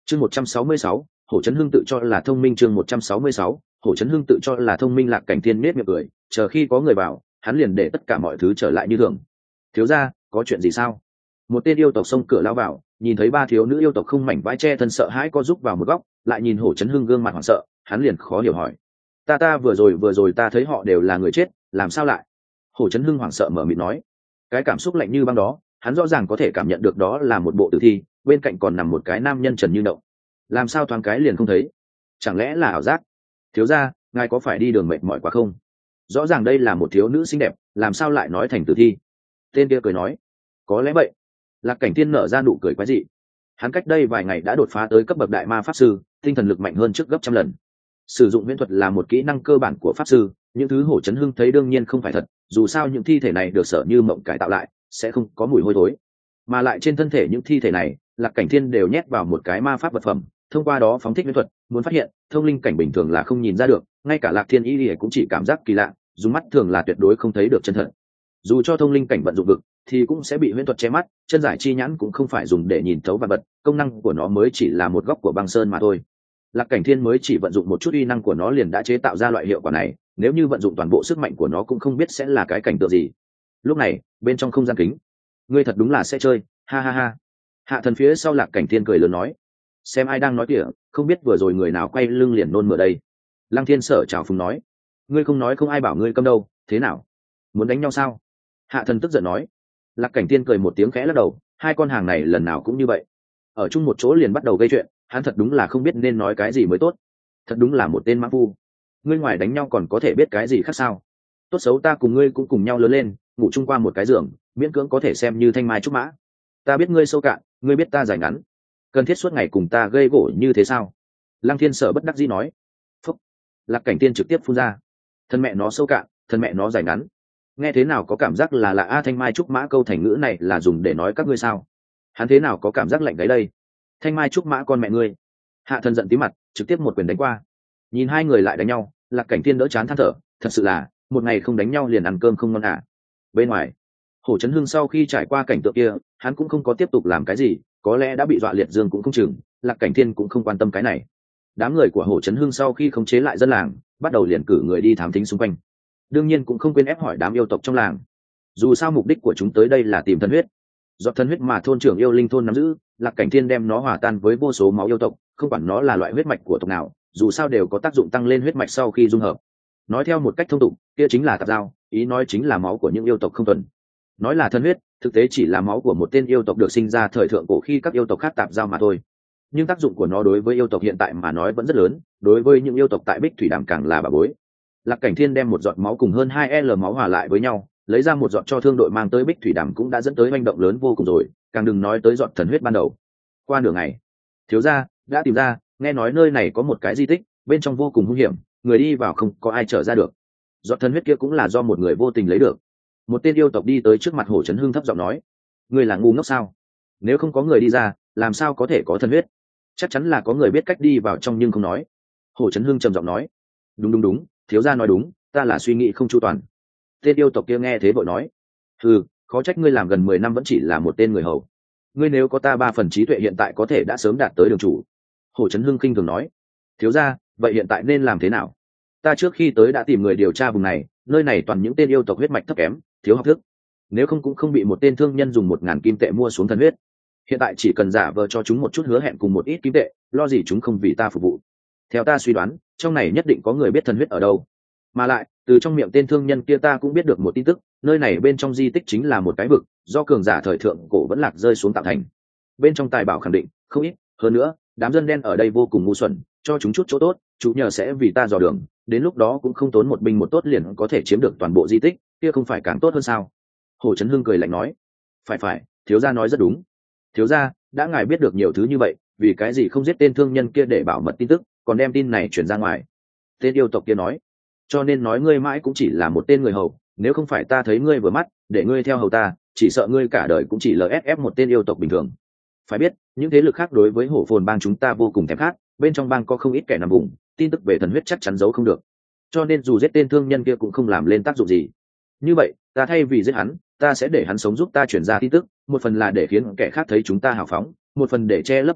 Chương 166, Hổ Chấn Hưng tự cho là thông minh. Chương 166, Hổ Chấn Hưng tự cho là thông minh. Lạc Cảnh Thiên nết miệng cười, chờ khi có người vào, hắn liền để tất cả mọi thứ trở lại như thường. Thiếu gia, có chuyện gì sao? Một tên yêu tộc xông cửa lao vào, nhìn thấy ba thiếu nữ yêu tộc không mảnh vải che thân sợ hãi co giúp vào một góc, lại nhìn Hổ Chấn Hưng gương mặt hoảng sợ, hắn liền khó hiểu hỏi: Ta vừa rồi ta thấy họ đều là người chết, làm sao lại? Hổ Chấn Hưng hoảng sợ mở miệng nói, cái cảm xúc lạnh như băng đó, hắn rõ ràng có thể cảm nhận được đó là một bộ tử thi, bên cạnh còn nằm một cái nam nhân trần như động, làm sao thoáng cái liền không thấy? Chẳng lẽ là ảo giác? Thiếu gia, ngài có phải đi đường mệt mỏi quá không? Rõ ràng đây là một thiếu nữ xinh đẹp, làm sao lại nói thành tử thi? Tên kia cười nói, có lẽ vậy. Lạc Cảnh Thiên nở ra nụ cười quái dị. Hắn cách đây vài ngày đã đột phá tới cấp bậc đại ma pháp sư, tinh thần lực mạnh hơn trước gấp trăm lần. Sử dụng huyễn thuật là một kỹ năng cơ bản của pháp sư, những thứ Hổ Chấn Hưng thấy đương nhiên không phải thật, dù sao những thi thể này được Sở Như Mộng cải tạo lại, sẽ không có mùi hôi thối. Mà lại trên thân thể những thi thể này, Lạc Cảnh Thiên đều nhét vào một cái ma pháp vật phẩm, thông qua đó phóng thích huyễn thuật, muốn phát hiện thông linh cảnh bình thường là không nhìn ra được, ngay cả Lạc Thiên Y cũng chỉ cảm giác kỳ lạ, dùng mắt thường là tuyệt đối không thấy được chân thật. Dù cho thông linh cảnh vận dụng vực, thì cũng sẽ bị huyễn thuật che mắt, chân giải chi nhãn cũng không phải dùng để nhìn thấu vật vật, công năng của nó mới chỉ là một góc của băng sơn mà thôi. Lạc Cảnh Thiên mới chỉ vận dụng một chút uy năng của nó liền đã chế tạo ra loại hiệu quả này, nếu như vận dụng toàn bộ sức mạnh của nó cũng không biết sẽ là cái cảnh tượng gì. Lúc này, bên trong không gian kính, ngươi thật đúng là sẽ chơi, ha ha ha. Hạ Thần phía sau Lạc Cảnh Thiên cười lớn nói, xem ai đang nói kìa, không biết vừa rồi người nào quay lưng liền nôn mửa đây. Lăng Thiên Sở chào phúng nói, ngươi không nói không ai bảo ngươi câm đâu, thế nào? Muốn đánh nhau sao? Hạ Thần tức giận nói. Lạc Cảnh Thiên cười một tiếng khẽ lắc đầu, hai con hàng này lần nào cũng như vậy, ở chung một chỗ liền bắt đầu gây chuyện, hắn thật đúng là không biết nên nói cái gì mới tốt. Thật đúng là một tên mã phu. Ngươi ngoài đánh nhau còn có thể biết cái gì khác sao? Tốt xấu ta cùng ngươi cũng cùng nhau lớn lên, ngủ chung qua một cái giường, miễn cưỡng có thể xem như thanh mai trúc mã. Ta biết ngươi sâu cạn, ngươi biết ta dài ngắn, cần thiết suốt ngày cùng ta gây gổ như thế sao? Lăng Thiên Sở bất đắc dĩ nói. Phúc. Lạc Cảnh Thiên trực tiếp phun ra, thân mẹ nó sâu cạn, thân mẹ nó dài ngắn, nghe thế nào có cảm giác là a thanh mai trúc mã, câu thành ngữ này là dùng để nói các ngươi sao? Hắn thế nào có cảm giác lạnh gáy đây? Thanh mai trúc mã con mẹ ngươi. Hạ Thần giận tí mặt, trực tiếp một quyền đánh qua. Nhìn hai người lại đánh nhau, Lạc Cảnh Thiên đỡ chán than thở, thật sự là một ngày không đánh nhau liền ăn cơm không ngon à. Bên ngoài, Hổ Chấn Hưng sau khi trải qua cảnh tượng kia, hắn cũng không có tiếp tục làm cái gì, có lẽ đã bị dọa liệt dương cũng không chừng. Lạc Cảnh Thiên cũng không quan tâm cái này. Đám người của Hổ Chấn Hưng sau khi khống chế lại dân làng, bắt đầu liền cử người đi thám thính xung quanh, đương nhiên cũng không quên ép hỏi đám yêu tộc trong làng. Dù sao mục đích của chúng tới đây là tìm thân huyết, giọt thân huyết mà thôn trưởng yêu linh thôn nắm giữ. Lạc Cảnh Thiên đem nó hòa tan với vô số máu yêu tộc, không quản nó là loại huyết mạch của tộc nào, dù sao đều có tác dụng tăng lên huyết mạch sau khi dung hợp. Nói theo một cách thông tục, kia chính là tạp giao, ý nói chính là máu của những yêu tộc không thuần. Nói là thân huyết, thực tế chỉ là máu của một tên yêu tộc được sinh ra thời thượng cổ khi các yêu tộc khác tạp giao mà thôi. Nhưng tác dụng của nó đối với yêu tộc hiện tại mà nói vẫn rất lớn, đối với những yêu tộc tại Bích Thủy Đàm càng là bà bối. Lạc Cảnh Thiên đem một giọt máu cùng hơn 2L máu hòa lại với nhau, lấy ra một giọt cho thương đội mang tới Bích Thủy Đàm cũng đã dẫn tới hành động lớn vô cùng rồi, càng đừng nói tới giọt thần huyết ban đầu. Qua nửa ngày, thiếu gia đã tìm ra, nghe nói nơi này có một cái di tích, bên trong vô cùng hung hiểm, người đi vào không có ai trở ra được. Giọt thần huyết kia cũng là do một người vô tình lấy được. Một tên yêu tộc đi tới trước mặt Hổ Chấn Hưng thấp giọng nói, ngươi là ngu ngốc sao? Nếu không có người đi ra, làm sao có thể có thần huyết? Chắc chắn là có người biết cách đi vào trong nhưng không nói. Hổ Chấn Hưng trầm giọng nói, đúng, thiếu gia nói đúng, ta là suy nghĩ không chu toàn. Tên yêu tộc kia nghe thế vội nói, khó trách ngươi làm gần 10 năm vẫn chỉ là một tên người hầu. Ngươi nếu có ta 3 phần trí tuệ hiện tại có thể đã sớm đạt tới đường chủ. Hổ Chấn Hưng khinh thường nói, thiếu gia, vậy hiện tại nên làm thế nào? Ta trước khi tới đã tìm người điều tra vùng này, nơi này toàn những tên yêu tộc huyết mạch thấp kém, thiếu học thức, nếu không cũng không bị một tên thương nhân dùng 1000 kim tệ mua xuống thần huyết. Hiện tại chỉ cần giả vờ cho chúng một chút hứa hẹn cùng một ít kim tệ, lo gì chúng không vì ta phục vụ. Theo ta suy đoán, trong này nhất định có người biết thần huyết ở đâu. Mà lại, từ trong miệng tên thương nhân kia ta cũng biết được một tin tức, nơi này bên trong di tích chính là một cái vực, do cường giả thời thượng cổ vẫn lạc rơi xuống tạo thành. Bên trong tài bảo khẳng định không ít, hơn nữa, đám dân đen ở đây vô cùng ngu xuẩn, cho chúng chút chỗ tốt, chủ nhờ sẽ vì ta dò đường, đến lúc đó cũng không tốn một binh một tốt liền có thể chiếm được toàn bộ di tích, kia không phải càng tốt hơn sao? Hồ Chấn Hưng cười lạnh nói, phải, thiếu gia nói rất đúng. Thiếu gia, đã ngài biết được nhiều thứ như vậy, vì cái gì không giết tên thương nhân kia để bảo mật tin tức, còn đem tin này chuyển ra ngoài? Tên yêu tộc kia nói, cho nên nói ngươi mãi cũng chỉ là một tên người hầu, nếu không phải ta thấy ngươi vừa mắt để ngươi theo hầu ta, chỉ sợ ngươi cả đời cũng chỉ lff một tên yêu tộc bình thường. Phải biết, những thế lực khác đối với Hổ Phồn bang chúng ta vô cùng thèm khát, bên trong bang có không ít kẻ nằm vùng, tin tức về thần huyết chắc chắn giấu không được, cho nên dù giết tên thương nhân kia cũng không làm lên tác dụng gì. Như vậy, ta thay vì giết hắn, ta sẽ để hắn sống giúp ta chuyển ra tin tức, một phần là để khiến kẻ khác thấy chúng ta hào phóng, một phần để che lấp miệng đời,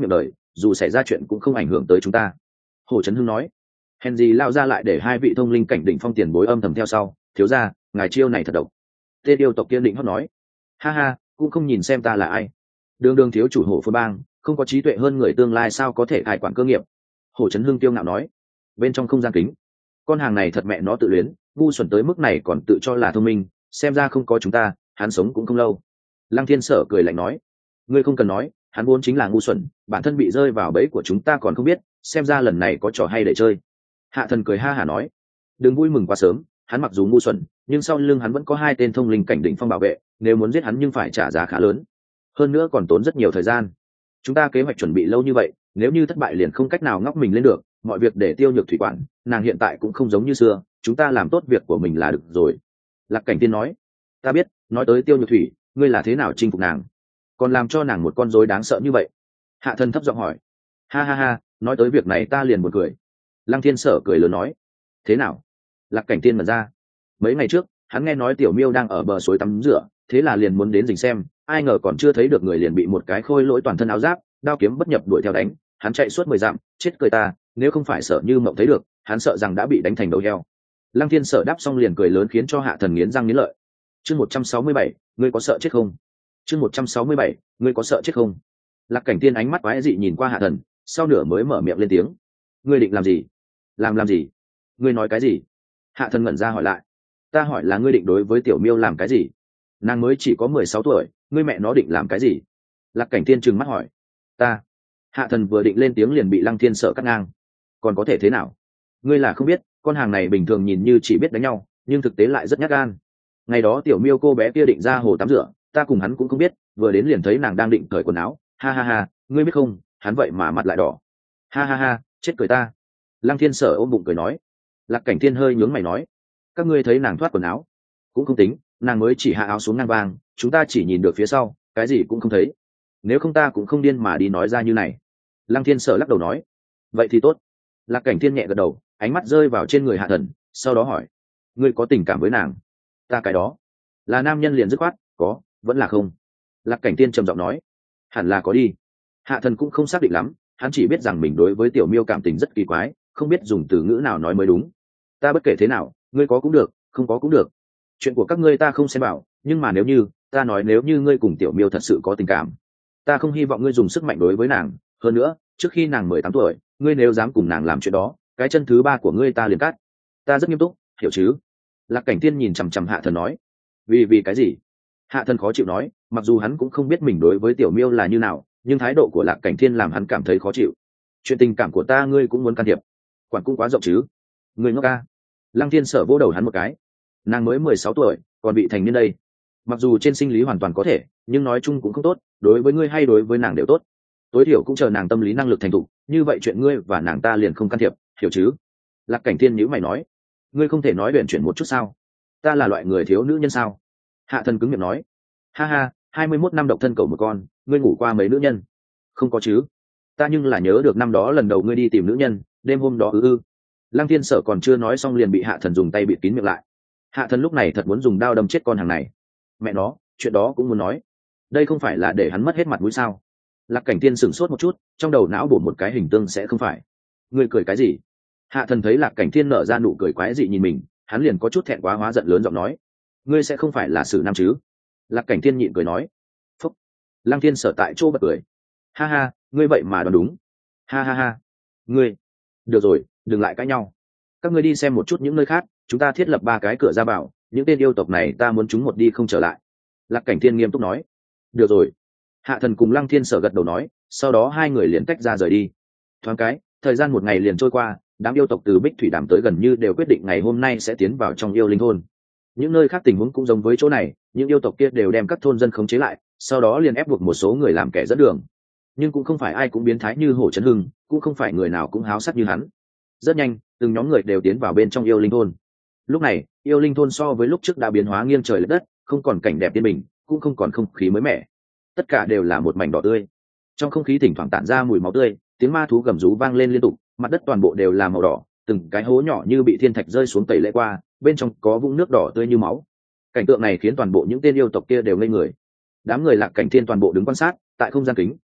dù xảy ra chuyện cũng không ảnh hưởng tới chúng ta. Hồ Chấn Hưng nói. Henry lao ra lại để hai vị thông linh cảnh đỉnh phong tiền bối âm thầm theo sau. Thiếu gia, ngài chiêu này thật độc. Tên yêu tộc kiên định hót nói. Ha ha, cũng không nhìn xem ta là ai. Đường đường thiếu chủ Hổ Phồn Bang, không có trí tuệ hơn người tương lai sao có thể cai quản cơ nghiệp. Hồ Chấn Hưng tiêu ngạo nói. Bên trong không gian kính, con hàng này thật mẹ nó tự luyến, ngu xuẩn tới mức này còn tự cho là thông minh, xem ra không có chúng ta hắn sống cũng không lâu. Lăng Thiên Sở cười lạnh nói. Ngươi không cần nói, hắn vốn chính là ngu xuẩn, bản thân bị rơi vào bẫy của chúng ta còn không biết, xem ra lần này có trò hay để chơi. Hạ Thần cười ha hả nói. Đừng vui mừng quá sớm, hắn mặc dù ngu xuẩn nhưng sau lưng hắn vẫn có hai tên thông linh cảnh đỉnh phong bảo vệ, nếu muốn giết hắn nhưng phải trả giá khá lớn, hơn nữa còn tốn rất nhiều thời gian. Chúng ta kế hoạch chuẩn bị lâu như vậy, nếu như thất bại liền không cách nào ngóc mình lên được, mọi việc để Tiêu Nhược Thủy quản, nàng hiện tại cũng không giống như xưa, chúng ta làm tốt việc của mình là được rồi. Lạc Cảnh Tiên nói. Ta biết, nói tới Tiêu Nhược Thủy, ngươi là thế nào chinh phục nàng, còn làm cho nàng một con rối đáng sợ như vậy? Hạ Thần thấp giọng hỏi. Ha ha ha, nói tới việc này ta liền buồn cười. Lăng Thiên Sở cười lớn nói. Thế nào? Lạc Cảnh Tiên mở ra. Mấy ngày trước hắn nghe nói Tiểu Miêu đang ở bờ suối tắm rửa, thế là liền muốn đến dình xem, ai ngờ còn chưa thấy được người liền bị một cái khôi lỗi toàn thân áo giáp, đao kiếm bất nhập đuổi theo đánh, hắn chạy suốt 10 dặm, chết cười ta, nếu không phải Sở Như Mộng thấy được, hắn sợ rằng đã bị đánh thành đầu heo. Lăng Thiên Sở đáp xong liền cười lớn khiến cho Hạ Thần nghiến răng nghiến lợi. Chương 167, ngươi có sợ chết không? Chương 167, ngươi có sợ chết không? Lạc Cảnh Tiên ánh mắt quái dị nhìn qua Hạ Thần, sau nửa mới mở miệng lên tiếng. Ngươi định làm gì? Làm gì? Ngươi nói cái gì? Hạ Thần ngẩn ra hỏi lại. Ta hỏi là ngươi định đối với Tiểu Miêu làm cái gì? Nàng mới chỉ có 16 tuổi, ngươi mẹ nó định làm cái gì? Lạc Cảnh Tiên trừng mắt hỏi. Ta. Hạ Thần vừa định lên tiếng liền bị Lăng Thiên Sở cắt ngang. Còn có thể thế nào? Ngươi là không biết, con hàng này bình thường nhìn như chỉ biết đánh nhau, nhưng thực tế lại rất nhát gan. Ngày đó Tiểu Miêu cô bé kia định ra hồ tắm rửa, ta cùng hắn cũng không biết, vừa đến liền thấy nàng đang định cởi quần áo. Ha ha ha, ngươi biết không, hắn vậy mà mặt lại đỏ. Ha ha ha, chết cười ta. Lăng Thiên Sở ôm bụng cười nói. Lạc Cảnh Thiên hơi nhướng mày nói. Các ngươi thấy nàng thoát quần áo? Cũng không tính, nàng mới chỉ hạ áo xuống ngang vang, chúng ta chỉ nhìn được phía sau, cái gì cũng không thấy. Nếu không ta cũng không điên mà đi nói ra như này. Lăng Thiên Sở lắc đầu nói. Vậy thì tốt. Lạc Cảnh Thiên nhẹ gật đầu, ánh mắt rơi vào trên người Hạ Thần, sau đó hỏi. Ngươi có tình cảm với nàng? Ta cái đó là nam nhân liền dứt khoát, có vẫn là không? Lạc Cảnh Thiên trầm giọng nói. Hẳn là có đi. Hạ Thần cũng không xác định lắm, hắn chỉ biết rằng mình đối với Tiểu Miêu cảm tình rất kỳ quái, không biết dùng từ ngữ nào nói mới đúng. Ta bất kể thế nào, ngươi có cũng được, không có cũng được, chuyện của các ngươi ta không xem bảo, nhưng mà nếu như ta nói nếu như ngươi cùng Tiểu Miêu thật sự có tình cảm, ta không hy vọng ngươi dùng sức mạnh đối với nàng. Hơn nữa, trước khi nàng 18 tuổi, ngươi nếu dám cùng nàng làm chuyện đó, cái chân thứ 3 của ngươi ta liền cắt. Ta rất nghiêm túc, hiểu chứ? Lạc Cảnh Tiên nhìn chằm chằm Hạ Thần nói. Vì cái gì? Hạ Thần khó chịu nói, mặc dù hắn cũng không biết mình đối với Tiểu Miêu là như nào, nhưng thái độ của Lạc Cảnh Thiên làm hắn cảm thấy khó chịu. Chuyện tình cảm của ta ngươi cũng muốn can thiệp? Quản cũng quá rộng chứ. Ngươi ngốc ca. Lăng Thiên Sở vỗ đầu hắn một cái. Nàng mới 16 tuổi, còn bị thành niên đây. Mặc dù trên sinh lý hoàn toàn có thể, nhưng nói chung cũng không tốt, đối với ngươi hay đối với nàng đều tốt. Tối thiểu cũng chờ nàng tâm lý năng lực thành thục, như vậy chuyện ngươi và nàng ta liền không can thiệp, hiểu chứ? Lạc Cảnh Thiên nhíu mày nói. Ngươi không thể nói uyển chuyển một chút sao? Ta là loại người thiếu nữ nhân sao? Hạ Thần cứng miệng nói. Ha ha, 21 năm độc thân cầu một con, ngươi ngủ qua mấy nữ nhân? Không có chứ. Ta nhưng là nhớ được năm đó lần đầu ngươi đi tìm nữ nhân, đêm hôm đó Lăng Thiên Sở còn chưa nói xong liền bị Hạ Thần dùng tay bịt kín miệng lại. Hạ Thần lúc này thật muốn dùng đao đâm chết con hàng này. Mẹ nó, chuyện đó cũng muốn nói. Đây không phải là để hắn mất hết mặt mũi sao? Lạc Cảnh Tiên sửng sốt một chút, trong đầu não bổ một cái hình tương sẽ không phải. Ngươi cười cái gì? Hạ Thần thấy Lạc Cảnh Thiên nở ra nụ cười quái dị nhìn mình, hắn liền có chút thẹn quá hóa giận lớn giọng nói. Ngươi sẽ không phải là Sử Nam chứ? Lạc Cảnh Thiên nhịn cười nói. Phúc. Lăng Thiên Sở tại chỗ bật cười. Ha ha, ngươi vậy mà đoán đúng. Ha ha ha. Ngươi. Được rồi, đừng lại cãi nhau. Các ngươi đi xem một chút những nơi khác, chúng ta thiết lập 3 cái cửa ra vào, những tên yêu tộc này ta muốn chúng một đi không trở lại. Lạc Cảnh Thiên nghiêm túc nói. Được rồi. Hạ Thần cùng Lăng Thiên Sở gật đầu nói, sau đó hai người liền tách ra rời đi. Thoáng cái, thời gian một ngày liền trôi qua, đám yêu tộc từ Bích Thủy Đàm tới gần như đều quyết định ngày hôm nay sẽ tiến vào trong yêu linh thôn. Những nơi khác tình huống cũng giống với chỗ này, những yêu tộc kia đều đem các thôn dân khống chế lại, sau đó liền ép buộc một số người làm kẻ dẫn đường. Nhưng cũng không phải ai cũng biến thái như Hổ Chấn Hưng, cũng không phải người nào cũng háo sắc như hắn. Rất nhanh, từng nhóm người đều tiến vào bên trong yêu linh thôn. Lúc này, yêu linh thôn so với lúc trước đã biến hóa nghiêng trời lệch đất, không còn cảnh đẹp yên bình, cũng không còn không khí mới mẻ. Tất cả đều là một mảnh đỏ tươi. Trong không khí thỉnh thoảng tản ra mùi máu tươi, tiếng ma thú gầm rú vang lên liên tục, mặt đất toàn bộ đều là màu đỏ, từng cái hố nhỏ như bị thiên thạch rơi xuống tẩy lễ qua, bên trong có vũng nước đỏ tươi như máu. Cảnh tượng này khiến toàn bộ những tên yêu tộc kia đều ngây người. Đám người Lạc Cảnh Thiên toàn bộ đứng quan sát, tại không gian kính,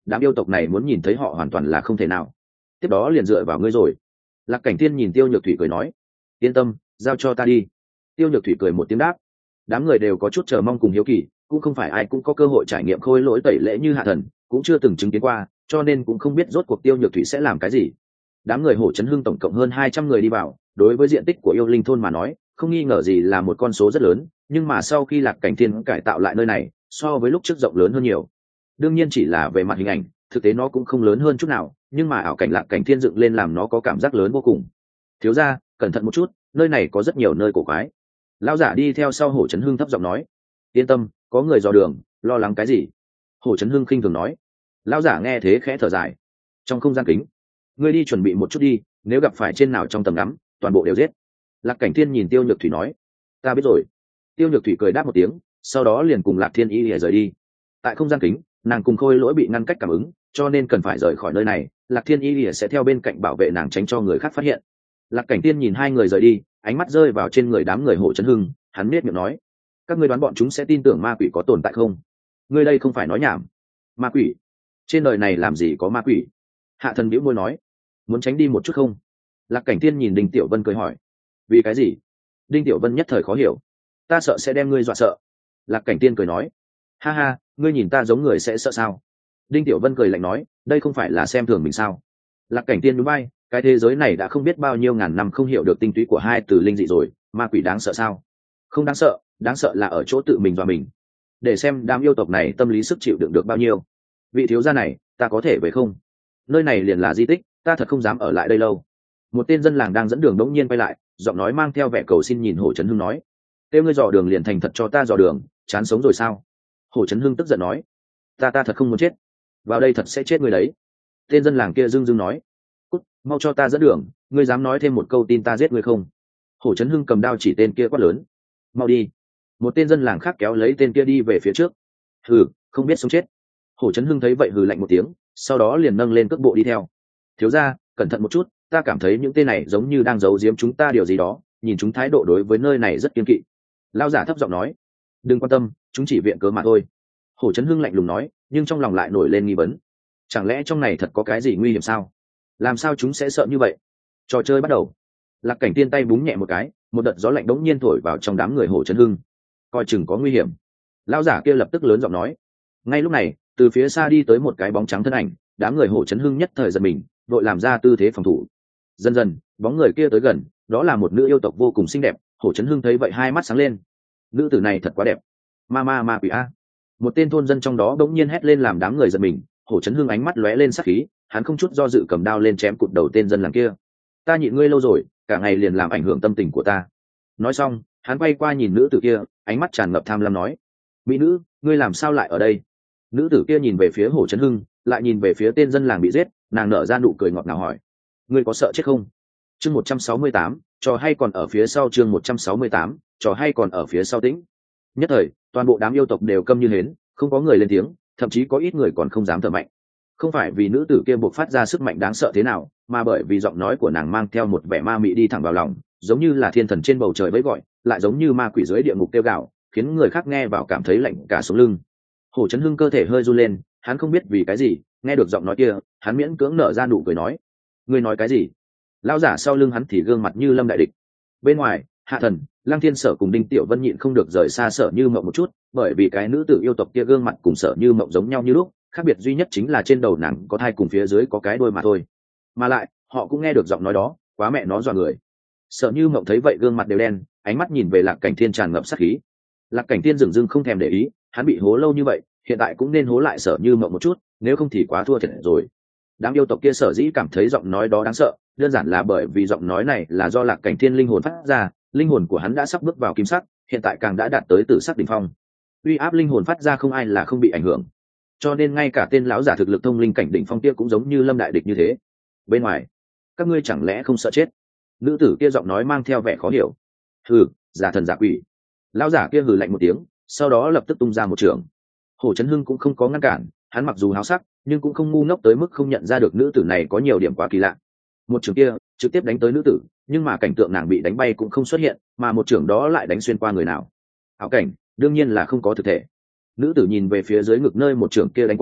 đám yêu tộc này muốn nhìn thấy họ hoàn toàn là không thể nào. Tiếp đó liền dựa vào ngươi rồi. Lạc Cảnh Thiên nhìn Tiêu Nhược Thủy cười nói, yên tâm, giao cho ta đi. Tiêu Nhược Thủy cười một tiếng đáp. Đám người đều có chút chờ mong cùng hiếu kỳ, cũng không phải ai cũng có cơ hội trải nghiệm khôi lỗi tẩy lễ như Hạ Thần, cũng chưa từng chứng kiến qua, cho nên cũng không biết rốt cuộc Tiêu Nhược Thủy sẽ làm cái gì. Đám người Hổ Chấn Hưng tổng cộng hơn 200 người đi vào, đối với diện tích của yêu linh thôn mà nói, không nghi ngờ gì là một con số rất lớn, nhưng mà sau khi Lạc Cảnh Thiên cải tạo lại nơi này, so với lúc trước rộng lớn hơn nhiều. Đương nhiên chỉ là về mặt hình ảnh, thực tế nó cũng không lớn hơn chút nào, nhưng mà ảo cảnh Lạc Cảnh Thiên dựng lên làm nó có cảm giác lớn vô cùng. Thiếu gia, cẩn thận một chút, nơi này có rất nhiều nơi cổ quái. Lão giả đi theo sau Hổ Chấn Hưng thấp giọng nói, yên tâm, có người dò đường, lo lắng cái gì? Hổ Chấn Hưng khinh thường nói. Lão giả nghe thế khẽ thở dài. Trong không gian kính, ngươi đi chuẩn bị một chút đi, nếu gặp phải trên nào trong tầm ngắm, toàn bộ đều giết. Lạc Cảnh Thiên nhìn Tiêu Nhược Thủy nói, ta biết rồi. Tiêu Nhược Thủy cười đáp một tiếng, sau đó liền cùng Lạc Thiên Y rời đi. Tại không gian kính, nàng cùng khôi lỗi bị ngăn cách cảm ứng, cho nên cần phải rời khỏi nơi này. Lạc Thiên Y sẽ theo bên cạnh bảo vệ nàng, tránh cho người khác phát hiện. Lạc Cảnh Thiên nhìn hai người rời đi, ánh mắt rơi vào trên người đám người Hổ Chấn Hưng, hắn nhếch miệng nói, các ngươi đoán bọn chúng sẽ tin tưởng ma quỷ có tồn tại không? Ngươi đây không phải nói nhảm. Ma quỷ? Trên đời này làm gì có ma quỷ? Hạ Thần bĩu môi nói, muốn tránh đi một chút không? Lạc Cảnh Thiên nhìn Đinh Tiểu Vân cười hỏi, vì cái gì? Đinh Tiểu Vân nhất thời khó hiểu. Ta sợ sẽ đem ngươi dọa sợ. Lạc Cảnh Thiên cười nói, ha ha, ngươi nhìn ta giống người sẽ sợ sao? Đinh Tiểu Vân cười lạnh nói, đây không phải là xem thường mình sao? Lạc Cảnh Thiên núi bay, cái thế giới này đã không biết bao nhiêu ngàn năm không hiểu được tinh túy của hai từ linh dị rồi, ma quỷ đáng sợ sao? Không đáng sợ là ở chỗ tự mình dọa mình. Để xem đám yêu tộc này tâm lý sức chịu đựng được bao nhiêu. Vị thiếu gia này, ta có thể về không? Nơi này liền là di tích, ta thật không dám ở lại đây lâu. Một tên dân làng đang dẫn đường đống nhiên quay lại, giọng nói mang theo vẻ cầu xin nhìn Hổ Chấn Hưng nói, kêu ngươi dò đường liền thành thật cho ta dò đường, chán sống rồi sao? Hổ Chấn Hưng tức giận nói, ta thật không muốn chết, vào đây thật sẽ chết người đấy. Tên dân làng kia dưng nói, cút, mau cho ta dẫn đường, ngươi dám nói thêm một câu tin ta giết ngươi không? Hổ Chấn Hưng cầm đao chỉ tên kia quát lớn, mau đi. Một tên dân làng khác kéo lấy tên kia đi về phía trước. Hừ, không biết sống chết. Hổ Chấn Hưng thấy vậy hừ lạnh một tiếng, sau đó liền nâng lên cước bộ đi theo. Thiếu gia, cẩn thận một chút, ta cảm thấy những tên này giống như đang giấu giếm chúng ta điều gì đó, nhìn chúng thái độ đối với nơi này rất kiên kỵ. Lão giả thấp giọng nói, đừng quan tâm, chúng chỉ viện cớ mà thôi. Hổ Chấn Hưng lạnh lùng nói, nhưng trong lòng lại nổi lên nghi vấn, chẳng lẽ trong này thật có cái gì nguy hiểm sao? Làm sao chúng sẽ sợ như vậy? Trò chơi bắt đầu. Lạc Cảnh Tiên tay búng nhẹ một cái, một đợt gió lạnh đống nhiên thổi vào trong đám người Hổ Chấn Hưng. Coi chừng có nguy hiểm. Lão giả kia lập tức lớn giọng nói. Ngay lúc này, từ phía xa đi tới một cái bóng trắng thân ảnh, đám người Hổ Chấn Hưng nhất thời giật mình, đội làm ra tư thế phòng thủ. Dần dần, bóng người kia tới gần, đó là một nữ yêu tộc vô cùng xinh đẹp. Hổ Chấn Hưng thấy vậy hai mắt sáng lên. Nữ tử này thật quá đẹp. Ma quỷ a. Một tên thôn dân trong đó đống nhiên hét lên làm đám người giật mình. Hổ Chấn Hưng ánh mắt lóe lên sắc khí, hắn không chút do dự cầm đao lên chém cụt đầu tên dân làng kia. Ta nhịn ngươi lâu rồi, cả ngày liền làm ảnh hưởng tâm tình của ta. Nói xong, hắn quay qua nhìn nữ tử kia, ánh mắt tràn ngập tham lam nói, mỹ nữ, ngươi làm sao lại ở đây? Nữ tử kia nhìn về phía Hổ Chấn Hưng, lại nhìn về phía tên dân làng bị giết, nàng nở ra nụ cười ngọt ngào hỏi, ngươi có sợ chết không? Chương 168, trò hay còn ở phía sau. Chương 168, trò hay còn ở phía sau. Tĩnh. Nhất thời, toàn bộ đám yêu tộc đều câm như hến, không có người lên tiếng, thậm chí có ít người còn không dám thở mạnh. Không phải vì nữ tử kia buộc phát ra sức mạnh đáng sợ thế nào, mà bởi vì giọng nói của nàng mang theo một vẻ ma mị đi thẳng vào lòng, giống như là thiên thần trên bầu trời vẫy gọi, lại giống như ma quỷ dưới địa ngục kêu gào, khiến người khác nghe vào cảm thấy lạnh cả sống lưng. Hổ Chấn Hưng cơ thể hơi run lên, hắn không biết vì cái gì, nghe được giọng nói kia, hắn miễn cưỡng nở ra nụ cười nói, ngươi nói cái gì? Lão giả sau lưng hắn thì gương mặt như lâm đại địch. Bên ngoài, Hạ Thần, Lăng Thiên Sở cùng Đinh Tiểu Vân nhịn không được rời xa Sở Như Mộng một chút, bởi vì cái nữ tử yêu tộc kia gương mặt cùng Sở Như Mộng giống nhau như lúc, khác biệt duy nhất chính là trên đầu nàng có thai cùng phía dưới có cái đôi mà thôi. Mà lại, họ cũng nghe được giọng nói đó, quá mẹ nó dọa người. Sở Như Mộng thấy vậy gương mặt đều đen, ánh mắt nhìn về Lạc Cảnh Thiên tràn ngập sát khí. Lạc Cảnh Thiên dửng dưng không thèm để ý, hắn bị hố lâu như vậy, hiện tại cũng nên hố lại Sở Như Mộng một chút, nếu không thì quá thua thiệt rồi. Đám yêu tộc kia sở dĩ cảm thấy giọng nói đó đáng sợ, đơn giản là bởi vì giọng nói này là do Lạc Cảnh Thiên linh hồn phát ra, linh hồn của hắn đã sắp bước vào kim sắc, hiện tại càng đã đạt tới tử sắc đỉnh phong. Uy áp linh hồn phát ra không ai là không bị ảnh hưởng. Cho nên ngay cả tên lão giả thực lực thông linh cảnh đỉnh phong kia cũng giống như lâm đại địch như thế. Bên ngoài, các ngươi chẳng lẽ không sợ chết? Nữ tử kia giọng nói mang theo vẻ khó hiểu. Hừ, giả thần giả quỷ. Lão giả kia hừ lạnh một tiếng, sau đó lập tức tung ra một trường. Hổ Chấn Hưng cũng không có ngăn cản, hắn mặc dù háo sắc, nhưng cũng không ngu ngốc tới mức không nhận ra được nữ tử này có nhiều điểm quá kỳ lạ. Một trường kia trực tiếp đánh tới nữ tử, nhưng mà cảnh tượng nàng bị đánh bay cũng không xuất hiện, mà một trường đó lại đánh xuyên qua người nào. Ảo cảnh, đương nhiên là không có thực thể. Nữ tử nhìn về phía dưới ngực nơi một trường kia đánh qua,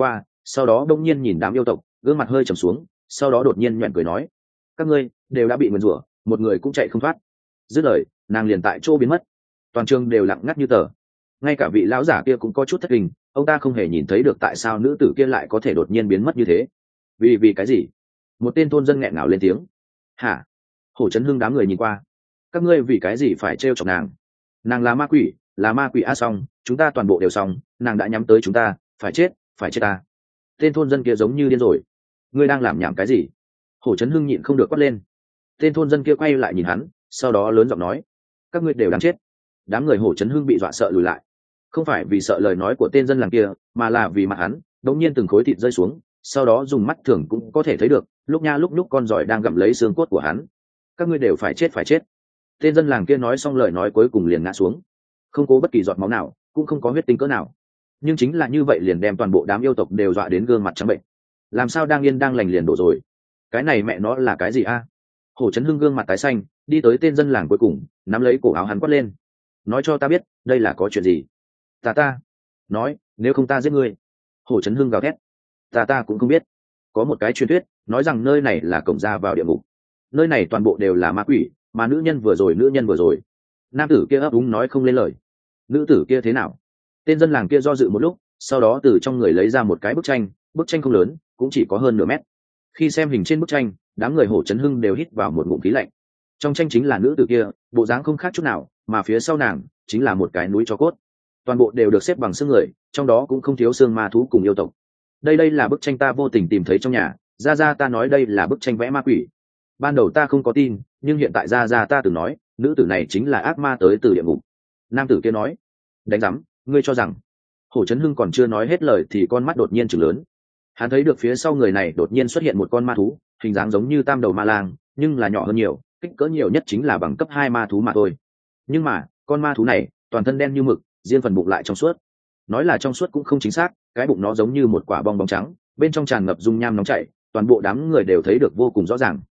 sau đó đông nhiên nhìn đám yêu tộc, gương mặt hơi trầm xuống, sau đó đột nhiên nhoẻn cười nói: các ngươi đều đã bị nguyền rủa, một người cũng chạy không thoát. Dứt lời, nàng liền tại chỗ biến mất. Toàn trường đều lặng ngắt như tờ, ngay cả vị lão giả kia cũng có chút thất kinh, ông ta không hề nhìn thấy được tại sao nữ tử kia lại có thể đột nhiên biến mất như thế. Vì cái gì? Một tên thôn dân nghẹn ngào lên tiếng. Hả? Hổ Chấn Hưng đám người nhìn qua. Các ngươi vì cái gì phải trêu chọc nàng? Nàng là ma quỷ, là ma quỷ. Xong, chúng ta toàn bộ đều xong, nàng đã nhắm tới chúng ta, phải chết ta. Tên thôn dân kia giống như điên rồi. Ngươi đang làm nhảm cái gì? Hổ Chấn Hưng nhịn không được quát lên. Tên thôn dân kia quay lại nhìn hắn, sau đó lớn giọng nói: các ngươi đều đáng chết. Đám người Hổ Chấn Hưng bị dọa sợ lùi lại, không phải vì sợ lời nói của tên dân làng kia, mà là vì mặt hắn đột nhiên từng khối thịt rơi xuống, sau đó dùng mắt thường cũng có thể thấy được lúc nha lúc lúc con giỏi đang gặm lấy xương cốt của hắn. Các ngươi đều phải chết. Tên dân làng kia nói xong lời nói cuối cùng liền ngã xuống, không có bất kỳ giọt máu nào, cũng không có huyết tinh cỡ nào, nhưng chính là như vậy liền đem toàn bộ đám yêu tộc đều dọa đến gương mặt trắng bệnh. Làm sao đang yên đang lành liền đổ rồi? Cái này mẹ nó là cái gì a? Hổ Chấn Hưng gương mặt tái xanh, đi tới tên dân làng cuối cùng, nắm lấy cổ áo hắn quát lên: nói cho ta biết, đây là có chuyện gì? Ta nói, nếu không ta giết ngươi. Hổ Chấn Hưng gào thét. Ta cũng không biết. Có một cái truyền thuyết nói rằng nơi này là cổng ra vào địa ngục, nơi này toàn bộ đều là ma quỷ, mà nữ nhân vừa rồi. Nam tử kia ấp úng nói không lên lời. Nữ tử kia thế nào? Tên dân làng kia do dự một lúc, sau đó từ trong người lấy ra một cái bức tranh không lớn, cũng chỉ có hơn nửa mét. Khi xem hình trên bức tranh, đám người Hổ Chấn Hưng đều hít vào một ngụm khí lạnh. Trong tranh chính là nữ tử kia, bộ dáng không khác chút nào, mà phía sau nàng chính là một cái núi tro cốt, toàn bộ đều được xếp bằng xương người, trong đó cũng không thiếu xương ma thú cùng yêu tộc. Đây là bức tranh ta vô tình tìm thấy trong nhà, ra ta nói đây là bức tranh vẽ ma quỷ. Ban đầu ta không có tin, nhưng hiện tại ra ta từng nói nữ tử này chính là ác ma tới từ địa ngục. Nam tử kia nói. Đánh rắm, ngươi cho rằng? Hổ Chấn Hưng còn chưa nói hết lời thì con mắt đột nhiên chừng lớn. Hắn thấy được phía sau người này đột nhiên xuất hiện một con ma thú, hình dáng giống như tam đầu ma lang, nhưng là nhỏ hơn nhiều, kích cỡ nhiều nhất chính là bằng cấp 2 ma thú mà thôi. Nhưng mà con ma thú này toàn thân đen như mực, riêng phần bụng lại trong suốt. Nói là trong suốt cũng không chính xác, cái bụng nó giống như một quả bong bóng trắng, bên trong tràn ngập dung nham nóng chảy, toàn bộ đám người đều thấy được vô cùng rõ ràng.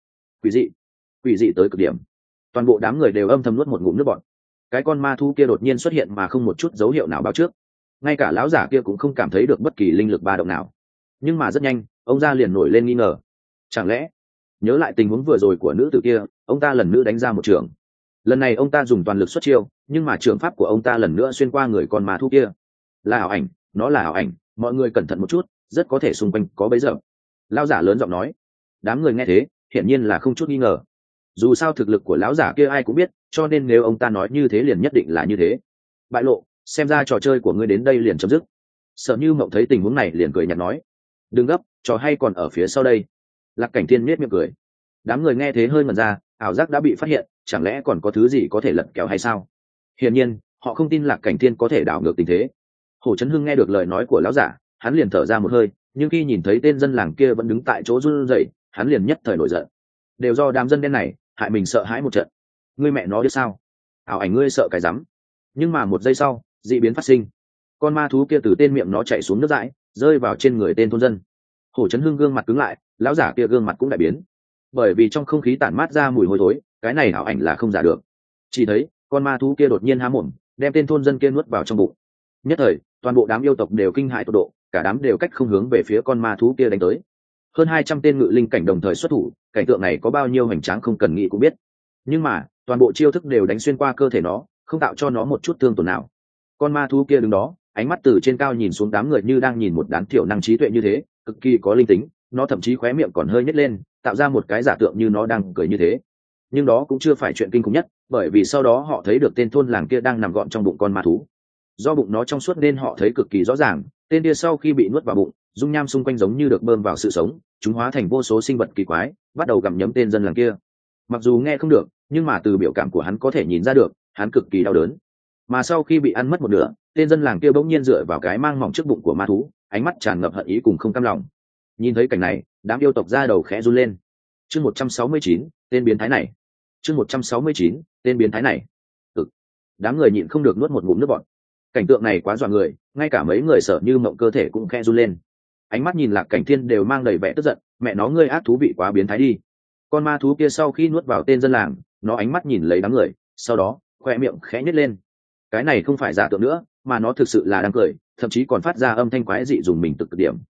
Quỷ dị tới cực điểm. Toàn bộ đám người đều âm thầm nuốt một ngụm nước bọt. Cái con ma thú kia đột nhiên xuất hiện mà không một chút dấu hiệu nào báo trước, ngay cả lão giả kia cũng không cảm thấy được bất kỳ linh lực ba động nào. Nhưng mà rất nhanh, ông ta liền nổi lên nghi ngờ. Chẳng lẽ, nhớ lại tình huống vừa rồi của nữ tử kia, ông ta lần nữa đánh ra một trường. Lần này ông ta dùng toàn lực xuất chiêu, nhưng mà trường pháp của ông ta lần nữa xuyên qua người con ma thú kia. Là ảo ảnh, nó là ảo ảnh, mọi người cẩn thận một chút, rất có thể xung quanh có bấy giờ. Lão giả lớn giọng nói. Đám người nghe thế hiển nhiên là không chút nghi ngờ, dù sao thực lực của lão giả kia ai cũng biết, cho nên nếu ông ta nói như thế liền nhất định là như thế. Bại lộ, xem ra trò chơi của ngươi đến đây liền chấm dứt. Sợ Như Mộng thấy tình huống này liền cười nhạt nói: đừng gấp, trò hay còn ở phía sau đây. Lạc Cảnh Thiên nhếch miệng cười. Đám người nghe thế hơi ngẩn ra, ảo giác đã bị phát hiện, chẳng lẽ còn có thứ gì có thể lật kéo hay sao? Hiển nhiên họ không tin Lạc Cảnh Thiên có thể đảo ngược tình thế. Hổ Chấn Hưng nghe được lời nói của lão giả, hắn liền thở ra một hơi, nhưng khi nhìn thấy tên dân làng kia vẫn đứng tại chỗ run rẩy, hắn liền nhất thời nổi giận. Đều do đám dân đen này hại mình sợ hãi một trận. Ngươi mẹ nó biết sao? Ảo ảnh ngươi sợ cái rắm. Nhưng mà một giây sau, dị biến phát sinh. Con ma thú kia từ tên miệng nó chạy xuống nước dãi, rơi vào trên người tên thôn dân. Hổ Chấn Hưng gương mặt cứng lại, lão giả kia gương mặt cũng đại biến, bởi vì trong không khí tản mát ra mùi hôi thối, cái này ảo ảnh là không giả được. Chỉ thấy con ma thú kia đột nhiên há mồm, đem tên thôn dân kia nuốt vào trong bụng. Nhất thời toàn bộ đám yêu tộc đều kinh hãi tột độ, cả đám đều cách không hướng về phía con ma thú kia đánh tới. Hơn 200 tên ngự linh cảnh đồng thời xuất thủ, cảnh tượng này có bao nhiêu hoành tráng không cần nghĩ cũng biết. Nhưng mà toàn bộ chiêu thức đều đánh xuyên qua cơ thể nó, không tạo cho nó một chút thương tổn nào. Con ma thú kia đứng đó, ánh mắt từ trên cao nhìn xuống đám người như đang nhìn một đám thiểu năng trí tuệ như thế, cực kỳ có linh tính. Nó thậm chí khóe miệng còn hơi nhếch lên, tạo ra một cái giả tượng như nó đang cười như thế. Nhưng đó cũng chưa phải chuyện kinh khủng nhất, bởi vì sau đó họ thấy được tên thôn làng kia đang nằm gọn trong bụng con ma thú. Do bụng nó trong suốt nên họ thấy cực kỳ rõ ràng, tên kia sau khi bị nuốt vào bụng, dung nham xung quanh giống như được bơm vào sự sống, chúng hóa thành vô số sinh vật kỳ quái, bắt đầu gặm nhấm tên dân làng kia. Mặc dù nghe không được, nhưng mà từ biểu cảm của hắn có thể nhìn ra được, hắn cực kỳ đau đớn. Mà sau khi bị ăn mất một nửa, tên dân làng kia bỗng nhiên dựa vào cái mang mỏng trước bụng của ma thú, ánh mắt tràn ngập hận ý cùng không cam lòng. Nhìn thấy cảnh này, đám yêu tộc ra đầu khẽ run lên. Chương 169, tên biến thái này. Chương 169, tên biến thái này. Đám người nhịn không được nuốt một ngụm nước bọt. Cảnh tượng này quá dọa người, ngay cả mấy người Sợ Như Mộng cơ thể cũng khẽ run lên. Ánh mắt nhìn Lạc Cảnh Thiên đều mang đầy vẻ tức giận, mẹ nó ngươi ác thú vị quá biến thái đi. Con ma thú kia sau khi nuốt vào tên dân làng, nó ánh mắt nhìn lấy đám người, sau đó khoe miệng khẽ nhếch lên. Cái này không phải giả tượng nữa, mà nó thực sự là đang cười, thậm chí còn phát ra âm thanh quái dị dùng mình cực điểm.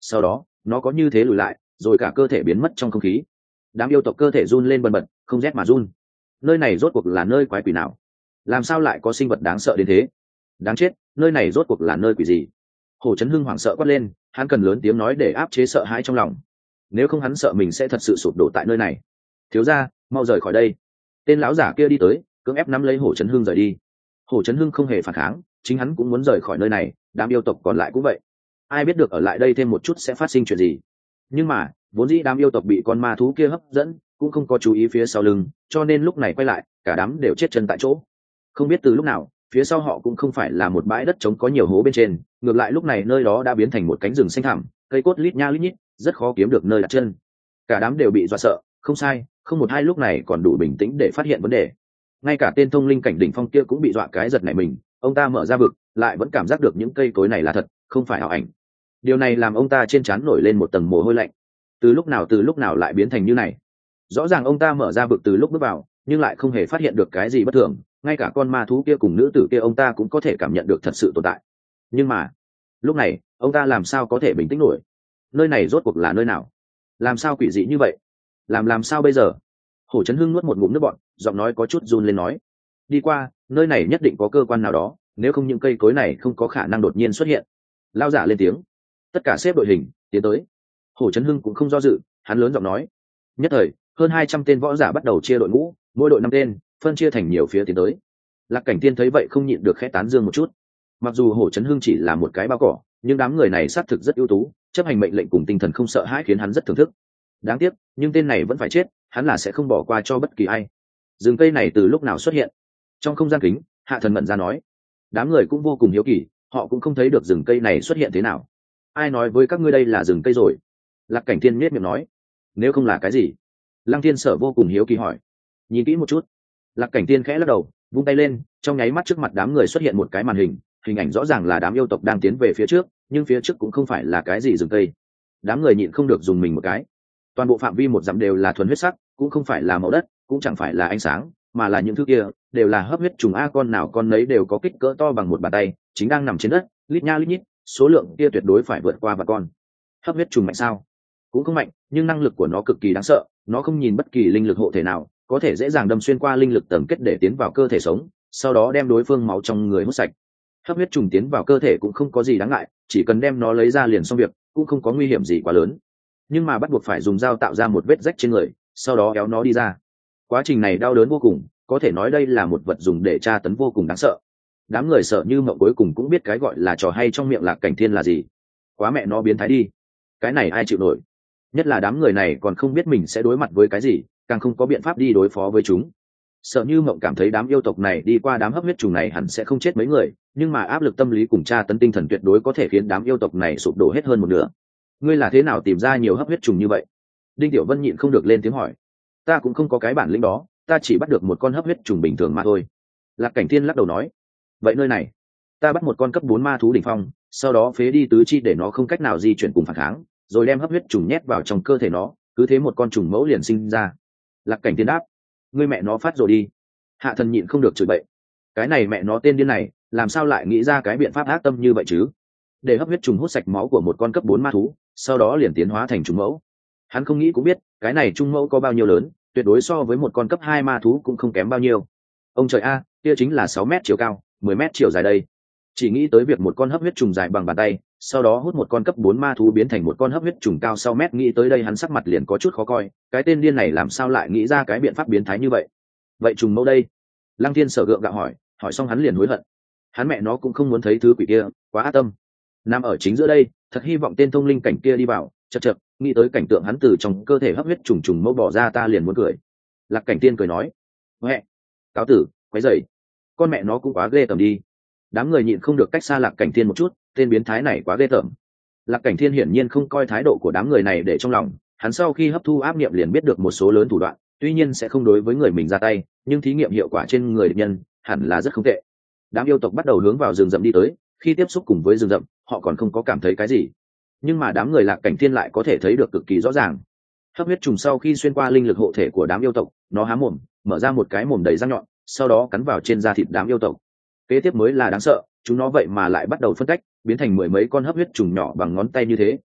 sau đó nó có như thế lùi lại rồi cả cơ thể biến mất trong không khí. Đám yêu tộc cơ thể run lên bần bật, không rét mà run. Nơi này rốt cuộc là nơi quái quỷ nào? Làm sao lại có sinh vật đáng sợ đến thế? Đáng chết, nơi này rốt cuộc là nơi quỷ gì? Hồ Chấn Hưng hoảng sợ quát lên, hắn cần lớn tiếng nói để áp chế sợ hãi trong lòng. Nếu không hắn sợ mình sẽ thật sự sụp đổ tại nơi này. Thiếu gia, mau rời khỏi đây. Tên lão giả kia đi tới, cưỡng ép nắm lấy Hồ Chấn Hưng rời đi. Hồ Chấn Hưng không hề phản kháng, chính hắn cũng muốn rời khỏi nơi này, đám yêu tộc còn lại cũng vậy. Ai biết được ở lại đây thêm một chút sẽ phát sinh chuyện gì. Nhưng mà vốn dĩ đám yêu tộc bị con ma thú kia hấp dẫn, cũng không có chú ý phía sau lưng, cho nên lúc này quay lại cả đám đều chết chân tại chỗ. Không biết từ lúc nào phía sau họ cũng không phải là một bãi đất trống có nhiều hố bên trên, ngược lại lúc này nơi đó đã biến thành một cánh rừng xanh thẳm, cây cốt lít nha lít nhít, rất khó kiếm được nơi đặt chân. Cả đám đều bị dọa sợ, không sai, không một hai lúc này còn đủ bình tĩnh để phát hiện vấn đề. Ngay cả tên thông linh cảnh đỉnh phong kia cũng bị dọa cái giật nảy mình, ông ta mở ra vực lại vẫn cảm giác được những cây cối này là thật, không phải ảo ảnh. Điều này làm ông ta trên trán nổi lên một tầng mồ hôi lạnh. Từ lúc nào lại biến thành như này? Rõ ràng ông ta mở ra vực từ lúc bước vào, nhưng lại không hề phát hiện được cái gì bất thường, ngay cả con ma thú kia cùng nữ tử kia ông ta cũng có thể cảm nhận được thật sự tồn tại. Nhưng mà lúc này ông ta làm sao có thể bình tĩnh nổi? Nơi này rốt cuộc là nơi nào? Làm sao quỷ dị như vậy? Làm sao bây giờ? Hổ Chấn Hưng nuốt một ngụm nước bọt, giọng nói có chút run lên nói, đi qua nơi này nhất định có cơ quan nào đó, nếu không những cây cối này không có khả năng đột nhiên xuất hiện. Lao giả lên tiếng, tất cả xếp đội hình tiến tới. Hổ Chấn Hưng cũng không do dự, hắn lớn giọng nói. Nhất thời hơn 200 tên võ giả bắt đầu chia đội ngũ, mỗi đội 5 tên, phân chia thành nhiều phía tiến tới. Lạc Cảnh Tiên thấy vậy không nhịn được khẽ tán dương một chút. Mặc dù Hổ Chấn Hưng chỉ là một cái bao cỏ, nhưng đám người này xác thực rất ưu tú, chấp hành mệnh lệnh cùng tinh thần không sợ hãi khiến hắn rất thưởng thức. Đáng tiếc, nhưng tên này vẫn phải chết, hắn là sẽ không bỏ qua cho bất kỳ ai. Rừng cây này từ lúc nào xuất hiện? Trong không gian kính, Hạ Thần mẩn ra nói. Đám người cũng vô cùng hiếu kỳ, họ cũng không thấy được rừng cây này xuất hiện thế nào. Ai nói với các ngươi đây là rừng cây rồi? Lạc Cảnh Thiên nhếch miệng nói. Nếu không là cái gì? Lăng Thiên Sở vô cùng hiếu kỳ hỏi. Nhìn kỹ một chút. Lạc Cảnh Thiên khẽ lắc đầu, vung tay lên, trong nháy mắt trước mặt đám người xuất hiện một cái màn hình, hình ảnh rõ ràng là đám yêu tộc đang tiến về phía trước, nhưng phía trước cũng không phải là cái gì rừng cây. Đám người nhịn không được dùng mình một cái. Toàn bộ phạm vi một dặm đều là thuần huyết sắc, cũng không phải là màu đất, cũng chẳng phải là ánh sáng, mà là những thứ kia đều là hấp huyết trùng a, con nào con nấy đều có kích cỡ to bằng một bàn tay, chính đang nằm trên đất, lít nha lít nhít, số lượng kia tuyệt đối phải vượt qua vạn con. Hấp huyết trùng mạnh sao? Cũng không mạnh, nhưng năng lực của nó cực kỳ đáng sợ, nó không nhìn bất kỳ linh lực hộ thể nào, có thể dễ dàng đâm xuyên qua linh lực tầng kết để tiến vào cơ thể sống, sau đó đem đối phương máu trong người hút sạch. Hấp huyết trùng tiến vào cơ thể cũng không có gì đáng ngại, chỉ cần đem nó lấy ra liền xong việc, cũng không có nguy hiểm gì quá lớn. Nhưng mà bắt buộc phải dùng dao tạo ra một vết rách trên người, sau đó kéo nó đi ra. Quá trình này đau đớn vô cùng, có thể nói đây là một vật dùng để tra tấn vô cùng đáng sợ. Đám người sợ như mộng cuối cùng cũng biết cái gọi là trò hay trong miệng Lạc Cảnh Thiên là gì. Quá mẹ nó biến thái đi, cái này ai chịu nổi? Nhất là đám người này còn không biết mình sẽ đối mặt với cái gì, càng không có biện pháp đi đối phó với chúng. Sợ như mộng cảm thấy đám yêu tộc này đi qua đám hấp huyết trùng này hẳn sẽ không chết mấy người, nhưng mà áp lực tâm lý cùng tra tấn tinh thần tuyệt đối có thể khiến đám yêu tộc này sụp đổ hết hơn một nửa. Ngươi là thế nào tìm ra nhiều hấp huyết trùng như vậy? Đinh Tiểu Vân nhịn không được lên tiếng hỏi. Ta cũng không có cái bản lĩnh đó, ta chỉ bắt được một con hấp huyết trùng bình thường mà thôi. Lạc Cảnh Thiên lắc đầu nói. Vậy nơi này, ta bắt một con cấp 4 ma thú đỉnh phong, sau đó phế đi tứ chi để nó không cách nào di chuyển cùng phản kháng, rồi đem hấp huyết trùng nhét vào trong cơ thể nó, cứ thế một con trùng mẫu liền sinh ra. Lạc Cảnh Thiên đáp. Ngươi mẹ nó phát rồi đi. Hạ Thần nhịn không được chửi bậy. Cái này mẹ nó tên điên này, làm sao lại nghĩ ra cái biện pháp ác tâm như vậy chứ? Để hấp huyết trùng hút sạch máu của một con cấp 4 ma thú, sau đó liền tiến hóa thành trùng mẫu. Hắn không nghĩ cũng biết, cái này trung mẫu có bao nhiêu lớn, tuyệt đối so với một con cấp 2 ma thú cũng không kém bao nhiêu. Ông trời a, kia chính là 6 mét chiều cao, 10 mét chiều dài đây. Chỉ nghĩ tới việc một con hấp huyết trùng dài bằng bàn tay, sau đó hút một con cấp 4 ma thú biến thành một con hấp huyết trùng cao 6 mét, nghĩ tới đây hắn sắc mặt liền có chút khó coi, cái tên điên này làm sao lại nghĩ ra cái biện pháp biến thái như vậy? Vậy trùng mẫu đây? Lăng Thiên Sở gượng gạo hỏi xong hắn liền hối hận. Hắn mẹ nó cũng không muốn thấy thứ quỷ kia, quá ác tâm. Nằm ở chính giữa đây, thật hy vọng tên thông linh cảnh kia đi vào, chật, nghĩ tới cảnh tượng hắn từ trong cơ thể hấp huyết trùng mẫu bỏ ra ta liền muốn cười. Lạc Cảnh Tiên cười nói, mẹ, cáo tử, quấy rầy, con mẹ nó cũng quá ghê tởm đi. Đám người nhịn không được cách xa Lạc Cảnh Thiên một chút, tên biến thái này quá ghê tởm. Lạc Cảnh Thiên hiển nhiên không coi thái độ của đám người này để trong lòng, hắn sau khi hấp thu áp niệm liền biết được một số lớn thủ đoạn, tuy nhiên sẽ không đối với người mình ra tay, nhưng thí nghiệm hiệu quả trên người địch nhân hẳn là rất không tệ. Đám yêu tộc bắt đầu hướng vào rừng rậm đi tới, khi tiếp xúc cùng với rừng rậm, họ còn không có cảm thấy cái gì, nhưng mà đám người Lạc Cảnh Thiên lại có thể thấy được cực kỳ rõ ràng. Hấp huyết trùng sau khi xuyên qua linh lực hộ thể của đám yêu tộc, nó há mồm, mở ra một cái mồm đầy răng nhọn, sau đó cắn vào trên da thịt đám yêu tộc. Kế tiếp mới là đáng sợ, chúng nó vậy mà lại bắt đầu phân tách, biến thành mười mấy con hấp huyết trùng nhỏ bằng ngón tay như thế,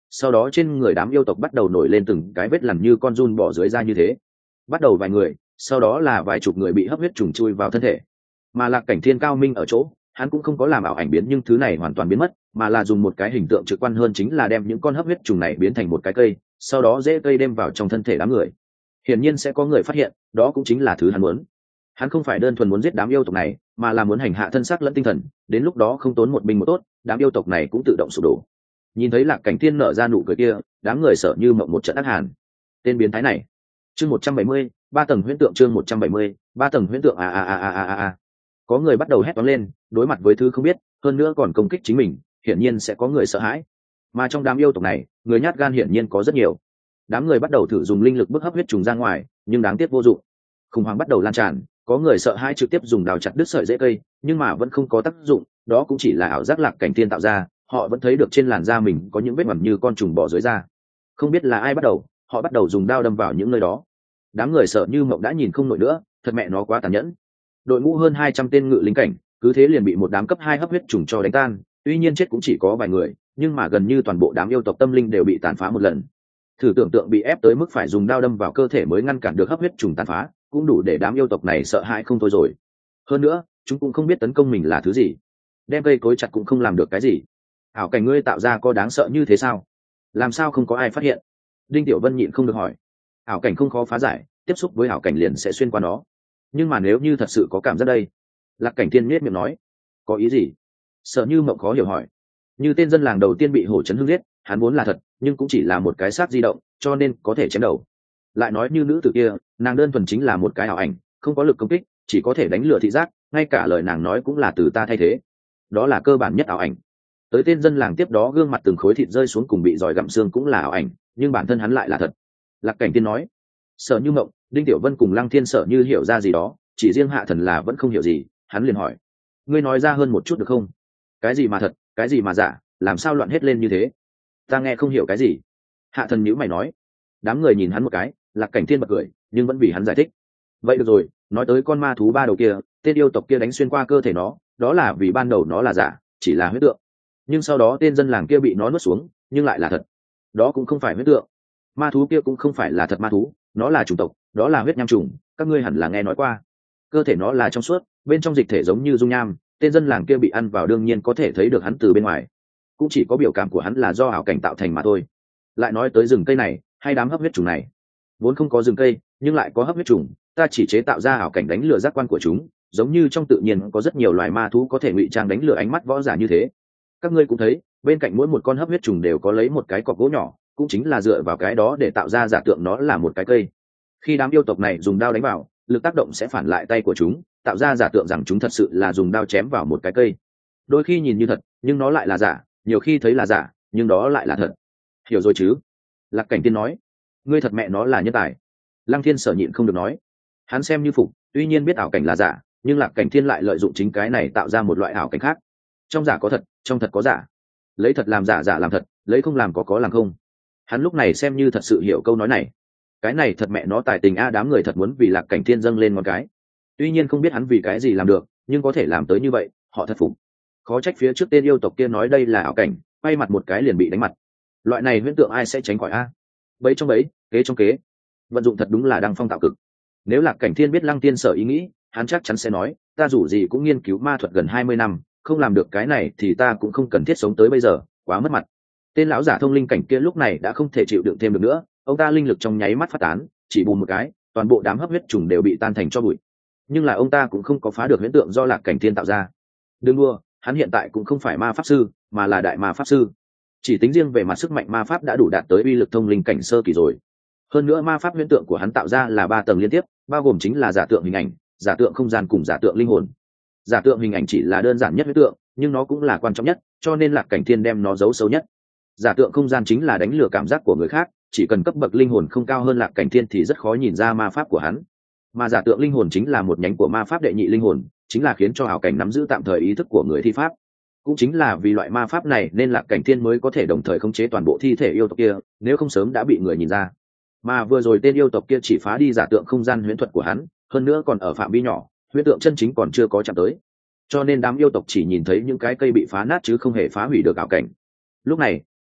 sau đó trên người đám yêu tộc bắt đầu nổi lên từng cái vết lằn như con giun bỏ dưới da như thế. Bắt đầu vài người, sau đó là vài chục người bị hấp huyết trùng chui vào thân thể. Mà Lạc Cảnh Thiên cao minh ở chỗ, hắn cũng không có làm ảo ảnh biến nhưng thứ này hoàn toàn biến mất, mà là dùng một cái hình tượng trực quan hơn, chính là đem những con hấp huyết trùng này biến thành một cái cây, sau đó rễ cây đem vào trong thân thể đám người. Hiển nhiên sẽ có người phát hiện, đó cũng chính là thứ hắn muốn. Hắn không phải đơn thuần muốn giết đám yêu tộc này, mà là muốn hành hạ thân xác lẫn tinh thần, đến lúc đó không tốn một binh một tốt, đám yêu tộc này cũng tự động sụp đổ. Nhìn thấy Lạc Cảnh Thiên nở ra nụ cười kia, đám người sợ như mộng một trận ác hàn. Tên biến thái này. Chương 170, ba tầng huyễn tượng. Chương 170, ba tầng huyễn tượng. Có người bắt đầu hét toáng lên, đối mặt với thứ không biết, hơn nữa còn công kích chính mình, hiển nhiên sẽ có người sợ hãi. Mà trong đám yêu tộc này, người nhát gan hiển nhiên có rất nhiều. Đám người bắt đầu thử dùng linh lực bức hấp huyết trùng ra ngoài, nhưng đáng tiếc vô dụng. Khủng hoảng bắt đầu lan tràn, có người sợ hãi trực tiếp dùng đào chặt đứt sợi rễ cây, nhưng mà vẫn không có tác dụng, đó cũng chỉ là ảo giác Lạc Cảnh Thiên tạo ra, họ vẫn thấy được trên làn da mình có những vết bầm như con trùng bò dưới da. Không biết là ai bắt đầu, họ bắt đầu dùng đao đâm vào những nơi đó. Đám người sợ như mộng đã nhìn không nổi nữa, thật mẹ nó quá tàn nhẫn. Đội ngũ hơn 200 tên ngự lính cảnh, cứ thế liền bị một đám cấp 2 hấp huyết trùng cho đánh tan, tuy nhiên chết cũng chỉ có vài người, nhưng mà gần như toàn bộ đám yêu tộc tâm linh đều bị tàn phá một lần. Thử tưởng tượng bị ép tới mức phải dùng đao đâm vào cơ thể mới ngăn cản được hấp huyết trùng tàn phá, cũng đủ để đám yêu tộc này sợ hãi không thôi rồi. Hơn nữa, chúng cũng không biết tấn công mình là thứ gì, đem cây cối chặt cũng không làm được cái gì. Ảo cảnh ngươi tạo ra có đáng sợ như thế sao? Làm sao không có ai phát hiện? Đinh Tiểu Vân nhịn không được hỏi. Ảo cảnh không khó phá giải, tiếp xúc với ảo cảnh liền sẽ xuyên qua nó. Nhưng mà nếu như thật sự có cảm giác đây? Lạc Cảnh Thiên nhếch miệng nói. Có ý gì? Sợ như mộng khó hiểu hỏi. Như tên dân làng đầu tiên bị Hổ Chấn Hưng giết, hắn vốn là thật, nhưng cũng chỉ là một cái xác di động, cho nên có thể chém đầu. Lại nói như nữ tử kia, nàng đơn thuần chính là một cái ảo ảnh, không có lực công kích, chỉ có thể đánh lừa thị giác, ngay cả lời nàng nói cũng là từ ta thay thế. Đó là cơ bản nhất ảo ảnh. Tới tên dân làng tiếp đó gương mặt từng khối thịt rơi xuống cùng bị giòi gặm xương cũng là ảo ảnh, nhưng bản thân hắn lại là thật. Lạc Cảnh Thiên nói. Sở Như Mộng, Đinh Tiểu Vân cùng Lăng Thiên Sở Như hiểu ra gì đó, chỉ riêng Hạ Thần là vẫn không hiểu gì, hắn liền hỏi: ngươi nói ra hơn một chút được không? Cái gì mà thật, cái gì mà giả, làm sao loạn hết lên như thế? Ta nghe không hiểu cái gì. Hạ Thần nhíu mày nói. Đám người nhìn hắn một cái, Lạc Cảnh Thiên bật cười, nhưng vẫn vì hắn giải thích. Vậy được rồi, nói tới con ma thú ba đầu kia, tên yêu tộc kia đánh xuyên qua cơ thể nó, đó là vì ban đầu nó là giả, chỉ là huyết tượng. Nhưng sau đó tên dân làng kia bị nó nuốt xuống, nhưng lại là thật. Đó cũng không phải huyết tượng. Ma thú kia cũng không phải là thật ma thú, nó là chủng tộc, đó là huyết nham trùng, các ngươi hẳn là nghe nói qua. Cơ thể nó là trong suốt, bên trong dịch thể giống như dung nham, tên dân làng kia bị ăn vào đương nhiên có thể thấy được hắn từ bên ngoài, cũng chỉ có biểu cảm của hắn là do ảo cảnh tạo thành mà thôi. Lại nói tới rừng cây này, hay đám hấp huyết trùng này, vốn không có rừng cây, nhưng lại có hấp huyết trùng, ta chỉ chế tạo ra ảo cảnh đánh lừa giác quan của chúng, giống như trong tự nhiên có rất nhiều loài ma thú có thể ngụy trang đánh lừa ánh mắt võ giả như thế. Các ngươi cũng thấy, bên cạnh mỗi một con hấp huyết trùng đều có lấy một cái cọc gỗ nhỏ, cũng chính là dựa vào cái đó để tạo ra giả tượng nó là một cái cây. Khi đám yêu tộc này dùng đao đánh vào, lực tác động sẽ phản lại tay của chúng, tạo ra giả tượng rằng chúng thật sự là dùng đao chém vào một cái cây. Đôi khi nhìn như thật, nhưng nó lại là giả, nhiều khi thấy là giả, nhưng đó lại là thật. Hiểu rồi chứ? Lạc Cảnh Thiên nói. Ngươi thật mẹ nó là nhân tài. Lăng Thiên Sở nhịn không được nói. Hắn xem như phục, tuy nhiên biết ảo cảnh là giả, nhưng Lạc Cảnh Thiên lại lợi dụng chính cái này tạo ra một loại ảo cảnh khác. Trong giả có thật, trong thật có giả. Lấy thật làm giả, giả làm thật, lấy không làm có làm không. Hắn lúc này xem như thật sự hiểu câu nói này. Cái này thật mẹ nó tài tình a, đám người thật muốn vì Lạc Cảnh Thiên dâng lên một cái. Tuy nhiên không biết hắn vì cái gì làm được, nhưng có thể làm tới như vậy, họ thật phục. Khó trách phía trước tên yêu tộc kia nói đây là ảo cảnh, quay mặt một cái liền bị đánh mặt. Loại này huyễn tượng ai sẽ tránh khỏi a? Bẫy trong bẫy, kế trong kế, vận dụng thật đúng là đăng phong tạo cực. Nếu Lạc Cảnh Thiên biết Lăng Tiên Sở ý nghĩ, hắn chắc chắn sẽ nói, ta dù gì cũng nghiên cứu ma thuật gần 20 năm, không làm được cái này thì ta cũng không cần thiết sống tới bây giờ, quá mất mặt. Tên lão giả thông linh cảnh kia lúc này đã không thể chịu đựng thêm được nữa, ông ta linh lực trong nháy mắt phát tán, chỉ bùm một cái, toàn bộ đám hấp huyết trùng đều bị tan thành tro bụi. Nhưng là ông ta cũng không có phá được huyễn tượng do Lạc Cảnh Thiên tạo ra. Đừng đua, hắn hiện tại cũng không phải ma pháp sư, mà là đại ma pháp sư. Chỉ tính riêng về mặt sức mạnh ma pháp đã đủ đạt tới uy lực thông linh cảnh sơ kỳ rồi. Hơn nữa ma pháp huyễn tượng của hắn tạo ra là 3 tầng liên tiếp, bao gồm chính là giả tượng hình ảnh, giả tượng không gian cùng giả tượng linh hồn. Giả tượng hình ảnh chỉ là đơn giản nhất huyễn tượng, nhưng nó cũng là quan trọng nhất, cho nên Lạc Cảnh Thiên đem nó giấu sâu nhất. Giả tượng không gian chính là đánh lừa cảm giác của người khác, chỉ cần cấp bậc linh hồn không cao hơn Lạc Cảnh Thiên thì rất khó nhìn ra ma pháp của hắn. Mà giả tượng linh hồn chính là một nhánh của ma pháp đệ nhị linh hồn, chính là khiến cho ảo cảnh nắm giữ tạm thời ý thức của người thi pháp. Cũng chính là vì loại ma pháp này nên Lạc Cảnh Thiên mới có thể đồng thời khống chế toàn bộ thi thể yêu tộc kia, nếu không sớm đã bị người nhìn ra. Mà vừa rồi tên yêu tộc kia chỉ phá đi giả tượng không gian huyễn thuật của hắn, hơn nữa còn ở phạm vi nhỏ, huyễn tượng chân chính còn chưa có chạm tới. Cho nên đám yêu tộc chỉ nhìn thấy những cái cây bị phá nát chứ không hề phá hủy được ảo cảnh. Lúc này,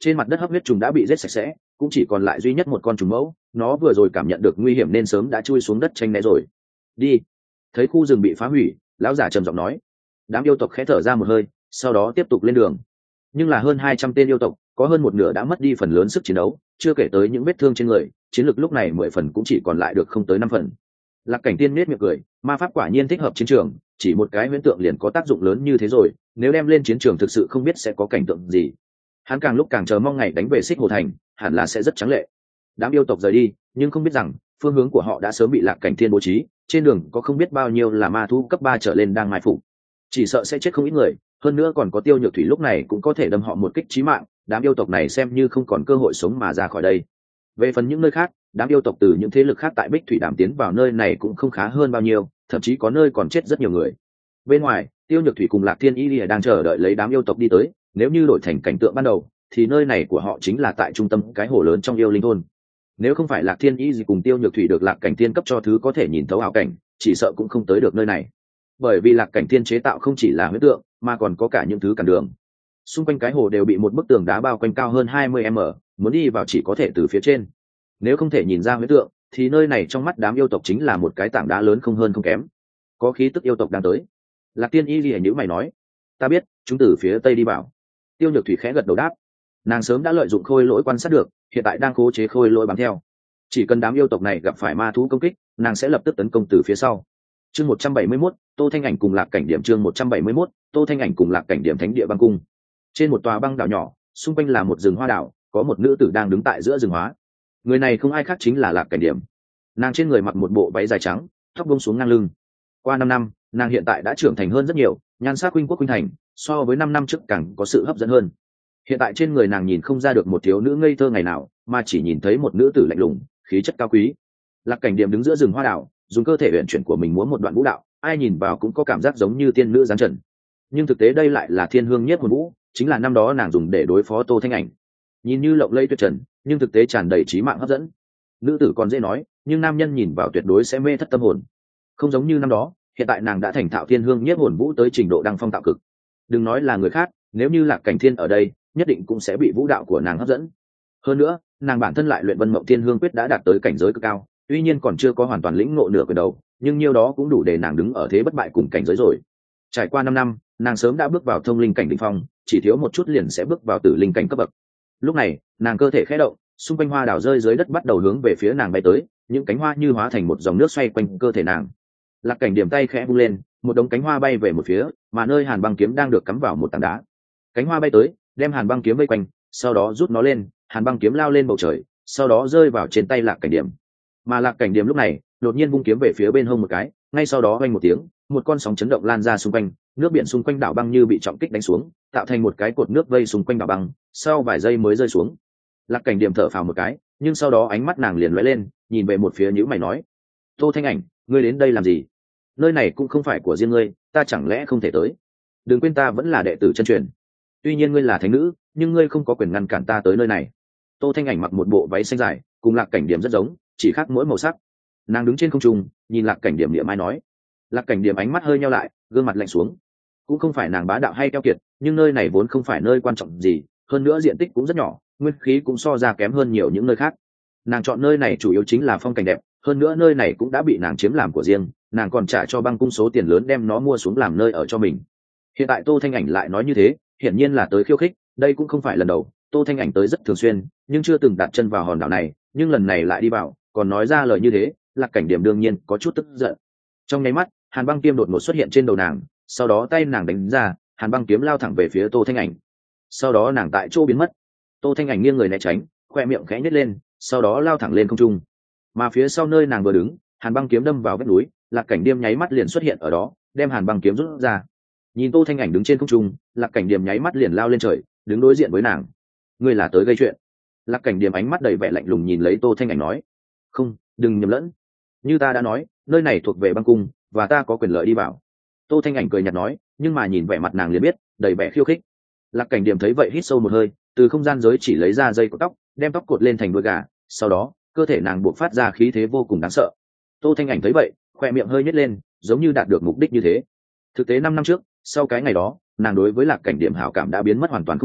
trên mặt đất hấp huyết trùng đã bị giết sạch sẽ, cũng chỉ còn lại duy nhất một con trùng mẫu, nó vừa rồi cảm nhận được nguy hiểm nên sớm đã chui xuống đất tranh né rồi. Đi. Thấy khu rừng bị phá hủy, lão giả trầm giọng nói. Đám yêu tộc khẽ thở ra một hơi, sau đó tiếp tục lên đường. Nhưng là hơn 200 tên yêu tộc, có hơn một nửa đã mất đi phần lớn sức chiến đấu, chưa kể tới những vết thương trên người, chiến lược lúc này 10 phần cũng chỉ còn lại được không tới 5 phần. Lạc Cảnh Tiên nết miệng cười, ma pháp quả nhiên thích hợp chiến trường, chỉ một cái huyễn tượng liền có tác dụng lớn như thế rồi, nếu đem lên chiến trường thực sự không biết sẽ có cảnh tượng gì. Hắn càng lúc càng chờ mong ngày đánh về Xích Hồ Thành, hẳn là sẽ rất trắng lệ. Đám yêu tộc rời đi, nhưng không biết rằng phương hướng của họ đã sớm bị Lạc Cảnh Thiên bố trí, trên đường có không biết bao nhiêu là ma thú cấp 3 trở lên đang mai phục, chỉ sợ sẽ chết không ít người, hơn nữa còn có Tiêu Nhược Thủy lúc này cũng có thể đâm họ một kích chí mạng, đám yêu tộc này xem như không còn cơ hội sống mà ra khỏi đây. Về phần những nơi khác, đám yêu tộc từ những thế lực khác tại Bích Thủy Đàm tiến vào nơi này cũng không khá hơn bao nhiêu, thậm chí có nơi còn chết rất nhiều người. Bên ngoài, Tiêu Nhược Thủy cùng Lạc Thiên Y Lìa đang chờ đợi lấy đám yêu tộc đi tới, nếu như đổi thành cảnh tượng ban đầu thì nơi này của họ chính là tại trung tâm cái hồ lớn trong yêu linh thôn. Nếu không phải Lạc Thiên Y gì cùng Tiêu Nhược Thủy được Lạc Cảnh Thiên cấp cho thứ có thể nhìn thấu ảo cảnh, chỉ sợ cũng không tới được nơi này. Bởi vì Lạc Cảnh Thiên chế tạo không chỉ là huyễn tượng, mà còn có cả những thứ cản đường. Xung quanh cái hồ đều bị một bức tường đá bao quanh cao hơn 20m, muốn đi vào chỉ có thể từ phía trên. Nếu không thể nhìn ra huyễn tượng, thì nơi này trong mắt đám yêu tộc chính là một cái tảng đá lớn không hơn không kém. Có khí tức yêu tộc đang tới. Lạc Tiên Y lìa nhữ mày nói, ta biết, chúng từ phía tây đi vào. Tiêu Nhược Thủy khẽ gật đầu đáp, nàng sớm đã lợi dụng khôi lỗi quan sát được, hiện tại đang cố chế khôi lỗi bám theo. Chỉ cần đám yêu tộc này gặp phải ma thú công kích, nàng sẽ lập tức tấn công từ phía sau. Chương 171, Tô Thanh Ảnh cùng Lạc Cảnh Điểm. Chương 171, Tô Thanh Ảnh cùng Lạc Cảnh Điểm. Thánh địa băng cung. Trên một tòa băng đảo nhỏ, xung quanh là một rừng hoa đảo, có một nữ tử đang đứng tại giữa rừng hóa. Người này không ai khác chính là Lạc Cảnh Điểm. Nàng trên người mặc một bộ váy dài trắng, tóc buông xuống ngang lưng. Qua 5 năm, nàng hiện tại đã trưởng thành hơn rất nhiều, nhan sắc khuynh quốc khuynh thành, so với 5 năm trước càng có sự hấp dẫn hơn. Hiện tại trên người nàng nhìn không ra được một thiếu nữ ngây thơ ngày nào, mà chỉ nhìn thấy một nữ tử lạnh lùng, khí chất cao quý. Lạc Cảnh Điểm đứng giữa rừng hoa đảo, dùng cơ thể uyển chuyển của mình múa một đoạn vũ đạo, ai nhìn vào cũng có cảm giác giống như tiên nữ giáng trần. Nhưng thực tế đây lại là Thiên Hương Nhất Hồn Vũ, chính là năm đó nàng dùng để đối phó Tô Thanh Ảnh. Nhìn như lộng lẫy tuyệt trần, nhưng thực tế tràn đầy trí mạng hấp dẫn. Nữ tử còn dễ nói, nhưng nam nhân nhìn vào tuyệt đối sẽ mê thất tâm hồn. Không giống như năm đó, hiện tại nàng đã thành thạo Thiên Hương Nhất Hồn Vũ tới trình độ đăng phong tạo cực. Đừng nói là người khác, nếu như Lạc Cảnh Thiên ở đây, nhất định cũng sẽ bị vũ đạo của nàng hấp dẫn. Hơn nữa, nàng bản thân lại luyện Vân Mộng Thiên Hương Quyết đã đạt tới cảnh giới cực cao, tuy nhiên còn chưa có hoàn toàn lĩnh ngộ nửa quyền đầu, nhưng nhiêu đó cũng đủ để nàng đứng ở thế bất bại cùng cảnh giới rồi. Trải qua 5 năm, nàng sớm đã bước vào thông linh cảnh đỉnh phong, chỉ thiếu một chút liền sẽ bước vào tử linh cảnh cấp bậc. Lúc này, nàng cơ thể khẽ động, xung quanh hoa đảo rơi dưới đất bắt đầu hướng về phía nàng bay tới, những cánh hoa như hóa thành một dòng nước xoay quanh cơ thể nàng. Lạc Cảnh Điểm tay khẽ vung lên, một đống cánh hoa bay về một phía, mà nơi Hàn Băng kiếm đang được cắm vào một tảng đá. Cánh hoa bay tới, đem Hàn Băng kiếm vây quanh, sau đó rút nó lên, Hàn Băng kiếm lao lên bầu trời, sau đó rơi vào trên tay Lạc Cảnh Điểm. Mà Lạc Cảnh Điểm lúc này đột nhiên vung kiếm về phía bên hông một cái, ngay sau đó vang một tiếng, một con sóng chấn động lan ra xung quanh, nước biển xung quanh đảo băng như bị trọng kích đánh xuống, tạo thành một cái cột nước vây xung quanh đảo băng, sau vài giây mới rơi xuống. Lạc Cảnh Điểm thở phào một cái, nhưng sau đó ánh mắt nàng liền lóe lên, nhìn về một phía nhíu mày nói, Tô Thanh Ảnh, ngươi đến đây làm gì? Nơi này cũng không phải của riêng ngươi, ta chẳng lẽ không thể tới? Đừng quên ta vẫn là đệ tử chân truyền. Tuy nhiên ngươi là thánh nữ, nhưng ngươi không có quyền ngăn cản ta tới nơi này. Tô Thanh Ảnh mặc một bộ váy xanh dài, cùng Lạc Cảnh Điểm rất giống, chỉ khác mỗi màu sắc. Nàng đứng trên không trung, nhìn Lạc Cảnh Điểm niệm mai nói. Lạc Cảnh Điểm ánh mắt hơi nheo lại, gương mặt lạnh xuống. Cũng không phải nàng bá đạo hay keo kiệt, nhưng nơi này vốn không phải nơi quan trọng gì, hơn nữa diện tích cũng rất nhỏ, nguyên khí cũng so ra kém hơn nhiều những nơi khác. Nàng chọn nơi này chủ yếu chính là phong cảnh đẹp, hơn nữa nơi này cũng đã bị nàng chiếm làm của riêng, nàng còn trả cho băng cung số tiền lớn đem nó mua xuống làm nơi ở cho mình. Hiện tại Tô Thanh Ảnh lại nói như thế, hiển nhiên là tới khiêu khích, đây cũng không phải lần đầu, Tô Thanh Ảnh tới rất thường xuyên, nhưng chưa từng đặt chân vào hòn đảo này, nhưng lần này lại đi vào, còn nói ra lời như thế, Lạc Cảnh Điểm đương nhiên có chút tức giận. Trong nháy mắt, Hàn Băng kiếm đột ngột xuất hiện trên đầu nàng, sau đó tay nàng đánh ra, Hàn Băng kiếm lao thẳng về phía Tô Thanh Ảnh. Sau đó nàng tại chỗ biến mất. Tô Thanh Ảnh nghiêng người né tránh, khoe miệng khẽ nhếch lên, sau đó lao thẳng lên không trung. Mà phía sau nơi nàng vừa đứng, Hàn Băng kiếm đâm vào vách núi, Lạc Cảnh Điểm nháy mắt liền xuất hiện ở đó, đem Hàn Băng kiếm rút ra. Nhìn Tô Thanh Ảnh đứng trên không trung, Lạc Cảnh Điểm nháy mắt liền lao lên trời, đứng đối diện với nàng. Ngươi là tới gây chuyện? Lạc Cảnh Điểm ánh mắt đầy vẻ lạnh lùng nhìn lấy Tô Thanh Ảnh nói. Không, đừng nhầm lẫn. Như ta đã nói, nơi này thuộc về băng cung, và ta có quyền lợi đi vào. Tô Thanh Ảnh cười nhạt nói, nhưng mà nhìn vẻ mặt nàng liền biết, đầy vẻ khiêu khích. Lạc Cảnh Điểm thấy vậy hít sâu một hơi, từ không gian giới chỉ lấy ra dây cột tóc, đem tóc cột lên thành đuôi gà, sau đó, cơ thể nàng buộc phát ra khí thế vô cùng đáng sợ. Tô Thanh Ảnh thấy vậy, khoe miệng hơi nhếch lên, giống như đạt được mục đích như thế. Thực tế 5 năm trước, sau cái ngày đó, nàng đối với Lạc Cảnh Điểm hảo cảm đã biến mất hoàn toàn không có,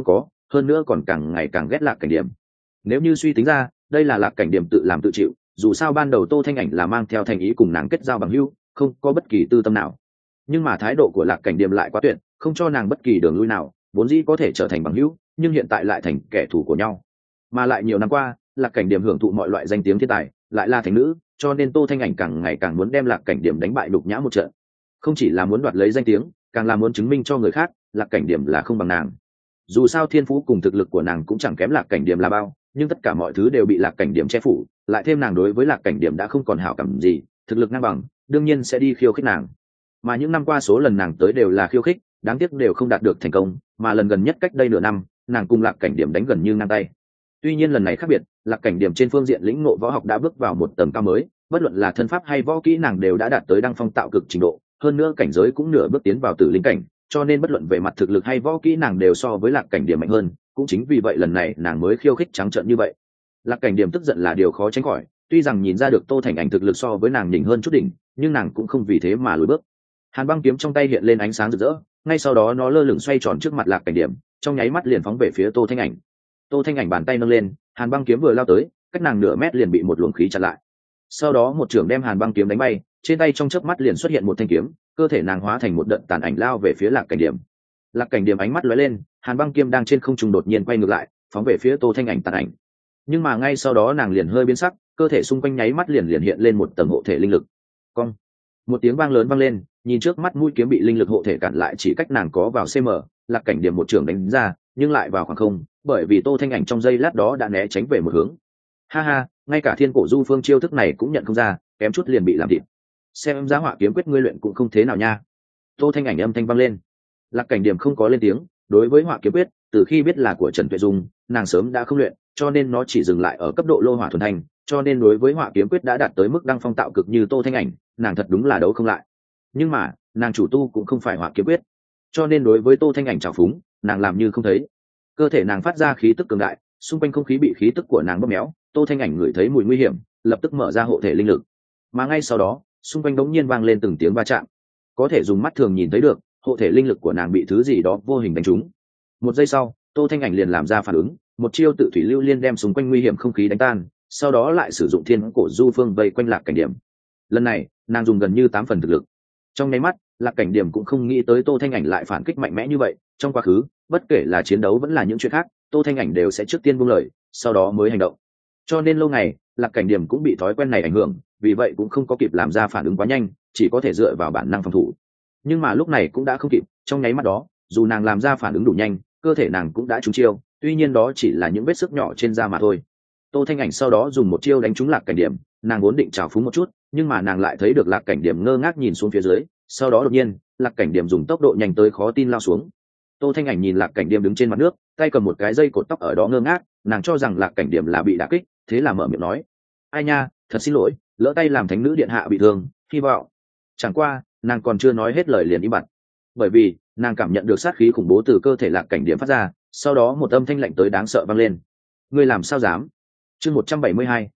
hơn nữa còn càng ngày càng ghét Lạc Cảnh Điểm. Nếu như suy tính ra, đây là Lạc Cảnh Điểm tự làm tự chịu, dù sao ban đầu Tô Thanh Ảnh là mang theo thành ý cùng nàng kết giao bằng hữu, không có bất kỳ tư tâm nào. Nhưng mà thái độ của Lạc Cảnh Điểm lại quá tuyệt, không cho nàng bất kỳ đường lui nào, vốn dĩ có thể trở thành bằng hữu, nhưng hiện tại lại thành kẻ thù của nhau. Mà lại nhiều năm qua, Lạc Cảnh Điểm hưởng thụ mọi loại danh tiếng thiên tài, lại là thành nữ, cho nên Tô Thanh Ảnh càng ngày càng muốn đem Lạc Cảnh Điểm đánh bại đục nhã một trận. Không chỉ là muốn đoạt lấy danh tiếng, càng là muốn chứng minh cho người khác, Lạc Cảnh Điểm là không bằng nàng. Dù sao thiên phú cùng thực lực của nàng cũng chẳng kém Lạc Cảnh Điểm là bao, nhưng tất cả mọi thứ đều bị Lạc Cảnh Điểm che phủ, lại thêm nàng đối với Lạc Cảnh Điểm đã không còn hảo cảm gì, thực lực ngang bằng, đương nhiên sẽ đi khiêu khích nàng. Mà những năm qua số lần nàng tới đều là khiêu khích, đáng tiếc đều không đạt được thành công, mà lần gần nhất cách đây nửa năm, nàng cùng Lạc Cảnh Điểm đánh gần như ngang tay. Tuy nhiên lần này khác biệt, Lạc Cảnh Điểm trên phương diện lĩnh ngộ võ học đã bước vào một tầng cao mới, bất luận là thân pháp hay võ kỹ nàng đều đã đạt tới đăng phong tạo cực trình độ, hơn nữa cảnh giới cũng nửa bước tiến vào tử linh cảnh, cho nên bất luận về mặt thực lực hay võ kỹ nàng đều so với Lạc Cảnh Điểm mạnh hơn, cũng chính vì vậy lần này nàng mới khiêu khích trắng trợn như vậy. Lạc Cảnh Điểm tức giận là điều khó tránh khỏi, tuy rằng nhìn ra được Tô Thành Ảnh thực lực so với nàng nhỉnh hơn chút đỉnh, nhưng nàng cũng không vì thế mà lùi bước. Hàn băng kiếm trong tay hiện lên ánh sáng rực rỡ, ngay sau đó nó lơ lửng xoay tròn trước mặt Lạc Cảnh Điểm, trong nháy mắt liền phóng về phía Tô Thanh Ảnh. Tô Thanh Ảnh bàn tay nâng lên, hàn băng kiếm vừa lao tới, cách nàng nửa mét liền bị một luồng khí chặn lại. Sau đó một chưởng đem hàn băng kiếm đánh bay, trên tay trong chớp mắt liền xuất hiện một thanh kiếm, cơ thể nàng hóa thành một đợt tàn ảnh lao về phía Lạc Cảnh Điểm. Lạc Cảnh Điểm ánh mắt lóe lên, hàn băng kiếm đang trên không trung đột nhiên quay ngược lại, phóng về phía Tô Thanh Ảnh tàn ảnh. Nhưng mà ngay sau đó nàng liền hơi biến sắc, cơ thể xung quanh nháy mắt liền hiện lên một tầng hộ thể linh lực. Cong, một tiếng vang lớn vang lên, nhìn trước mắt mũi kiếm bị linh lực hộ thể cản lại chỉ cách nàng có vào cm, Lạc Cảnh Điểm một chưởng đánh ra, nhưng lại vào khoảng không, bởi vì Tô Thanh Ảnh trong giây lát đó đã né tránh về một hướng. Ha ha, ngay cả thiên cổ du phương chiêu thức này cũng nhận không ra, kém chút liền bị làm thịt. Xem giá họa kiếm quyết ngươi luyện cũng không thế nào nha. Tô Thanh Ảnh âm thanh vang lên. Lạc Cảnh Điểm không có lên tiếng, đối với họa kiếm quyết, từ khi biết là của Trần Tuệ Dung, nàng sớm đã không luyện, cho nên nó chỉ dừng lại ở cấp độ lô hỏa thuần thành, cho nên đối với họa kiếm quyết đã đạt tới mức đăng phong tạo cực như Tô Thanh Ảnh, nàng thật đúng là đấu không lại. Nhưng mà, nàng chủ tu cũng không phải họa kiếm quyết, cho nên đối với Tô Thanh Ảnh trào phúng, nàng làm như không thấy. Cơ thể nàng phát ra khí tức cường đại, xung quanh không khí bị khí tức của nàng bóp méo, Tô Thanh Ảnh ngửi thấy mùi nguy hiểm, lập tức mở ra hộ thể linh lực. Mà ngay sau đó, xung quanh đống nhiên vang lên từng tiếng va chạm. Có thể dùng mắt thường nhìn thấy được, hộ thể linh lực của nàng bị thứ gì đó vô hình đánh trúng. Một giây sau, Tô Thanh Ảnh liền làm ra phản ứng, một chiêu tự thủy lưu liên đem xung quanh nguy hiểm không khí đánh tan, sau đó lại sử dụng thiên cổ du phương vây quanh Lạc Cảnh Điểm. Lần này, nàng dùng gần như 8 phần thực lực. Trong nháy mắt, Lạc Cảnh Điểm cũng không nghĩ tới Tô Thanh Ảnh lại phản kích mạnh mẽ như vậy, trong quá khứ, bất kể là chiến đấu vẫn là những chuyện khác, Tô Thanh Ảnh đều sẽ trước tiên buông lời, sau đó mới hành động. Cho nên lâu ngày, Lạc Cảnh Điểm cũng bị thói quen này ảnh hưởng, vì vậy cũng không có kịp làm ra phản ứng quá nhanh, chỉ có thể dựa vào bản năng phòng thủ. Nhưng mà lúc này cũng đã không kịp, trong nháy mắt đó, dù nàng làm ra phản ứng đủ nhanh, cơ thể nàng cũng đã trúng chiêu, tuy nhiên đó chỉ là những vết sức nhỏ trên da mà thôi. Tô Thanh Ảnh sau đó dùng một chiêu đánh trúng Lạc Cảnh Điểm, nàng vốn định trào phúng một chút, nhưng mà nàng lại thấy được Lạc Cảnh Điểm ngơ ngác nhìn xuống phía dưới, sau đó đột nhiên, Lạc Cảnh Điểm dùng tốc độ nhanh tới khó tin lao xuống. Tô Thanh Ảnh nhìn Lạc Cảnh Điểm đứng trên mặt nước, tay cầm một cái dây cột tóc ở đó ngơ ngác, nàng cho rằng Lạc Cảnh Điểm là bị đả kích, thế là mở miệng nói: "Ai nha, thật xin lỗi, lỡ tay làm thánh nữ điện hạ bị thương, hy vọng." Chẳng qua, nàng còn chưa nói hết lời liền im bặt, bởi vì nàng cảm nhận được sát khí khủng bố từ cơ thể Lạc Cảnh Điểm phát ra, sau đó một âm thanh lạnh tới đáng sợ vang lên: "Ngươi làm sao dám?" Chương 172,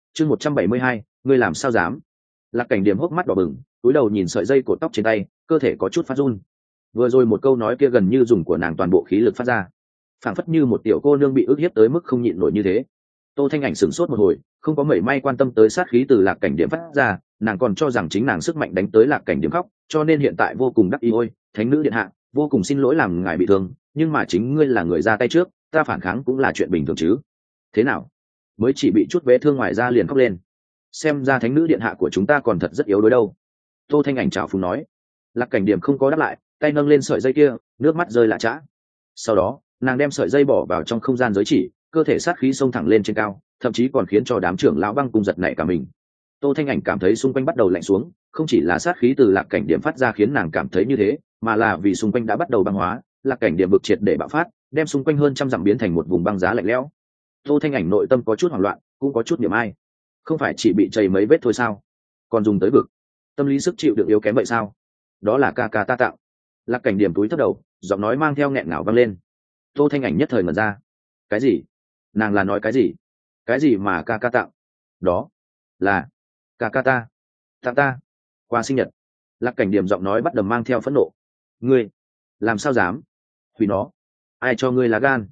ngươi làm sao dám? Lạc Cảnh Điểm hốc mắt đỏ bừng, cúi đầu nhìn sợi dây cột tóc trên tay, cơ thể có chút phát run. Vừa rồi một câu nói kia gần như dùng của nàng toàn bộ khí lực phát ra, phảng phất như một tiểu cô nương bị ức hiếp tới mức không nhịn nổi như thế. Tô Thanh Ảnh sửng sốt một hồi, không có mảy may quan tâm tới sát khí từ Lạc Cảnh Điểm phát ra, nàng còn cho rằng chính nàng sức mạnh đánh tới Lạc Cảnh Điểm khóc, cho nên hiện tại vô cùng đắc ý: "Ôi, thánh nữ điện hạ, vô cùng xin lỗi làm ngài bị thương, nhưng mà chính ngươi là người ra tay trước, ta phản kháng cũng là chuyện bình thường chứ. Thế nào? Mới chỉ bị chút vết thương ngoài da liền khóc lên. Xem ra thánh nữ điện hạ của chúng ta còn thật rất yếu đối đâu." Tô Thanh Ảnh trào phúng nói. Lạc Cảnh Điểm không có đáp lại, tay nâng lên sợi dây kia, nước mắt rơi lạ chã. Sau đó, nàng đem sợi dây bỏ vào trong không gian giới chỉ, cơ thể sát khí xông thẳng lên trên cao, thậm chí còn khiến cho đám trưởng lão băng cung giật nảy cả mình. Tô Thanh Ảnh cảm thấy xung quanh bắt đầu lạnh xuống, không chỉ là sát khí từ Lạc Cảnh Điểm phát ra khiến nàng cảm thấy như thế, mà là vì xung quanh đã bắt đầu băng hóa, Lạc Cảnh Điểm bực triệt để bạo phát, đem xung quanh hơn trăm dặm biến thành một vùng băng giá lạnh lẽo. Tô Thanh Ảnh nội tâm có chút hoảng loạn, cũng có chút niềm ai. Không phải chỉ bị chảy mấy vết thôi sao? Còn dùng tới vực. Tâm lý sức chịu đựng yếu kém vậy sao? Đó là ca ca ta tạo. Lạc Cảnh Điểm túi thấp đầu, giọng nói mang theo nghẹn ngào vang lên. Tô Thanh Ảnh nhất thời ngẩn ra. Cái gì? Nàng là nói cái gì? Cái gì mà ca ca tạo? Đó là ca ca ta. Tặng ta qua sinh nhật. Lạc Cảnh Điểm giọng nói bắt đầu mang theo phẫn nộ. Ngươi làm sao dám? Hủy nó. Ai cho ngươi lá gan?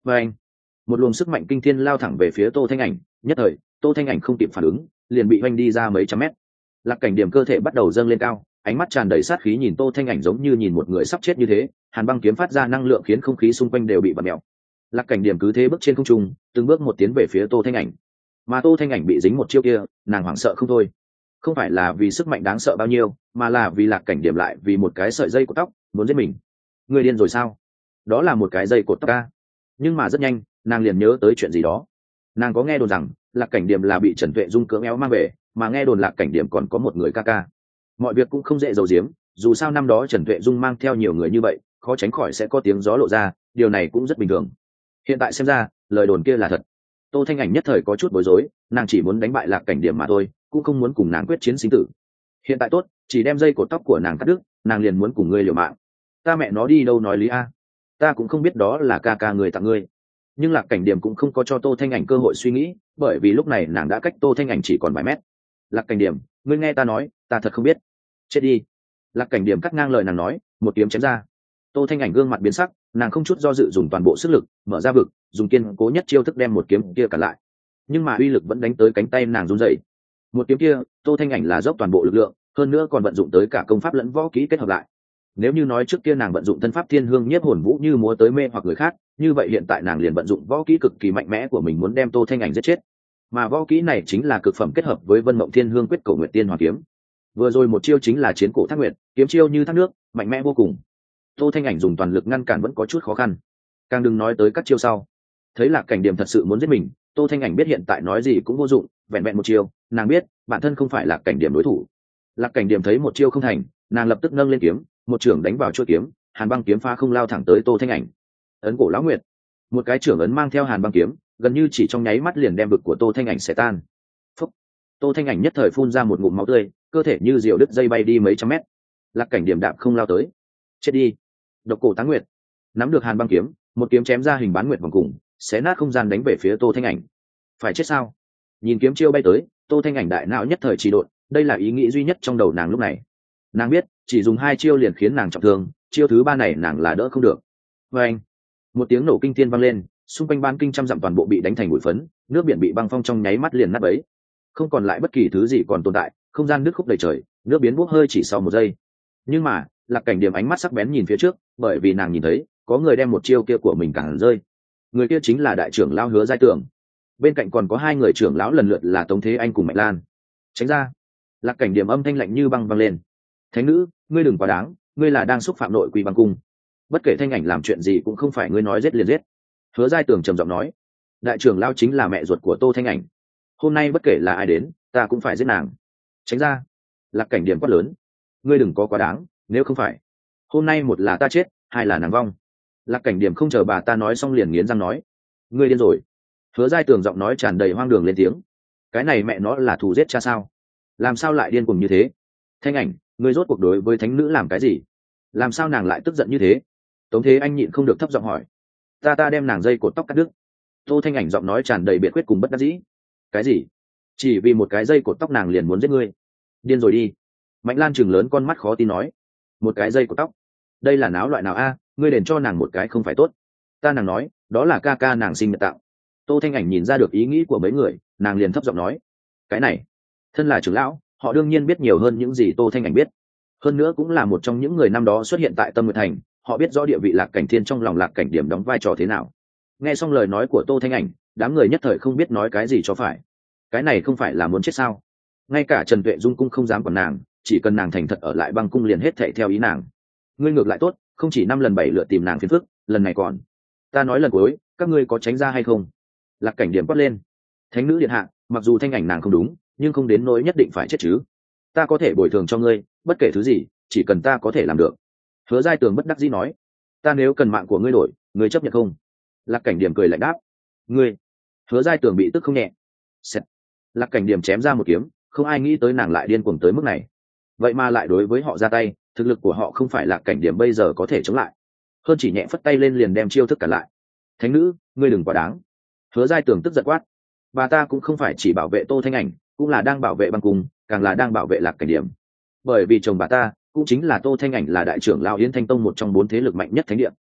và anh, một luồng sức mạnh kinh thiên lao thẳng về phía Tô Thanh Ảnh, nhất thời Tô Thanh Ảnh không kịp phản ứng, liền bị oanh đi ra mấy trăm mét. Lạc Cảnh Điểm cơ thể bắt đầu dâng lên cao, ánh mắt tràn đầy sát khí nhìn Tô Thanh Ảnh giống như nhìn một người sắp chết như thế. Hàn băng kiếm phát ra năng lượng khiến không khí xung quanh đều bị bật mèo. Lạc Cảnh Điểm cứ thế bước trên không trung, từng bước một tiến về phía Tô Thanh Ảnh. Mà Tô Thanh Ảnh bị dính một chiêu kia, nàng hoảng sợ không thôi. Không phải là vì sức mạnh đáng sợ bao nhiêu, mà là vì Lạc Cảnh Điểm lại vì một cái sợi dây của tóc muốn giết mình. Người điên rồi sao? Đó là một cái dây cột tóc ca. Nhưng mà rất nhanh, nàng liền nhớ tới chuyện gì đó. Nàng có nghe đồn rằng Lạc Cảnh Điểm là bị Trần Tuệ Dung cưỡng ép mang về, mà nghe đồn Lạc Cảnh Điểm còn có một người ca ca. Mọi việc cũng không dễ giấu giếm, dù sao năm đó Trần Tuệ Dung mang theo nhiều người như vậy, khó tránh khỏi sẽ có tiếng gió lộ ra, điều này cũng rất bình thường. Hiện tại xem ra lời đồn kia là thật. Tô Thanh Ảnh nhất thời có chút bối rối, nàng chỉ muốn đánh bại Lạc Cảnh Điểm mà thôi, cũng không muốn cùng nàng quyết chiến sinh tử. Hiện tại tốt, chỉ đem dây cột tóc của nàng cắt đứt, nàng liền muốn cùng ngươi liều mạng. Ta mẹ nó đi đâu nói lý a? Ta cũng không biết đó là ca ca người tặng ngươi. Nhưng Lạc Cảnh Điểm cũng không có cho Tô Thanh Ảnh cơ hội suy nghĩ, bởi vì lúc này nàng đã cách Tô Thanh Ảnh chỉ còn vài mét. Lạc Cảnh Điểm, ngươi nghe ta nói, ta thật không biết. Chết đi. Lạc Cảnh Điểm cắt ngang lời nàng nói, một kiếm chém ra. Tô Thanh Ảnh gương mặt biến sắc, nàng không chút do dự dùng toàn bộ sức lực mở ra vực, dùng kiên cố nhất chiêu thức đem một kiếm kia cản lại. Nhưng mà uy lực vẫn đánh tới cánh tay nàng run rẩy. Một kiếm kia, Tô Thanh Ảnh là dốc toàn bộ lực lượng, hơn nữa còn vận dụng tới cả công pháp lẫn võ kỹ kết hợp lại. Nếu như nói trước kia nàng vận dụng thân pháp thiên hương nhiếp hồn vũ như múa tới mê hoặc người khác, như vậy hiện tại nàng liền vận dụng võ kỹ cực kỳ mạnh mẽ của mình muốn đem Tô Thanh Ảnh giết chết. Mà võ kỹ này chính là cực phẩm kết hợp với Vân Mộng Thiên Hương Quyết Cổ Nguyệt Tiên Hoàng Kiếm. Vừa rồi một chiêu chính là chiến cổ thác nguyệt, kiếm chiêu như thác nước, mạnh mẽ vô cùng. Tô Thanh Ảnh dùng toàn lực ngăn cản vẫn có chút khó khăn, càng đừng nói tới các chiêu sau. Thấy Lạc Cảnh Điểm thật sự muốn giết mình, Tô Thanh Ảnh biết hiện tại nói gì cũng vô dụng, vẹn vẹn một chiêu, nàng biết bản thân không phải Lạc Cảnh Điểm đối thủ. Lạc Cảnh Điểm thấy một chiêu không thành, nàng lập tức nâng lên kiếm, một chưởng đánh vào chuôi kiếm, hàn băng kiếm pha không lao thẳng tới Tô Thanh Ảnh. Ấn cổ lão nguyệt, một cái chưởng ấn mang theo hàn băng kiếm, gần như chỉ trong nháy mắt liền đem vực của Tô Thanh Ảnh xé tan. Phúc. Tô Thanh Ảnh nhất thời phun ra một ngụm máu tươi, cơ thể như diều đứt dây bay đi mấy trăm mét. Lạc Cảnh Điểm đạp không lao tới. Chết đi. Độc cổ táng nguyệt, nắm được hàn băng kiếm, một kiếm chém ra hình bán nguyệt vòng cùng, xé nát không gian đánh về phía Tô Thanh Ảnh. Phải chết sao? Nhìn kiếm chiêu bay tới, Tô Thanh Ảnh đại não nhất thời trì độn, đây là ý nghĩ duy nhất trong đầu nàng lúc này. Nàng biết chỉ dùng 2 chiêu liền khiến nàng trọng thương, chiêu thứ 3 này nàng là đỡ không được. Và anh, một tiếng nổ kinh thiên vang lên, xung quanh ban kinh trăm dặm toàn bộ bị đánh thành bụi phấn, nước biển bị băng phong trong nháy mắt liền nát bấy, không còn lại bất kỳ thứ gì còn tồn tại, không gian nước khúc đầy trời, nước biến bốc hơi chỉ sau 1 giây. Nhưng mà Lạc Cảnh Điểm ánh mắt sắc bén nhìn phía trước, bởi vì nàng nhìn thấy có người đem một chiêu kia của mình cản rơi. Người kia chính là đại trưởng lão Hứa Giai Tường, bên cạnh còn có 2 người trưởng lão lần lượt là Tống Thế Anh cùng Mạnh Lan. Tránh ra. Lạc Cảnh Điểm âm thanh lạnh như băng vang lên. Thánh nữ, ngươi đừng quá đáng, ngươi là đang xúc phạm nội quy băng cung, bất kể Thanh Ảnh làm chuyện gì cũng không phải ngươi nói giết liền giết. Hứa Giai Tường trầm giọng nói. Đại trưởng lão chính là mẹ ruột của Tô Thanh Ảnh, hôm nay bất kể là ai đến, ta cũng phải giết nàng. Tránh ra. Lạc Cảnh Điểm quát lớn. Ngươi đừng có quá đáng, nếu không phải hôm nay một là ta chết, 2 là nàng vong. Lạc Cảnh Điểm không chờ bà ta nói xong liền nghiến răng nói. Ngươi điên rồi. Hứa Giai Tường giọng nói tràn đầy hoang đường lên tiếng. Cái này mẹ nó là thù giết cha sao? Làm sao lại điên cuồng như thế? Thanh Ảnh, ngươi rốt cuộc đối với thánh nữ làm cái gì? Làm sao nàng lại tức giận như thế? Tống Thế Anh nhịn không được thấp giọng hỏi. Ta đem nàng dây cột tóc cắt đứt. Tô Thanh Ảnh giọng nói tràn đầy biệt quyết cùng bất đắc dĩ. Cái gì? Chỉ vì một cái dây cột tóc nàng liền muốn giết ngươi? Điên rồi đi. Mạnh Lan trừng lớn con mắt khó tin nói. Một cái dây cột tóc? Đây là náo loại nào a? Ngươi đền cho nàng một cái không phải tốt? Ta nàng nói, đó là ca ca nàng sinh nhật tạo. Tô Thanh Ảnh nhìn ra được ý nghĩ của mấy người, nàng liền thấp giọng nói. Cái này, thân là trưởng lão, họ đương nhiên biết nhiều hơn những gì Tô Thanh Ảnh biết. Hơn nữa cũng là một trong những người năm đó xuất hiện tại Tâm Nguyệt Thành, họ biết rõ địa vị Lạc Cảnh Thiên trong lòng Lạc Cảnh Điểm đóng vai trò thế nào. Nghe xong lời nói của Tô Thanh Ảnh, đám người nhất thời không biết nói cái gì cho phải. Cái này không phải là muốn chết sao? Ngay cả Trần Tuệ Dung cũng không dám còn nàng, chỉ cần nàng thành thật ở lại băng cung liền hết thảy theo ý nàng. Ngươi ngược lại tốt, không chỉ 5 lần 7 lượt tìm nàng phiền phức, lần này còn. Ta nói lần cuối, các ngươi có tránh ra hay không? Lạc Cảnh Điểm quát lên. Thánh nữ điện hạ, mặc dù Thanh Ảnh nàng không đúng, nhưng không đến nỗi nhất định phải chết chứ. Ta có thể bồi thường cho ngươi, bất kể thứ gì, chỉ cần ta có thể làm được. Hứa Giai Tường bất đắc dĩ nói. Ta nếu cần mạng của ngươi đổi, ngươi chấp nhận không? Lạc Cảnh Điểm cười lạnh đáp. Ngươi. Hứa Giai Tường bị tức không nhẹ. Xẹt. Lạc Cảnh Điểm chém ra một kiếm, không ai nghĩ tới nàng lại điên cuồng tới mức này. Vậy mà lại đối với họ ra tay, thực lực của họ không phải Lạc Cảnh Điểm bây giờ có thể chống lại. Hơn chỉ nhẹ phất tay lên liền đem chiêu thức cản lại. Thánh nữ, ngươi đừng quá đáng. Hứa Giai Tường tức giận quát. Bà ta cũng không phải chỉ bảo vệ Tô Thanh Ảnh, cũng là đang bảo vệ băng cung, càng là đang bảo vệ Lạc Cảnh Điểm. Bởi vì chồng bà ta cũng chính là Tô Thanh Ảnh là đại trưởng lão Yến Thanh Tông một trong 4 thế lực mạnh nhất thánh địa.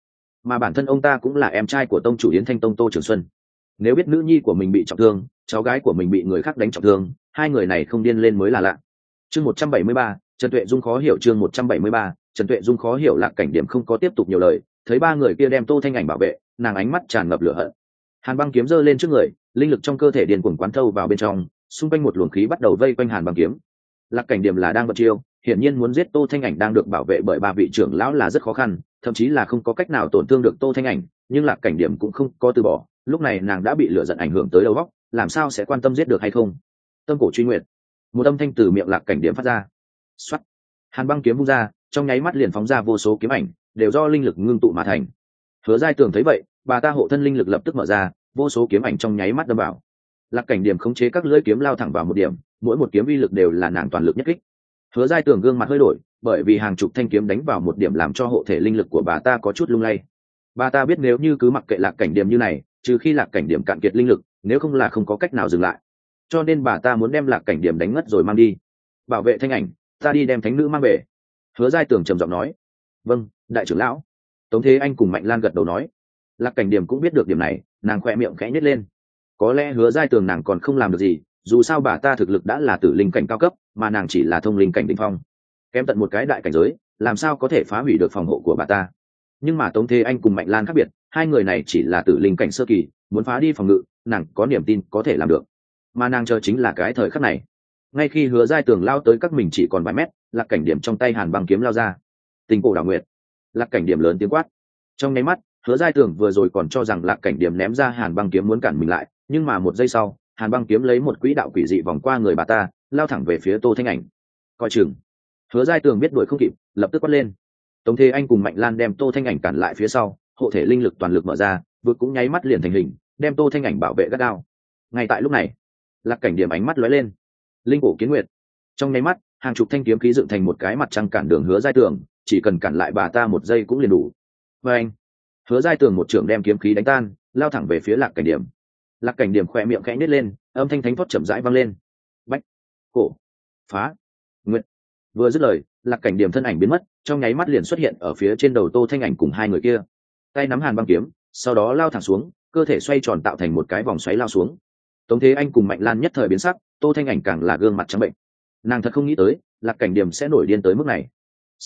mà bản thân ông ta cũng là em trai của tông chủ Yến Thanh Tông Tô Trường Xuân. Nếu biết nữ nhi của mình bị trọng thương, cháu gái của mình bị người khác đánh trọng thương, hai người này không điên lên mới là lạ. Chương 173, Trần Tuệ Dung khó hiểu. Chương 173, Trần Tuệ Dung khó hiểu. Lạc Cảnh Điểm không có tiếp tục nhiều lời, thấy ba người kia đem Tô Thanh Ảnh bảo vệ, nàng ánh mắt tràn ngập lửa hận. Hàn băng kiếm giơ lên trước người, linh lực trong cơ thể điền cuồng quán thâu vào bên trong, xung quanh một luồng khí bắt đầu vây quanh Hàn băng kiếm. Lạc Cảnh Điểm là đang vận chiêu, hiển nhiên muốn giết Tô Thanh Ảnh đang được bảo vệ bởi ba vị trưởng lão là rất khó khăn, thậm chí là không có cách nào tổn thương được Tô Thanh Ảnh, nhưng Lạc Cảnh Điểm cũng không có từ bỏ, lúc này nàng đã bị lửa giận ảnh hưởng tới đầu óc, làm sao sẽ quan tâm giết được hay không. Tâm cổ truy nguyệt, một âm thanh từ miệng Lạc Cảnh Điểm phát ra. Soát. Hàn băng kiếm vung ra, trong nháy mắt liền phóng ra vô số kiếm ảnh, đều do linh lực ngưng tụ mà thành. Hứa Giai Tường thấy vậy, bà ta hộ thân linh lực lập tức mở ra, vô số kiếm ảnh trong nháy mắt đâm vào. Lạc Cảnh Điểm khống chế các lưỡi kiếm lao thẳng vào một điểm, mỗi một kiếm uy lực đều là nàng toàn lực nhất kích. Hứa Giai Tường gương mặt hơi đổi, bởi vì hàng chục thanh kiếm đánh vào một điểm làm cho hộ thể linh lực của bà ta có chút lung lay. Bà ta biết nếu như cứ mặc kệ Lạc Cảnh Điểm như này, trừ khi Lạc Cảnh Điểm cạn kiệt linh lực, nếu không là không có cách nào dừng lại. Cho nên bà ta muốn đem Lạc Cảnh Điểm đánh ngất rồi mang đi. Bảo vệ Thanh Ảnh, ta đi đem thánh nữ mang về. Hứa Giai Tường trầm giọng nói. Vâng, đại trưởng lão. Tống Thế Anh cùng Mạnh Lan gật đầu nói. Lạc Cảnh Điểm cũng biết được điểm này, nàng khoe miệng khẽ nhếch lên. Có lẽ Hứa Giai Tường nàng còn không làm được gì, dù sao bà ta thực lực đã là tử linh cảnh cao cấp, mà nàng chỉ là thông linh cảnh đỉnh phong, kém tận một cái đại cảnh giới, làm sao có thể phá hủy được phòng hộ của bà ta. Nhưng mà Tống Thế Anh cùng Mạnh Lan khác biệt, hai người này chỉ là tử linh cảnh sơ kỳ, muốn phá đi phòng ngự, nàng có niềm tin có thể làm được. Mà nàng chờ chính là cái thời khắc này. Ngay khi Hứa Giai Tường lao tới các mình chỉ còn vài mét, Lạc Cảnh Điểm trong tay Hàn băng kiếm lao ra. Tình cổ đảo nguyệt. Lạc Cảnh Điểm lớn tiếng quát. Trong nháy mắt, Hứa Giai Tường vừa rồi còn cho rằng Lạc Cảnh Điểm ném ra Hàn băng kiếm muốn cản mình lại, nhưng mà một giây sau, Hàn băng kiếm lấy một quỹ đạo quỷ dị vòng qua người bà ta, lao thẳng về phía Tô Thanh Ảnh. Coi chừng. Hứa Giai Tường biết đuổi không kịp, lập tức quát lên. Tống Thế Anh cùng Mạnh Lan đem Tô Thanh Ảnh cản lại phía sau, hộ thể linh lực toàn lực mở ra, vực cũng nháy mắt liền thành hình, đem Tô Thanh Ảnh bảo vệ gắt gao. Ngay tại lúc này, Lạc Cảnh Điểm ánh mắt lóe lên. Linh cổ kiến nguyệt. Trong nháy mắt, hàng chục thanh kiếm khí dựng thành một cái mặt trăng cản đường Hứa Giai Tường, chỉ cần cản lại bà ta một giây cũng liền đủ. Và anh, Hứa Giai Tường một trường đem kiếm khí đánh tan, lao thẳng về phía Lạc Cảnh Điểm. Lạc Cảnh Điểm khỏe miệng khẽ nhếch lên, âm thanh thánh thoát chậm rãi vang lên. Bách, cổ, phá, nguyệt. Vừa dứt lời, Lạc Cảnh Điểm thân ảnh biến mất, trong nháy mắt liền xuất hiện ở phía trên đầu Tô Thanh Ảnh cùng hai người kia. Tay nắm Hàn băng kiếm, sau đó lao thẳng xuống, cơ thể xoay tròn tạo thành một cái vòng xoáy lao xuống. Tống Thế Anh cùng Mạnh Lan nhất thời biến sắc, Tô Thanh Ảnh càng là gương mặt trắng bệnh. Nàng thật không nghĩ tới, Lạc Cảnh Điểm sẽ nổi điên tới mức này.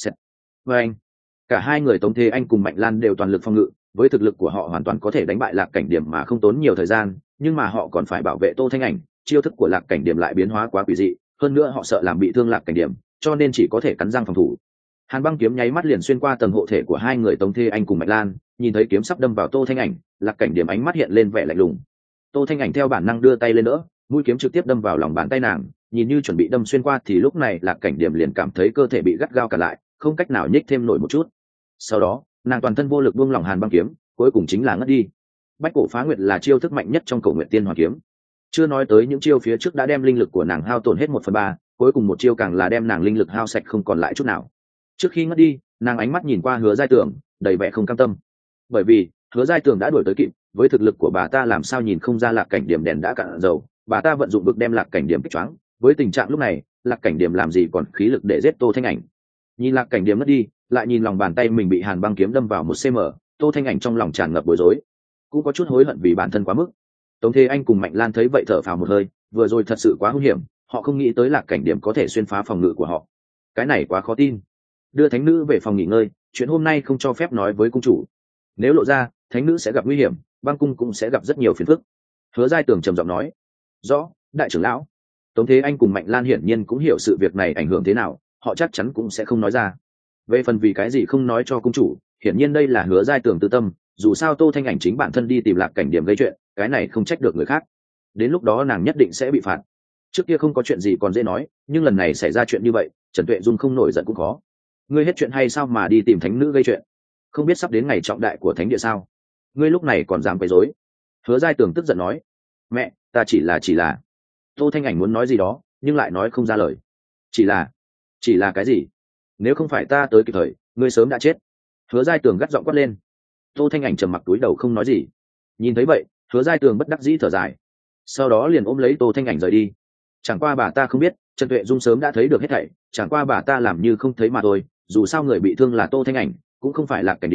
Và anh, cả hai người Tống Thế Anh cùng Mạnh Lan đều toàn lực phòng ngự, với thực lực của họ hoàn toàn có thể đánh bại Lạc Cảnh Điểm mà không tốn nhiều thời gian, nhưng mà họ còn phải bảo vệ Tô Thanh Ảnh, chiêu thức của Lạc Cảnh Điểm lại biến hóa quá quỷ dị, hơn nữa họ sợ làm bị thương Lạc Cảnh Điểm, cho nên chỉ có thể cắn răng phòng thủ. Hàn băng kiếm nháy mắt liền xuyên qua tầng hộ thể của hai người Tống Thế Anh cùng Mạnh Lan, nhìn thấy kiếm sắp đâm vào Tô Thanh Ảnh, Lạc Cảnh Điểm ánh mắt hiện lên vẻ lạnh lùng. Tô Thanh Ảnh theo bản năng đưa tay lên đỡ, mũi kiếm trực tiếp đâm vào lòng bàn tay nàng, nhìn như chuẩn bị đâm xuyên qua thì lúc này Lạc Cảnh Điểm liền cảm thấy cơ thể bị gắt gao cả lại, không cách nào nhích thêm nổi một chút. Sau đó, nàng toàn thân vô lực buông lỏng Hàn băng kiếm, cuối cùng chính là ngất đi. Bách cổ phá nguyệt là chiêu thức mạnh nhất trong Cổ Nguyệt Tiên Hoàng kiếm. Chưa nói tới những chiêu phía trước đã đem linh lực của nàng hao tổn hết 1/3, cuối cùng một chiêu càng là đem nàng linh lực hao sạch không còn lại chút nào. Trước khi ngất đi, nàng ánh mắt nhìn qua Hứa Giai Tường, đầy vẻ không cam tâm. Bởi vì, Hứa Giai Tường đã đuổi tới kịp, với thực lực của bà ta làm sao nhìn không ra Lạc Cảnh Điểm đèn đã cạn dầu, bà ta vận dụng vực đem Lạc Cảnh Điểm kích choáng, với tình trạng lúc này, Lạc Cảnh Điểm làm gì còn khí lực để giết Tô Thanh Ảnh. Nhìn Lạc Cảnh Điểm mất đi, lại nhìn lòng bàn tay mình bị Hàn băng kiếm đâm vào 1 cm, Tô Thanh Ảnh trong lòng tràn ngập bối rối, cũng có chút hối hận vì bản thân quá mức. Tống Thế Anh cùng Mạnh Lan thấy vậy thở phào một hơi, vừa rồi thật sự quá hung hiểm, họ không nghĩ tới Lạc Cảnh Điểm có thể xuyên phá phòng ngự của họ. Cái này quá khó tin. Đưa thánh nữ về phòng nghỉ ngơi, chuyện hôm nay không cho phép nói với cung chủ. Nếu lộ ra, thánh nữ sẽ gặp nguy hiểm, băng cung cũng sẽ gặp rất nhiều phiền phức. Hứa Giai Tường trầm giọng nói. Rõ, đại trưởng lão. Tống Thế Anh cùng Mạnh Lan hiển nhiên cũng hiểu sự việc này ảnh hưởng thế nào, họ chắc chắn cũng sẽ không nói ra. Về phần vì cái gì không nói cho cung chủ, hiển nhiên đây là Hứa Giai Tường tư tâm, dù sao Tô Thanh Ảnh chính bản thân đi tìm Lạc Cảnh Điểm gây chuyện, cái này không trách được người khác. Đến lúc đó nàng nhất định sẽ bị phạt. Trước kia không có chuyện gì còn dễ nói, nhưng lần này xảy ra chuyện như vậy, Trần Tuệ Dung không nổi giận cũng khó. Ngươi hết chuyện hay sao mà đi tìm thánh nữ gây chuyện? Không biết sắp đến ngày trọng đại của thánh địa sao? Ngươi lúc này còn dám quấy rối? Hứa Giai Tường tức giận nói. Mẹ, ta chỉ là. Tô Thanh Ảnh muốn nói gì đó, nhưng lại nói không ra lời. Chỉ là cái gì? Nếu không phải ta tới kịp thời, ngươi sớm đã chết. Hứa Giai Tường gắt giọng quát lên. Tô Thanh Ảnh trầm mặc túi đầu không nói gì. Nhìn thấy vậy, Hứa Giai Tường bất đắc dĩ thở dài, sau đó liền ôm lấy Tô Thanh Ảnh rời đi. Chẳng qua bà ta không biết, Trần Tuệ Dung sớm đã thấy được hết thảy, chẳng qua bà ta làm như không thấy mà thôi, dù sao người bị thương là Tô Thanh Ảnh, cũng không phải Lạc Cảnh Điểm,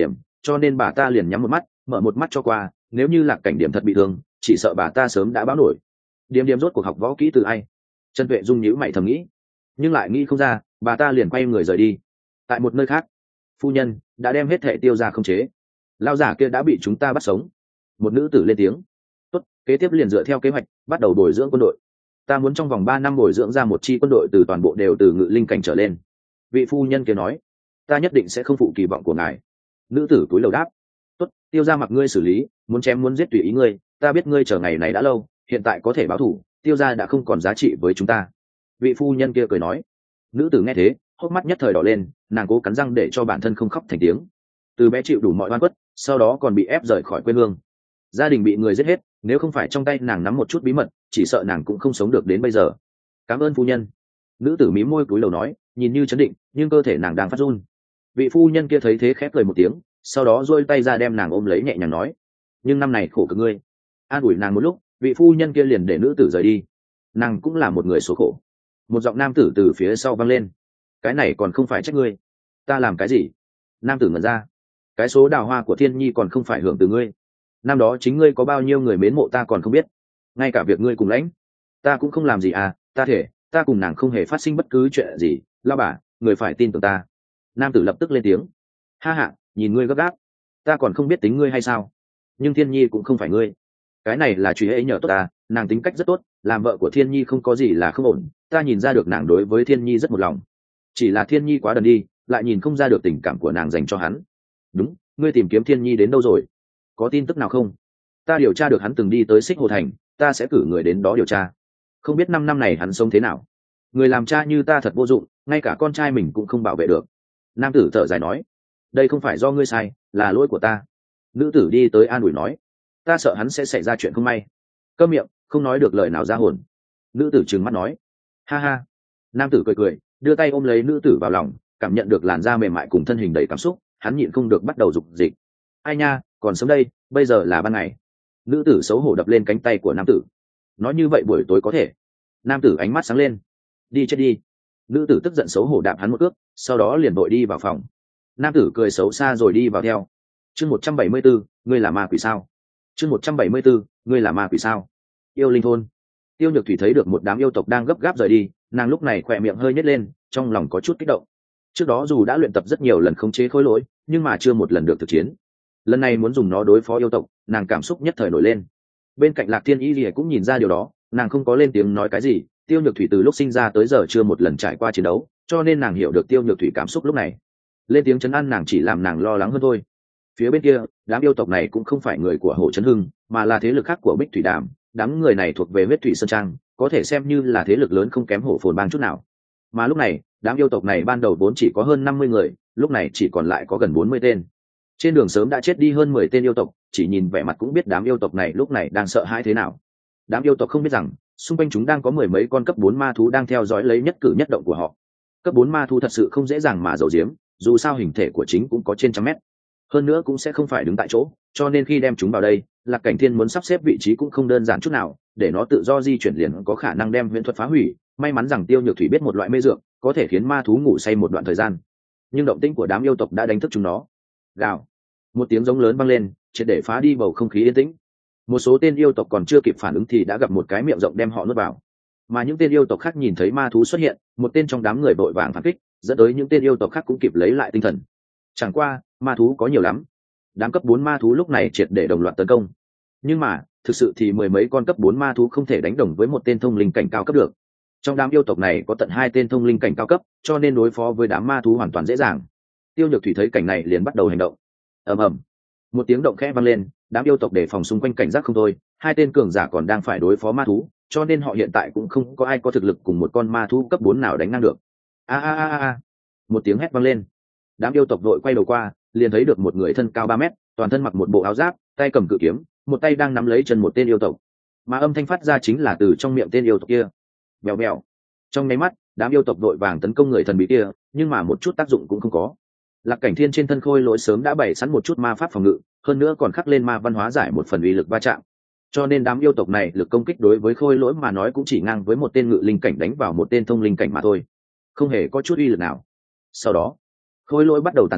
cho nên bà ta liền nhắm một mắt mở một mắt cho qua, nếu như Lạc Cảnh Điểm thật bị thương chỉ sợ bà ta sớm đã báo nổi. Điềm điềm rốt cuộc học võ kỹ từ ai? Trần Tuệ Dung nhíu mày thầm nghĩ, nhưng lại nghĩ không ra, bà ta liền quay người rời đi. Tại một nơi khác, phu nhân đã đem hết thệ Tiêu ra không chế, lao giả kia đã bị chúng ta bắt sống. Một nữ tử lên tiếng. Tốt, kế tiếp liền dựa theo kế hoạch bắt đầu bồi dưỡng quân đội. Ta muốn trong vòng 3 năm bồi dưỡng ra một chi quân đội từ toàn bộ đều từ ngự linh cảnh trở lên. Vị phu nhân kia nói. Ta nhất định sẽ không phụ kỳ vọng của ngài. Nữ tử cúi đầu đáp. Tốt, Tiêu ra mặc ngươi xử lý, muốn chém muốn giết tùy ý ngươi, ta biết ngươi chờ ngày này đã lâu, hiện tại có thể báo thù, Tiêu ra đã không còn giá trị với chúng ta. Vị phu nhân kia cười nói. Nữ tử nghe thế hốc mắt nhất thời đỏ lên, nàng cố cắn răng để cho bản thân không khóc thành tiếng. Từ bé chịu đủ mọi oan khuất, sau đó còn bị ép rời khỏi quê hương, gia đình bị người giết hết, nếu không phải trong tay nàng nắm một chút bí mật chỉ sợ nàng cũng không sống được đến bây giờ. Cảm ơn phu nhân. Nữ tử mím môi cúi đầu nói, nhìn như chấn định nhưng cơ thể nàng đang phát run. Vị phu nhân kia thấy thế khép cười một tiếng, sau đó duỗi tay ra đem nàng ôm lấy nhẹ nhàng nói, nhưng năm này khổ cực ngươi. An ủi nàng một lúc, vị phu nhân kia liền để nữ tử rời đi. Nàng cũng là một người số khổ. Một giọng nam tử từ phía sau vang lên, cái này còn không phải trách ngươi. Ta làm cái gì? Nam tử ngẩn ra, cái số đào hoa của Thiên Nhi còn không phải hưởng từ ngươi. Năm đó chính ngươi có bao nhiêu người mến mộ ta còn không biết, ngay cả việc ngươi cùng lãnh ta cũng không làm gì à. Ta thể ta cùng nàng không hề phát sinh bất cứ chuyện gì, lao bà người phải tin tưởng ta. Nam tử lập tức lên tiếng, ha ha, nhìn ngươi gấp gáp, ta còn không biết tính ngươi hay sao. Nhưng Thiên Nhi cũng không phải ngươi, cái này là truy ấy nhờ tốt ta, nàng tính cách rất tốt, làm vợ của Thiên Nhi không có gì là không ổn, ta nhìn ra được nàng đối với Thiên Nhi rất một lòng, chỉ là Thiên Nhi quá đần đi, lại nhìn không ra được tình cảm của nàng dành cho hắn. Đúng, ngươi tìm kiếm Thiên Nhi đến đâu rồi? Có tin tức nào không? Ta điều tra được hắn từng đi tới Xích Hồ Thành, ta sẽ cử người đến đó điều tra. Không biết 5 năm này hắn sống thế nào. Người làm cha như ta thật vô dụng, ngay cả con trai mình cũng không bảo vệ được. Nam tử thở dài nói, đây không phải do ngươi sai, là lỗi của ta. Nữ tử đi tới an ủi nói, ta sợ hắn sẽ xảy ra chuyện không may. Câm miệng, không nói được lời nào ra hồn. Nữ tử trừng mắt nói, ha ha. Nam tử cười cười, đưa tay ôm lấy nữ tử vào lòng, cảm nhận được làn da mềm mại cùng thân hình đầy cảm xúc, hắn nhịn không được bắt đầu dục dịch. Ai nha, còn sớm đây, bây giờ là ban ngày. Nữ tử xấu hổ đập lên cánh tay của nam tử, nói như vậy buổi tối có thể. Nam tử ánh mắt sáng lên, đi chết đi. Nữ tử tức giận xấu hổ đạp hắn một cước, sau đó liền vội đi vào phòng. Nam tử cười xấu xa rồi đi vào theo. Chương 174, ngươi là ma quỷ sao? Chương 174, ngươi là ma quỷ sao? Yêu linh thôn. Tiêu Nhược Thủy thấy được một đám yêu tộc đang gấp gáp rời đi, nàng lúc này khỏe miệng hơi nhếch lên, trong lòng có chút kích động. Trước đó dù đã luyện tập rất nhiều lần khống chế khối lỗi, nhưng mà chưa một lần được thực chiến. Lần này muốn dùng nó đối phó yêu tộc, nàng cảm xúc nhất thời nổi lên. Bên cạnh Lạc Thiên Y Lìa cũng nhìn ra điều đó, nàng không có lên tiếng nói cái gì. Tiêu Nhược Thủy từ lúc sinh ra tới giờ chưa một lần trải qua chiến đấu, cho nên nàng hiểu được Tiêu Nhược Thủy cảm xúc lúc này. Lên tiếng trấn an nàng chỉ làm nàng lo lắng hơn thôi. Phía bên kia, đám yêu tộc này cũng không phải người của Hồ Chấn Hưng, mà là thế lực khác của Bích Thủy Đàm. Đám người này thuộc về Huyết Thủy Sơn Trang, có thể xem như là thế lực lớn không kém Hổ Phồn Bang chút nào. Mà lúc này, đám yêu tộc này ban đầu vốn chỉ có hơn 50 người, lúc này chỉ còn lại có gần 40 tên. Trên đường sớm đã chết đi hơn 10 tên yêu tộc, chỉ nhìn vẻ mặt cũng biết đám yêu tộc này lúc này đang sợ hãi thế nào. Đám yêu tộc không biết rằng, xung quanh chúng đang có 10 mấy con cấp 4 ma thú đang theo dõi lấy nhất cử nhất động của họ. Cấp 4 ma thú thật sự không dễ dàng mà giấu giếm, dù sao hình thể của chính cũng có trên trăm mét. Hơn nữa cũng sẽ không phải đứng tại chỗ, cho nên khi đem chúng vào đây, Lạc Cảnh Thiên muốn sắp xếp vị trí cũng không đơn giản chút nào, để nó tự do di chuyển liền có khả năng đem huyễn thuật phá hủy. May mắn rằng Tiêu Nhược Thủy biết một loại mê dược, có thể khiến ma thú ngủ say một đoạn thời gian. Nhưng động tĩnh của đám yêu tộc đã đánh thức chúng nó. Gào! Một tiếng giống lớn vang lên, triệt để phá đi bầu không khí yên tĩnh. Một số tên yêu tộc còn chưa kịp phản ứng thì đã gặp một cái miệng rộng đem họ nuốt vào. Mà những tên yêu tộc khác nhìn thấy ma thú xuất hiện, một tên trong đám người vội vàng phản kích, dẫn tới những tên yêu tộc khác cũng kịp lấy lại tinh thần. Chẳng qua, ma thú có nhiều lắm. Đám cấp 4 ma thú lúc này triệt để đồng loạt tấn công. Nhưng mà, thực sự thì 10 mấy con cấp 4 ma thú không thể đánh đồng với một tên thông linh cảnh cao cấp được. Trong đám yêu tộc này có tận 2 tên thông linh cảnh cao cấp, cho nên đối phó với đám ma thú hoàn toàn dễ dàng. Tiêu Nhược Thủy thấy cảnh này liền bắt đầu hành động. Ầm ầm, một tiếng động khẽ vang lên, đám yêu tộc đề phòng xung quanh cảnh giác không thôi. 2 tên cường giả còn đang phải đối phó ma thú, cho nên họ hiện tại cũng không có ai có thực lực cùng một con ma thú cấp 4 nào đánh ngang được. A a a a, một tiếng hét vang lên. Đám yêu tộc đội quay đầu qua, liền thấy được một người thân cao 3 mét, toàn thân mặc một bộ áo giáp, tay cầm cự kiếm, một tay đang nắm lấy chân một tên yêu tộc. Mà âm thanh phát ra chính là từ trong miệng tên yêu tộc kia. Bèo bèo. Trong nháy mắt, đám yêu tộc đội vàng tấn công người thần bí kia, nhưng mà một chút tác dụng cũng không có. Lạc Cảnh Thiên trên thân khôi lỗi sớm đã bày sẵn một chút ma pháp phòng ngự, hơn nữa còn khắc lên ma văn hóa giải một phần uy lực va chạm. Cho nên đám yêu tộc này lực công kích đối với khôi lỗi mà nói cũng chỉ ngang với một tên ngự linh cảnh đánh vào một tên thông linh cảnh mà thôi, không hề có chút uy lực nào. Sau đó, khôi lỗi bắt đầu tàn sát,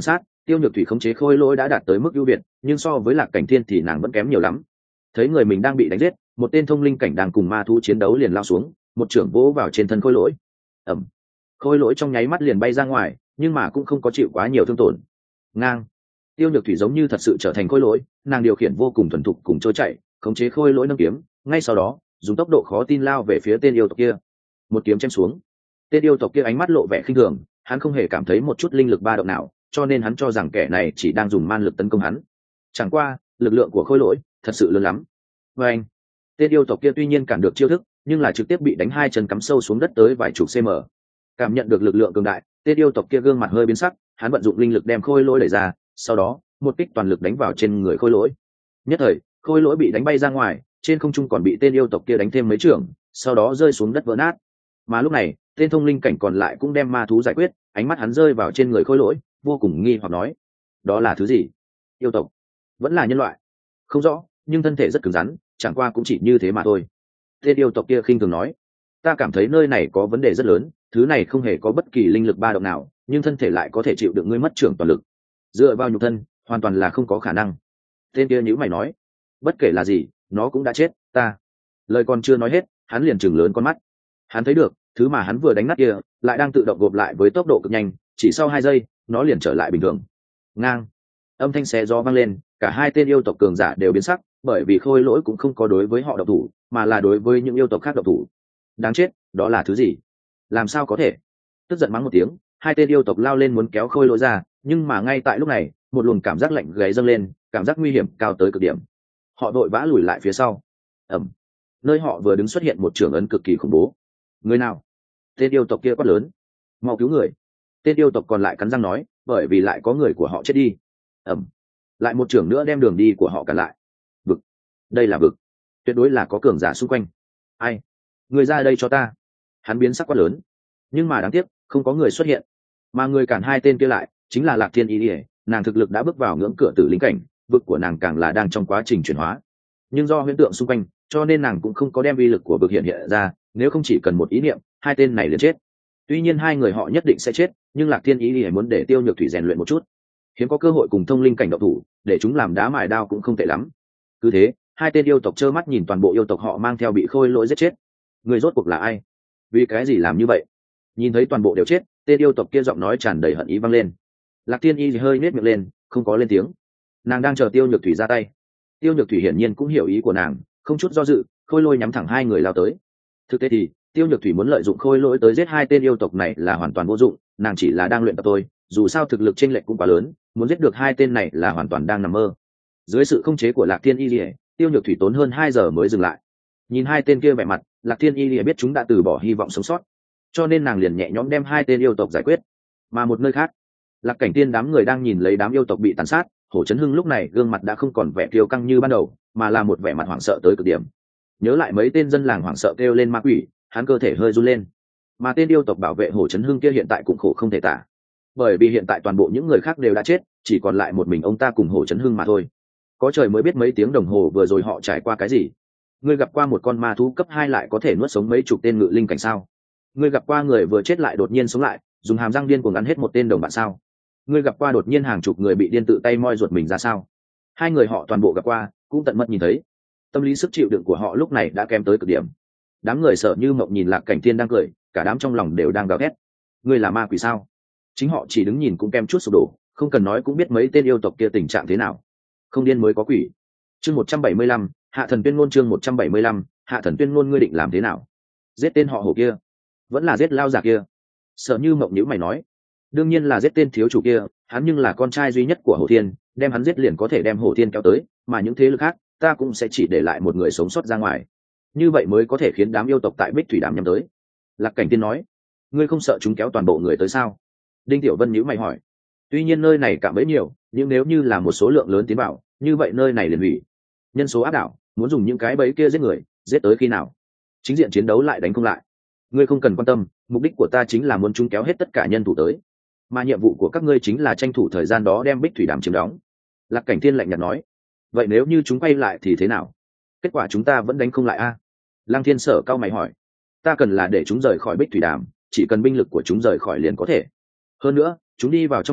Tiêu Nhược Thủy khống chế khôi lỗi đã đạt tới mức ưu việt, nhưng so với Lạc Cảnh Thiên thì nàng vẫn kém nhiều lắm. Thấy người mình đang bị đánh giết, một tên thông linh cảnh đang cùng ma thú chiến đấu liền lao xuống, một chưởng vỗ vào trên thân khôi lỗi. Ầm. Khôi lỗi trong nháy mắt liền bay ra ngoài, nhưng mà cũng không có chịu quá nhiều thương tổn. Ngang. Tiêu Nhược Thủy giống như thật sự trở thành khôi lỗi, nàng điều khiển vô cùng thuần thục cùng trôi chạy, khống chế khôi lỗi nâng kiếm, ngay sau đó, dùng tốc độ khó tin lao về phía tên yêu tộc kia. Một kiếm chém xuống. Tên yêu tộc kia ánh mắt lộ vẻ khinh thường, hắn không hề cảm thấy một chút linh lực ba động nào, cho nên hắn cho rằng kẻ này chỉ đang dùng man lực tấn công hắn. Chẳng qua, lực lượng của khôi lỗi thật sự lớn lắm. Và anh, tên yêu tộc kia tuy nhiên cản được chiêu thức, nhưng là trực tiếp bị đánh hai chân cắm sâu xuống đất tới vài chục cm. Cảm nhận được lực lượng cường đại, tên yêu tộc kia gương mặt hơi biến sắc, hắn vận dụng linh lực đem khôi lỗi đẩy ra, sau đó, một kích toàn lực đánh vào trên người khôi lỗi. Nhất thời, khôi lỗi bị đánh bay ra ngoài, trên không trung còn bị tên yêu tộc kia đánh thêm mấy chưởng, sau đó rơi xuống đất vỡ nát. Mà lúc này, tên thông linh cảnh còn lại cũng đem ma thú giải quyết, ánh mắt hắn rơi vào trên người khôi lỗi, vô cùng nghi hoặc nói: đó là thứ gì? Yêu tộc? Vẫn là nhân loại? Không rõ, nhưng thân thể rất cứng rắn, chẳng qua cũng chỉ như thế mà thôi. Tên yêu tộc kia khinh thường nói: ta cảm thấy nơi này có vấn đề rất lớn, thứ này không hề có bất kỳ linh lực ba động nào, nhưng thân thể lại có thể chịu được ngươi mất trưởng toàn lực. Dựa vào nhục thân, hoàn toàn là không có khả năng. Tên kia nhíu mày nói: bất kể là gì, nó cũng đã chết, ta. Lời còn chưa nói hết, hắn liền trừng lớn con mắt. Hắn thấy được, thứ mà hắn vừa đánh nát kia lại đang tự động gộp lại với tốc độ cực nhanh, chỉ sau 2 giây, nó liền trở lại bình thường. Ngang. Âm thanh xé gió vang lên, cả hai tên yêu tộc cường giả đều biến sắc, bởi vì khôi lỗi cũng không có đối với họ độc thủ, mà là đối với những yêu tộc khác độc thủ. Đáng chết, đó là thứ gì? Làm sao có thể? Tức giận mắng một tiếng, hai tên yêu tộc lao lên muốn kéo khôi lỗi ra, nhưng mà ngay tại lúc này, một luồng cảm giác lạnh gáy dâng lên, cảm giác nguy hiểm cao tới cực điểm. Họ vội vã lùi lại phía sau. Ầm. Nơi họ vừa đứng xuất hiện một trường ấn cực kỳ khủng bố. Người nào? Tên yêu tộc kia quát lớn: mau cứu người! Tên yêu tộc còn lại cắn răng nói, bởi vì lại có người của họ chết đi. Ầm. Lại một trưởng nữa đem đường đi của họ cản lại. Vực! Đây là vực! Tuyệt đối là có cường giả xung quanh. Ai? Người ra đây cho ta! Hắn biến sắc quát lớn. Nhưng mà đáng tiếc, không có người xuất hiện. Mà người cản hai tên kia lại chính là Lạc Thiên Y Lìa. Nàng thực lực đã bước vào ngưỡng cửa tử linh cảnh, vực của nàng càng là đang trong quá trình chuyển hóa. Nhưng do huyễn tượng xung quanh, cho nên nàng cũng không có đem uy lực của vực hiện ra, nếu không chỉ cần một ý niệm, hai tên này liền chết. Tuy nhiên hai người họ nhất định sẽ chết, nhưng Lạc Thiên Ý Lìa muốn để Tiêu Nhược Thủy rèn luyện một chút, hiếm có cơ hội cùng thông linh cảnh động thủ, để chúng làm đá mài đao cũng không tệ lắm. Cứ thế, hai tên yêu tộc trơ mắt nhìn toàn bộ yêu tộc họ mang theo bị khôi lỗi giết chết. Người rốt cuộc là ai? Vì cái gì làm như vậy? Nhìn thấy toàn bộ đều chết, tên yêu tộc kia giọng nói tràn đầy hận ý vang lên. Lạc Thiên Y hơi nết miệng lên, không có lên tiếng. Nàng đang chờ Tiêu Nhược Thủy ra tay. Tiêu Nhược Thủy hiển nhiên cũng hiểu ý của nàng, không chút do dự, khôi lôi nhắm thẳng hai người lao tới. Thực tế thì Tiêu Nhược Thủy muốn lợi dụng khôi lỗi tới giết hai tên yêu tộc này là hoàn toàn vô dụng, nàng chỉ là đang luyện tập thôi, dù sao thực lực chênh lệch cũng quá lớn, muốn giết được hai tên này là hoàn toàn đang nằm mơ. Dưới sự khống chế của Lạc Thiên Y Lìa, Tiêu Nhược Thủy tốn hơn 2 giờ mới dừng lại. Nhìn hai tên kia vẻ mặt, Lạc Thiên Y Lìa biết chúng đã từ bỏ hy vọng sống sót, cho nên nàng liền nhẹ nhõm đem hai tên yêu tộc giải quyết. Mà một nơi khác, Lạc Cảnh Tiên đám người đang nhìn lấy đám yêu tộc bị tàn sát, Hổ Chấn Hưng lúc này gương mặt đã không còn vẻ kiêu căng như ban đầu, mà là một vẻ mặt hoảng sợ tới cực điểm. Nhớ lại mấy tên dân làng hoảng sợ kêu lên ma quỷ, hắn cơ thể hơi run lên. Mà tên yêu tộc bảo vệ Hổ Chấn Hưng kia hiện tại cũng khổ không thể tả, bởi vì hiện tại toàn bộ những người khác đều đã chết, chỉ còn lại một mình ông ta cùng Hổ Chấn Hưng mà thôi. Có trời mới biết mấy tiếng đồng hồ vừa rồi họ trải qua cái gì. Ngươi gặp qua một con ma thú cấp 2 lại có thể nuốt sống mấy chục tên ngự linh cảnh sao? Ngươi gặp qua người vừa chết lại đột nhiên sống lại, dùng hàm răng điên cuồng ăn hết một tên đồng bạn sao? Ngươi gặp qua đột nhiên hàng chục người bị điên tự tay moi ruột mình ra sao? Hai người họ toàn bộ gặp qua, cũng tận mắt nhìn thấy. Tâm lý sức chịu đựng của họ lúc này đã kém tới cực điểm. Đám người sợ như mộng nhìn Lạc Cảnh Thiên đang cười, cả đám trong lòng đều đang gào thét. Ngươi là ma quỷ sao? Chính họ chỉ đứng nhìn cũng kém chút sụp đổ, không cần nói cũng biết mấy tên yêu tộc kia tình trạng thế nào. Không điên mới có quỷ. Chương 175, Hạ Thần Tuyên ngôn. Chương 175, Hạ Thần Tuyên ngôn. Ngươi định làm thế nào? Giết tên họ Hổ kia, vẫn là giết lao già kia? Sợ như mộng nhíu mày nói. Đương nhiên là giết tên thiếu chủ kia, hắn nhưng là con trai duy nhất của Hổ Thiên, đem hắn giết liền có thể đem Hổ Thiên kéo tới, mà những thế lực khác, ta cũng sẽ chỉ để lại một người sống sót ra ngoài. Như vậy mới có thể khiến đám yêu tộc tại Bích Thủy Đàm nhắm tới. Lạc Cảnh Tiên nói. Ngươi không sợ chúng kéo toàn bộ người tới sao? Đinh Tiểu Vân nhíu mày hỏi. Tuy nhiên nơi này cạm bẫy nhiều, nhưng nếu như là một số lượng lớn tiến vào, như vậy nơi này liền hủy. Nhân số áp đảo, muốn dùng những cái bẫy kia giết người, giết tới khi nào? Chính diện chiến đấu lại đánh không lại. Ngươi không cần quan tâm, mục đích của ta chính là muốn chúng kéo hết tất cả nhân thủ tới, mà nhiệm vụ của các ngươi chính là tranh thủ thời gian đó đem Bích Thủy Đàm chiếm đóng. Lạc Cảnh Thiên lạnh nhạt nói. Vậy nếu như chúng quay lại thì thế nào? Kết quả chúng ta vẫn đánh không lại a? Lăng Thiên Sở cao mày hỏi. Ta cần là để chúng rời khỏi Bích Thủy Đàm, chỉ cần binh lực của chúng rời khỏi liền có thể. Hơn nữa, chúng đi vào trong này,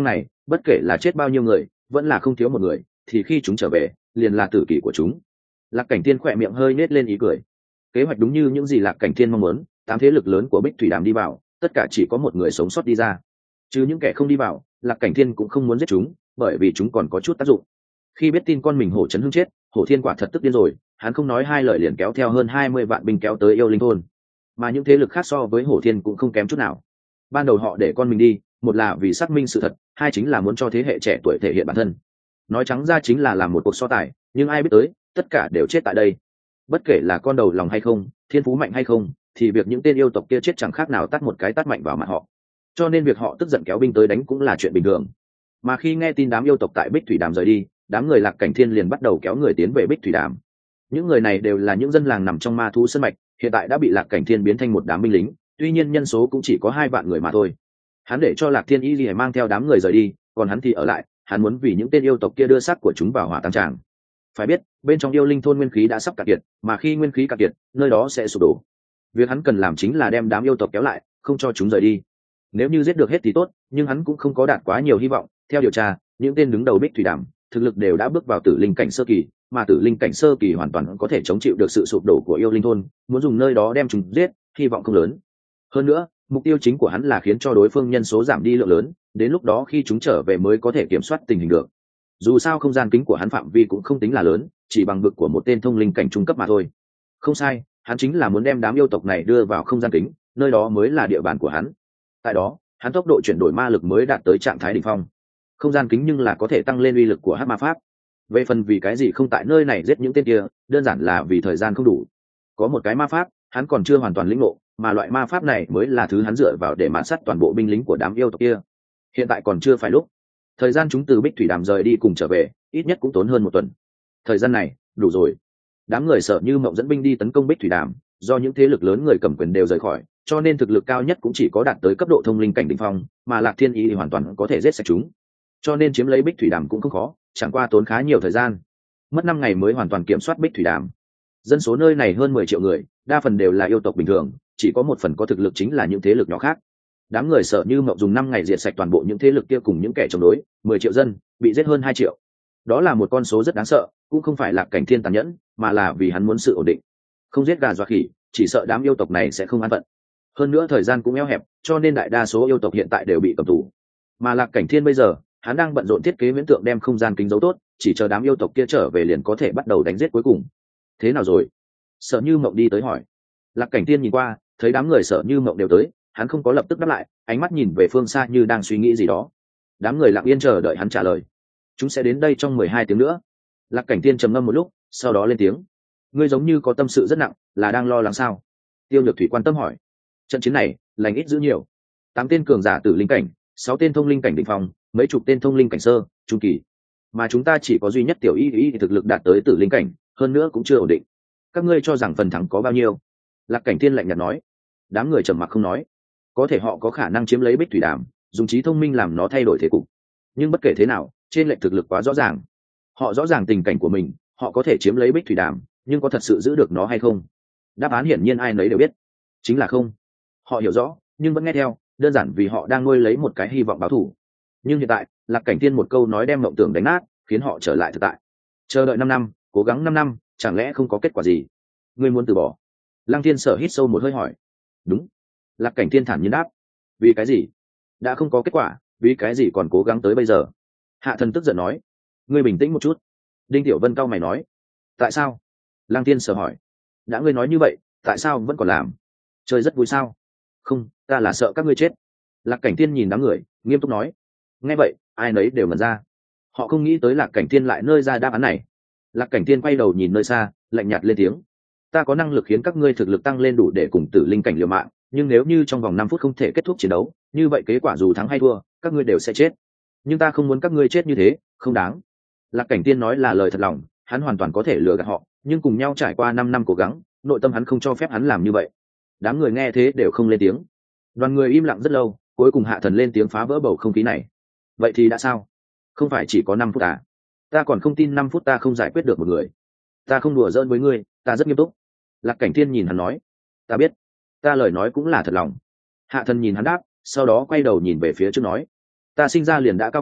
bất kể là chết bao nhiêu người vẫn là không thiếu một người thì khi chúng trở về liền là tử kỷ của chúng. Lạc Cảnh Thiên khỏe miệng hơi nết lên ý cười. Kế hoạch đúng như những gì Lạc Cảnh Thiên mong muốn, 8 thế lực lớn của Bích Thủy Đàm đi vào, tất cả chỉ có một người sống sót đi ra. Chứ những kẻ không đi vào, Lạc Cảnh Thiên cũng không muốn giết chúng, bởi vì chúng còn có chút tác dụng. Khi biết tin con mình Hổ Chấn Hưng chết, Hổ Thiên quả thật tức điên rồi, hắn không nói hai lời liền kéo theo hơn 20 vạn binh kéo tới Yêu Linh thôn. Mà những thế lực khác so với Hổ Thiên cũng không kém chút nào. Ban đầu họ để con mình đi, một là vì xác minh sự thật, hai chính là muốn cho thế hệ trẻ tuổi thể hiện bản thân. Nói trắng ra chính là làm một cuộc so tài, nhưng ai biết tới, tất cả đều chết tại đây. Bất kể là con đầu lòng hay không, thiên phú mạnh hay không, thì việc những tên yêu tộc kia chết chẳng khác nào tát một cái tát mạnh vào mặt họ. Cho nên việc họ tức giận kéo binh tới đánh cũng là chuyện bình thường. Mà khi nghe tin đám yêu tộc tại Bích Thủy Đàm rời đi, đám người Lạc Cảnh Thiên liền bắt đầu kéo người tiến về Bích Thủy Đàm. Những người này đều là những dân làng nằm trong ma thú sơn mạch, hiện tại đã bị Lạc Cảnh Thiên biến thành một đám binh lính, tuy nhiên nhân số cũng chỉ có 2 vạn người mà thôi. Hắn để cho Lạc Thiên Y Lìa mang theo đám người rời đi, còn hắn thì ở lại, hắn muốn vì những tên yêu tộc kia đưa xác của chúng vào hỏa táng tràng. Phải biết, bên trong Yêu Linh thôn nguyên khí đã sắp cạn kiệt, mà khi nguyên khí cạn kiệt, nơi đó sẽ sụp đổ. Việc hắn cần làm chính là đem đám yêu tộc kéo lại, không cho chúng rời đi. Nếu như giết được hết thì tốt, nhưng hắn cũng không có đạt quá nhiều hy vọng. Theo điều tra, những tên đứng đầu Bích Thủy Đàm thực lực đều đã bước vào tử linh cảnh sơ kỳ, mà tử linh cảnh sơ kỳ hoàn toàn có thể chống chịu được sự sụp đổ của Yêu Linh thôn, muốn dùng nơi đó đem chúng giết, hy vọng không lớn. Hơn nữa, mục tiêu chính của hắn là khiến cho đối phương nhân số giảm đi lượng lớn, đến lúc đó khi chúng trở về mới có thể kiểm soát tình hình được. Dù sao không gian kính của hắn phạm vi cũng không tính là lớn, chỉ bằng vực của một tên thông linh cảnh trung cấp mà thôi. Không sai, hắn chính là muốn đem đám yêu tộc này đưa vào không gian kính, nơi đó mới là địa bàn của hắn. Tại đó, hắn tốc độ chuyển đổi ma lực mới đạt tới trạng thái đỉnh phong. Không gian kính nhưng là có thể tăng lên uy lực của hắc ma pháp. Về phần vì cái gì không tại nơi này giết những tên kia, đơn giản là vì thời gian không đủ. Có một cái ma pháp, hắn còn chưa hoàn toàn lĩnh ngộ, mà loại ma pháp này mới là thứ hắn dựa vào để mạn sát toàn bộ binh lính của đám yêu tộc kia. Hiện tại còn chưa phải lúc. Thời gian chúng từ Bích Thủy Đàm rời đi cùng trở về, ít nhất cũng tốn hơn 1 tuần. Thời gian này, đủ rồi. Đám người Sở Như Mộng dẫn binh đi tấn công Bích Thủy Đàm, do những thế lực lớn người cầm quyền đều rời khỏi, cho nên thực lực cao nhất cũng chỉ có đạt tới cấp độ thông linh cảnh đỉnh phong, mà Lạc Thiên Ý thì hoàn toàn có thể giết sạch chúng. Cho nên chiếm lấy Bích Thủy Đàm cũng không khó, chẳng qua tốn khá nhiều thời gian. Mất 5 ngày mới hoàn toàn kiểm soát Bích Thủy Đàm. Dân số nơi này hơn 10 triệu người, đa phần đều là yêu tộc bình thường, chỉ có một phần có thực lực chính là những thế lực nhỏ khác. Đám người Sở Như Mộng dùng 5 ngày diệt sạch toàn bộ những thế lực kia cùng những kẻ chống đối, 10 triệu dân bị giết hơn 2 triệu. Đó là một con số rất đáng sợ, cũng không phải là Cảnh Thiên tàn nhẫn, mà là vì hắn muốn sự ổn định. Không giết gà dọa khỉ, chỉ sợ đám yêu tộc này sẽ không an phận. Hơn nữa thời gian cũng eo hẹp, cho nên đại đa số yêu tộc hiện tại đều bị cầm tù. Mà Lạc Cảnh Thiên bây giờ, hắn đang bận rộn thiết kế viễn tượng đem không gian kính giấu tốt, chỉ chờ đám yêu tộc kia trở về liền có thể bắt đầu đánh giết cuối cùng. Thế nào rồi? Sở Như Mộng đi tới hỏi. Lạc Cảnh Thiên nhìn qua, thấy đám người Sở Như Mộng đều tới, hắn không có lập tức đáp lại, ánh mắt nhìn về phương xa như đang suy nghĩ gì đó. Đám người lặng yên chờ đợi hắn trả lời. Chúng sẽ đến đây trong 12 tiếng nữa. Lạc Cảnh Thiên trầm ngâm một lúc, sau đó lên tiếng. Ngươi giống như có tâm sự rất nặng, là đang lo lắng sao? Tiêu Nhược Thủy quan tâm hỏi. Trận chiến này, lành ít dữ nhiều. 8 tên cường giả tử linh cảnh, 6 tên thông linh cảnh đỉnh phong, mấy chục tên thông linh cảnh sơ, trung kỳ. Mà chúng ta chỉ có duy nhất tiểu y thực lực đạt tới tử linh cảnh, hơn nữa cũng chưa ổn định. Các ngươi cho rằng phần thắng có bao nhiêu? Lạc Cảnh Thiên lạnh nhạt nói. Đám người trầm mặc không nói. Có thể họ có khả năng chiếm lấy Bích Thủy Đàm, dùng trí thông minh làm nó thay đổi thế cục. Nhưng bất kể thế nào, trên lệnh thực lực quá rõ ràng. Họ rõ ràng tình cảnh của mình, họ có thể chiếm lấy Bích Thủy Đàm, nhưng có thật sự giữ được nó hay không? Đáp án hiển nhiên ai nấy đều biết, chính là không. Họ hiểu rõ, nhưng vẫn nghe theo, đơn giản vì họ đang nuôi lấy một cái hy vọng báo thù. Nhưng hiện tại, Lạc Cảnh Thiên một câu nói đem mộng tưởng đánh nát, khiến họ trở lại thực tại. Chờ đợi 5 năm, cố gắng 5 năm, chẳng lẽ không có kết quả gì? Ngươi muốn từ bỏ? Lăng Thiên Sở hít sâu một hơi hỏi. Đúng. Lạc Cảnh Thiên thản nhiên đáp. Vì cái gì? Đã không có kết quả, vì cái gì còn cố gắng tới bây giờ? Hạ Thần tức giận nói. Ngươi bình tĩnh một chút. Đinh Tiểu Vân cau mày nói. Tại sao? Lăng Thiên Sở hỏi. Đã ngươi nói như vậy, tại sao vẫn còn làm? Chơi rất vui sao? Không, ta là sợ các ngươi chết. Lạc Cảnh Thiên nhìn đám người, nghiêm túc nói. Nghe vậy, ai nấy đều ngẩn ra. Họ không nghĩ tới Lạc Cảnh Thiên lại nơi ra đáp án này. Lạc Cảnh Thiên quay đầu nhìn nơi xa, lạnh nhạt lên tiếng. Ta có năng lực khiến các ngươi thực lực tăng lên đủ để cùng tử linh cảnh liều mạng, nhưng nếu như trong vòng 5 phút không thể kết thúc chiến đấu, như vậy kết quả dù thắng hay thua, các ngươi đều sẽ chết. Nhưng ta không muốn các ngươi chết như thế, không đáng. Lạc Cảnh Thiên nói là lời thật lòng, hắn hoàn toàn có thể lừa gạt họ, nhưng cùng nhau trải qua 5 năm cố gắng, nội tâm hắn không cho phép hắn làm như vậy. Đám người nghe thế đều không lên tiếng. Đoàn người im lặng rất lâu, cuối cùng Hạ Thần lên tiếng phá vỡ bầu không khí này. Vậy thì đã sao? Không phải chỉ có 5 phút à? Ta còn không tin 5 phút ta không giải quyết được một người. Ta không đùa giỡn với ngươi, ta rất nghiêm túc. Lạc Cảnh Thiên nhìn hắn nói. Ta biết, ta lời nói cũng là thật lòng. Hạ Thần nhìn hắn đáp, sau đó quay đầu nhìn về phía trước nói. Ta sinh ra liền đã cao quý,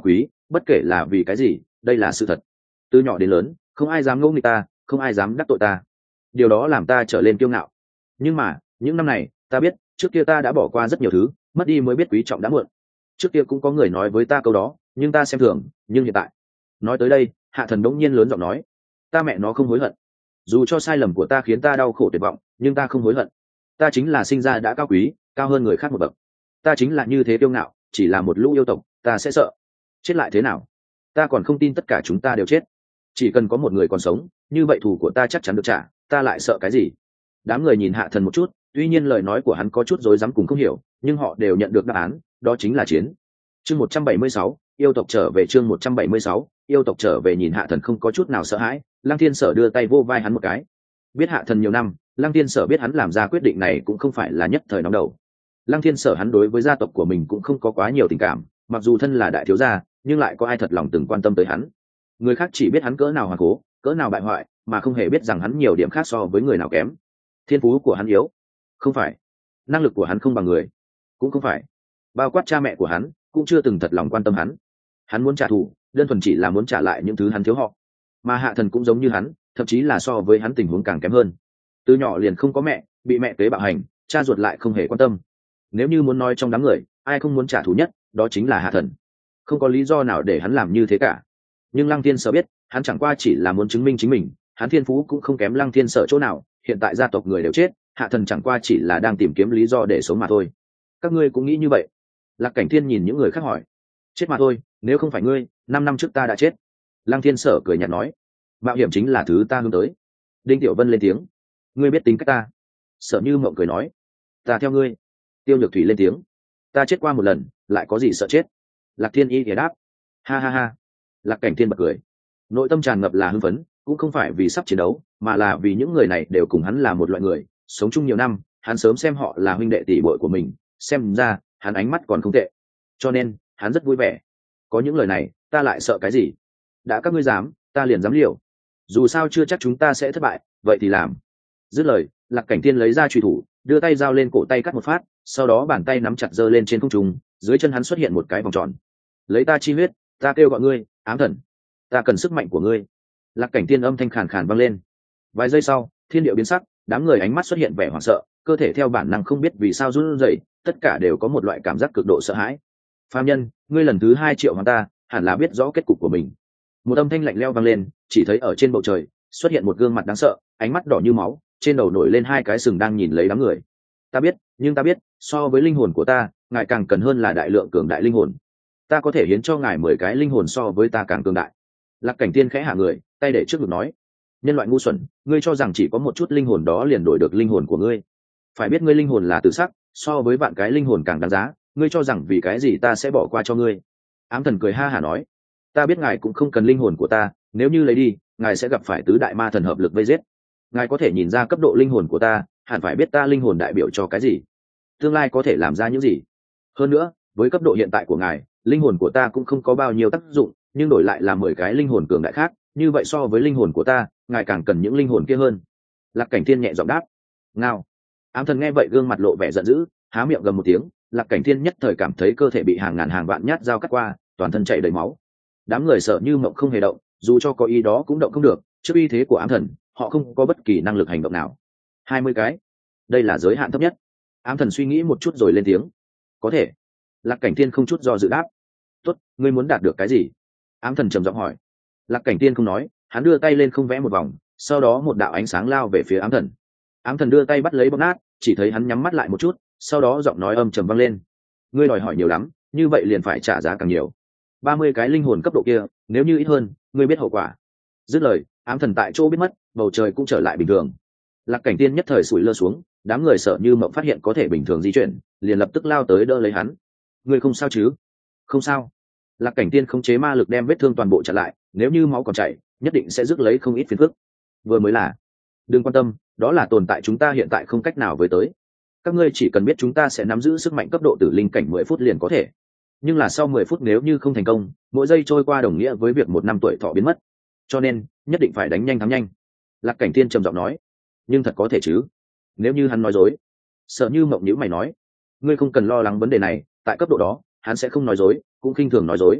bất kể là vì cái gì, đây là sự thật. Từ nhỏ đến lớn không ai dám ngỗ nghịch ta, không ai dám đắc tội ta, điều đó làm ta trở lên kiêu ngạo. Nhưng mà những năm này ta biết, trước kia ta đã bỏ qua rất nhiều thứ, mất đi mới biết quý trọng đã muộn. Trước kia cũng có người nói với ta câu đó, nhưng ta xem thường. Nhưng hiện tại, nói tới đây Hạ Thần đống nhiên lớn giọng nói, ta mẹ nó không hối hận. Dù cho sai lầm của ta khiến ta đau khổ tuyệt vọng, nhưng ta không hối hận. Ta chính là sinh ra đã cao quý, cao hơn người khác một bậc. Ta chính là như thế kiêu ngạo, chỉ là một lũ yêu tộc, ta sẽ sợ chết lại thế nào? Ta còn không tin tất cả chúng ta đều chết. Chỉ cần có một người còn sống, như vậy thù của ta chắc chắn được trả, ta lại sợ cái gì? Đám người nhìn Hạ Thần một chút, tuy nhiên lời nói của hắn có chút rối rắm cùng không hiểu, nhưng họ đều nhận được đáp án, đó chính là chiến. Chương 176, yêu tộc trở về. Chương 176, yêu tộc trở về. Nhìn Hạ Thần không có chút nào sợ hãi, Lăng Thiên Sở đưa tay vô vai hắn một cái. Biết Hạ Thần nhiều năm, Lăng Thiên Sở biết hắn làm ra quyết định này cũng không phải là nhất thời nóng đầu. Lăng Thiên Sở hắn đối với gia tộc của mình cũng không có quá nhiều tình cảm, mặc dù thân là đại thiếu gia, nhưng lại có ai thật lòng từng quan tâm tới hắn. Người khác chỉ biết hắn cỡ nào hoàn cố, cỡ nào bại hoại, mà không hề biết rằng hắn nhiều điểm khác so với người nào kém. Thiên phú của hắn yếu, không phải. Năng lực của hắn không bằng người, cũng không phải. Bao quát cha mẹ của hắn cũng chưa từng thật lòng quan tâm hắn. Hắn muốn trả thù, đơn thuần chỉ là muốn trả lại những thứ hắn thiếu họ. Mà Hạ Thần cũng giống như hắn, thậm chí là so với hắn tình huống càng kém hơn. Từ nhỏ liền không có mẹ, bị mẹ kế bạo hành, cha ruột lại không hề quan tâm. Nếu như muốn nói trong đám người ai không muốn trả thù nhất, đó chính là Hạ Thần. Không có lý do nào để hắn làm như thế cả. Nhưng Lăng Thiên Sở biết, hắn chẳng qua chỉ là muốn chứng minh chính mình, hắn thiên phú cũng không kém Lăng Thiên Sở chỗ nào. Hiện tại gia tộc người đều chết, Hạ Thần chẳng qua chỉ là đang tìm kiếm lý do để sống mà thôi. Các ngươi cũng nghĩ như vậy? Lạc Cảnh Thiên nhìn những người khác hỏi. Chết mà thôi, nếu không phải ngươi, 5 năm trước ta đã chết. Lăng Thiên Sở cười nhạt nói. Mạo hiểm chính là thứ ta hướng tới. Đinh Tiểu Vân lên tiếng. Ngươi biết tính cách ta. Sở Như Mộng cười nói. Ta theo ngươi. Tiêu Nhược Thủy lên tiếng. Ta chết qua một lần, lại có gì sợ chết? Lạc Thiên Y thì đáp. Ha ha ha. Lạc Cảnh Thiên bật cười. Nội tâm tràn ngập là hưng phấn, cũng không phải vì sắp chiến đấu, mà là vì những người này đều cùng hắn là một loại người, sống chung nhiều năm, hắn sớm xem họ là huynh đệ tỷ muội của mình, xem ra hắn ánh mắt còn không tệ, cho nên hắn rất vui vẻ. Có những lời này, ta lại sợ cái gì? Đã các ngươi dám, ta liền dám liều. Dù sao chưa chắc chúng ta sẽ thất bại, vậy thì làm. Dứt lời, Lạc Cảnh Thiên lấy ra chùy thủ, đưa tay dao lên cổ tay cắt một phát, sau đó bàn tay nắm chặt giơ lên trên không trung, dưới chân hắn xuất hiện một cái vòng tròn. Lấy ta chi huyết, ta kêu gọi ngươi, ám thần. Ta cần sức mạnh của ngươi. Lạc Cảnh Thiên âm thanh khàn khàn vang lên. Vài giây sau, thiên địa biến sắc, đám người ánh mắt xuất hiện vẻ hoảng sợ, cơ thể theo bản năng không biết vì sao run rẩy, tất cả đều có một loại cảm giác cực độ sợ hãi. Phàm nhân, ngươi lần thứ 2 triệu hoàng ta, hẳn là biết rõ kết cục của mình. Một âm thanh lạnh lẽo vang lên, chỉ thấy ở trên bầu trời xuất hiện một gương mặt đáng sợ, ánh mắt đỏ như máu, trên đầu nổi lên 2 cái sừng đang nhìn lấy đám người. Ta biết, nhưng ta biết, so với linh hồn của ta, ngài càng cần hơn là đại lượng cường đại linh hồn. Ta có thể hiến cho ngài 10 cái linh hồn so với ta càng cường đại. Lạc Cảnh Thiên khẽ hạ người, tay để trước ngực nói. Nhân loại ngu xuẩn, ngươi cho rằng chỉ có một chút linh hồn đó liền đổi được linh hồn của ngươi. Phải biết ngươi linh hồn là tự sắc, so với vạn cái linh hồn càng đáng giá, ngươi cho rằng vì cái gì ta sẽ bỏ qua cho ngươi? Ám thần cười ha hả nói. Ta biết ngài cũng không cần linh hồn của ta, nếu như lấy đi, ngài sẽ gặp phải tứ đại ma thần hợp lực vây giết. Ngài có thể nhìn ra cấp độ linh hồn của ta, hẳn phải biết ta linh hồn đại biểu cho cái gì, tương lai có thể làm ra những gì. Hơn nữa, với cấp độ hiện tại của ngài, linh hồn của ta cũng không có bao nhiêu tác dụng, nhưng đổi lại là 10 cái linh hồn cường đại khác, như vậy so với linh hồn của ta, ngài càng cần những linh hồn kia hơn. Lạc Cảnh Thiên nhẹ giọng đáp. Ngao. Ám thần nghe vậy gương mặt lộ vẻ giận dữ, há miệng gầm một tiếng. Lạc Cảnh Thiên nhất thời cảm thấy cơ thể bị hàng ngàn hàng vạn nhát dao cắt qua, toàn thân chảy đầy máu. Đám người sợ như mộng không hề động, dù cho có ý đó cũng động không được, trước uy thế của ám thần, họ không có bất kỳ năng lực hành động nào. 20 cái, đây là giới hạn thấp nhất. Ám thần suy nghĩ một chút rồi lên tiếng. Có thể. Lạc Cảnh Thiên không chút do dự đáp. Tốt, ngươi muốn đạt được cái gì? Ám thần trầm giọng hỏi. Lạc Cảnh Thiên không nói, hắn đưa tay lên không vẽ một vòng, sau đó một đạo ánh sáng lao về phía ám thần. Ám thần đưa tay bắt lấy bóp nát, chỉ thấy hắn nhắm mắt lại một chút, sau đó giọng nói âm trầm vang lên. Ngươi đòi hỏi nhiều lắm, như vậy liền phải trả giá càng nhiều. 30 cái linh hồn cấp độ kia, nếu như ít hơn, ngươi biết hậu quả. Dứt lời, ám thần tại chỗ biến mất, bầu trời cũng trở lại bình thường. Lạc Cảnh Thiên nhất thời sủi lơ xuống, đám người sợ như mộng phát hiện có thể bình thường di chuyển, liền lập tức lao tới đỡ lấy hắn. Ngươi không sao chứ? Không sao. Lạc Cảnh Thiên khống chế ma lực đem vết thương toàn bộ chặn lại, nếu như máu còn chảy, nhất định sẽ rước lấy không ít phiền phức. Vừa mới là. Đừng quan tâm, đó là tồn tại chúng ta hiện tại không cách nào với tới. Các ngươi chỉ cần biết chúng ta sẽ nắm giữ sức mạnh cấp độ tử linh cảnh 10 phút liền có thể. Nhưng là sau 10 phút nếu như không thành công, mỗi giây trôi qua đồng nghĩa với việc 1 năm tuổi thọ biến mất. Cho nên, nhất định phải đánh nhanh thắng nhanh. Lạc Cảnh Thiên trầm giọng nói. Nhưng thật có thể chứ? Nếu như hắn nói dối. Sợ như mộng nhíu mày nói. Ngươi không cần lo lắng vấn đề này, tại cấp độ đó, hắn sẽ không nói dối, cũng khinh thường nói dối.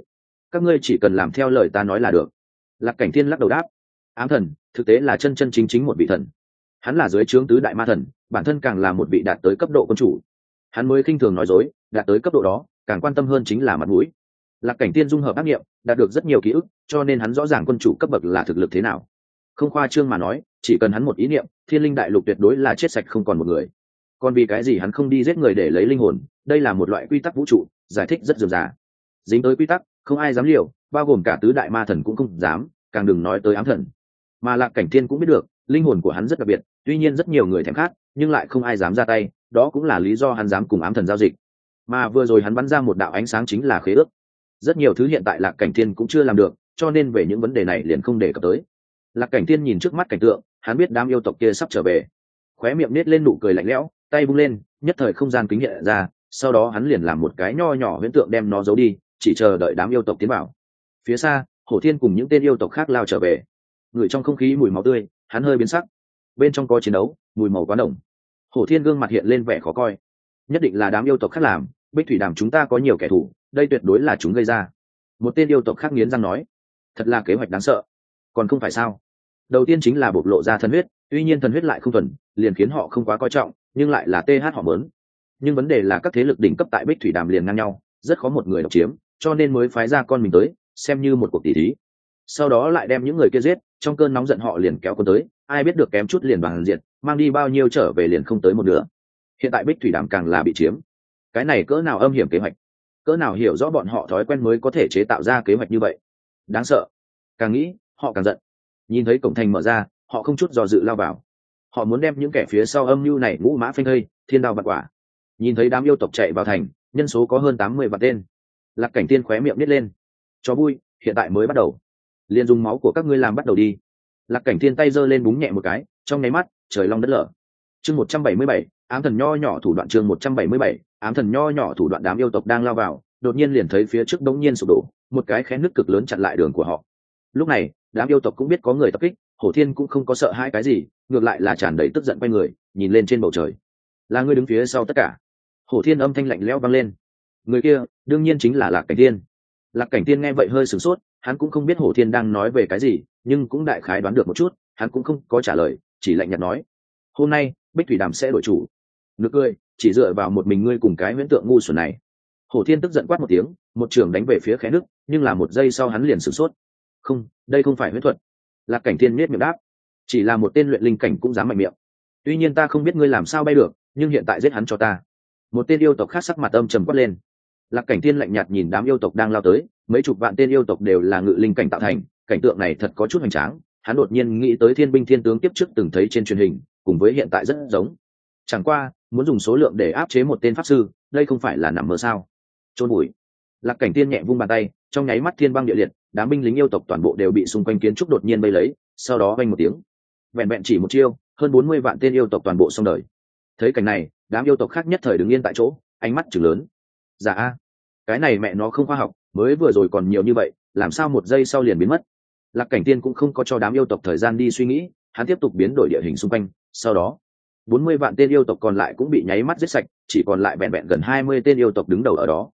các ngươi chỉ cần làm theo lời ta nói là được. Lạc Cảnh Thiên lắc đầu đáp. Ám thần thực tế là chân chân chính chính một vị thần, hắn là dưới trướng tứ đại ma thần, bản thân càng là một vị đạt tới cấp độ quân chủ. Hắn mới khinh thường nói dối, đạt tới cấp độ đó càng quan tâm hơn chính là mặt mũi. Lạc Cảnh Tiên dung hợp ác nghiệm, đạt được rất nhiều ký ức, cho nên hắn rõ ràng quân chủ cấp bậc là thực lực thế nào. Không khoa trương mà nói, chỉ cần hắn một ý niệm, Thiên Linh Đại Lục tuyệt đối là chết sạch không còn một người. Còn vì cái gì hắn không đi giết người để lấy linh hồn? Đây là một loại quy tắc vũ trụ, giải thích rất dườm già. Dính tới quy tắc, không ai dám liều, bao gồm cả tứ đại ma thần cũng không dám, càng đừng nói tới ám thần. Mà Lạc Cảnh Tiên cũng biết được, linh hồn của hắn rất đặc biệt, tuy nhiên rất nhiều người thèm khát, nhưng lại không ai dám ra tay, đó cũng là lý do hắn dám cùng ám thần giao dịch. Mà vừa rồi hắn bắn ra một đạo ánh sáng chính là khế ước. Rất nhiều thứ hiện tại Lạc Cảnh Thiên cũng chưa làm được, cho nên về những vấn đề này liền không đề cập tới. Lạc Cảnh Thiên nhìn trước mắt cảnh tượng, hắn biết đám yêu tộc kia sắp trở về, khóe miệng nết lên nụ cười lạnh lẽo, tay vung lên, nhất thời không gian kính hiện ra, sau đó hắn liền làm một cái nho nhỏ huyễn tượng đem nó giấu đi, chỉ chờ đợi đám yêu tộc tiến vào. Phía xa, Hổ Thiên cùng những tên yêu tộc khác lao trở về, ngửi trong không khí mùi máu tươi, hắn hơi biến sắc. Bên trong có chiến đấu, mùi màu quá nồng. Hổ Thiên gương mặt hiện lên vẻ khó coi, nhất định là đám yêu tộc khác làm, Bích Thủy Đàm chúng ta có nhiều kẻ thù, đây tuyệt đối là chúng gây ra. Một tên yêu tộc khác nghiến răng nói, thật là kế hoạch đáng sợ. Còn không phải sao? Đầu tiên chính là bộc lộ ra thần huyết, tuy nhiên thần huyết lại không thuần, liền khiến họ không quá coi trọng, nhưng lại là th họ mớn. Nhưng vấn đề là các thế lực đỉnh cấp tại Bích Thủy Đàm liền ngang nhau, rất khó một người độc chiếm, cho nên mới phái ra con mình tới, xem như một cuộc tỷ thí. Sau đó lại đem những người kia giết, trong cơn nóng giận họ liền kéo quân tới, ai biết được kém chút liền bằng diện, mang đi bao nhiêu trở về liền không tới một nửa. Hiện tại Bích Thủy Đàm càng là bị chiếm. Cái này cỡ nào âm hiểm kế hoạch, cỡ nào hiểu rõ bọn họ thói quen mới có thể chế tạo ra kế hoạch như vậy. Đáng sợ. Càng nghĩ họ càng giận. Nhìn thấy cổng thành mở ra, họ không chút do dự lao vào. Họ muốn đem những kẻ phía sau âm mưu này ngũ mã phanh thây, thiên đao vạn quả. Nhìn thấy đám yêu tộc chạy vào thành, nhân số có hơn 80 vạn tên. Lạc Cảnh Tiên khóe miệng nít lên. Cho vui, hiện tại mới bắt đầu, liền dùng máu của các ngươi làm bắt đầu đi. Lạc Cảnh Tiên tay giơ lên búng nhẹ một cái, trong nháy mắt trời long đất lở. Chương 177, ám thần nho nhỏ thủ đoạn. Chương 177, ám thần nho nhỏ thủ đoạn. Đám yêu tộc đang lao vào, đột nhiên liền thấy phía trước đống nhiên sụp đổ, một cái khe nứt cực lớn chặn lại đường của họ. Lúc này đám yêu tộc cũng biết có người tập kích, Hổ Thiên cũng không có sợ hãi cái gì, ngược lại là tràn đầy tức giận quay người nhìn lên trên bầu trời. Là ngươi đứng phía sau tất cả? Hổ Thiên âm thanh lạnh lẽo vang lên. Người kia đương nhiên chính là Lạc Cảnh Tiên. Lạc Cảnh Tiên nghe vậy hơi sửng sốt, hắn cũng không biết Hổ Thiên đang nói về cái gì, nhưng cũng đại khái đoán được một chút, hắn cũng không có trả lời, chỉ lạnh nhạt nói: hôm nay Bích Thủy Đàm sẽ đổi chủ. Nực cười, chỉ dựa vào một mình ngươi cùng cái huyễn tượng ngu xuẩn này. Hổ Thiên tức giận quát một tiếng, một trường đánh về phía khe nước, nhưng là một giây sau hắn liền sửng sốt. Không, đây không phải huyễn thuật. Lạc Cảnh Thiên nhếch miệng đáp, chỉ là một tên luyện linh cảnh cũng dám mạnh miệng. Tuy nhiên ta không biết ngươi làm sao bay được, nhưng hiện tại giết hắn cho ta. Một tên yêu tộc khác sắc mặt âm trầm quát lên. Lạc Cảnh Thiên lạnh nhạt nhìn đám yêu tộc đang lao tới, mấy chục vạn tên yêu tộc đều là ngự linh cảnh tạo thành, cảnh tượng này thật có chút hoành tráng. Hắn đột nhiên nghĩ tới Thiên binh thiên tướng tiếp trước từng thấy trên truyền hình, cùng với hiện tại rất giống. Chẳng qua muốn dùng số lượng để áp chế một tên pháp sư, đây không phải là nằm mơ sao? Trôn bụi. Lạc Cảnh Thiên nhẹ vung bàn tay, trong nháy mắt thiên băng địa liệt, đám binh lính yêu tộc toàn bộ đều bị xung quanh kiến trúc đột nhiên bay lấy, sau đó vang một tiếng, vẹn vẹn chỉ một chiêu, hơn 40 vạn tên yêu tộc toàn bộ xong đời. Thấy cảnh này, đám yêu tộc khác nhất thời đứng yên tại chỗ, ánh mắt trừng lớn. Dạ a, cái này mẹ nó không khoa học, mới vừa rồi còn nhiều như vậy, làm sao một giây sau liền biến mất? Lạc Cảnh Tiên cũng không có cho đám yêu tộc thời gian đi suy nghĩ, hắn tiếp tục biến đổi địa hình xung quanh, sau đó 40 vạn tên yêu tộc còn lại cũng bị nháy mắt giết sạch, chỉ còn lại vẹn vẹn gần 20 tên yêu tộc đứng đầu ở đó.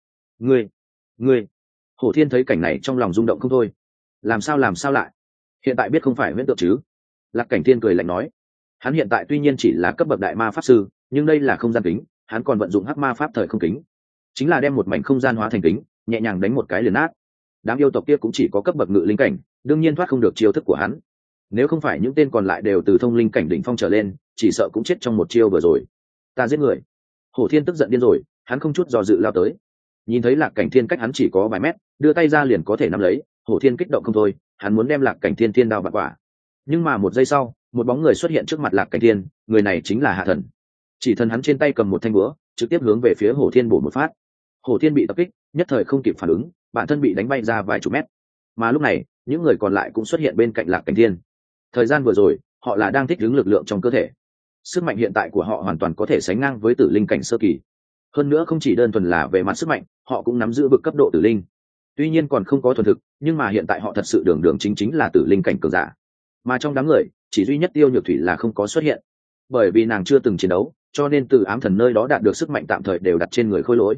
Ngươi! Hổ Thiên thấy cảnh này trong lòng rung động không thôi. Làm sao lại? Hiện tại biết không phải huyễn tượng chứ? Lạc Cảnh Thiên cười lạnh nói. Hắn hiện tại tuy nhiên chỉ là cấp bậc đại ma pháp sư, nhưng đây là không gian kính, hắn còn vận dụng hắc ma pháp thời không kính, chính là đem một mảnh không gian hóa thành kính, nhẹ nhàng đánh một cái liền nát. Đám yêu tộc kia cũng chỉ có cấp bậc ngự linh cảnh, đương nhiên thoát không được chiêu thức của hắn. Nếu không phải những tên còn lại đều từ thông linh cảnh đỉnh phong trở lên, chỉ sợ cũng chết trong một chiêu vừa rồi. Ta giết người! Hổ Thiên tức giận điên rồi, hắn không chút do dự lao tới. Nhìn thấy Lạc Cảnh Thiên cách hắn chỉ có vài mét, đưa tay ra liền có thể nắm lấy, Hổ Thiên kích động không thôi, hắn muốn đem Lạc Cảnh Thiên thiên đao vạn quả. Nhưng mà một giây sau, một bóng người xuất hiện trước mặt Lạc Cảnh Thiên, người này chính là Hạ Thần. Chỉ thân hắn trên tay cầm một thanh búa, trực tiếp hướng về phía Hổ Thiên bổ một phát. Hổ Thiên bị tập kích, nhất thời không kịp phản ứng, bản thân bị đánh bay ra vài chục mét. Mà lúc này, những người còn lại cũng xuất hiện bên cạnh Lạc Cảnh Thiên. Thời gian vừa rồi, họ là đang thích ứng lực lượng trong cơ thể. Sức mạnh hiện tại của họ hoàn toàn có thể sánh ngang với tử linh cảnh sơ kỳ. Hơn nữa không chỉ đơn thuần là về mặt sức mạnh, họ cũng nắm giữ vực cấp độ tử linh. Tuy nhiên còn không có thuần thực, nhưng mà hiện tại họ thật sự đường đường chính chính là tử linh cảnh cường giả. Mà trong đám người, chỉ duy nhất Tiêu Nhược Thủy là không có xuất hiện, bởi vì nàng chưa từng chiến đấu, cho nên từ ám thần nơi đó đạt được sức mạnh tạm thời đều đặt trên người Khôi Lỗi.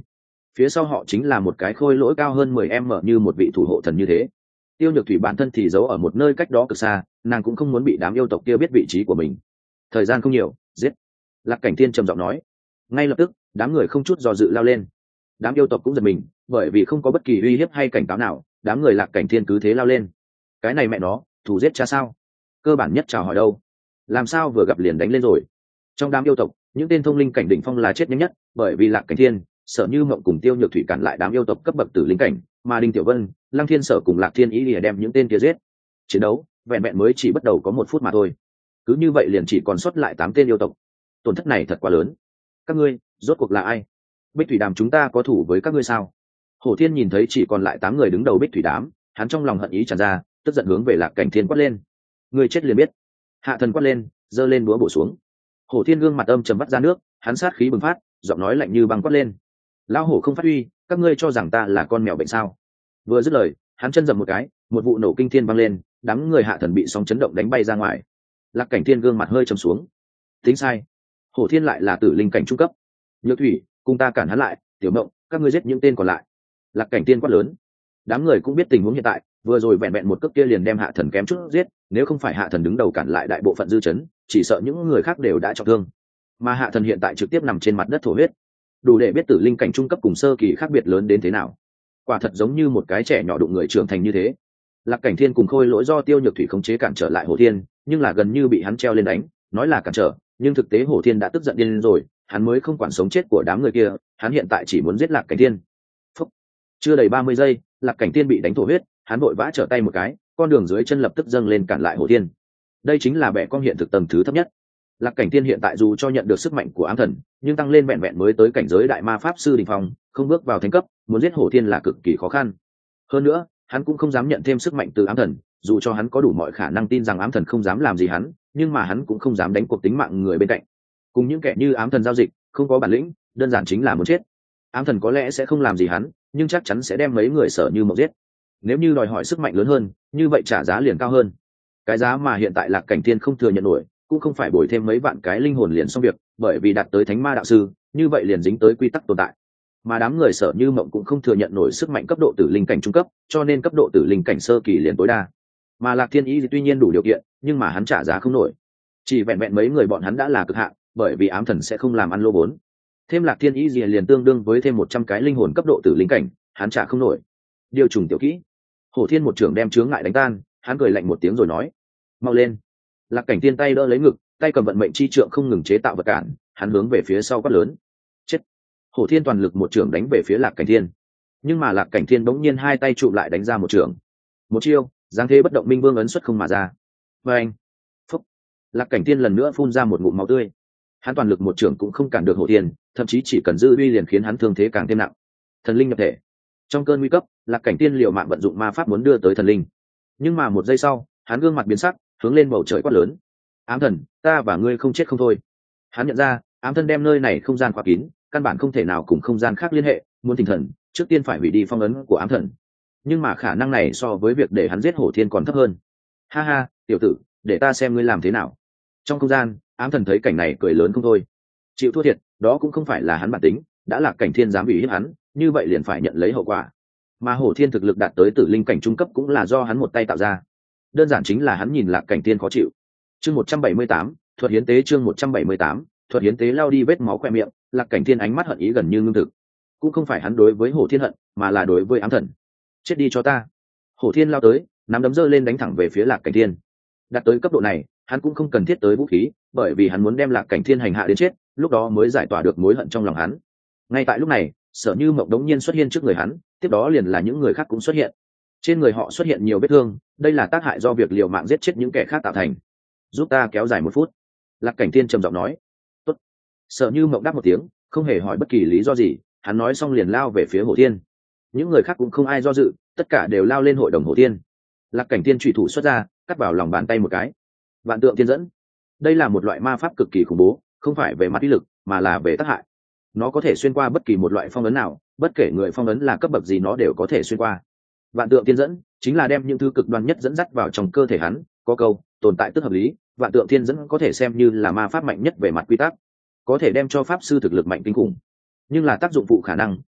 phía sau họ chính là một cái khôi lỗi cao hơn 10 m như một vị thủ hộ thần như thế. Tiêu Nhược Thủy bản thân thì giấu ở một nơi cách đó cực xa, nàng cũng không muốn bị đám yêu tộc kia biết vị trí của mình. Thời gian không nhiều, giết. Lạc Cảnh Thiên trầm giọng nói. Ngay lập tức đám người không chút do dự lao lên. Đám yêu tộc cũng giật mình, bởi vì không có bất kỳ uy hiếp hay cảnh cáo nào, đám người Lạc Cảnh Thiên cứ thế lao lên. Cái này mẹ nó, thủ giết cha sao? Cơ bản nhất chào hỏi đâu, làm sao vừa gặp liền đánh lên rồi? Trong đám yêu tộc, những tên thông linh cảnh đỉnh phong là chết nhanh nhất, bởi vì Lạc Cảnh Thiên, Sở Như Mộng cùng Tiêu Nhược Thủy cản lại đám yêu tộc cấp bậc tử linh cảnh, mà Đinh Tiểu Vân, Lăng Thiên Sở cùng Lạc Thiên Ý lìa đem những tên kia giết. Chiến đấu vẹn vẹn mới chỉ bắt đầu có 1 phút mà thôi, cứ như vậy liền chỉ còn sót lại 8 tên yêu tộc. Tổn thất này thật quá lớn. Các ngươi rốt cuộc là ai? Bích Thủy Đàm chúng ta có thủ với các ngươi sao? Hổ Thiên nhìn thấy chỉ còn lại 8 người đứng đầu Bích Thủy Đàm, hắn trong lòng hận ý tràn ra, tức giận hướng về Lạc Cảnh Thiên quát lên. Ngươi chết liền biết. Hạ Thần quát lên, giơ lên búa bổ xuống. Hổ Thiên gương mặt âm trầm vắt ra nước, hắn sát khí bừng phát, giọng nói lạnh như băng quát lên. Lão hổ không phát huy, các ngươi cho rằng ta là con mèo bệnh sao? Vừa dứt lời, hắn chân dậm một cái, một vụ nổ kinh thiên vang lên, đám người Hạ Thần bị sóng chấn động đánh bay ra ngoài. Lạc Cảnh Thiên gương mặt hơi trầm xuống. Tính sai, Hổ Thiên lại là tử linh cảnh trung cấp. Nhược Thủy, cùng ta cản hắn lại. Tiểu Mộng, các ngươi giết những tên còn lại. Lạc Cảnh Thiên quát lớn. Đám người cũng biết tình huống hiện tại, vừa rồi vẹn vẹn một cước kia liền đem Hạ Thần kém chút giết, nếu không phải Hạ Thần đứng đầu cản lại đại bộ phận dư chấn, chỉ sợ những người khác đều đã trọng thương. Mà Hạ Thần hiện tại trực tiếp nằm trên mặt đất thổ huyết, đủ để biết tử linh cảnh trung cấp cùng sơ kỳ khác biệt lớn đến thế nào. Quả thật giống như một cái trẻ nhỏ đụng người trưởng thành như thế. Lạc Cảnh Thiên cùng khôi lỗi do Tiêu Nhược Thủy khống chế cản trở lại Hổ Thiên, nhưng là gần như bị hắn treo lên đánh, nói là cản trở, nhưng thực tế Hổ Thiên đã tức giận điên rồi, hắn mới không quản sống chết của đám người kia, hắn hiện tại chỉ muốn giết Lạc Cảnh Thiên. Phúc. Chưa đầy 30 giây, Lạc Cảnh Thiên bị đánh thổ huyết, hắn vội vã trở tay một cái, con đường dưới chân lập tức dâng lên cản lại Hổ Thiên. Đây chính là bẻ con hiện thực tầng thứ thấp nhất. Lạc Cảnh Thiên hiện tại dù cho nhận được sức mạnh của ám thần, nhưng tăng lên vẹn vẹn mới tới cảnh giới đại ma pháp sư đỉnh phong, không bước vào thánh cấp, muốn giết Hổ Thiên là cực kỳ khó khăn. Hơn nữa, hắn cũng không dám nhận thêm sức mạnh từ ám thần, dù cho hắn có đủ mọi khả năng tin rằng ám thần không dám làm gì hắn, nhưng mà hắn cũng không dám đánh cuộc tính mạng người bên cạnh. Cùng những kẻ như ám thần giao dịch, không có bản lĩnh, đơn giản chính là muốn chết. Ám thần có lẽ sẽ không làm gì hắn, nhưng chắc chắn sẽ đem mấy người Sở Như Mộng giết. Nếu như đòi hỏi sức mạnh lớn hơn, như vậy trả giá liền cao hơn. Cái giá mà hiện tại Lạc Cảnh Thiên không thừa nhận nổi, cũng không phải bồi thêm mấy vạn cái linh hồn liền xong việc, bởi vì đạt tới thánh ma đạo sư, như vậy liền dính tới quy tắc tồn tại. Mà đám người Sở Như Mộng cũng không thừa nhận nổi sức mạnh cấp độ tử linh cảnh trung cấp, cho nên cấp độ tử linh cảnh sơ kỳ liền tối đa. Mà Lạc Thiên Ý thì tuy nhiên đủ điều kiện, nhưng mà hắn trả giá không nổi. Chỉ vẹn vẹn mấy người bọn hắn đã là cực hạn, bởi vì ám thần sẽ không làm ăn lô vốn. Thêm Lạc Thiên Ý gì liền tương đương với thêm 100 cái linh hồn cấp độ tử linh cảnh, hắn trả không nổi. Điều trùng tiểu kỹ. Hổ Thiên một trưởng đem chướng ngại đánh tan, hắn cười lạnh một tiếng rồi nói: "Mau lên." Lạc Cảnh Thiên tay đỡ lấy ngực, tay cầm vận mệnh chi trượng không ngừng chế tạo vật cản, hắn hướng về phía sau quát lớn: "Chết!" Hổ Thiên toàn lực một trưởng đánh về phía Lạc Cảnh Thiên, nhưng mà Lạc Cảnh Thiên bỗng nhiên hai tay trụ lại đánh ra một trưởng. Một chiêu, giáng thế bất động minh vương ấn xuất không mà ra. Và anh, phúc! Lạc Cảnh Thiên lần nữa phun ra một ngụm máu tươi. Hắn toàn lực một trưởng cũng không cản được Hổ Thiên, thậm chí chỉ cần dư uy liền khiến hắn thương thế càng thêm nặng. Thần linh nhập thể. Trong cơn nguy cấp, Lạc Cảnh Thiên liều mạng vận dụng ma pháp muốn đưa tới thần linh, nhưng mà một giây sau, hắn gương mặt biến sắc, hướng lên bầu trời quát lớn: "Ám thần, ta và ngươi không chết không thôi." Hắn nhận ra, ám thần đem nơi này không gian khóa kín, căn bản không thể nào cùng không gian khác liên hệ, muốn thỉnh thần, trước tiên phải hủy đi phong ấn của ám thần. Nhưng mà khả năng này so với việc để hắn giết Hổ Thiên còn thấp hơn. Ha ha, tiểu tử, để ta xem ngươi làm thế nào. Trong không gian, ám thần thấy cảnh này cười lớn không thôi. Chịu thua thiệt, đó cũng không phải là hắn bản tính, đã là Cảnh Thiên dám ủy hiếp hắn, như vậy liền phải nhận lấy hậu quả. Mà Hổ Thiên thực lực đạt tới tử linh cảnh trung cấp cũng là do hắn một tay tạo ra. Đơn giản chính là hắn nhìn Lạc Cảnh Thiên khó chịu. Chương 178, thuật hiến tế. Chương 178, thuật hiến tế lao đi vết máu khoe miệng, Lạc Cảnh Thiên ánh mắt hận ý gần như ngưng thực. Cũng không phải hắn đối với Hổ Thiên hận, mà là đối với ám thần. Chết đi cho ta! Hổ Thiên lao tới, nắm đấm giơ lên đánh thẳng về phía Lạc Cảnh Thiên. Đạt tới cấp độ này, hắn cũng không cần thiết tới vũ khí, bởi vì hắn muốn đem Lạc Cảnh Thiên hành hạ đến chết, lúc đó mới giải tỏa được mối hận trong lòng hắn. Ngay tại lúc này, Sở Như Mộng đống nhiên xuất hiện trước người hắn, tiếp đó liền là những người khác cũng xuất hiện. Trên người họ xuất hiện nhiều vết thương, đây là tác hại do việc liều mạng giết chết những kẻ khác tạo thành. Giúp ta kéo dài 1 phút. Lạc Cảnh Thiên trầm giọng nói. Tốt. Sở Như Mộng đáp một tiếng, không hề hỏi bất kỳ lý do gì, hắn nói xong liền lao về phía Hổ Thiên. Những người khác cũng không ai do dự, tất cả đều lao lên hội đồng Hổ Thiên. Lạc Cảnh Thiên chủy thủ xuất ra, cắt vào lòng bàn tay một cái. Vạn tượng thiên dẫn. Đây là một loại ma pháp cực kỳ khủng bố, không phải về mặt uy lực, mà là về tác hại. Nó có thể xuyên qua bất kỳ một loại phong ấn nào, bất kể người phong ấn là cấp bậc gì nó đều có thể xuyên qua. Vạn tượng thiên dẫn chính là đem những thứ cực đoan nhất dẫn dắt vào trong cơ thể hắn, có câu tồn tại tức hợp lý, vạn tượng thiên dẫn có thể xem như là ma pháp mạnh nhất về mặt quy tắc, có thể đem cho pháp sư thực lực mạnh kinh khủng. Nhưng là tác dụng phụ khả năng,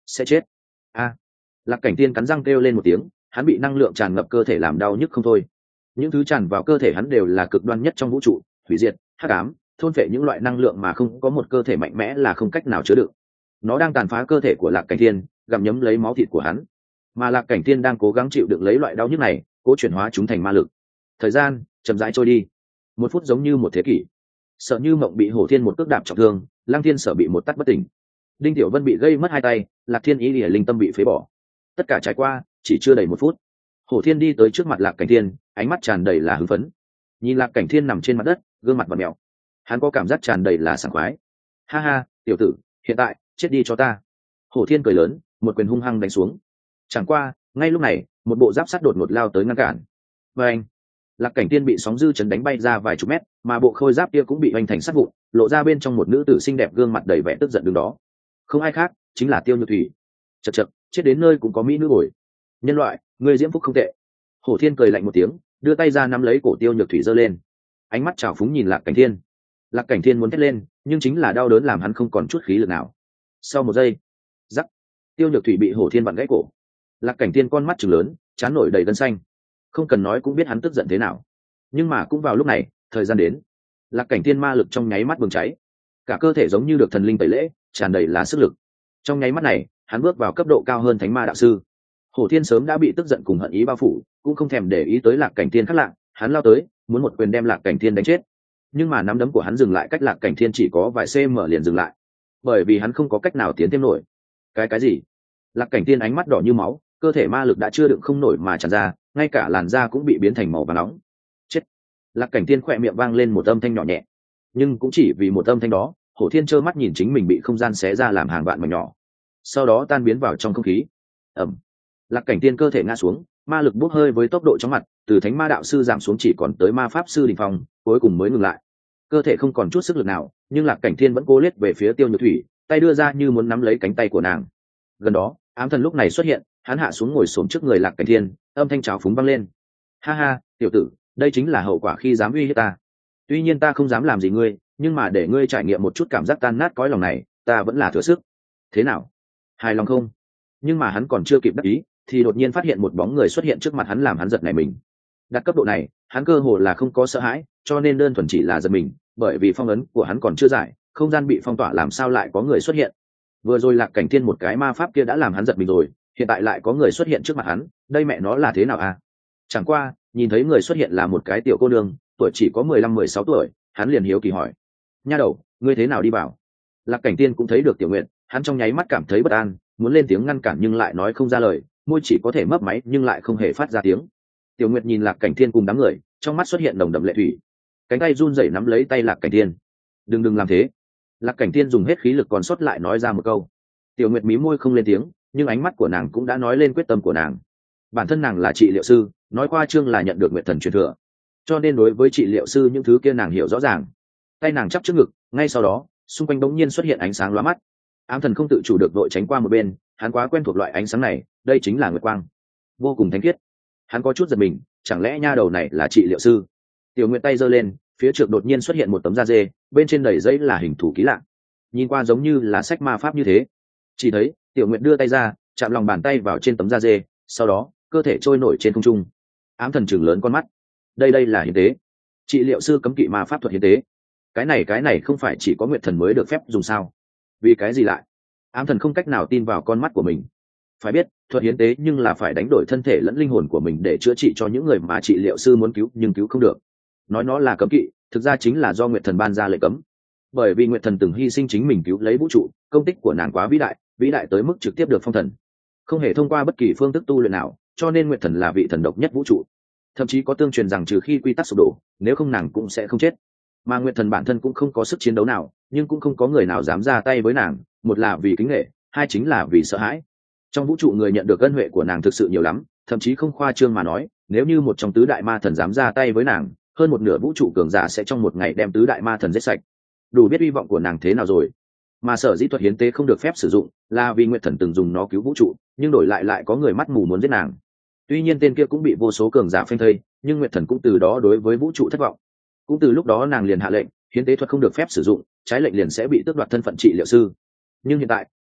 sẽ chết. A. Lạc Cảnh Tiên cắn răng kêu lên một tiếng, hắn bị năng lượng tràn ngập cơ thể làm đau nhức không thôi. Những thứ tràn vào cơ thể hắn đều là cực đoan nhất trong vũ trụ, hủy diệt, hắc ám, thôn phệ những loại năng lượng mà không có một cơ thể mạnh mẽ là không cách nào chứa đựng. Nó đang tàn phá cơ thể của Lạc Cảnh Thiên, gặm nhấm lấy máu thịt của hắn. Mà Lạc Cảnh Thiên đang cố gắng chịu đựng lấy loại đau nhức này, cố chuyển hóa chúng thành ma lực. Thời gian chậm rãi trôi đi, 1 phút giống như một thế kỷ. Sợ Như Mộng bị Hổ Thiên một cước đạp trọng thương, Lăng Thiên Sở bị một tát bất tỉnh, Đinh Tiểu Vân bị gây mất 2 tay, Lạc Thiên Ý Lìa linh tâm bị phế bỏ. Tất cả trải qua chỉ chưa đầy 1 phút. Hổ Thiên đi tới trước mặt Lạc Cảnh Thiên, ánh mắt tràn đầy là hưng phấn. Nhìn Lạc Cảnh Thiên nằm trên mặt đất, gương mặt vặn mèo, hắn có cảm giác tràn đầy là sảng khoái. Ha ha, tiểu tử, hiện tại chết đi cho ta. Hổ Thiên cười lớn, một quyền hung hăng đánh xuống. Chẳng qua, ngay lúc này, một bộ giáp sắt đột ngột lao tới ngăn cản. Và anh, Lạc Cảnh Thiên bị sóng dư chấn đánh bay ra vài chục mét, mà bộ khôi giáp kia cũng bị hoành thành sắt vụn, lộ ra bên trong một nữ tử xinh đẹp gương mặt đầy vẻ tức giận đứng đó. Không ai khác, chính là Tiêu Nhược Thủy. Chậc chậc, chết đến nơi cũng có mỹ nữ bồi. Nhân loại, ngươi diễm phúc không tệ. Hổ Thiên cười lạnh một tiếng, đưa tay ra nắm lấy cổ Tiêu Nhược Thủy giơ lên. Ánh mắt trào phúng nhìn Lạc Cảnh Thiên. Lạc Cảnh Thiên muốn thét lên, nhưng chính là đau đớn làm hắn không còn chút khí lực nào. Sau một giây, rắc, Tiêu Nhược Thủy bị Hổ Thiên vặn gãy cổ. Lạc Cảnh Thiên con mắt trừng lớn, trán nổi đầy gân xanh. Không cần nói cũng biết hắn tức giận thế nào. Nhưng mà cũng vào lúc này, thời gian đến. Lạc Cảnh Thiên ma lực trong nháy mắt bừng cháy, cả cơ thể giống như được thần linh tẩy lễ, tràn đầy lá sức lực. Trong nháy mắt này, hắn bước vào cấp độ cao hơn Thánh Ma đạo sư. Hổ Thiên sớm đã bị tức giận cùng hận ý bao phủ, cũng không thèm để ý tới Lạc Cảnh Thiên khác lạ, hắn lao tới, muốn một quyền đem Lạc Cảnh Thiên đánh chết. Nhưng mà nắm đấm của hắn dừng lại cách Lạc Cảnh Thiên chỉ có vài cm liền dừng lại, bởi vì hắn không có cách nào tiến thêm nổi. Cái gì? Lạc Cảnh Thiên ánh mắt đỏ như máu, cơ thể ma lực đã chưa đựng không nổi mà tràn ra, ngay cả làn da cũng bị biến thành màu vàng nóng. Chết! Lạc Cảnh Thiên khỏe miệng vang lên một âm thanh nhỏ nhẹ, nhưng cũng chỉ vì một âm thanh đó, Hổ Thiên trơ mắt nhìn chính mình bị không gian xé ra làm hàng vạn mảnh nhỏ, sau đó tan biến vào trong không khí. Ẩm! Lạc Cảnh Thiên cơ thể ngã xuống, ma lực bốc hơi với tốc độ chóng mặt, từ Thánh Ma đạo sư giảm xuống chỉ còn tới ma pháp sư đỉnh phong, cuối cùng mới ngừng lại. Cơ thể không còn chút sức lực nào, nhưng Lạc Cảnh Thiên vẫn cố lết về phía Tiêu Nhược Thủy, tay đưa ra như muốn nắm lấy cánh tay của nàng. Gần đó, ám thần lúc này xuất hiện, hắn hạ xuống ngồi xổm trước người Lạc Cảnh Thiên, âm thanh trào phúng vang lên. Ha ha, tiểu tử, đây chính là hậu quả khi dám uy hiếp ta. Tuy nhiên ta không dám làm gì ngươi, nhưng mà để ngươi trải nghiệm một chút cảm giác tan nát cõi lòng này, ta vẫn là thừa sức. Thế nào? Hài lòng không? Nhưng mà hắn còn chưa kịp đắc ý, thì đột nhiên phát hiện một bóng người xuất hiện trước mặt hắn làm hắn giật nảy mình. Đặt cấp độ này, hắn cơ hồ là không có sợ hãi, cho nên đơn thuần chỉ là giật mình, bởi vì phong ấn của hắn còn chưa giải, không gian bị phong tỏa làm sao lại có người xuất hiện. Vừa rồi Lạc Cảnh Thiên một cái ma pháp kia đã làm hắn giật mình rồi, hiện tại lại có người xuất hiện trước mặt hắn, đây mẹ nó là thế nào à? Chẳng qua, nhìn thấy người xuất hiện là một cái tiểu cô nương, tuổi chỉ có 15-16 tuổi, hắn liền hiếu kỳ hỏi: nha đầu, ngươi thế nào đi vào? Lạc Cảnh Thiên cũng thấy được Tiểu Nguyệt, hắn trong nháy mắt cảm thấy bất an, muốn lên tiếng ngăn cản nhưng lại nói không ra lời, môi chỉ có thể mấp máy nhưng lại không hề phát ra tiếng. Tiểu Nguyệt nhìn Lạc Cảnh Thiên cùng đám người, trong mắt xuất hiện nồng đậm lệ thủy, cánh tay run rẩy nắm lấy tay Lạc Cảnh Thiên. Đừng làm thế. Lạc Cảnh Thiên dùng hết khí lực còn sót lại nói ra một câu. Tiểu Nguyệt mí môi không lên tiếng, nhưng ánh mắt của nàng cũng đã nói lên quyết tâm của nàng. Bản thân nàng là trị liệu sư, nói qua chương là nhận được Nguyệt Thần truyền thừa, cho nên đối với trị liệu sư những thứ kia nàng hiểu rõ ràng. Tay nàng chắp trước ngực, ngay sau đó xung quanh bỗng nhiên xuất hiện ánh sáng lóa mắt. Ám thần không tự chủ được đội tránh qua một bên, hắn quá quen thuộc loại ánh sáng này, đây chính là nguyệt quang, vô cùng thánh khiết. Hắn có chút giật mình, chẳng lẽ nha đầu này là trị liệu sư? Tiểu Nguyệt tay giơ lên, phía trước đột nhiên xuất hiện một tấm da dê, bên trên đầy giấy là hình thủ ký lạ, nhìn qua giống như là sách ma pháp như thế. Chỉ thấy Tiểu Nguyệt đưa tay ra, chạm lòng bàn tay vào trên tấm da dê, sau đó cơ thể trôi nổi trên không trung. Ám thần trừng lớn con mắt, đây là hiến tế. Trị liệu sư cấm kỵ ma pháp thuật hiến tế, cái này không phải chỉ có Nguyệt Thần mới được phép dùng sao? Vì cái gì lại? Ám thần không cách nào tin vào con mắt của mình. Phải biết, thuật hiến tế nhưng là phải đánh đổi thân thể lẫn linh hồn của mình để chữa trị cho những người mà trị liệu sư muốn cứu nhưng cứu không được. Nói nó là cấm kỵ, thực ra chính là do Nguyệt Thần ban ra lệnh cấm. Bởi vì Nguyệt Thần từng hy sinh chính mình cứu lấy vũ trụ, công tích của nàng quá vĩ đại tới mức trực tiếp được phong thần, không hề thông qua bất kỳ phương thức tu luyện nào, cho nên Nguyệt Thần là vị thần độc nhất vũ trụ. Thậm chí có tương truyền rằng trừ khi quy tắc sụp đổ, nếu không nàng cũng sẽ không chết. Mà Nguyệt Thần bản thân cũng không có sức chiến đấu nào, nhưng cũng không có người nào dám ra tay với nàng, một là vì kính nể, hai chính là vì sợ hãi. Trong vũ trụ người nhận được ân huệ của nàng thực sự nhiều lắm, thậm chí không khoa trương mà nói, nếu như một trong tứ đại ma thần dám ra tay với nàng, hơn một nửa vũ trụ cường giả sẽ trong một ngày đem tứ đại ma thần giết sạch. Đủ biết hy vọng của nàng thế nào rồi. Mà sở dĩ thuật hiến tế không được phép sử dụng, là vì Nguyệt Thần từng dùng nó cứu vũ trụ, nhưng đổi lại có người mắt mù muốn giết nàng. Tuy nhiên tên kia cũng bị vô số cường giả phanh thây, nhưng Nguyệt Thần cũng từ đó đối với vũ trụ thất vọng. Cũng từ lúc đó nàng liền hạ lệnh, hiến tế thuật không được phép sử dụng, trái lệnh liền sẽ bị tước đoạt thân phận trị liệu sư. Nhưng hiện tại,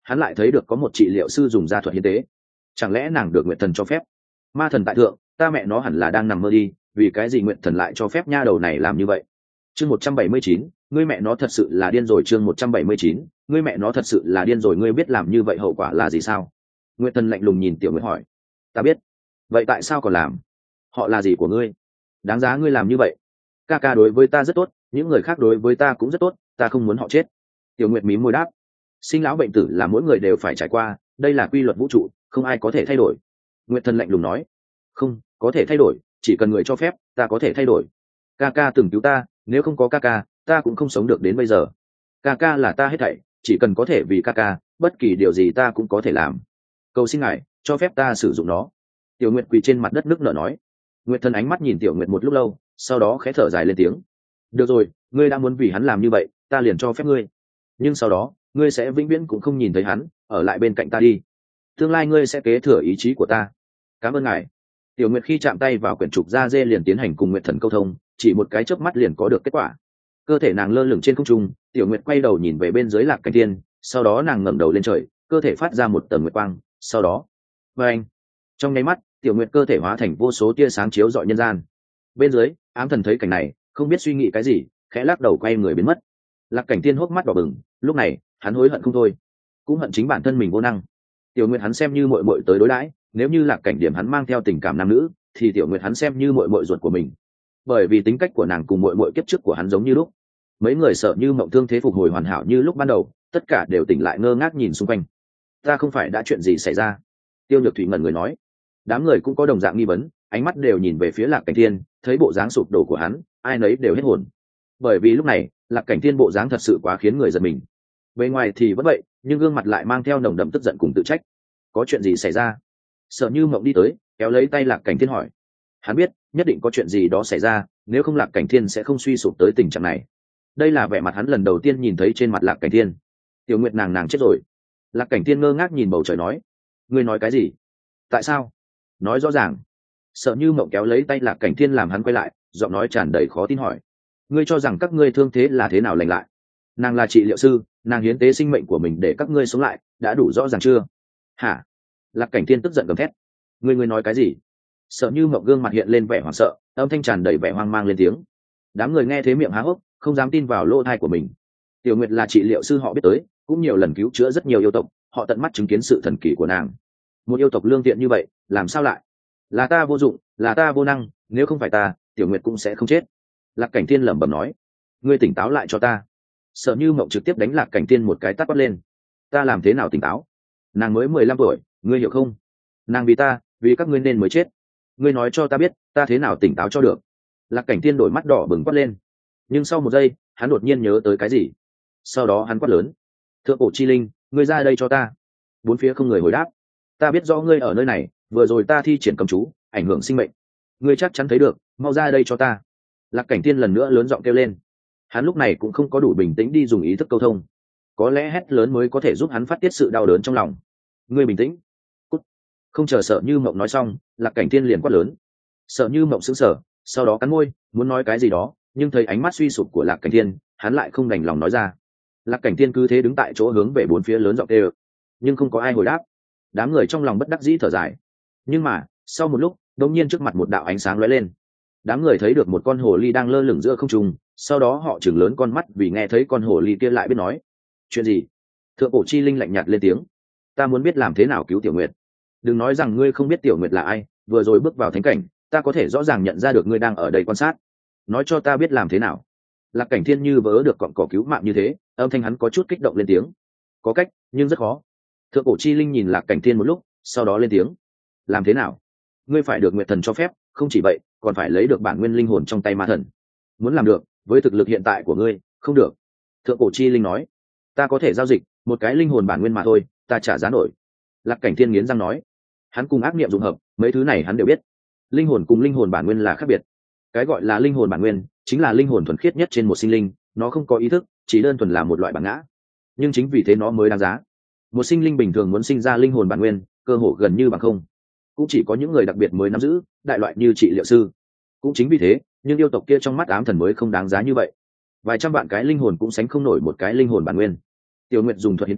hắn lại thấy được có một trị liệu sư dùng gia thuật hiến tế. Chẳng lẽ nàng được nguyện thần cho phép? Ma thần tại thượng, ta mẹ nó hẳn là đang nằm mơ đi, vì cái gì nguyện thần lại cho phép nha đầu này làm như vậy? Chương 179, ngươi mẹ nó thật sự là điên rồi. Chương 179, ngươi mẹ nó thật sự là điên rồi. Ngươi biết làm như vậy hậu quả là gì sao? Nguyện thần lạnh lùng nhìn Tiểu Nguyệt hỏi. Ta biết. Vậy tại sao còn làm? Họ là gì của ngươi? Đáng giá ngươi làm như vậy? Ca ca đối với ta rất tốt, những người khác đối với ta cũng rất tốt, ta không muốn họ chết. Tiểu Nguyệt mím môi đáp. Sinh lão bệnh tử là mỗi người đều phải trải qua, đây là quy luật vũ trụ, không ai có thể thay đổi. Nguyệt thần lạnh lùng nói. Không có thể thay đổi, chỉ cần người cho phép, ta có thể thay đổi. Ca ca từng cứu ta, nếu không có ca ca, ta cũng không sống được đến bây giờ. Ca ca là ta hết thảy, chỉ cần có thể vì ca ca, bất kỳ điều gì ta cũng có thể làm. Cầu xin ngài cho phép ta sử dụng nó. Tiểu Nguyệt quỳ trên mặt đất nức nở nói. Nguyệt thần ánh mắt nhìn Tiểu Nguyệt một lúc lâu, sau đó khẽ thở dài lên tiếng. Được rồi, ngươi đã muốn vì hắn làm như vậy, ta liền cho phép ngươi. Nhưng sau đó, ngươi sẽ vĩnh viễn cũng không nhìn thấy hắn, ở lại bên cạnh ta đi. Tương lai ngươi sẽ kế thừa ý chí của ta. Cảm ơn ngài. Tiểu Nguyệt khi chạm tay vào quyển trục da dê liền tiến hành cùng Nguyệt thần câu thông, chỉ một cái chớp mắt liền có được kết quả. Cơ thể nàng lơ lửng trên không trung, Tiểu Nguyệt quay đầu nhìn về bên dưới Lạc Cảnh Thiên, sau đó nàng ngẩng đầu lên trời, cơ thể phát ra một tầng nguyệt quang, sau đó, anh, trong nháy mắt, Tiểu Nguyệt cơ thể hóa thành vô số tia sáng chiếu rọi nhân gian. Bên dưới, ám thần thấy cảnh này, không biết suy nghĩ cái gì, khẽ lắc đầu quay người biến mất. Lạc Cảnh Thiên hốc mắt đỏ bừng, lúc này, hắn hối hận không thôi, cũng hận chính bản thân mình vô năng. Tiểu Nguyệt hắn xem như muội muội tới đối đãi, nếu như Lạc Cảnh Điểm hắn mang theo tình cảm nam nữ, thì Tiểu Nguyệt hắn xem như muội muội ruột của mình. Bởi vì tính cách của nàng cùng muội muội kiếp trước của hắn giống như lúc. Mấy người sợ như mộng thương thế phục hồi hoàn hảo như lúc ban đầu, tất cả đều tỉnh lại ngơ ngác nhìn xung quanh. Ta không phải đã chuyện gì xảy ra? Tiêu Nhược Thủy ngẩn người nói. Đám người cũng có đồng dạng nghi vấn, ánh mắt đều nhìn về phía Lạc Cảnh Thiên, thấy bộ dáng sụp đổ của hắn, ai nấy đều hết hồn. Bởi vì lúc này, Lạc Cảnh Thiên bộ dáng thật sự quá khiến người giật mình. Bên ngoài thì vẫn vậy, nhưng gương mặt lại mang theo nồng đậm tức giận cùng tự trách. Có chuyện gì xảy ra? Sợ như mộng đi tới, kéo lấy tay Lạc Cảnh Thiên hỏi. Hắn biết, nhất định có chuyện gì đó xảy ra, nếu không Lạc Cảnh Thiên sẽ không suy sụp tới tình trạng này. Đây là vẻ mặt hắn lần đầu tiên nhìn thấy trên mặt Lạc Cảnh Thiên. Tiểu Nguyệt nàng chết rồi. Lạc Cảnh Thiên ngơ ngác nhìn bầu trời nói. Ngươi nói cái gì? Tại sao? Nói rõ ràng. Sợ như mộng kéo lấy tay Lạc Cảnh Thiên làm hắn quay lại, giọng nói tràn đầy khó tin hỏi. Ngươi cho rằng các ngươi thương thế là thế nào lành lại? Nàng là trị liệu sư, nàng hiến tế sinh mệnh của mình để các ngươi sống lại, đã đủ rõ ràng chưa? Hả? Lạc Cảnh Thiên tức giận gầm thét. Ngươi nói cái gì? Sợ như mộng gương mặt hiện lên vẻ hoảng sợ, âm thanh tràn đầy vẻ hoang mang lên tiếng. Đám người nghe thế miệng há hốc, không dám tin vào lỗ tai của mình. Tiểu Nguyệt là trị liệu sư họ biết tới, cũng nhiều lần cứu chữa rất nhiều yêu tộc, họ tận mắt chứng kiến sự thần kỳ của nàng. Một yêu tộc lương thiện như vậy, làm sao lại? Là ta vô dụng, là ta vô năng, nếu không phải ta, Tiểu Nguyệt cũng sẽ không chết. Lạc Cảnh Thiên lẩm bẩm nói. Ngươi tỉnh táo lại cho ta. Sợ như mộng trực tiếp đánh Lạc Cảnh Thiên một cái tát quát lên. Ta làm thế nào tỉnh táo? Nàng mới 15 tuổi, ngươi hiểu không? Nàng vì ta, vì các ngươi nên mới chết. Ngươi nói cho ta biết, ta thế nào tỉnh táo cho được? Lạc Cảnh Thiên đổi mắt đỏ bừng quát lên. Nhưng sau một giây, hắn đột nhiên nhớ tới cái gì. Sau đó hắn quát lớn. Thượng cổ chi linh, ngươi ra đây cho ta. Bốn phía không người hồi đáp. Ta biết rõ ngươi ở nơi này, vừa rồi ta thi triển cầm chú, ảnh hưởng sinh mệnh. Ngươi chắc chắn thấy được, mau ra đây cho ta. Lạc Cảnh Thiên lần nữa lớn giọng kêu lên. Hắn lúc này cũng không có đủ bình tĩnh đi dùng ý thức câu thông. Có lẽ hét lớn mới có thể giúp hắn phát tiết sự đau đớn trong lòng. Ngươi bình tĩnh. Cút. Không chờ Sợ Như Mộng nói xong, Lạc Cảnh Thiên liền quát lớn. Sợ Như Mộng sững sờ, sau đó cắn môi, muốn nói cái gì đó, nhưng thấy ánh mắt suy sụp của Lạc Cảnh Thiên, hắn lại không đành lòng nói ra. Lạc Cảnh Thiên cứ thế đứng tại chỗ hướng về bốn phía lớn giọng kêu, nhưng không có ai hồi đáp. Đám người trong lòng bất đắc dĩ thở dài. Nhưng mà, sau một lúc, đột nhiên trước mặt một đạo ánh sáng lóe lên. Đám người thấy được một con hồ ly đang lơ lửng giữa không trung, sau đó họ chừng lớn con mắt vì nghe thấy con hồ ly kia lại biết nói. Chuyện gì? Thượng cổ chi linh lạnh nhạt lên tiếng. Ta muốn biết làm thế nào cứu Tiểu Nguyệt. Đừng nói rằng ngươi không biết Tiểu Nguyệt là ai, vừa rồi bước vào thánh cảnh, ta có thể rõ ràng nhận ra được ngươi đang ở đây quan sát. Nói cho ta biết làm thế nào. Lạc Cảnh Thiên như vớ được cọn cỏ cứu mạng như thế, âm thanh hắn có chút kích động lên tiếng. Có cách, nhưng rất khó. Thượng cổ chi linh nhìn Lạc Cảnh Thiên một lúc, sau đó lên tiếng. Làm thế nào? Ngươi phải được Nguyệt Thần cho phép, không chỉ vậy, còn phải lấy được bản nguyên linh hồn trong tay ma thần. Muốn làm được, với thực lực hiện tại của ngươi, không được. Thượng cổ chi linh nói. Ta có thể giao dịch, một cái linh hồn bản nguyên mà thôi, ta trả giá nổi. Lạc Cảnh Thiên nghiến răng nói. Hắn cùng ác niệm dung hợp, mấy thứ này hắn đều biết. Linh hồn cùng linh hồn bản nguyên là khác biệt. Cái gọi là linh hồn bản nguyên, chính là linh hồn thuần khiết nhất trên một sinh linh, nó không có ý thức, chỉ đơn thuần là một loại bản ngã. Nhưng chính vì thế nó mới đáng giá. Một sinh linh bình thường muốn sinh ra linh hồn bản nguyên, cơ hội gần như bằng không. Cũng chỉ có những người đặc biệt mới nắm giữ, đại loại như trị liệu sư. Cũng chính vì thế, nhưng yêu tộc kia trong mắt ám thần mới không đáng giá như vậy. Vài trăm vạn cái linh hồn cũng sánh không nổi một cái linh hồn bản nguyên. Tiểu Nguyệt dùng thuật hiến tế,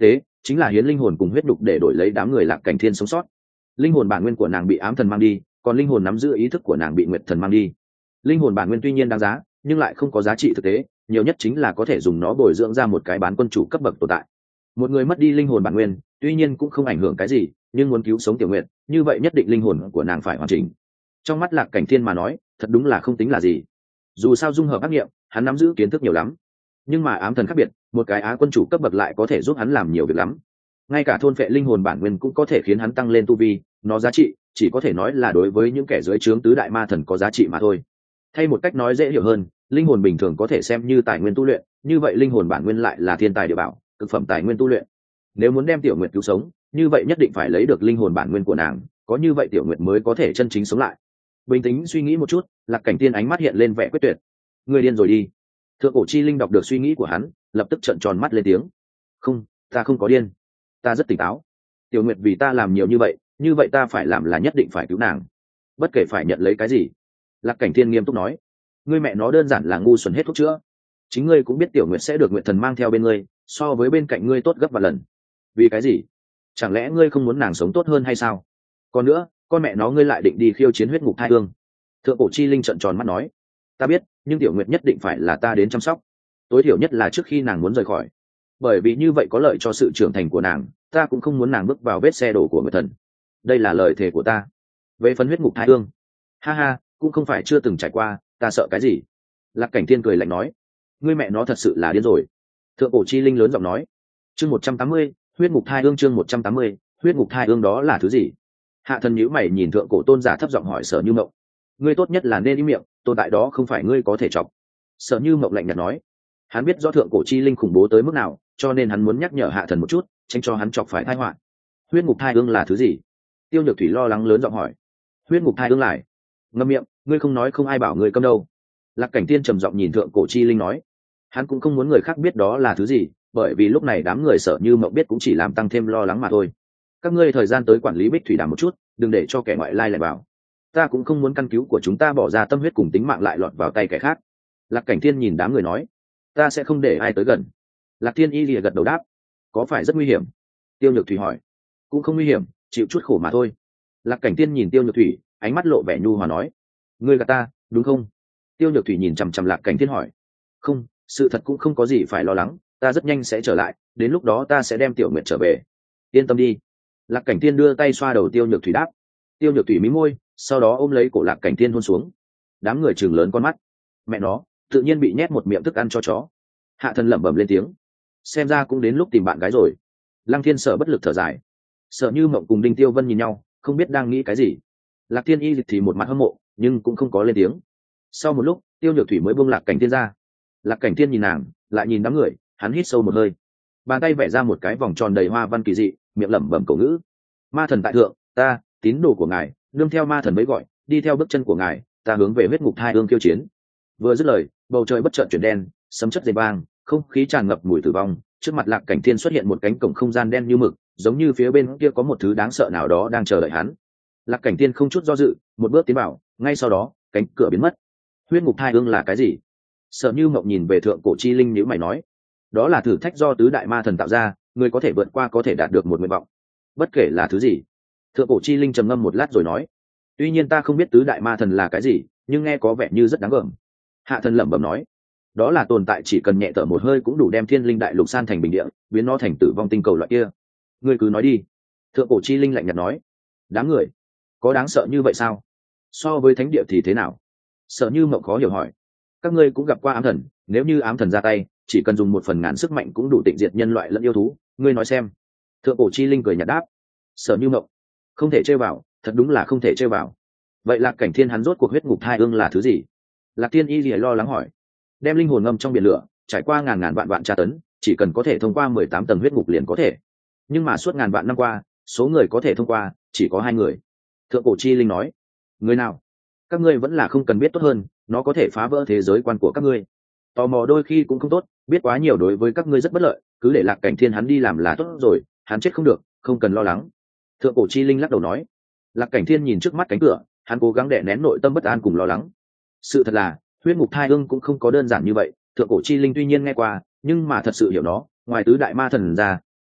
chính là hiến linh hồn cùng huyết đục để đổi lấy đám người Lạc Cảnh Thiên sống sót. Linh hồn bản nguyên của nàng bị ám thần mang đi, còn linh hồn nắm giữ ý thức của nàng bị nguyệt thần mang đi. Linh hồn bản nguyên tuy nhiên đáng giá, nhưng lại không có giá trị thực tế, nhiều nhất chính là có thể dùng nó bồi dưỡng ra một cái bán quân chủ cấp bậc tồn tại. Một người mất đi linh hồn bản nguyên, tuy nhiên cũng không ảnh hưởng cái gì, nhưng muốn cứu sống Tiểu Nguyệt, như vậy nhất định linh hồn của nàng phải hoàn chỉnh. Trong mắt Lạc Cảnh Thiên mà nói, thật đúng là không tính là gì. Dù sao dung hợp ác nghiệm, hắn nắm giữ kiến thức nhiều lắm. Nhưng mà ám thần khác biệt, một cái á quân chủ cấp bậc lại có thể giúp hắn làm nhiều việc lắm. Ngay cả thôn phệ linh hồn bản nguyên cũng có thể khiến hắn tăng lên tu vi, nó giá trị chỉ có thể nói là đối với những kẻ dưới trướng tứ đại ma thần có giá trị mà thôi. Thay một cách nói dễ hiểu hơn, linh hồn bình thường có thể xem như tài nguyên tu luyện, như vậy linh hồn bản nguyên lại là thiên tài địa bảo, cực phẩm tài nguyên tu luyện. Nếu muốn đem Tiểu Nguyệt cứu sống, như vậy nhất định phải lấy được linh hồn bản nguyên của nàng, có như vậy Tiểu Nguyệt mới có thể chân chính sống lại. Bình tĩnh suy nghĩ một chút, Lạc Cảnh Tiên ánh mắt hiện lên vẻ quyết tuyệt. Người điên rồi đi. Thượng cổ chi linh đọc được suy nghĩ của hắn, lập tức trợn tròn mắt lên tiếng. Không, ta không có điên, ta rất tỉnh táo. Tiểu Nguyệt vì ta làm nhiều như vậy ta phải làm là nhất định phải cứu nàng, bất kể phải nhận lấy cái gì. Lạc Cảnh Thiên nghiêm túc nói. Ngươi mẹ nó đơn giản là ngu xuẩn hết thuốc chữa. Chính ngươi cũng biết Tiểu Nguyệt sẽ được Nguyệt Thần mang theo bên ngươi, so với bên cạnh ngươi tốt gấp vài lần. Vì cái gì? Chẳng lẽ ngươi không muốn nàng sống tốt hơn hay sao? Còn nữa, con mẹ nó ngươi lại định đi khiêu chiến huyết ngục thai hương. Thượng cổ chi linh trợn tròn mắt nói. Ta biết, nhưng Tiểu Nguyệt nhất định phải là ta đến chăm sóc, tối thiểu nhất là trước khi nàng muốn rời khỏi, bởi vì như vậy có lợi cho sự trưởng thành của nàng. Ta cũng không muốn nàng bước vào vết xe đổ của Nguyệt Thần. Đây là lời thề của ta. Về phần huyết ngục thai hương, ha ha, cũng không phải chưa từng trải qua, ta sợ cái gì? Lạc Cảnh Thiên cười lạnh nói. Ngươi mẹ nó thật sự là điên rồi. Thượng cổ chi linh lớn giọng nói. Chương 180, huyết ngục thai hương. Chương 180, huyết ngục thai hương đó là thứ gì? Hạ thần nhíu mày nhìn thượng cổ tôn giả thấp giọng hỏi Sở Như Mộng. Ngươi tốt nhất là nên im miệng, tồn tại đó không phải ngươi có thể chọc. Sở Như Mộng lạnh nhạt nói. Hắn biết rõ thượng cổ chi linh khủng bố tới mức nào, cho nên hắn muốn nhắc nhở hạ thần một chút, tránh cho hắn chọc phải tai họa. Huyết ngục thai hương là thứ gì? Tiêu Nhược Thủy lo lắng lớn giọng hỏi. Huyết ngục thai hương lại. Ngậm miệng, ngươi không nói không ai bảo ngươi câm đâu. Lạc Cảnh Tiên trầm giọng nhìn thượng cổ chi linh nói. Hắn cũng không muốn người khác biết đó là thứ gì, bởi vì lúc này đám người Sở Như Mộng biết cũng chỉ làm tăng thêm lo lắng mà thôi. Các ngươi thời gian tới quản lý Bích Thủy Đàm một chút, đừng để cho kẻ ngoại lai lại vào. Ta cũng không muốn căn cứu của chúng ta bỏ ra tâm huyết cùng tính mạng lại lọt vào tay kẻ khác. Lạc Cảnh Thiên nhìn đám người nói. Ta sẽ không để ai tới gần. Lạc Thiên Y lìa gật đầu đáp. Có phải rất nguy hiểm? Tiêu Nhược Thủy hỏi. Cũng không nguy hiểm, chịu chút khổ mà thôi. Lạc Cảnh Thiên nhìn Tiêu Nhược Thủy, ánh mắt lộ vẻ nhu hòa nói. Ngươi gạt ta, đúng không? Tiêu Nhược Thủy nhìn chằm chằm Lạc Cảnh Thiên hỏi. Không, sự thật cũng không có gì phải lo lắng, ta rất nhanh sẽ trở lại, đến lúc đó ta sẽ đem Tiểu Nguyệt trở về. Yên tâm đi. Lạc Cảnh Thiên đưa tay xoa đầu Tiêu Nhược Thủy đáp. Tiêu Nhược Thủy mí môi, sau đó ôm lấy cổ Lạc Cảnh Thiên hôn xuống. Đám người trừng lớn con mắt. Mẹ nó, tự nhiên bị nhét một miệng thức ăn cho chó. Hạ thần lẩm bẩm lên tiếng. Xem ra cũng đến lúc tìm bạn gái rồi. Lăng Thiên Sở bất lực thở dài. Sở Như Mộng cùng Đinh Tiêu Vân nhìn nhau, không biết đang nghĩ cái gì. Lạc Thiên Y thì một mặt hâm mộ, nhưng cũng không có lên tiếng. Sau một lúc, Tiêu Nhược Thủy mới buông Lạc Cảnh Thiên ra. Lạc Cảnh Thiên nhìn nàng, lại nhìn đám người, hắn hít sâu một hơi, bàn tay vẽ ra một cái vòng tròn đầy hoa văn kỳ dị, miệng lẩm bẩm cổ ngữ. Ma thần tại thượng, ta tín đồ của ngài, nương theo ma thần mới gọi, đi theo bước chân của ngài, ta hướng về huyết ngục thai hương khiêu chiến. Vừa dứt lời, bầu trời bất chợt chuyển đen, sấm chớp rền vang, không khí tràn ngập mùi tử vong. Trước mặt Lạc Cảnh Thiên xuất hiện một cánh cổng không gian đen như mực, giống như phía bên kia có một thứ đáng sợ nào đó đang chờ đợi hắn. Lạc Cảnh Thiên không chút do dự, một bước tiến vào, ngay sau đó, cánh cửa biến mất. Huyết ngục thai hương là cái gì? Sở Như Mộng nhìn về thượng cổ chi linh nhíu mày nói. Đó là thử thách do tứ đại ma thần tạo ra, người có thể vượt qua có thể đạt được một nguyện vọng. Bất kể là thứ gì. Thượng cổ chi linh trầm ngâm một lát rồi nói. Tuy nhiên ta không biết tứ đại ma thần là cái gì, nhưng nghe có vẻ như rất đáng gờm. Hạ thần lẩm bẩm nói. Đó là tồn tại chỉ cần nhẹ thở một hơi cũng đủ đem thiên linh đại lục san thành bình địa, biến nó thành tử vong tinh cầu loại kia. Ngươi cứ nói đi. Thượng cổ chi linh lạnh nhạt nói. Đám người, có đáng sợ như vậy sao? So với thánh địa thì thế nào? Sở Như Mộng khó hiểu hỏi. Các ngươi cũng gặp qua ám thần, nếu như ám thần ra tay, chỉ cần dùng 1/1000 sức mạnh cũng đủ tịnh diệt nhân loại lẫn yêu thú, ngươi nói xem. Thượng cổ chi linh cười nhạt đáp. Sở Như Mộng, không thể chơi vào, thật đúng là không thể chơi vào. Vậy Lạc Cảnh Thiên hắn rốt cuộc huyết ngục thai ương là thứ gì? Lạc Tiên Y lìa lo lắng hỏi. Đem linh hồn ngâm trong biển lửa, trải qua ngàn vạn tra tấn, chỉ cần có thể thông qua 18 tầng huyết ngục liền có thể. Nhưng mà suốt ngàn vạn năm qua, số người có thể thông qua chỉ có 2 người. Thượng cổ chi linh nói. Người nào? Các ngươi vẫn là không cần biết tốt hơn, nó có thể phá vỡ thế giới quan của các ngươi. Tò mò đôi khi cũng không tốt, biết quá nhiều đối với các ngươi rất bất lợi, cứ để Lạc Cảnh Thiên hắn đi làm là tốt rồi, hắn chết không được, không cần lo lắng. Thượng cổ chi linh lắc đầu nói. Lạc Cảnh Thiên nhìn trước mắt cánh cửa, hắn cố gắng đè nén nội tâm bất an cùng lo lắng. Sự thật là huyết ngục thai ương cũng không có đơn giản như vậy. Thượng cổ chi linh tuy nhiên nghe qua, nhưng mà thật sự hiểu nó, ngoài tứ đại ma thần ra,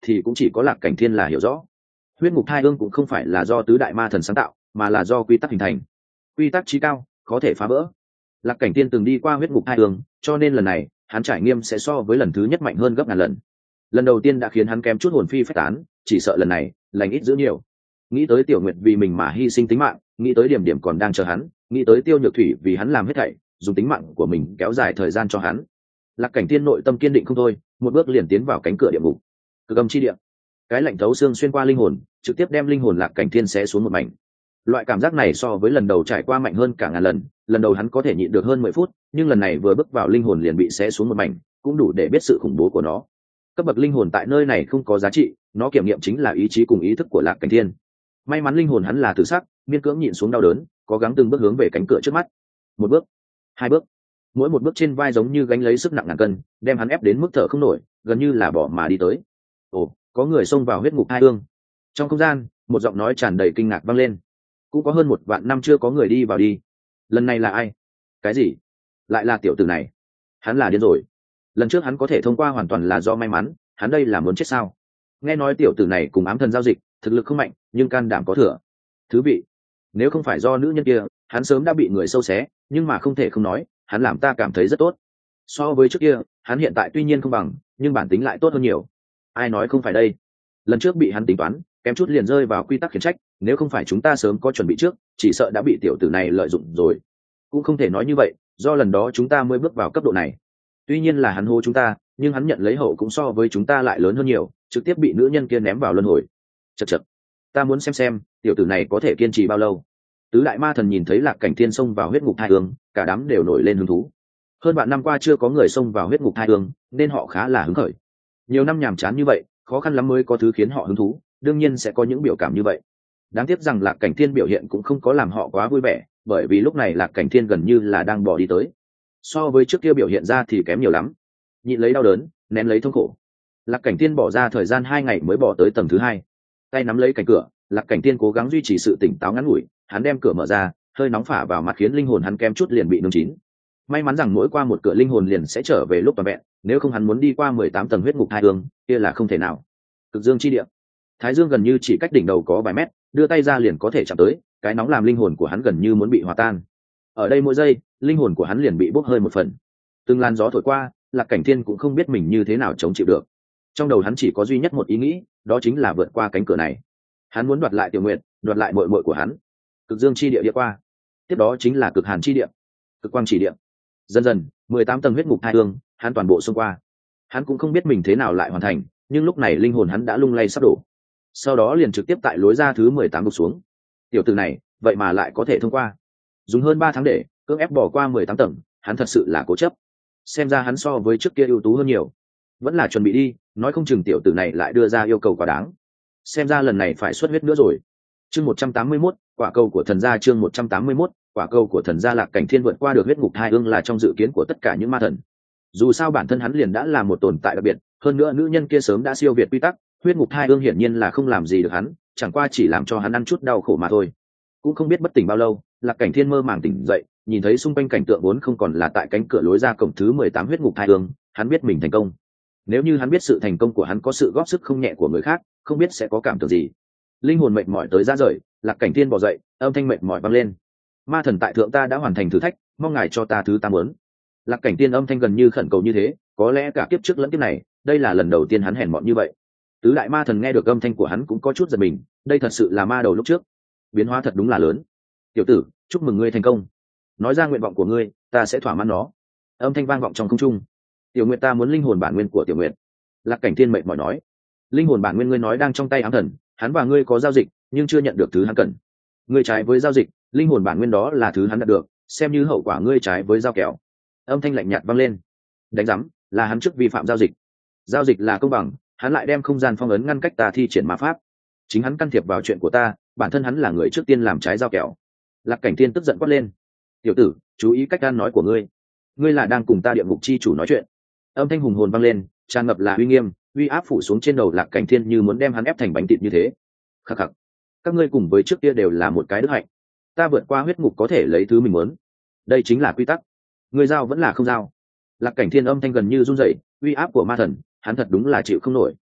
thì cũng chỉ có Lạc Cảnh Thiên là hiểu rõ. Huyết ngục thai ương cũng không phải là do tứ đại ma thần sáng tạo, mà là do quy tắc hình thành. Quy tắc chí cao, khó thể phá vỡ. Lạc Cảnh Thiên từng đi qua huyết ngục thai ương, cho nên lần này hắn trải nghiệm sẽ so với lần thứ nhất mạnh hơn gấp ngàn lần. Lần đầu tiên đã khiến hắn kém chút hồn phi phách tán, chỉ sợ lần này lành ít giữ nhiều. Nghĩ tới Tiểu Nguyệt vì mình mà hy sinh tính mạng, nghĩ tới Điểm Điểm còn đang chờ hắn, nghĩ tới Tiêu Nhược Thủy vì hắn làm hết thảy, dùng tính mạng của mình kéo dài thời gian cho hắn. Lạc Cảnh Thiên nội tâm kiên định không thôi, một bước liền tiến vào cánh cửa địa ngục. Cực âm chi địa. Cái lạnh thấu xương xuyên qua linh hồn, trực tiếp đem linh hồn Lạc Cảnh Thiên xé xuống một mảnh. Loại cảm giác này so với lần đầu trải qua mạnh hơn cả ngàn lần, lần đầu hắn có thể nhịn được hơn 10 phút, nhưng lần này vừa bước vào linh hồn liền bị xé xuống một mảnh, cũng đủ để biết sự khủng bố của nó. Cấp bậc linh hồn tại nơi này không có giá trị, nó kiểm nghiệm chính là ý chí cùng ý thức của Lạc Cảnh Thiên. May mắn linh hồn hắn là tử sắc, miên cưỡng nhịn xuống đau đớn, cố gắng từng bước hướng về cánh cửa trước mắt. Một bước, hai bước, mỗi một bước trên vai giống như gánh lấy sức nặng ngàn cân, đem hắn ép đến mức thở không nổi, gần như là bỏ mà đi tới. Ồ, có người xông vào huyết ngục hai ương. Trong không gian, một giọng nói tràn đầy kinh ngạc vang lên. Cũng có hơn 1 vạn năm chưa có người đi vào đi. Lần này là ai? Cái gì? Lại là tiểu tử này? Hắn là điên rồi. Lần trước hắn có thể thông qua hoàn toàn là do may mắn, hắn đây là muốn chết sao? Nghe nói tiểu tử này cùng ám thần giao dịch, thực lực không mạnh, nhưng can đảm có thừa. Thứ vị, nếu không phải do nữ nhân kia, hắn sớm đã bị người sâu xé, nhưng mà không thể không nói, hắn làm ta cảm thấy rất tốt. So với trước kia, hắn hiện tại tuy nhiên không bằng, nhưng bản tính lại tốt hơn nhiều. Ai nói không phải đây? Lần trước bị hắn tính toán, kém chút liền rơi vào quy tắc khiển trách, nếu không phải chúng ta sớm có chuẩn bị trước, chỉ sợ đã bị tiểu tử này lợi dụng rồi. Cũng không thể nói như vậy, do lần đó chúng ta mới bước vào cấp độ này. Tuy nhiên là hắn hô chúng ta, nhưng hắn nhận lấy hậu cũng so với chúng ta lại lớn hơn nhiều, trực tiếp bị nữ nhân kia ném vào luân hồi. Chậc chậc, ta muốn xem tiểu tử này có thể kiên trì bao lâu. Tứ đại ma thần nhìn thấy Lạc Cảnh Thiên xông vào huyết ngục thai hương, cả đám đều nổi lên hứng thú. Hơn vạn năm qua chưa có người xông vào huyết ngục thai hương, nên họ khá là hứng khởi. Nhiều năm nhàm chán như vậy, khó khăn lắm mới có thứ khiến họ hứng thú, đương nhiên sẽ có những biểu cảm như vậy. Đáng tiếc rằng Lạc Cảnh Thiên biểu hiện cũng không có làm họ quá vui vẻ, bởi vì lúc này Lạc Cảnh Thiên gần như là đang bỏ đi tới. So với trước kia biểu hiện ra thì kém nhiều lắm. Nhịn lấy đau đớn, nén lấy thống khổ. Lạc Cảnh Thiên bỏ ra thời gian 2 ngày mới bỏ tới tầng thứ 2. Tay nắm lấy cánh cửa, Lạc Cảnh Thiên cố gắng duy trì sự tỉnh táo ngắn ngủi, hắn đem cửa mở ra, hơi nóng phả vào mặt khiến linh hồn hắn kém chút liền bị nung chín. May mắn rằng mỗi qua một cửa linh hồn liền sẽ trở về lúc toàn vẹn, nếu không hắn muốn đi qua 18 tầng huyết ngục hai hương, kia là không thể nào. Cực dương chi địa. Thái dương gần như chỉ cách đỉnh đầu có vài mét, đưa tay ra liền có thể chạm tới, cái nóng làm linh hồn của hắn gần như muốn bị hòa tan. Ở đây mỗi giây, linh hồn của hắn liền bị bốc hơi một phần. Từng làn gió thổi qua, Lạc Cảnh Thiên cũng không biết mình như thế nào chống chịu được. Trong đầu hắn chỉ có duy nhất một ý nghĩ, đó chính là vượt qua cánh cửa này. Hắn muốn đoạt lại Tiểu Nguyệt, đoạt lại muội muội của hắn. Cực dương chi địa đi qua, tiếp đó chính là cực hàn chi địa, cực quang chỉ địa. Dần dần, 18 tầng huyết ngục hai hương, hắn toàn bộ xông qua. Hắn cũng không biết mình thế nào lại hoàn thành, nhưng lúc này linh hồn hắn đã lung lay sắp đổ. Sau đó liền trực tiếp tại lối ra thứ 18 gục xuống. Tiểu tử này, vậy mà lại có thể thông qua. Dùng hơn 3 tháng để cưỡng ép bỏ qua 18 tầng, hắn thật sự là cố chấp. Xem ra hắn so với trước kia ưu tú hơn nhiều. Vẫn là chuẩn bị đi, nói không chừng tiểu tử này lại đưa ra yêu cầu quá đáng. Xem ra lần này phải xuất huyết nữa rồi. Chương 181, quả cầu của thần gia. Chương 181, quả cầu của thần gia. Lạc Cảnh Thiên vượt qua được huyết ngục hai ương là trong dự kiến của tất cả những ma thần. Dù sao bản thân hắn liền đã là một tồn tại đặc biệt, hơn nữa nữ nhân kia sớm đã siêu việt quy tắc, huyết ngục hai ương hiển nhiên là không làm gì được hắn, chẳng qua chỉ làm cho hắn ăn chút đau khổ mà thôi. Cũng không biết bất tỉnh bao lâu, Lạc Cảnh Thiên mơ màng tỉnh dậy, nhìn thấy xung quanh cảnh tượng vốn không còn là tại cánh cửa lối ra cổng thứ 18 huyết ngục hai ương, hắn biết mình thành công. Nếu như hắn biết sự thành công của hắn có sự góp sức không nhẹ của người khác, không biết sẽ có cảm tưởng gì. Linh hồn mệt mỏi tới ra rời, Lạc Cảnh Thiên bò dậy, âm thanh mệt mỏi vang lên. Ma thần tại thượng, ta đã hoàn thành thử thách, mong ngài cho ta thứ ta muốn. Lạc Cảnh Thiên âm thanh gần như khẩn cầu như thế, có lẽ cả kiếp trước lẫn kiếp này, đây là lần đầu tiên hắn hèn mọn như vậy. Tứ đại ma thần nghe được âm thanh của hắn cũng có chút giật mình, đây thật sự là ma đầu lúc trước, biến hóa thật đúng là lớn. Tiểu tử, chúc mừng ngươi thành công, nói ra nguyện vọng của ngươi, ta sẽ thỏa mãn nó. Âm thanh vang vọng trong không trung. Tiểu Nguyệt, ta muốn linh hồn bản nguyên của Tiểu Nguyệt. Lạc Cảnh Thiên mệt mỏi nói. Linh hồn bản nguyên ngươi nói đang trong tay ám thần, hắn và ngươi có giao dịch, nhưng chưa nhận được thứ hắn cần. Ngươi trái với giao dịch, linh hồn bản nguyên đó là thứ hắn đạt được, xem như hậu quả ngươi trái với giao kèo. Âm thanh lạnh nhạt vang lên. Đánh rắm, là hắn trước vi phạm giao dịch. Giao dịch là công bằng, hắn lại đem không gian phong ấn ngăn cách ta thi triển ma pháp. Chính hắn can thiệp vào chuyện của ta, bản thân hắn là người trước tiên làm trái giao kèo. Lạc Cảnh Thiên tức giận quát lên. Tiểu tử, chú ý cách ăn nói của ngươi. Ngươi là đang cùng ta địa ngục chi chủ nói chuyện. Âm thanh hùng hồn vang lên, tràn ngập là uy nghiêm, uy áp phủ xuống trên đầu Lạc Cảnh Thiên như muốn đem hắn ép thành bánh thịt như thế. Khắc khắc, các ngươi cùng với trước kia đều là một cái đức hạnh. Ta vượt qua huyết ngục có thể lấy thứ mình muốn, đây chính là quy tắc. Ngươi giao vẫn là không giao. Lạc Cảnh Thiên âm thanh gần như run rẩy, uy áp của ma thần, hắn thật đúng là chịu không nổi.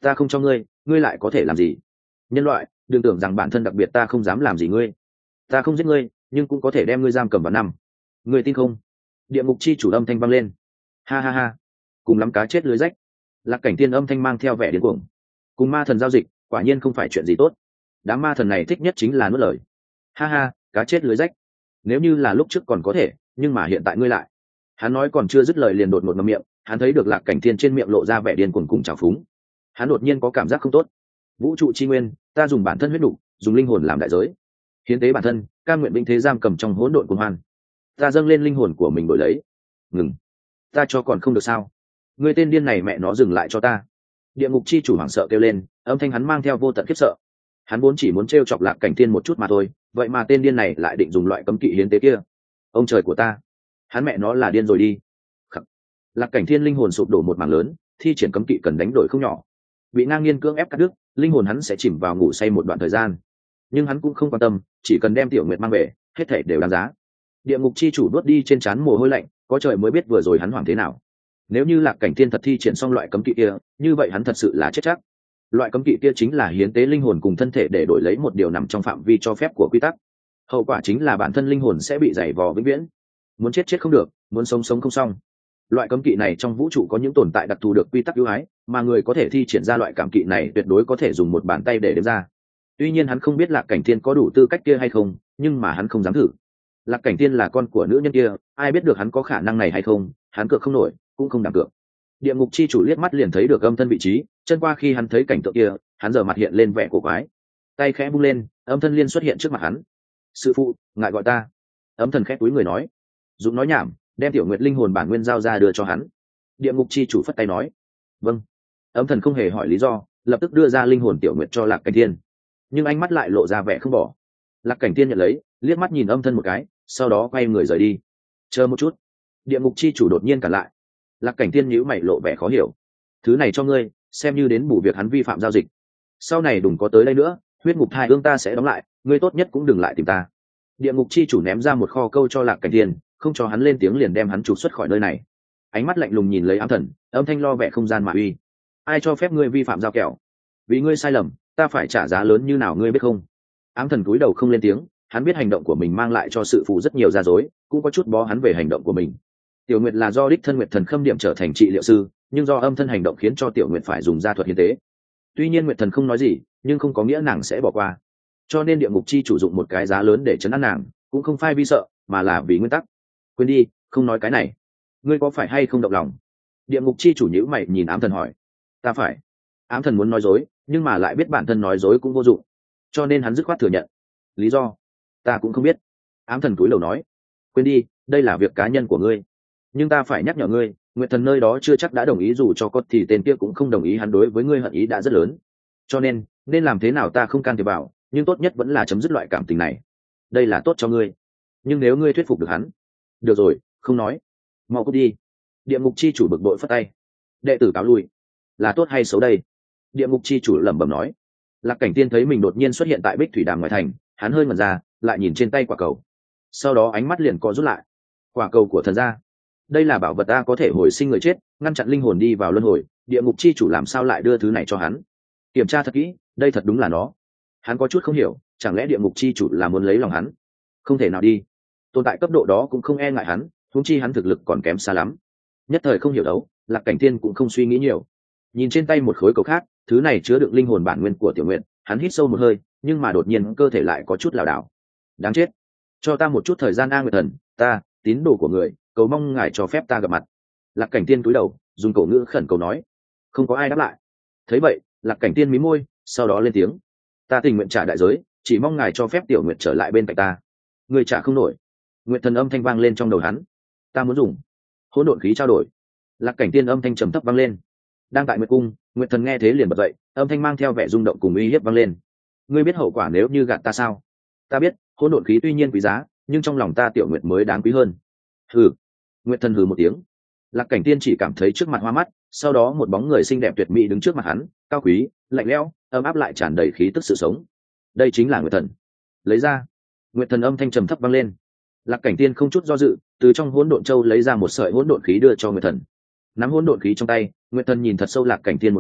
ta không cho ngươi, ngươi lại có thể làm gì? Nhân loại, đừng tưởng rằng bản thân đặc biệt ta không dám làm gì ngươi. Ta không giết ngươi, nhưng cũng có thể đem ngươi giam cầm vào năm. Ngươi tin không? Địa ngục chi chủ âm thanh vang lên. Ha ha ha, cùng lắm cá chết lưới rách. Lạc Cảnh Tiên âm thanh mang theo vẻ điên cuồng. Cùng ma thần giao dịch, quả nhiên không phải chuyện gì tốt. Đám ma thần này thích nhất chính là nuốt lời. Ha ha, cá chết lưới rách. Nếu như là lúc trước còn có thể, nhưng mà hiện tại ngươi lại. Hắn nói còn chưa dứt lời liền đột ngột ngậm miệng, hắn thấy được Lạc Cảnh Thiên trên miệng lộ ra vẻ điên cuồng cùng trào phúng. Hắn đột nhiên có cảm giác không tốt. Vũ trụ chi nguyên, ta dùng bản thân huyết đủ, dùng linh hồn làm đại giới. Hiến tế bản thân, cam nguyện binh thế giam cầm trong hỗn độn cuồng hoan. Ta dâng lên linh hồn của mình đổi lấy. Ngừng. Ta cho còn không được sao? Người tên điên này mẹ nó dừng lại cho ta. Địa ngục chi chủ hoảng sợ kêu lên, âm thanh hắn mang theo vô tận khiếp sợ. Hắn vốn chỉ muốn trêu chọc Lạc Cảnh Thiên một chút mà thôi, vậy mà tên điên này lại định dùng loại cấm kỵ hiến tế kia. Ông trời của ta, hắn mẹ nó là điên rồi đi. Khắc. Lạc Cảnh Thiên linh hồn sụp đổ một mảng lớn, thi triển cấm kỵ cần đánh đổi không nhỏ. Bị ngang nhiên cưỡng ép cắt đứt, linh hồn hắn sẽ chìm vào ngủ say một đoạn thời gian. Nhưng hắn cũng không quan tâm, chỉ cần đem Tiểu Nguyệt mang về, hết thảy đều đáng giá. Địa ngục chi chủ nuốt đi trên trán mồ hôi lạnh, có trời mới biết vừa rồi hắn hoảng thế nào. Nếu như Lạc Cảnh Thiên thật thi triển xong loại cấm kỵ kia, như vậy hắn thật sự là chết chắc. Loại cấm kỵ kia chính là hiến tế linh hồn cùng thân thể để đổi lấy một điều nằm trong phạm vi cho phép của quy tắc. Hậu quả chính là bản thân linh hồn sẽ bị giày vò vĩnh viễn. Muốn chết chết không được, muốn sống sống không xong. Loại cấm kỵ này trong vũ trụ có những tồn tại đặc thù được quy tắc ưu ái, mà người có thể thi triển ra loại cảm kỵ này tuyệt đối có thể dùng một bàn tay để đếm ra. Tuy nhiên hắn không biết Lạc Cảnh Thiên có đủ tư cách kia hay không, nhưng mà hắn không dám thử. Lạc Cảnh Thiên là con của nữ nhân kia, ai biết được hắn có khả năng này hay không, hắn cược không nổi, cũng không đảm cược. Địa ngục chi chủ liếc mắt liền thấy được âm thân vị trí, chân qua khi hắn thấy cảnh tượng kia, hắn giờ mặt hiện lên vẻ cổ quái. Tay khẽ bung lên, âm thân liên xuất hiện trước mặt hắn. Sư phụ, ngài gọi ta. Âm thần khẽ túi người nói. Dũng nói nhảm, đem Tiểu Nguyệt linh hồn bản nguyên giao ra đưa cho hắn. Địa ngục chi chủ phất tay nói. Vâng. Âm thần không hề hỏi lý do, lập tức đưa ra linh hồn Tiểu Nguyệt cho Lạc Cảnh Thiên. Nhưng ánh mắt lại lộ ra vẻ không bỏ. Lạc Cảnh Thiên nhận lấy, liếc mắt nhìn âm thân một cái, sau đó quay người rời đi. Chờ một chút. Địa ngục chi chủ đột nhiên cản lại. Lạc Cảnh Thiên nhíu mày lộ vẻ khó hiểu. Thứ này cho ngươi, xem như đến bù việc hắn vi phạm giao dịch. Sau này đừng có tới đây nữa, huyết ngục thai hương ta sẽ đóng lại, ngươi tốt nhất cũng đừng lại tìm ta. Địa ngục chi chủ ném ra một kho câu cho Lạc Cảnh Thiên, không cho hắn lên tiếng liền đem hắn trục xuất khỏi nơi này. Ánh mắt lạnh lùng nhìn lấy ám thần, âm thanh lo vẻ không gian mà uy. Ai cho phép ngươi vi phạm giao kèo? Vì ngươi sai lầm, ta phải trả giá lớn như nào ngươi biết không? Ám thần cúi đầu không lên tiếng, hắn biết hành động của mình mang lại cho sự phụ rất nhiều ra dối, cũng có chút bó hắn về hành động của mình. Tiểu Nguyệt là do đích thân Nguyệt Thần Khâm Điểm trở thành trị liệu sư, nhưng do âm thân hành động khiến cho Tiểu Nguyệt phải dùng gia thuật hiến tế. Tuy nhiên Nguyệt Thần không nói gì, nhưng không có nghĩa nàng sẽ bỏ qua. Cho nên địa ngục chi chủ dụng một cái giá lớn để trấn an nàng, cũng không phải vì sợ, mà là vì nguyên tắc. Quên đi, không nói cái này. Ngươi có phải hay không động lòng? Địa ngục chi chủ nhíu mày nhìn ám thần hỏi. Ta phải. Ám thần muốn nói dối, nhưng mà lại biết bản thân nói dối cũng vô dụng, cho nên hắn dứt khoát thừa nhận. Lý do? Ta cũng không biết. Ám thần cúi đầu nói. Quên đi, đây là việc cá nhân của ngươi. Nhưng ta phải nhắc nhở ngươi, Nguyệt Thần nơi đó chưa chắc đã đồng ý, dù cho có thì tên kia cũng không đồng ý, hắn đối với ngươi hận ý đã rất lớn. Cho nên làm thế nào ta không can thiệp vào, nhưng tốt nhất vẫn là chấm dứt loại cảm tình này. Đây là tốt cho ngươi. Nhưng nếu ngươi thuyết phục được hắn. Được rồi, không nói. Mau cút đi. Địa ngục chi chủ bực bội phất tay. Đệ tử cáo lui. Là tốt hay xấu đây? Địa ngục chi chủ lẩm bẩm nói. Lạc Cảnh Tiên thấy mình đột nhiên xuất hiện tại Bích Thủy Đàm ngoài thành, hắn hơi ngẩn ra, lại nhìn trên tay quả cầu. Sau đó ánh mắt liền co rút lại. Quả cầu của thần gia. Đây là bảo vật ta có thể hồi sinh người chết, ngăn chặn linh hồn đi vào luân hồi, địa ngục chi chủ làm sao lại đưa thứ này cho hắn? Kiểm tra thật kỹ, đây thật đúng là nó. Hắn có chút không hiểu, chẳng lẽ địa ngục chi chủ là muốn lấy lòng hắn? Không thể nào đi. Tồn tại cấp độ đó cũng không e ngại hắn, huống chi hắn thực lực còn kém xa lắm. Nhất thời không hiểu đấu, Lạc Cảnh Thiên cũng không suy nghĩ nhiều. Nhìn trên tay một khối cầu khác, thứ này chứa đựng linh hồn bản nguyên của Tiểu Nguyện, hắn hít sâu một hơi, nhưng mà đột nhiên cơ thể lại có chút lảo đảo. Đáng chết, cho ta một chút thời gian, A Nguyệt Thần, ta tín đồ của người, cầu mong ngài cho phép ta gặp mặt. Lạc Cảnh Tiên cúi đầu, dùng cổ ngữ khẩn cầu nói. Không có ai đáp lại. Thấy vậy, Lạc Cảnh Tiên mím môi, sau đó lên tiếng. Ta tình nguyện trả đại giới, chỉ mong ngài cho phép Tiểu Nguyệt trở lại bên cạnh ta. Người trả không nổi. Nguyệt Thần âm thanh vang lên trong đầu hắn. Ta muốn dùng hỗn độn khí trao đổi. Lạc Cảnh Tiên âm thanh trầm thấp vang lên. Đang tại Nguyệt cung, Nguyệt Thần nghe thế liền bật dậy, âm thanh mang theo vẻ rung động cùng uy hiếp vang lên. Ngươi biết hậu quả nếu như gạt ta sao? Ta biết, hỗn độn khí tuy nhiên quý giá, nhưng trong lòng ta Tiểu Nguyệt mới đáng quý hơn. Hừ. Nguyệt Thần hừ một tiếng. Lạc Cảnh Tiên chỉ cảm thấy trước mặt hoa mắt, sau đó một bóng người xinh đẹp tuyệt mỹ đứng trước mặt hắn, cao quý, lạnh lẽo, ấm áp lại tràn đầy khí tức sự sống. Đây chính là Nguyệt Thần. Lấy ra. Nguyệt Thần âm thanh trầm thấp vang lên. Lạc Cảnh Tiên không chút do dự, từ trong hỗn độn châu lấy ra một sợi hỗn độn khí đưa cho Nguyệt Thần. Nắm hỗn độn khí trong tay, Nguyệt Thần nhìn thật sâu Lạc Cảnh Tiên một cái,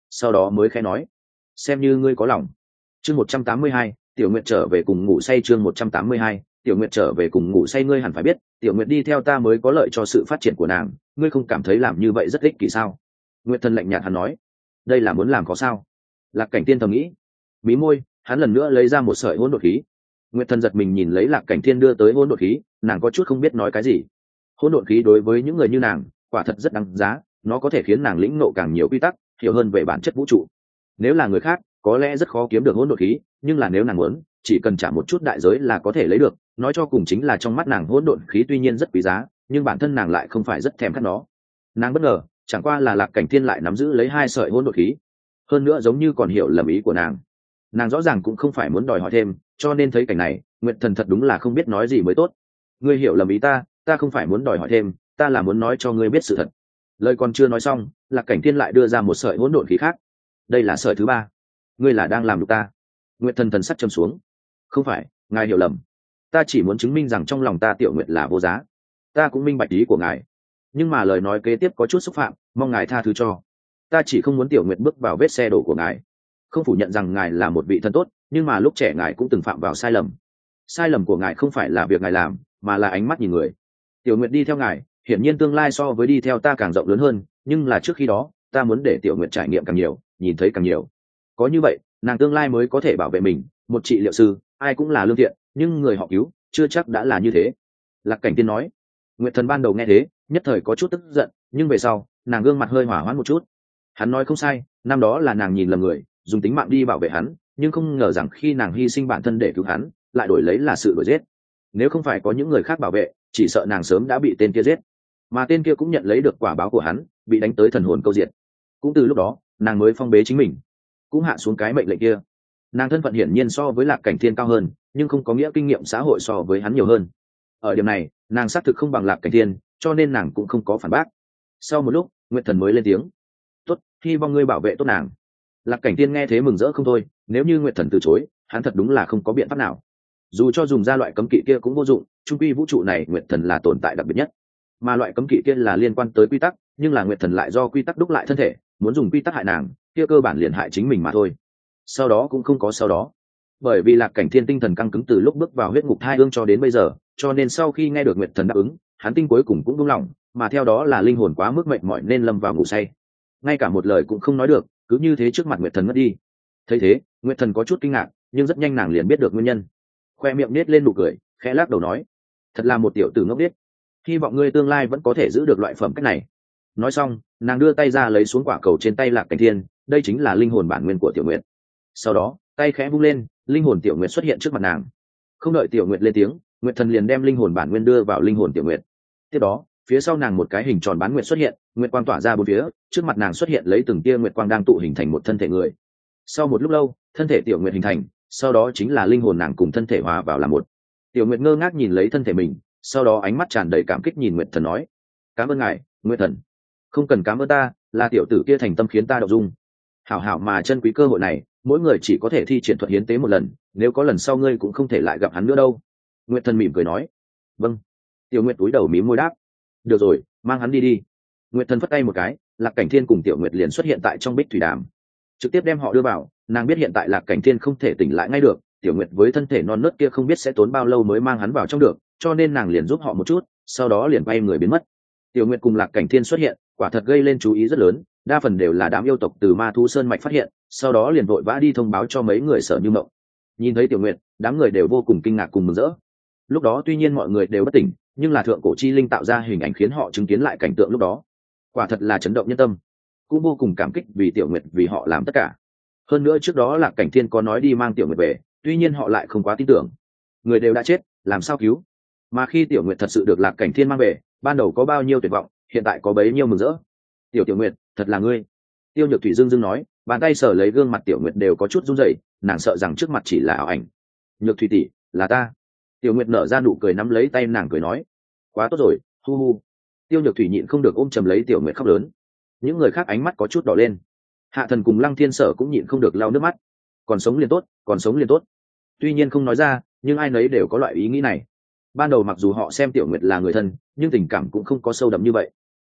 sau đó mới khẽ nói, xem như ngươi có lòng. Chương 182, Tiểu Nguyệt trở về cùng ngủ say. Chương 182, Tiểu Nguyệt trở về cùng ngủ say. Ngươi hẳn phải biết, Tiểu Nguyệt đi theo ta mới có lợi cho sự phát triển của nàng, ngươi không cảm thấy làm như vậy rất ích kỷ sao? Nguyệt Thần lạnh nhạt hắn nói, đây là muốn làm có sao? Lạc Cảnh Tiên thầm nghĩ, mí môi, hắn lần nữa lấy ra một sợi hỗn độn khí. Nguyệt Thần giật mình nhìn lấy Lạc Cảnh Thiên đưa tới hỗn độn khí, nàng có chút không biết nói cái gì. Hỗn độn khí đối với những người như nàng, quả thật rất đáng giá, nó có thể khiến nàng lĩnh ngộ càng nhiều quy tắc, hiểu hơn về bản chất vũ trụ. Nếu là người khác, có lẽ rất khó kiếm được hỗn độn khí, nhưng là nếu nàng muốn, chỉ cần trả một chút đại giới là có thể lấy được. Nói cho cùng chính là trong mắt nàng hỗn độn khí tuy nhiên rất quý giá, nhưng bản thân nàng lại không phải rất thèm khát nó. Nàng bất ngờ, chẳng qua là Lạc Cảnh Thiên lại nắm giữ lấy hai sợi hỗn độn khí, hơn nữa giống như còn hiểu lầm ý của nàng. Nàng rõ ràng cũng không phải muốn đòi hỏi thêm, cho nên thấy cảnh này, Nguyệt Thần thật đúng là không biết nói gì mới tốt. Ngươi hiểu lầm ý ta, ta không phải muốn đòi hỏi thêm, ta là muốn nói cho ngươi biết sự thật. Lời còn chưa nói xong, Lạc Cảnh Thiên lại đưa ra một sợi hỗn độn khí khác. Đây là sợi thứ ba. Ngươi là đang làm nhục ta? Nguyệt Thần thần sắc trầm xuống. Không phải, ngài hiểu lầm. Ta chỉ muốn chứng minh rằng trong lòng ta Tiểu Nguyệt là vô giá. Ta cũng minh bạch ý của ngài, nhưng mà lời nói kế tiếp có chút xúc phạm, mong ngài tha thứ cho. Ta chỉ không muốn Tiểu Nguyệt bước vào vết xe đổ của ngài. Không phủ nhận rằng ngài là một vị thân tốt, nhưng mà lúc trẻ ngài cũng từng phạm vào sai lầm. Sai lầm của ngài không phải là việc ngài làm, mà là ánh mắt nhìn người. Tiểu Nguyệt đi theo ngài, hiển nhiên tương lai so với đi theo ta càng rộng lớn hơn, nhưng là trước khi đó, ta muốn để Tiểu Nguyệt trải nghiệm càng nhiều, nhìn thấy càng nhiều. Có như vậy, nàng tương lai mới có thể bảo vệ mình. Một trị liệu sư, ai cũng là lương thiện, nhưng người họ cứu, chưa chắc đã là như thế. Lạc Cảnh Tiên nói. Nguyệt Thần ban đầu nghe thế, nhất thời có chút tức giận, nhưng về sau, nàng gương mặt hơi hỏa hoãn một chút. Hắn nói không sai, năm đó là nàng nhìn lầm người, dùng tính mạng đi bảo vệ hắn, nhưng không ngờ rằng khi nàng hy sinh bản thân để cứu hắn, lại đổi lấy là sự đuổi giết. Nếu không phải có những người khác bảo vệ, chỉ sợ nàng sớm đã bị tên kia giết. Mà tên kia cũng nhận lấy được quả báo của hắn, bị đánh tới thần hồn câu diệt. Cũng từ lúc đó, nàng mới phong bế chính mình, cũng hạ xuống cái mệnh lệnh kia. Nàng thân phận hiển nhiên so với Lạc Cảnh Thiên cao hơn, nhưng không có nghĩa kinh nghiệm xã hội so với hắn nhiều hơn. Ở điểm này, nàng xác thực không bằng Lạc Cảnh Thiên, cho nên nàng cũng không có phản bác. Sau một lúc, Nguyệt Thần mới lên tiếng, tốt, hy vọng ngươi bảo vệ tốt nàng. Lạc Cảnh Thiên nghe thế mừng rỡ không thôi, nếu như Nguyệt Thần từ chối, hắn thật đúng là không có biện pháp nào. Dù cho dùng ra loại cấm kỵ kia cũng vô dụng, chung quy vũ trụ này Nguyệt Thần là tồn tại đặc biệt nhất, mà loại cấm kỵ kia là liên quan tới quy tắc, nhưng là Nguyệt Thần lại do quy tắc đúc lại thân thể, muốn dùng quy tắc hại nàng, kia cơ bản liền hại chính mình mà thôi. Sau đó cũng không có sau đó, bởi vì Lạc Cảnh Thiên tinh thần căng cứng từ lúc bước vào huyết ngục thai ương cho đến bây giờ, cho nên sau khi nghe được Nguyệt Thần đáp ứng, hắn tinh cuối cùng cũng buông lỏng, mà theo đó là linh hồn quá mức mệt mỏi nên lâm vào ngủ say, ngay cả một lời cũng không nói được, cứ như thế trước mặt Nguyệt Thần ngất đi. Thấy thế, Nguyệt Thần có chút kinh ngạc, nhưng rất nhanh nàng liền biết được nguyên nhân, khoe miệng nết lên nụ cười, khẽ lắc đầu nói, thật là một tiểu tử ngốc nghếch, hy vọng ngươi tương lai vẫn có thể giữ được loại phẩm cách này. Nói xong, nàng đưa tay ra lấy xuống quả cầu trên tay Lạc Cảnh Thiên, đây chính là linh hồn bản nguyên của Tiểu Nguyệt. Sau đó, tay khẽ vung lên, linh hồn Tiểu Nguyệt xuất hiện trước mặt nàng. Không đợi Tiểu Nguyệt lên tiếng, Nguyệt Thần liền đem linh hồn bản nguyên đưa vào linh hồn Tiểu Nguyệt. Tiếp đó, phía sau nàng một cái hình tròn bán nguyệt xuất hiện, nguyệt quang tỏa ra bốn phía, trước mặt nàng xuất hiện lấy từng tia nguyệt quang đang tụ hình thành một thân thể người. Sau một lúc lâu, thân thể Tiểu Nguyệt hình thành, sau đó chính là linh hồn nàng cùng thân thể hòa vào làm một. Tiểu Nguyệt ngơ ngác nhìn lấy thân thể mình, sau đó ánh mắt tràn đầy cảm kích nhìn Nguyệt Thần nói, cảm ơn ngài, Nguyệt Thần. Không cần cảm ơn ta, là tiểu tử kia thành tâm khiến ta động dung. Hảo hảo mà chân quý cơ hội này, mỗi người chỉ có thể thi triển thuật hiến tế một lần, nếu có lần sau ngươi cũng không thể lại gặp hắn nữa đâu. Nguyệt Thần mỉm cười nói, vâng. Tiểu Nguyệt cúi đầu mím môi đáp, được rồi, mang hắn đi đi. Nguyệt Thần phất tay một cái, Lạc Cảnh Thiên cùng Tiểu Nguyệt liền xuất hiện tại trong bích thủy đàm, trực tiếp đem họ đưa vào. Nàng biết hiện tại Lạc Cảnh Thiên không thể tỉnh lại ngay được, Tiểu Nguyệt với thân thể non nớt kia không biết sẽ tốn bao lâu mới mang hắn vào trong được, cho nên nàng liền giúp họ một chút, sau đó liền quay người biến mất. Tiểu Nguyệt cùng Lạc Cảnh Thiên xuất hiện, quả thật gây lên chú ý rất lớn, đa phần đều là đám yêu tộc từ Ma Thú Sơn mạch phát hiện, sau đó liền vội vã đi thông báo cho mấy người Sở Như Mộng. Nhìn thấy Tiểu Nguyệt, đám người đều vô cùng kinh ngạc cùng mừng rỡ. Lúc đó tuy nhiên mọi người đều bất tỉnh, nhưng là thượng cổ chi linh tạo ra hình ảnh khiến họ chứng kiến lại cảnh tượng lúc đó, quả thật là chấn động nhân tâm, cũng vô cùng cảm kích vì Tiểu Nguyệt vì họ làm tất cả. Hơn nữa trước đó Lạc Cảnh Thiên có nói đi mang Tiểu Nguyệt về, tuy nhiên họ lại không quá tin tưởng, người đều đã chết, làm sao cứu. Mà khi Tiểu Nguyệt thật sự được Lạc Cảnh Thiên mang về, ban đầu có bao nhiêu tuyệt vọng, hiện tại có bấy nhiêu mừng rỡ. Tiểu Nguyệt, thật là ngươi. Tiêu Nhược Thủy dưng dưng nói, bàn tay sờ lấy gương mặt Tiểu Nguyệt đều có chút run rẩy, nàng sợ rằng trước mặt chỉ là ảo ảnh. Nhược Thủy tỷ, là ta. Tiểu Nguyệt nở ra nụ cười nắm lấy tay nàng cười nói, quá tốt rồi, hu hu. Tiêu Nhược Thủy nhịn không được ôm chầm lấy Tiểu Nguyệt khóc lớn. Những người khác ánh mắt có chút đỏ lên. Hạ Thần cùng Lăng Thiên Sở cũng nhịn không được lau nước mắt. Còn sống liền tốt, còn sống liền tốt. Tuy nhiên không nói ra, nhưng ai nấy đều có loại ý nghĩ này. Ban đầu mặc dù họ xem Tiểu Nguyệt là người thân, nhưng tình cảm cũng không có sâu đậm như vậy.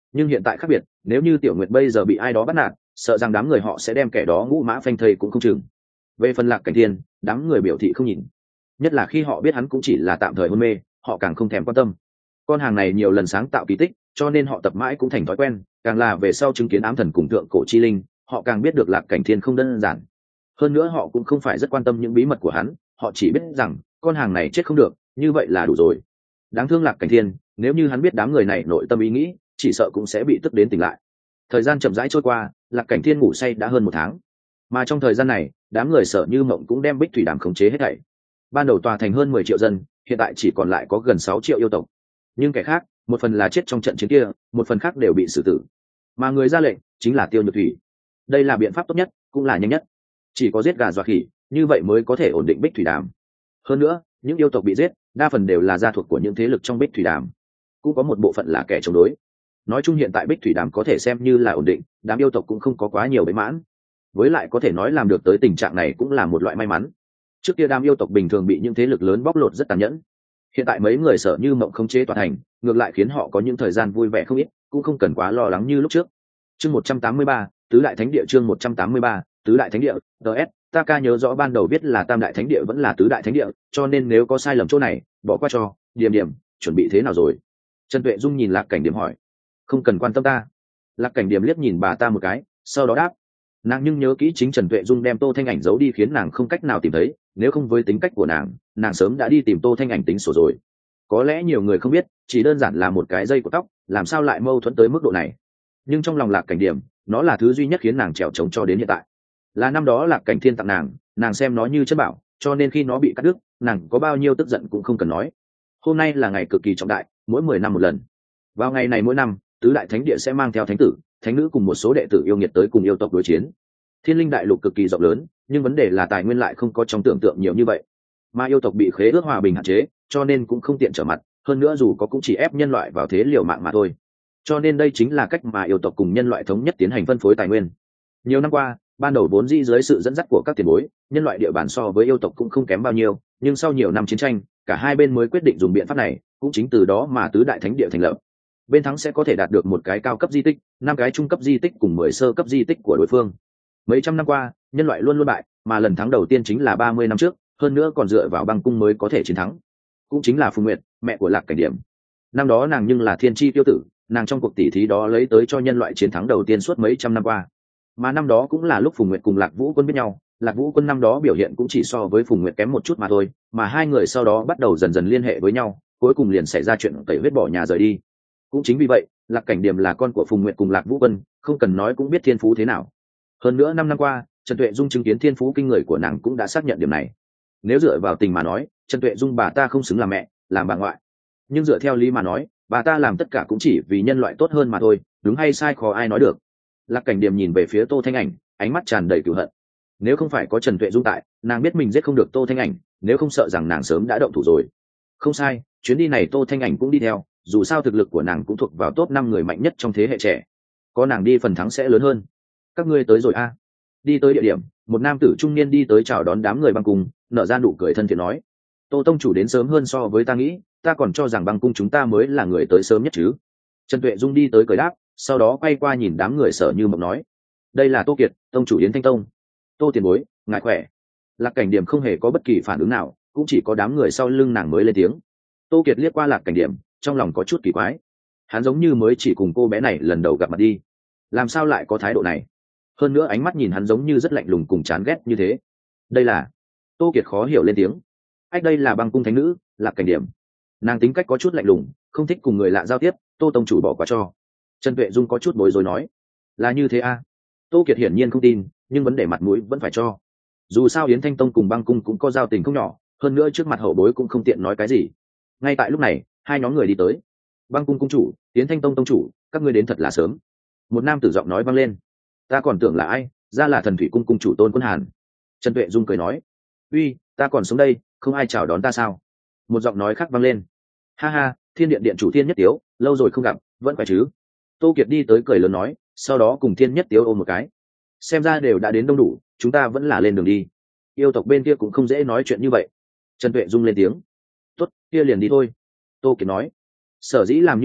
Nhưng hiện tại khác biệt, nếu như Tiểu Nguyệt bây giờ bị ai đó bắt nạt, sợ rằng đám người họ sẽ đem kẻ đó ngũ mã phanh thây cũng không chừng. Về phần Lạc Cảnh Thiên, đám người biểu thị không nhìn, nhất là khi họ biết hắn cũng chỉ là tạm thời hôn mê, họ càng không thèm quan tâm. Con hàng này nhiều lần sáng tạo kỳ tích, cho nên họ tập mãi cũng thành thói quen, càng là về sau chứng kiến ám thần cùng thượng cổ chi linh, họ càng biết được Lạc Cảnh Thiên không đơn giản. Hơn nữa họ cũng không phải rất quan tâm những bí mật của hắn, họ chỉ biết rằng con hàng này chết không được, như vậy là đủ rồi. Đáng thương Lạc Cảnh Thiên, nếu như hắn biết đám người này nội tâm ý nghĩ, chỉ sợ cũng sẽ bị tức đến tỉnh lại. Thời gian chậm rãi trôi qua, Lạc Cảnh Thiên ngủ say đã hơn 1 tháng, mà trong thời gian này đám người Sở Như Mộng cũng đem Bích Thủy Đàm khống chế hết thảy. Ban đầu tòa thành hơn 10 triệu dân, hiện tại chỉ còn lại có gần 6 triệu yêu tộc, nhưng kẻ khác, một phần là chết trong trận chiến kia, một phần khác đều bị xử tử, mà người ra lệnh chính là Tiêu Nhược Thủy. Đây là biện pháp tốt nhất, cũng là nhanh nhất. Chỉ có giết gà dọa khỉ, như vậy mới có thể ổn định Bích Thủy Đàm. Hơn nữa, những yêu tộc bị giết, đa phần đều là gia thuộc của những thế lực trong Bích Thủy Đàm, cũng có một bộ phận là kẻ chống đối. Nói chung hiện tại Bích Thủy Đàm có thể xem như là ổn định, đám yêu tộc cũng không có quá nhiều bế mãn. Với lại có thể nói làm được tới tình trạng này cũng là một loại may mắn. Trước kia đám yêu tộc bình thường bị những thế lực lớn bóc lột rất tàn nhẫn, hiện tại mấy người Sở Như Mộng khống chế tòa thành, ngược lại khiến họ có những thời gian vui vẻ không ít, cũng không cần quá lo lắng như lúc trước. Chương 183, tứ đại thánh địa. Chương 183, tứ đại thánh địa. DS, ta ca nhớ rõ ban đầu viết là tam đại thánh địa vẫn là tứ đại thánh địa, cho nên nếu có sai lầm chỗ này, bỏ qua cho. Điểm điểm, chuẩn bị thế nào rồi? Trần Tuệ Dung nhìn Lạc Cảnh Điểm hỏi. Không cần quan tâm ta. Lạc Cảnh Điểm liếc nhìn bà ta một cái, sau đó đáp. Nàng nhưng nhớ kỹ chính Trần Tuệ Dung đem Tô Thanh Ảnh giấu đi khiến nàng không cách nào tìm thấy, nếu không với tính cách của nàng sớm đã đi tìm Tô Thanh Ảnh tính sổ rồi. Có lẽ nhiều người không biết, chỉ đơn giản là một cái dây của tóc, làm sao lại mâu thuẫn tới mức độ này. Nhưng trong lòng Lạc Cảnh Điểm, nó là thứ duy nhất khiến nàng trèo trống cho đến hiện tại. Là năm đó Lạc Cảnh Thiên tặng nàng xem nó như chân bảo, cho nên khi nó bị cắt đứt, nàng có bao nhiêu tức giận cũng không cần nói. Hôm nay là ngày cực kỳ trọng đại, mỗi 10 năm một lần. Vào ngày này mỗi năm, tứ đại thánh địa sẽ mang theo thánh tử, thánh nữ cùng một số đệ tử yêu nghiệt tới cùng yêu tộc đối chiến. Thiên Linh đại lục cực kỳ rộng lớn, nhưng vấn đề là tài nguyên lại không có trong tưởng tượng nhiều như vậy. Mà yêu tộc bị khế ước hòa bình hạn chế, cho nên cũng không tiện trở mặt, hơn nữa dù có cũng chỉ ép nhân loại vào thế liều mạng mà thôi. Cho nên đây chính là cách mà yêu tộc cùng nhân loại thống nhất tiến hành phân phối tài nguyên. Nhiều năm qua, ban đầu vốn dĩ dưới sự dẫn dắt của các tiền bối, nhân loại địa bàn so với yêu tộc cũng không kém bao nhiêu, nhưng sau nhiều năm chiến tranh, cả hai bên mới quyết định dùng biện pháp này, cũng chính từ đó mà tứ đại thánh địa thành lập. Bên thắng sẽ có thể đạt được một cái cao cấp di tích, 5 cái trung cấp di tích cùng 10 sơ cấp di tích của đối phương. Mấy trăm năm qua, nhân loại luôn luôn bại, mà lần thắng đầu tiên chính là 30 năm trước, hơn nữa còn dựa vào băng cung mới có thể chiến thắng. Cũng chính là Phùng Nguyệt, mẹ của Lạc Cảnh Điểm. Năm đó nàng nhưng là thiên chi tiêu tử, nàng trong cuộc tỷ thí đó lấy tới cho nhân loại chiến thắng đầu tiên suốt mấy trăm năm qua. Mà năm đó cũng là lúc Phùng Nguyệt cùng Lạc Vũ Quân biết nhau, Lạc Vũ Quân năm đó biểu hiện cũng chỉ so với Phùng Nguyệt kém một chút mà thôi, mà hai người sau đó bắt đầu dần dần liên hệ với nhau, cuối cùng liền xảy ra chuyện tẩy huyết bỏ nhà rời đi. Cũng chính vì vậy, Lạc Cảnh Điểm là con của Phùng Nguyệt cùng Lạc Vũ Quân, không cần nói cũng biết thiên phú thế nào. Hơn nữa 5 năm qua, Trần Tuệ Dung chứng kiến thiên phú kinh người của nàng cũng đã xác nhận điểm này. Nếu dựa vào tình mà nói, Trần Tuệ Dung bà ta không xứng làm mẹ, làm bà ngoại. Nhưng dựa theo lý mà nói, bà ta làm tất cả cũng chỉ vì nhân loại tốt hơn mà thôi, đúng hay sai khó ai nói được. Lạc Cảnh Điểm nhìn về phía Tô Thanh Ảnh, ánh mắt tràn đầy cừu hận. Nếu không phải có Trần Tuệ Dung tại, nàng biết mình giết không được Tô Thanh Ảnh, nếu không sợ rằng nàng sớm đã động thủ rồi. Không sai, chuyến đi này Tô Thanh Ảnh cũng đi theo, dù sao thực lực của nàng cũng thuộc vào top 5 người mạnh nhất trong thế hệ trẻ. Có nàng đi phần thắng sẽ lớn hơn. Các ngươi tới rồi a? Đi tới địa điểm, một nam tử trung niên đi tới chào đón đám người băng cung, nở ra nụ cười thân thiện nói: Tô tông chủ đến sớm hơn so với ta nghĩ, ta còn cho rằng băng cung chúng ta mới là người tới sớm nhất chứ. Trần Tuệ Dung đi tới cười đáp, sau đó quay qua nhìn đám người Sở Như Mộng nói: đây là Tô Kiệt, tông chủ Yến Thanh Tông. Tô tiền bối, ngài khỏe. Lạc Cảnh Điểm không hề có bất kỳ phản ứng nào, cũng chỉ có đám người sau lưng nàng mới lên tiếng. Tô Kiệt liếc qua Lạc Cảnh Điểm, trong lòng có chút kỳ quái. Hắn giống như mới chỉ cùng cô bé này lần đầu gặp mặt đi, làm sao lại có thái độ này? Hơn nữa ánh mắt nhìn hắn giống như rất lạnh lùng cùng chán ghét như thế. Đây là... Tô Kiệt khó hiểu lên tiếng. Đây là băng cung thánh nữ, Lạc Cảnh Điểm. Nàng tính cách có chút lạnh lùng, không thích cùng người lạ giao tiếp, Tô tông chủ bỏ qua cho. Trần Tuệ Dung có chút bối rối nói: là như thế à? Tô Kiệt hiển nhiên không tin, nhưng vấn đề mặt mũi vẫn phải cho. Dù sao Yến Thanh Tông cùng băng cung cũng có giao tình không nhỏ, hơn nữa trước mặt hậu bối cũng không tiện nói cái gì. Ngay tại lúc này, hai nhóm người đi tới. Băng cung cung chủ, Yến Thanh Tông tông chủ, các ngươi đến thật là sớm. Một nam tử giọng nói vang lên. Ta còn tưởng là ai, ra là Thần Thủy cung cung chủ Tôn Quân Hàn. Trần Tuệ Dung cười nói: uy, ta còn sống đây, không ai chào đón ta sao? Một giọng nói khác vang lên. Ha ha, Thiên Điện điện chủ Thiên Nhất Tiếu, lâu rồi không gặp, vẫn khỏe chứ? Tô Kiệt đi tới cười lớn nói, sau đó cùng Thiên Nhất Tiếu ôm một cái. Xem ra đều đã đến đông đủ, chúng ta vẫn là lên đường đi. Yêu tộc bên kia cũng không dễ nói chuyện như vậy. Trần Tuệ Dung lên tiếng. Tốt, kia liền đi thôi. Tô Kiệt nói. Sở dĩ làm như vậy,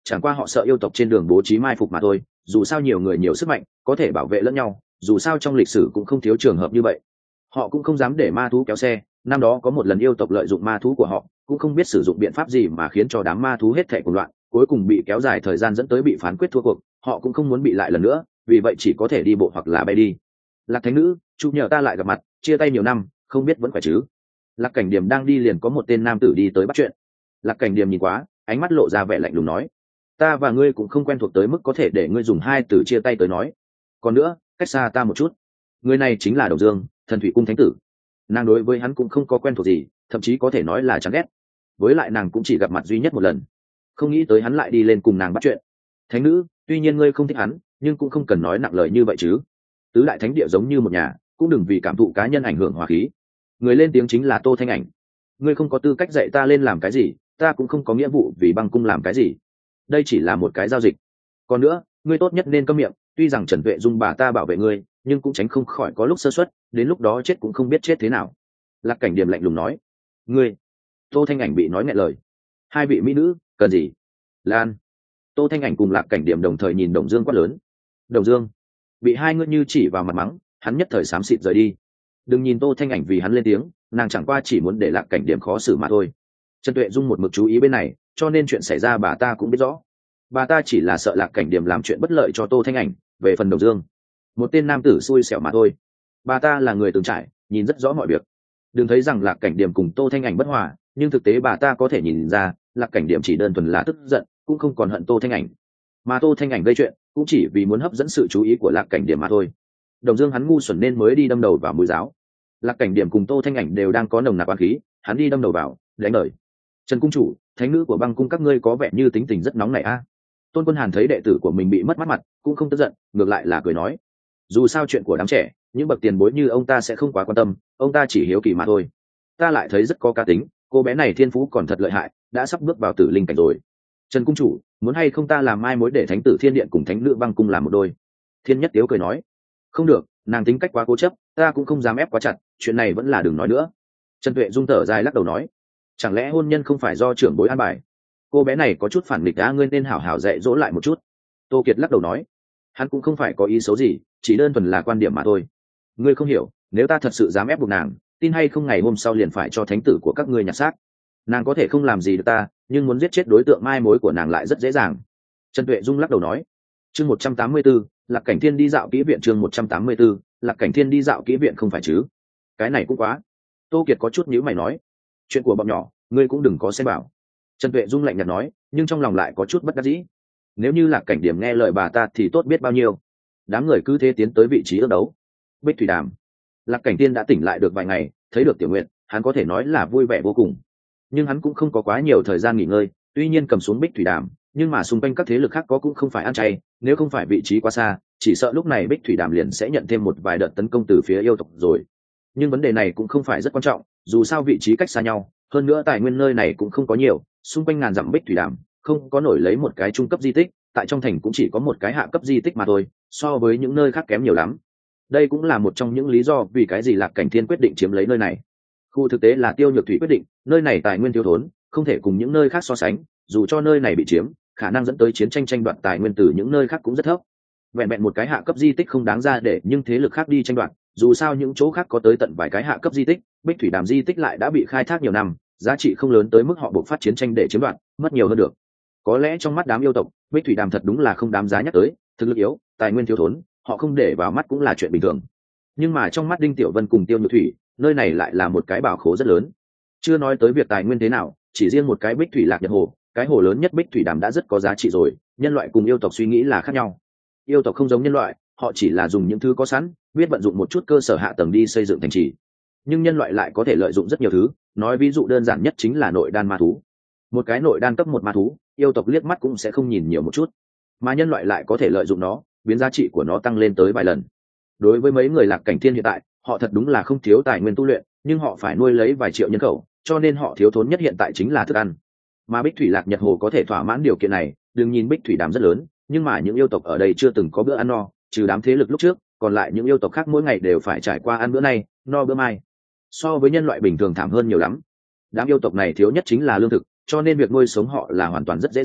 chẳng qua họ sợ yêu tộc trên đường bố trí mai phục mà thôi, dù sao nhiều người nhiều sức mạnh có thể bảo vệ lẫn nhau, dù sao trong lịch sử cũng không thiếu trường hợp như vậy. Họ cũng không dám để ma thú kéo xe. Năm đó có một lần yêu tộc lợi dụng ma thú của họ, cũng không biết sử dụng biện pháp gì mà khiến cho đám ma thú hết thảy cuồng loạn, cuối cùng bị kéo dài thời gian dẫn tới bị phán quyết thua cuộc. Họ cũng không muốn bị lại lần nữa, vì vậy chỉ có thể đi bộ hoặc là bay đi. Lạc thánh nữ, chú nhờ ta lại gặp mặt, chia tay nhiều năm, không biết vẫn khỏe chứ? Lạc cảnh điểm đang đi liền có một tên nam tử đi tới bắt chuyện. Lạc cảnh điểm nhìn quá, ánh mắt lộ ra vẻ lạnh lùng nói: ta và ngươi cũng không quen thuộc tới mức có thể để ngươi dùng hai từ chia tay tới nói. Còn nữa, cách xa ta một chút. Người này chính là Đồng Dương, Thần Thủy Cung thánh tử. Nàng đối với hắn cũng không có quen thuộc gì, thậm chí có thể nói là chán ghét. Với lại nàng cũng chỉ gặp mặt duy nhất một lần, không nghĩ tới hắn lại đi lên cùng nàng bắt chuyện. Thánh nữ, tuy nhiên ngươi không thích hắn, nhưng cũng không cần nói nặng lời như vậy chứ. Tứ đại thánh địa giống như một nhà, cũng đừng vì cảm thụ cá nhân ảnh hưởng hòa khí. Người lên tiếng chính là Tô Thanh Ảnh. Ngươi không có tư cách dạy ta lên làm cái gì, ta cũng không có nghĩa vụ vì băng cung làm cái gì. Đây chỉ là một cái giao dịch. Còn nữa, ngươi tốt nhất nên câm miệng. Tuy rằng Trần Tuệ Dung bà ta bảo vệ ngươi, nhưng cũng tránh không khỏi có lúc sơ suất, đến lúc đó chết cũng không biết chết thế nào. Lạc cảnh điểm lạnh lùng nói: ngươi. Tô Thanh Ảnh bị nói nghẹn lời. Hai vị mỹ nữ cần gì? Lan. Tô Thanh Ảnh cùng Lạc cảnh điểm đồng thời nhìn Đồng Dương quát lớn. Đồng Dương bị hai ngươi như chỉ vào mặt mắng, hắn nhất thời xám xịt rời đi. Đừng nhìn Tô Thanh Ảnh vì hắn lên tiếng, nàng chẳng qua chỉ muốn để Lạc cảnh điểm khó xử mà thôi. Trần Tuệ Dung một mực chú ý bên này, cho nên chuyện xảy ra bà ta cũng biết rõ. Bà ta chỉ là sợ Lạc cảnh điểm làm chuyện bất lợi cho Tô Thanh Ảnh. Về phần Đồng Dương, một tên nam tử xui xẻo mà thôi. Bà ta là người từng trải, nhìn rất rõ mọi việc. Đừng thấy rằng Lạc cảnh điểm cùng Tô Thanh Ảnh bất hòa, nhưng thực tế bà ta có thể nhìn ra Lạc cảnh điểm chỉ đơn thuần là tức giận, cũng không còn hận Tô Thanh Ảnh. Mà Tô Thanh Ảnh gây chuyện cũng chỉ vì muốn hấp dẫn sự chú ý của Lạc cảnh điểm mà thôi. Đồng Dương hắn ngu xuẩn nên mới đi đâm đầu vào mũi giáo. Lạc cảnh điểm cùng Tô Thanh Ảnh đều đang có nồng nặc oán khí, hắn đi đâm đầu vào, đánh lời. Trần cung chủ, thánh nữ của băng cung các ngươi có vẻ như tính tình rất nóng này a. Tôn Quân Hàn thấy đệ tử của mình bị mất mặt, cũng không tức giận, ngược lại là cười nói: dù sao chuyện của đám trẻ, những bậc tiền bối như ông ta sẽ không quá quan tâm, ông ta chỉ hiếu kỳ mà thôi. Ta lại thấy rất có cá tính, cô bé này thiên phú còn thật lợi hại, đã sắp bước vào tử linh cảnh rồi. Trần cung chủ, muốn hay không ta làm mai mối để thánh tử Thiên Điện cùng thánh nữ băng cung làm một đôi? Thiên Nhất Tiếu cười nói: không được, nàng tính cách quá cố chấp, ta cũng không dám ép quá chặt, chuyện này vẫn là đừng nói nữa. Trần Tuệ Dung thở dài lắc đầu nói: chẳng lẽ hôn nhân không phải do trưởng bối an bài? Cô bé này có chút phản nghịch, ngươi nên hảo hảo dạy dỗ lại một chút. Tô Kiệt lắc đầu nói: hắn cũng không phải có ý xấu gì, chỉ đơn thuần là quan điểm mà thôi. Ngươi không hiểu, nếu ta thật sự dám ép buộc nàng, tin hay không ngày hôm sau liền phải cho thánh tử của các ngươi nhặt xác. Nàng có thể không làm gì được ta, nhưng muốn giết chết đối tượng mai mối của nàng lại rất dễ dàng. Trần Tuệ Dung lắc đầu nói: chương 184, Lạc Cảnh Thiên đi dạo kỹ viện. chương 184, Lạc Cảnh Thiên đi dạo kỹ viện không phải chứ? Cái này cũng quá. Tô Kiệt có chút nhíu mày nói: chuyện của bọn nhỏ, ngươi cũng đừng có xem bảo. Trần Tuệ Dung lạnh nhạt nói, nhưng trong lòng lại có chút bất đắc dĩ. Nếu như Lạc Cảnh Điểm nghe lời bà ta thì tốt biết bao nhiêu. Đám người cứ thế tiến tới vị trí ước đấu. Bích Thủy Đàm. Lạc Cảnh Tiên đã tỉnh lại được vài ngày, thấy được Tiểu Nguyện, hắn có thể nói là vui vẻ vô cùng. Nhưng hắn cũng không có quá nhiều thời gian nghỉ ngơi, tuy nhiên cầm xuống Bích Thủy Đàm, nhưng mà xung quanh các thế lực khác có cũng không phải ăn chay, nếu không phải vị trí quá xa, chỉ sợ lúc này Bích Thủy Đàm liền sẽ nhận thêm một vài đợt tấn công từ phía yêu tộc rồi. Nhưng vấn đề này cũng không phải rất quan trọng, dù sao vị trí cách xa nhau, hơn nữa tài nguyên nơi này cũng không có nhiều, xung quanh ngàn dặm Bích Thủy Đàm không có nổi lấy một cái trung cấp di tích, tại trong thành cũng chỉ có một cái hạ cấp di tích mà thôi, so với những nơi khác kém nhiều lắm. Đây cũng là một trong những lý do vì cái gì Lạc Cảnh Thiên quyết định chiếm lấy nơi này. Khu thực tế là Tiêu Nhược Thủy quyết định, nơi này tài nguyên thiếu thốn, không thể cùng những nơi khác so sánh, dù cho nơi này bị chiếm, khả năng dẫn tới chiến tranh tranh đoạt tài nguyên từ những nơi khác cũng rất thấp. Vẹn vẹn một cái hạ cấp di tích không đáng ra để nhưng thế lực khác đi tranh đoạt, dù sao những chỗ khác có tới tận vài cái hạ cấp di tích, Bích Thủy Đàm di tích lại đã bị khai thác nhiều năm, giá trị không lớn tới mức họ buộc phát chiến tranh để chiếm đoạt, mất nhiều hơn được. Có lẽ trong mắt đám yêu tộc, Bích Thủy Đàm thật đúng là không đáng giá nhắc tới, thực lực yếu, tài nguyên thiếu thốn, họ không để vào mắt cũng là chuyện bình thường. Nhưng mà trong mắt Đinh Tiểu Vân cùng Tiêu Nhược Thủy, nơi này lại là một cái bảo khố rất lớn. Chưa nói tới việc tài nguyên thế nào, chỉ riêng một cái Bích Thủy Lạc Nhật Hồ, cái hồ lớn nhất Bích Thủy Đàm đã rất có giá trị rồi. Nhân loại cùng yêu tộc suy nghĩ là khác nhau. Yêu tộc không giống nhân loại, họ chỉ là dùng những thứ có sẵn, biết vận dụng một chút cơ sở hạ tầng đi xây dựng thành trì. Nhưng nhân loại lại có thể lợi dụng rất nhiều thứ, nói ví dụ đơn giản nhất chính là nội đan ma thú. Một cái nội đan cấp một ma thú, yêu tộc liếc mắt cũng sẽ không nhìn nhiều một chút, mà nhân loại lại có thể lợi dụng nó, biến giá trị của nó tăng lên tới vài lần. Đối với mấy người Lạc Cảnh Thiên hiện tại, họ thật đúng là không thiếu tài nguyên tu luyện, nhưng họ phải nuôi lấy vài triệu nhân khẩu, cho nên họ thiếu thốn nhất hiện tại chính là thức ăn. Mà Bích Thủy Lạc Nhật Hồ có thể thỏa mãn điều kiện này, đừng nhìn Bích Thủy Đàm rất lớn, nhưng mà những yêu tộc ở đây chưa từng có bữa ăn no, trừ đám thế lực lúc trước, còn lại những yêu tộc khác mỗi ngày đều phải trải qua ăn bữa nay, no bữa mai. So với nhân loại bình thường thảm hơn nhiều lắm. Đám yêu tộc này thiếu nhất chính là lương thực, cho nên việc nuôi sống họ là hoàn toàn rất dễ dàng,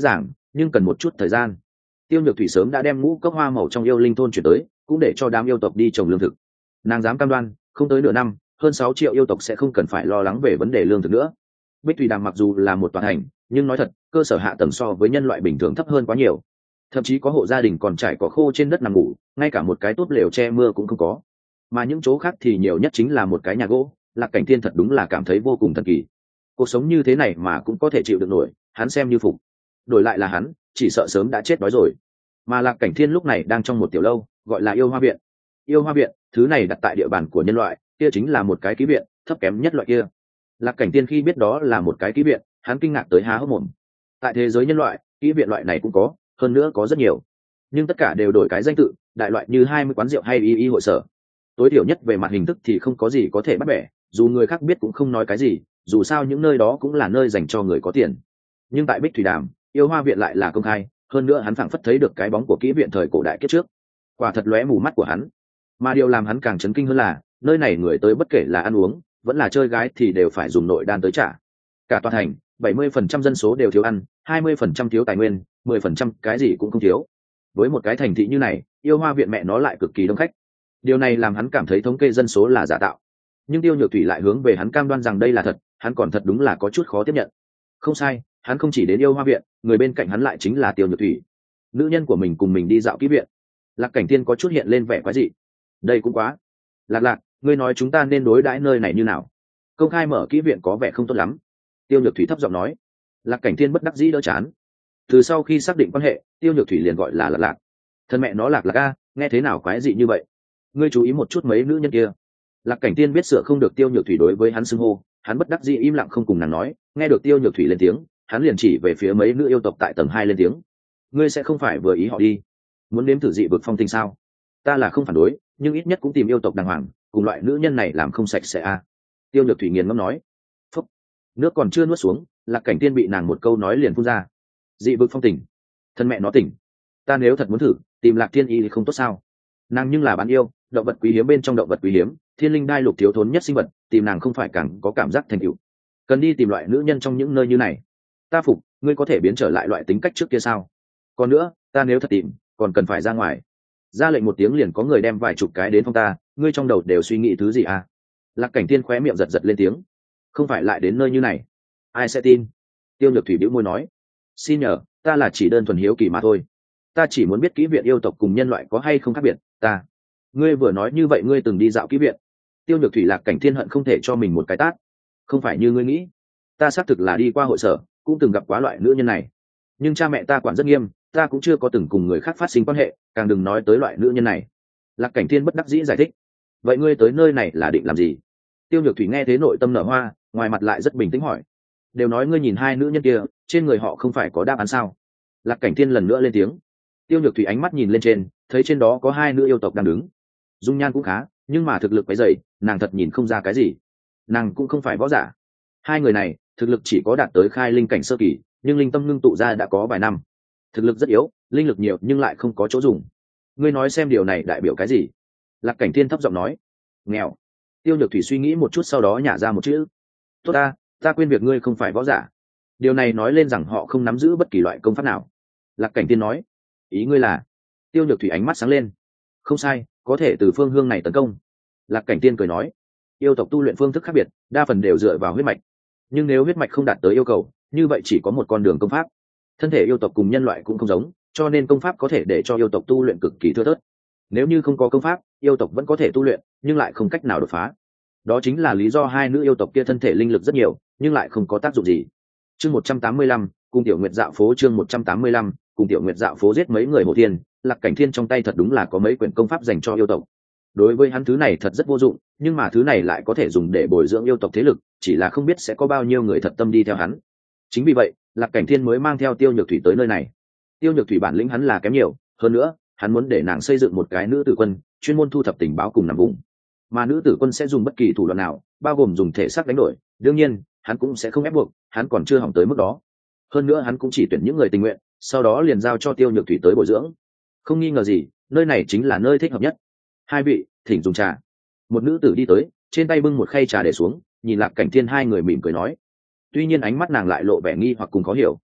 nhưng cần một chút thời gian. Tiêu Nhược Thủy sớm đã đem ngũ cốc hoa màu trong yêu linh thôn chuyển tới, cũng để cho đám yêu tộc đi trồng lương thực. Nàng dám cam đoan không tới nửa năm, hơn 6 triệu yêu tộc sẽ không cần phải lo lắng về vấn đề lương thực nữa. Bích Thủy Đàm mặc dù là một tòa thành, nhưng nói thật, cơ sở hạ tầng so với nhân loại bình thường thấp hơn quá nhiều. Thậm chí có hộ gia đình còn trải cỏ khô trên đất nằm ngủ, ngay cả một cái tốt lều che mưa cũng không có. Mà những chỗ khác thì nhiều nhất chính là một cái nhà gỗ. Lạc Cảnh Thiên thật đúng là cảm thấy vô cùng thần kỳ. Cuộc sống như thế này mà cũng có thể chịu được nổi, hắn xem như phục. Đổi lại là hắn, chỉ sợ sớm đã chết đói rồi. Mà Lạc Cảnh Thiên lúc này đang trong một tiểu lâu, gọi là Yêu Hoa Viện. Yêu Hoa Viện, thứ này đặt tại địa bàn của nhân loại, kia chính là một cái ký viện, thấp kém nhất loại kia. Lạc Cảnh Thiên khi biết đó là một cái ký viện, hắn kinh ngạc tới há hốc mồm. Tại thế giới nhân loại, ký viện loại này cũng có, hơn nữa có rất nhiều, nhưng tất cả đều đổi cái danh tự, đại loại như 20 quán rượu hay y hội sở. Tối thiểu nhất về mặt hình thức thì không có gì có thể bắt bẻ, dù người khác biết cũng không nói cái gì, dù sao những nơi đó cũng là nơi dành cho người có tiền. Nhưng tại Bích Thủy Đàm, Yêu Hoa Viện lại là công khai, hơn nữa hắn phảng phất thấy được cái bóng của kỹ viện thời cổ đại kiếp trước, quả thật lóe mù mắt của hắn. Mà điều làm hắn càng chấn kinh hơn là, nơi này người tới bất kể là ăn uống vẫn là chơi gái thì đều phải dùng nội đan tới trả. Cả tòa thành 70% dân số đều thiếu ăn, 20% thiếu tài nguyên, 10% cái gì cũng không thiếu. Với một cái thành thị như này, Yêu Hoa Viện mẹ nó lại cực kỳ đông khách. Điều này làm hắn cảm thấy thống kê dân số là giả tạo. Nhưng Tiêu Nhược Thủy lại hướng về hắn cam đoan rằng đây là thật, hắn còn thật đúng là có chút khó tiếp nhận. Không sai, hắn không chỉ đến Yêu Hoa Viện, người bên cạnh hắn lại chính là Tiêu Nhược Thủy, nữ nhân của mình cùng mình đi dạo kỹ viện. Lạc Cảnh Thiên có chút hiện lên vẻ quái dị. Đây cũng quá. Lạc, ngươi nói chúng ta nên đối đãi nơi này như nào? Công khai mở kỹ viện có vẻ không tốt lắm. Tiêu Nhược Thủy thấp giọng nói. Lạc Cảnh Thiên bất đắc dĩ đỡ chán. Từ sau khi xác định quan hệ, Tiêu Nhược Thủy liền gọi là Lạc. Thân mẹ nó Lạc a, nghe thế nào quái dị như vậy? Ngươi chú ý một chút mấy nữ nhân kia. Lạc Cảnh Thiên biết sửa không được Tiêu Nhược Thủy đối với hắn xưng hô, hắn bất đắc dĩ im lặng không cùng nàng nói. Nghe được Tiêu Nhược Thủy lên tiếng, hắn liền chỉ về phía mấy nữ yêu tộc tại tầng 2 lên tiếng. Ngươi sẽ không phải vừa ý họ đi? Muốn nếm thử dị vực phong tình sao? Ta là không phản đối, nhưng ít nhất cũng tìm yêu tộc đàng hoàng, cùng loại nữ nhân này làm không sạch sẽ a. Tiêu Nhược Thủy nghiền ngẫm nói. Phúc. Nước còn chưa nuốt xuống, Lạc Cảnh Thiên bị nàng một câu nói liền phun ra. Dị vực phong tình? Thân mẹ nó tỉnh. Ta nếu thật muốn thử, tìm Lạc Thiên Y thì không tốt sao? Nàng nhưng là bán yêu, động vật quý hiếm bên trong động vật quý hiếm, thiên linh đai lục thiếu thốn nhất sinh vật, tìm nàng không phải càng có cảm giác thành tựu. Cần đi tìm loại nữ nhân trong những nơi như này. Ta phục, ngươi có thể biến trở lại loại tính cách trước kia sao? Còn nữa, ta nếu thật tìm, còn cần phải ra ngoài. Ra lệnh một tiếng liền có người đem vài chục cái đến phong ta, ngươi trong đầu đều suy nghĩ thứ gì à? Lạc Cảnh Thiên khóe miệng giật giật lên tiếng. Không phải lại đến nơi như này, ai sẽ tin? Tiêu Nhược Thủy bĩu môi nói. Xin nhờ, ta là chỉ đơn thuần hiếu kỳ mà thôi. Ta chỉ muốn biết kỹ viện yêu tộc cùng nhân loại có hay không khác biệt. Ngươi vừa nói như vậy ngươi từng đi dạo kỹ viện? Tiêu Nhược Thủy Lạc Cảnh Thiên hận không thể cho mình một cái tát. Không phải như ngươi nghĩ, ta xác thực là đi qua hội sở, cũng từng gặp quá loại nữ nhân này, nhưng cha mẹ ta quản rất nghiêm, ta cũng chưa có từng cùng người khác phát sinh quan hệ, càng đừng nói tới loại nữ nhân này. Lạc Cảnh Thiên bất đắc dĩ giải thích. Vậy ngươi tới nơi này là định làm gì? Tiêu Nhược Thủy nghe thế nội tâm nở hoa, ngoài mặt lại rất bình tĩnh hỏi. Đều nói ngươi nhìn hai nữ nhân kia, trên người họ không phải có đáp án sao? Lạc Cảnh Thiên lần nữa lên tiếng. Tiêu Nhược Thủy ánh mắt nhìn lên trên, thấy trên đó có hai nữ yêu tộc đang đứng. Dung nhan cũng khá, nhưng mà thực lực quấy dày, nàng thật nhìn không ra cái gì. Nàng cũng không phải võ giả. Hai người này thực lực chỉ có đạt tới khai linh cảnh sơ kỳ, nhưng linh tâm ngưng tụ ra đã có vài năm. Thực lực rất yếu, linh lực nhiều nhưng lại không có chỗ dùng. Ngươi nói xem điều này đại biểu cái gì? Lạc Cảnh Thiên thấp giọng nói. Nghèo. Tiêu Nhược Thủy suy nghĩ một chút sau đó nhả ra một chữ. Tốt ta quên việc ngươi không phải võ giả. Điều này nói lên rằng họ không nắm giữ bất kỳ loại công pháp nào. Lạc Cảnh Thiên nói. Ý ngươi là? Tiêu Nhược Thủy ánh mắt sáng lên. Không sai, có thể từ phương hướng này tấn công. Lạc Cảnh Thiên cười nói. Yêu tộc tu luyện phương thức khác biệt, đa phần đều dựa vào huyết mạch. Nhưng nếu huyết mạch không đạt tới yêu cầu, như vậy chỉ có một con đường công pháp. Thân thể yêu tộc cùng nhân loại cũng không giống, cho nên công pháp có thể để cho yêu tộc tu luyện cực kỳ thưa thớt. Nếu như không có công pháp, yêu tộc vẫn có thể tu luyện, nhưng lại không cách nào đột phá. Đó chính là lý do hai nữ yêu tộc kia thân thể linh lực rất nhiều, nhưng lại không có tác dụng gì. Chương 185, cùng Tiểu Nguyệt dạo phố. Chương 185, cùng Tiểu Nguyệt dạo phố giết mấy người Hồ Thiên. Lạc Cảnh Thiên trong tay thật đúng là có mấy quyển công pháp dành cho yêu tộc. Đối với hắn thứ này thật rất vô dụng, nhưng mà thứ này lại có thể dùng để bồi dưỡng yêu tộc thế lực, chỉ là không biết sẽ có bao nhiêu người thật tâm đi theo hắn. Chính vì vậy, Lạc Cảnh Thiên mới mang theo Tiêu Nhược Thủy tới nơi này. Tiêu Nhược Thủy bản lĩnh hắn là kém nhiều, hơn nữa, hắn muốn để nàng xây dựng một cái nữ tử quân, chuyên môn thu thập tình báo cùng nằm vùng. Mà nữ tử quân sẽ dùng bất kỳ thủ đoạn nào, bao gồm dùng thể xác đánh đổi, đương nhiên, hắn cũng sẽ không ép buộc, hắn còn chưa hỏng tới mức đó. Hơn nữa hắn cũng chỉ tuyển những người tình nguyện, sau đó liền giao cho Tiêu Nhược Thủy tới bồi dưỡng. Không nghi ngờ gì, nơi này chính là nơi thích hợp nhất. Hai vị, thỉnh dùng trà. Một nữ tử đi tới, trên tay bưng một khay trà để xuống, nhìn Lạc Cảnh Thiên hai người mỉm cười nói. Tuy nhiên ánh mắt nàng lại lộ vẻ nghi hoặc cùng khó hiểu.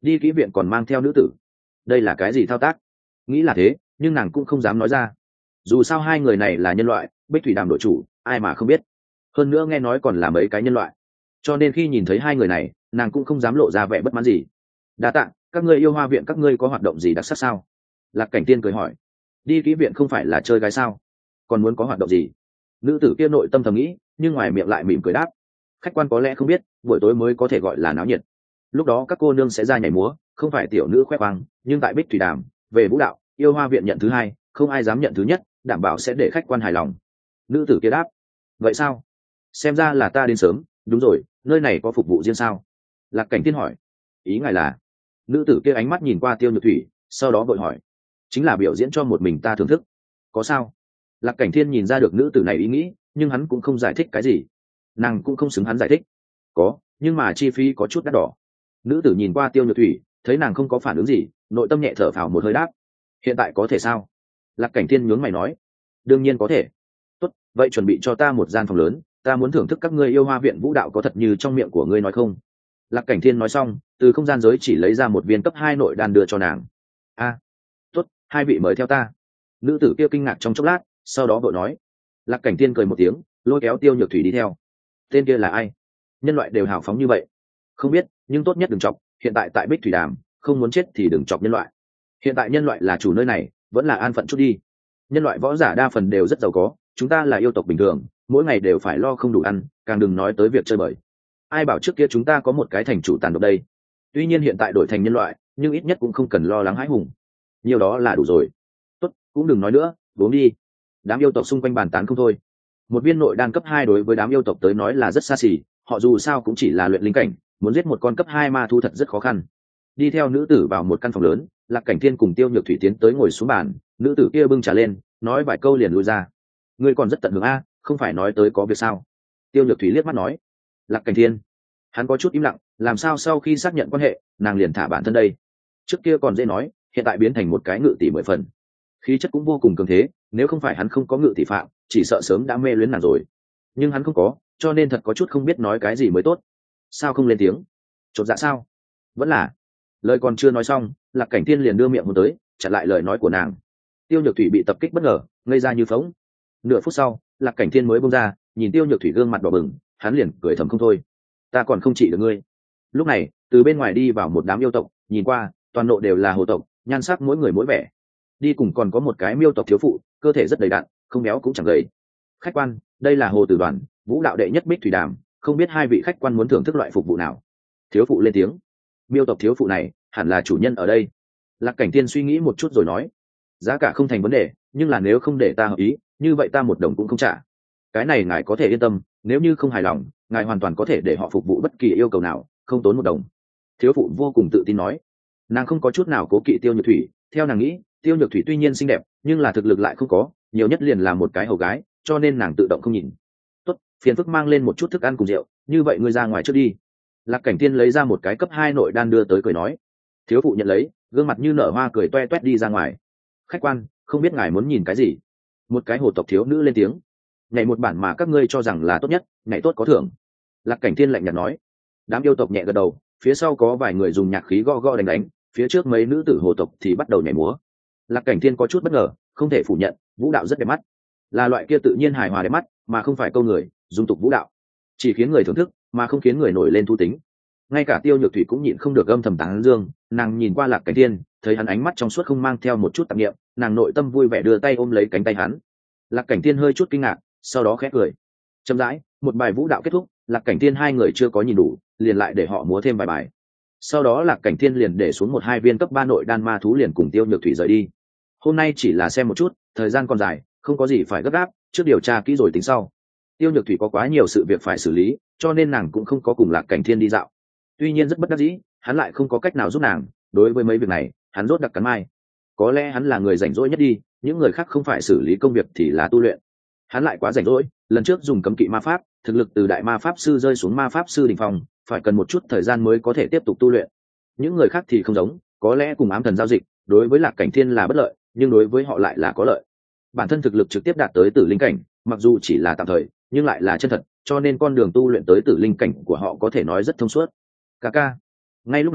đi kỹ viện còn mang theo nữ tử, đây là cái gì thao tác? Nghĩ là thế, nhưng nàng cũng không dám nói ra. Dù sao hai người này là nhân loại, Bích Thủy Đàm đội chủ ai mà không biết, hơn nữa nghe nói còn là mấy cái nhân loại, cho nên khi nhìn thấy hai người này nàng cũng không dám lộ ra vẻ bất mãn gì. Đa tạ, các ngươi yêu hoa viện các ngươi có hoạt động gì đặc sắc sao? Lạc Cảnh Tiên cười hỏi. Đi kỹ viện không phải là chơi gái sao, còn muốn có hoạt động gì? Nữ tử kia nội tâm thầm nghĩ, nhưng ngoài miệng lại mỉm cười đáp. Khách quan có lẽ không biết, buổi tối mới có thể gọi là náo nhiệt, lúc đó các cô nương sẽ ra nhảy múa, không phải tiểu nữ khoe khoang, nhưng tại Bích Thủy Đàm về vũ đạo, yêu hoa viện nhận thứ hai, không ai dám nhận thứ nhất, đảm bảo sẽ để khách quan hài lòng. Nữ tử kia đáp. Vậy sao? Xem ra là ta đến sớm. Đúng rồi, nơi này có phục vụ riêng sao? Lạc Cảnh Tiên hỏi. Ý ngài là? Nữ tử kia ánh mắt nhìn qua Tiêu Nhược Thủy, sau đó vội hỏi. Chính là biểu diễn cho một mình ta thưởng thức. Có sao? Lạc Cảnh Thiên nhìn ra được nữ tử này ý nghĩ, nhưng hắn cũng không giải thích cái gì. Nàng cũng không xứng hắn giải thích. Có, nhưng mà chi phí có chút đắt đỏ. Nữ tử nhìn qua Tiêu Nhược Thủy, thấy nàng không có phản ứng gì, nội tâm nhẹ thở phào một hơi đáp. Hiện tại có thể sao? Lạc Cảnh Thiên nhướng mày nói. Đương nhiên có thể. Tốt, vậy chuẩn bị cho ta một gian phòng lớn, ta muốn thưởng thức các ngươi yêu hoa viện vũ đạo có thật như trong miệng của ngươi nói không? Lạc Cảnh Thiên nói xong, từ không gian giới chỉ lấy ra một viên cấp 2 nội đan đưa cho nàng. A, tốt, hai vị mời theo ta. Nữ tử kia kinh ngạc trong chốc lát, sau đó vội nói. Lạc Cảnh Thiên cười một tiếng, lôi kéo Tiêu Nhược Thủy đi theo. Tên kia là ai? Nhân loại đều hào phóng như vậy. Không biết, nhưng tốt nhất đừng chọc, hiện tại tại Bích Thủy Đàm, không muốn chết thì đừng chọc nhân loại. Hiện tại nhân loại là chủ nơi này, vẫn là an phận chút đi. Nhân loại võ giả đa phần đều rất giàu có, chúng ta là yêu tộc bình thường, mỗi ngày đều phải lo không đủ ăn, càng đừng nói tới việc chơi bời. Ai bảo trước kia chúng ta có một cái thành chủ tàn độc đây? Tuy nhiên hiện tại đổi thành nhân loại, nhưng ít nhất cũng không cần lo lắng hãi hùng. Nhiều đó là đủ rồi. Tốt, cũng đừng nói nữa, uống đi. Đám yêu tộc xung quanh bàn tán không thôi. Một viên nội đan cấp 2 đối với đám yêu tộc tới nói là rất xa xỉ, họ dù sao cũng chỉ là luyện linh cảnh, muốn giết một con cấp 2 ma thu thật rất khó khăn. Đi theo nữ tử vào một căn phòng lớn, Lạc Cảnh Thiên cùng Tiêu Nhược Thủy tiến tới ngồi xuống bàn, nữ tử kia bưng trà lên, nói vài câu liền lui ra. Ngươi còn rất tận hưởng a, không phải nói tới có việc sao? Tiêu Nhược Thủy liếc mắt nói. Lạc Cảnh Thiên, hắn có chút im lặng, làm sao sau khi xác nhận quan hệ, nàng liền thả bản thân đây. Trước kia còn dễ nói, hiện tại biến thành một cái ngự tỷ 10 phần, khí chất cũng vô cùng cường thế, nếu không phải hắn không có ngự tỷ phạm, chỉ sợ sớm đã mê luyến nàng rồi. Nhưng hắn không có, cho nên thật có chút không biết nói cái gì mới tốt. Sao không lên tiếng? Chột dạ sao? Vẫn là. Lời còn chưa nói xong, Lạc Cảnh Thiên liền đưa miệng muốn tới, chặn lại lời nói của nàng. Tiêu Nhược Thủy bị tập kích bất ngờ, ngây ra như phỗng. Nửa phút sau, Lạc Cảnh Thiên mới buông ra, nhìn Tiêu Nhược Thủy gương mặt đỏ bừng, hắn liền cười thầm không thôi. Ta còn không trị được ngươi. Lúc này, từ bên ngoài đi vào một đám yêu tộc, nhìn qua, toàn bộ đều là hồ tộc, nhan sắc mỗi người mỗi vẻ. Đi cùng còn có một cái miêu tộc thiếu phụ, cơ thể rất đầy đặn, không béo cũng chẳng gầy. Khách quan, đây là Hồ Tử Đoàn, vũ đạo đệ nhất Bích Thủy Đàm, không biết hai vị khách quan muốn thưởng thức loại phục vụ nào? Thiếu phụ lên tiếng. Miêu tộc thiếu phụ này hẳn là chủ nhân ở đây. Lạc Cảnh Thiên suy nghĩ một chút rồi nói. Giá cả không thành vấn đề, nhưng là nếu không để ta hợp ý, như vậy ta một đồng cũng không trả. Cái này ngài có thể yên tâm, nếu như không hài lòng, ngài hoàn toàn có thể để họ phục vụ bất kỳ yêu cầu nào, không tốn một đồng. Thiếu phụ vô cùng tự tin nói. Nàng không có chút nào cố kỵ Tiêu Nhược Thủy, theo nàng nghĩ, Tiêu Nhược Thủy tuy nhiên xinh đẹp, nhưng là thực lực lại không có, nhiều nhất liền là một cái hầu gái, cho nên nàng tự động không nhìn. Tốt, phiền phức mang lên một chút thức ăn cùng rượu, như vậy ngươi ra ngoài trước đi. Lạc Cảnh Thiên lấy ra một cái cấp 2 nội đan đưa tới cười nói. Thiếu phụ nhận lấy, gương mặt như nở hoa cười toe toét đi ra ngoài. Khách quan, không biết ngài muốn nhìn cái gì? Một cái hồ tộc thiếu nữ lên tiếng. Nhảy một bản mà các ngươi cho rằng là tốt nhất, nhảy tốt có thưởng. Lạc Cảnh Thiên lạnh nhạt nói. Đám yêu tộc nhẹ gật đầu, phía sau có vài người dùng nhạc khí gõ gõ đánh đánh, phía trước mấy nữ tử hồ tộc thì bắt đầu nhảy múa. Lạc Cảnh Thiên có chút bất ngờ, không thể phủ nhận, vũ đạo rất đẹp mắt, là loại kia tự nhiên hài hòa đẹp mắt, mà không phải câu người dung tục vũ đạo, chỉ khiến người thưởng thức mà không khiến người nổi lên thu tính. Ngay cả Tiêu Nhược Thủy cũng nhịn không được âm thầm tán dương, nàng nhìn qua Lạc Cảnh Thiên, thấy hắn ánh mắt trong suốt không mang theo một chút tạp niệm, nàng nội tâm vui vẻ đưa tay ôm lấy cánh tay hắn. Lạc Cảnh Thiên hơi chút kinh ngạc, sau đó khẽ cười. Chậm rãi, một bài vũ đạo kết thúc, Lạc Cảnh Thiên hai người chưa có nhìn đủ, liền lại để họ múa thêm vài bài. Sau đó Lạc Cảnh Thiên liền để xuống 1-2 viên cấp 3 nội đan ma thú liền cùng Tiêu Nhược Thủy rời đi. Hôm nay chỉ là xem một chút, thời gian còn dài, không có gì phải gấp gáp, trước điều tra kỹ rồi tính sau. Tiêu Nhược Thủy có quá nhiều sự việc phải xử lý, cho nên nàng cũng không có cùng Lạc Cảnh Thiên đi dạo. Tuy nhiên rất bất đắc dĩ, hắn lại không có cách nào giúp nàng, đối với mấy việc này, hắn rốt đặc cắn mai. Có lẽ hắn là người rảnh rỗi nhất đi, những người khác không phải xử lý công việc thì là tu luyện. Hắn lại quá rảnh rỗi, lần trước dùng cấm kỵ ma pháp, thực lực từ đại ma pháp sư rơi xuống ma pháp sư đỉnh phong, phải cần một chút thời gian mới có thể tiếp tục tu luyện. Những người khác thì không giống, có lẽ cùng ám thần giao dịch, đối với Lạc Cảnh Thiên là bất lợi, nhưng đối với họ lại là có lợi. Bản thân thực lực trực tiếp đạt tới tử linh cảnh, mặc dù chỉ là tạm thời, nhưng lại là chân thật, cho nên con đường tu luyện tới tử linh cảnh của họ có thể nói rất thông suốt. Ca ca. Ngay lúc này,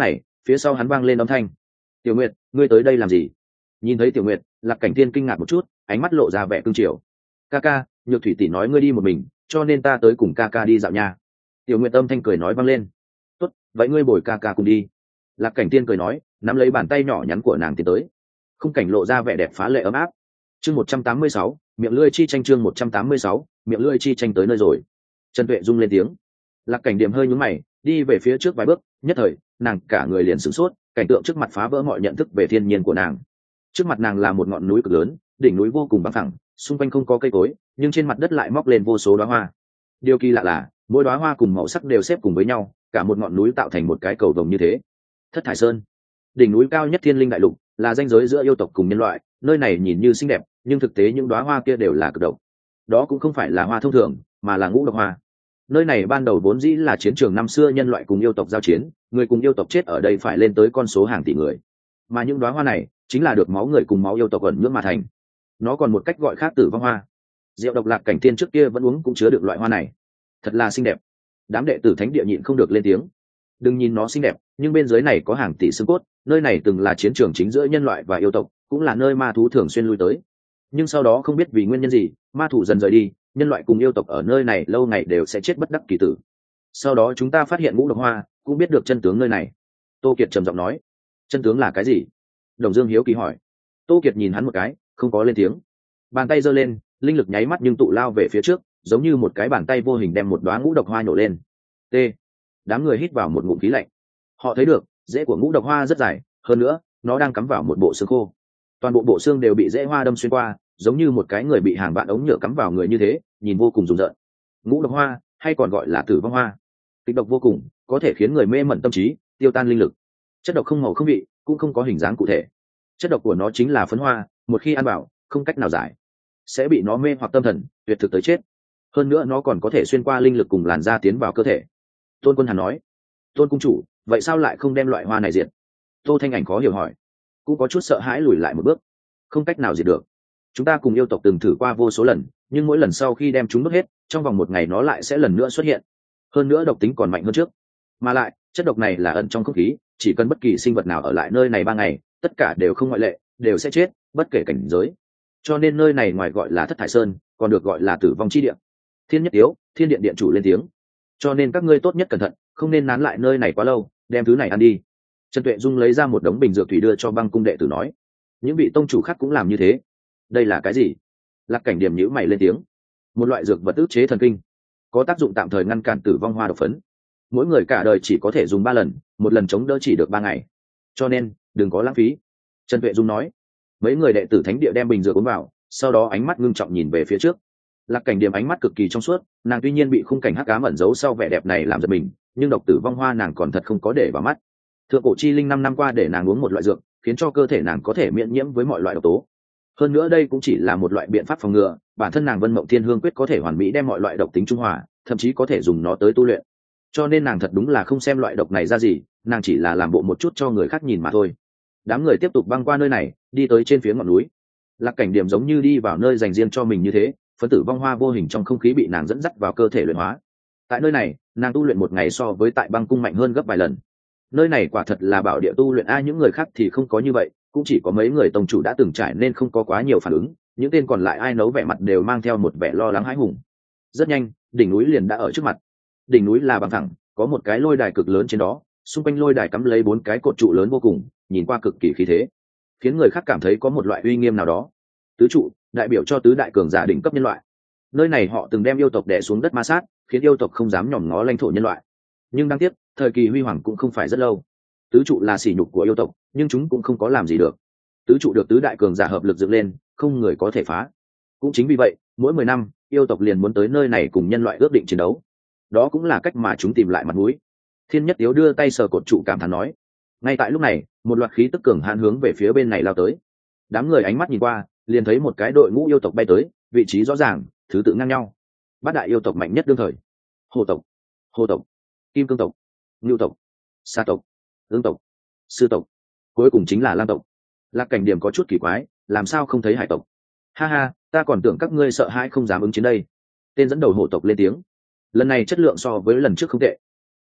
phía sau hắn vang lên âm thanh: Tiểu Nguyệt, ngươi tới đây làm gì? Nhìn thấy Tiểu Nguyệt, Lạc Cảnh Thiên kinh ngạc một chút, ánh mắt lộ ra vẻ cương triều. Ca ca, Nhược Thủy tỷ nói ngươi đi một mình, cho nên ta tới cùng ca ca đi dạo nha. Tiểu Nguyệt âm thanh cười nói vang lên. Tốt, vậy ngươi bồi ca ca cùng đi. Lạc Cảnh Thiên cười nói, nắm lấy bàn tay nhỏ nhắn của nàng tiến tới. Khung cảnh lộ ra vẻ đẹp phá lệ ấm áp. Chương 186, miệng lưỡi chi tranh. Chương 186, miệng lưỡi chi tranh tới nơi rồi. Trần Tuệ rung lên tiếng. Lạc Cảnh Điểm hơi nhướng mày, đi về phía trước vài bước, nhất thời, nàng cả người liền sửng sốt, cảnh tượng trước mặt phá vỡ mọi nhận thức về thiên nhiên của nàng. Trước mặt nàng là một ngọn núi cực lớn, đỉnh núi vô cùng bằng phẳng, xung quanh không có cây cối, nhưng trên mặt đất lại mọc lên vô số đóa hoa. Điều kỳ lạ là, mỗi đóa hoa cùng màu sắc đều xếp cùng với nhau, cả một ngọn núi tạo thành một cái cầu vồng như thế. Thất Thải Sơn, đỉnh núi cao nhất Thiên Linh Đại Lục, là ranh giới giữa yêu tộc cùng nhân loại, nơi này nhìn như xinh đẹp, nhưng thực tế những đóa hoa kia đều là cực độc. Đó cũng không phải là hoa thông thường, mà là ngũ độc hoa. Nơi này ban đầu vốn dĩ là chiến trường năm xưa nhân loại cùng yêu tộc giao chiến, người cùng yêu tộc chết ở đây phải lên tới con số hàng tỷ người. Mà những đóa hoa này chính là được máu người cùng máu yêu tộc ẩn nhưỡng mà thành. Nó còn một cách gọi khác Tử Vong Hoa. Rượu độc Lạc Cảnh Thiên trước kia vẫn uống cũng chứa được loại hoa này. Thật là xinh đẹp. Đám đệ tử thánh địa nhịn không được lên tiếng. Đừng nhìn nó xinh đẹp, nhưng bên dưới này có hàng tỷ xương cốt, nơi này từng là chiến trường chính giữa nhân loại và yêu tộc, cũng là nơi ma thú thường xuyên lui tới. Nhưng sau đó không biết vì nguyên nhân gì, ma thủ dần rời đi, nhân loại cùng yêu tộc ở nơi này lâu ngày đều sẽ chết bất đắc kỳ tử. Sau đó chúng ta phát hiện ngũ độc hoa, cũng biết được chân tướng nơi này. Tô Kiệt trầm giọng nói. Chân tướng là cái gì? Đồng Dương hiếu kỳ hỏi. Tô Kiệt nhìn hắn một cái, không có lên tiếng. Bàn tay giơ lên, linh lực nháy mắt nhưng tụ lao về phía trước, giống như một cái bàn tay vô hình đem một đóa ngũ độc hoa nhổ lên. T. Đám người hít vào một ngụm khí lạnh. Họ thấy được, rễ của ngũ độc hoa rất dài, hơn nữa, nó đang cắm vào một bộ xương khô. Toàn bộ bộ xương đều bị rễ hoa đâm xuyên qua, giống như một cái người bị hàng vạn ống nhựa cắm vào người như thế, nhìn vô cùng rùng rợn. Ngũ độc hoa, hay còn gọi là tử vong hoa, kịch độc vô cùng, có thể khiến người mê mẩn tâm trí, tiêu tan linh lực. Chất độc không màu không vị, cũng không có hình dáng cụ thể. Chất độc của nó chính là phấn hoa, một khi ăn vào, không cách nào giải, sẽ bị nó mê hoặc tâm thần, tuyệt thực tới chết. Hơn nữa nó còn có thể xuyên qua linh lực cùng làn da tiến vào cơ thể. Tôn Quân Hàn nói. Tôn cung chủ, vậy sao lại không đem loại hoa này diệt? Tô Thanh Ảnh khó hiểu hỏi. Cũng có chút sợ hãi lùi lại một bước. Không cách nào diệt được. Chúng ta cùng yêu tộc từng thử qua vô số lần, nhưng mỗi lần sau khi đem chúng nuốt hết, trong vòng một ngày nó lại sẽ lần nữa xuất hiện. Hơn nữa độc tính còn mạnh hơn trước. Mà lại, chất độc này là ẩn trong không khí, chỉ cần bất kỳ sinh vật nào ở lại nơi này 3 ngày, tất cả đều không ngoại lệ, đều sẽ chết, bất kể cảnh giới. Cho nên nơi này ngoài gọi là Thất Thải Sơn, còn được gọi là Tử Vong Chi Địa. Thiên Nhất Tiếu, Thiên Điện điện chủ lên tiếng. Cho nên các ngươi tốt nhất cẩn thận, không nên nán lại nơi này quá lâu, đem thứ này ăn đi. Trần Tuệ Dung lấy ra một đống bình dược thủy đưa cho Băng cung đệ tử nói. Những vị tông chủ khác cũng làm như thế. Đây là cái gì? Lạc Cảnh Điểm nhíu mày lên tiếng. Một loại dược vật ức chế thần kinh, có tác dụng tạm thời ngăn cản tử vong hoa độc phấn. Mỗi người cả đời chỉ có thể dùng 3 lần, một lần chống đỡ chỉ được 3 ngày. Cho nên, đừng có lãng phí. Trần Tuệ Dung nói. Mấy người đệ tử thánh địa đem bình dược uống vào, sau đó ánh mắt ngưng trọng nhìn về phía trước. Lạc Cảnh Điểm ánh mắt cực kỳ trong suốt, nàng tuy nhiên bị khung cảnh hắc ám ẩn giấu sau vẻ đẹp này làm giật mình, nhưng độc tử vong hoa nàng còn thật không có để vào mắt. Thượng cổ chi linh 5 năm qua để nàng uống một loại dược, khiến cho cơ thể nàng có thể miễn nhiễm với mọi loại độc tố. Hơn nữa đây cũng chỉ là một loại biện pháp phòng ngừa, bản thân nàng Vân Mộng Thiên Hương quyết có thể hoàn mỹ đem mọi loại độc tính trung hòa, thậm chí có thể dùng nó tới tu luyện. Cho nên nàng thật đúng là không xem loại độc này ra gì, nàng chỉ là làm bộ một chút cho người khác nhìn mà thôi. Đám người tiếp tục băng qua nơi này, đi tới trên phía ngọn núi. Lạc Cảnh Điểm giống như đi vào nơi dành riêng cho mình như thế, phân tử vong hoa vô hình trong không khí bị nàng dẫn dắt vào cơ thể luyện hóa. Tại nơi này, nàng tu luyện một ngày so với tại băng cung mạnh hơn gấp vài lần. Nơi này quả thật là bảo địa tu luyện, những người khác thì không có như vậy, cũng chỉ có mấy người tông chủ đã từng trải nên không có quá nhiều phản ứng, những tên còn lại ai nấu vẻ mặt đều mang theo một vẻ lo lắng hãi hùng. Rất nhanh, đỉnh núi liền đã ở trước mặt. Đỉnh núi là bằng thẳng, có một cái lôi đài cực lớn trên đó, xung quanh lôi đài cắm lấy 4 cái cột trụ lớn vô cùng, nhìn qua cực kỳ khí thế, khiến người khác cảm thấy có một loại uy nghiêm nào đó. Tứ trụ đại biểu cho tứ đại cường giả đỉnh cấp nhân loại. Nơi này họ từng đem yêu tộc đè xuống đất ma sát, khiến yêu tộc không dám nhòm ngó lãnh thổ nhân loại. Nhưng đáng tiếc, thời kỳ huy hoàng cũng không phải rất lâu. Tứ trụ là sỉ nhục của yêu tộc, nhưng chúng cũng không có làm gì được. Tứ trụ được tứ đại cường giả hợp lực dựng lên, không người có thể phá. Cũng chính vì vậy, mỗi 10 năm, yêu tộc liền muốn tới nơi này cùng nhân loại ước định chiến đấu. Đó cũng là cách mà chúng tìm lại mặt mũi. Thiên Nhất Tiếu đưa tay sờ cột trụ cảm thán nói. Ngay tại lúc này, một loạt khí tức cường hãn hướng về phía bên này lao tới. Đám người ánh mắt nhìn qua, liền thấy một cái đội ngũ yêu tộc bay tới, vị trí rõ ràng, thứ tự ngang nhau. 8 đại yêu tộc mạnh nhất đương thời: Hồ tộc, Hồ tộc, Kim Cương tộc, Ngưu tộc, Sa tộc, Ương tộc, Sư tộc, cuối cùng chính là Lam tộc. Lạc Cảnh Điểm có chút kỳ quái, làm sao không thấy Hải tộc? Ha ha, ta còn tưởng các ngươi sợ hãi không dám ứng chiến đây. Tên dẫn đầu Hồ tộc lên tiếng. Lần này chất lượng so với lần trước không tệ.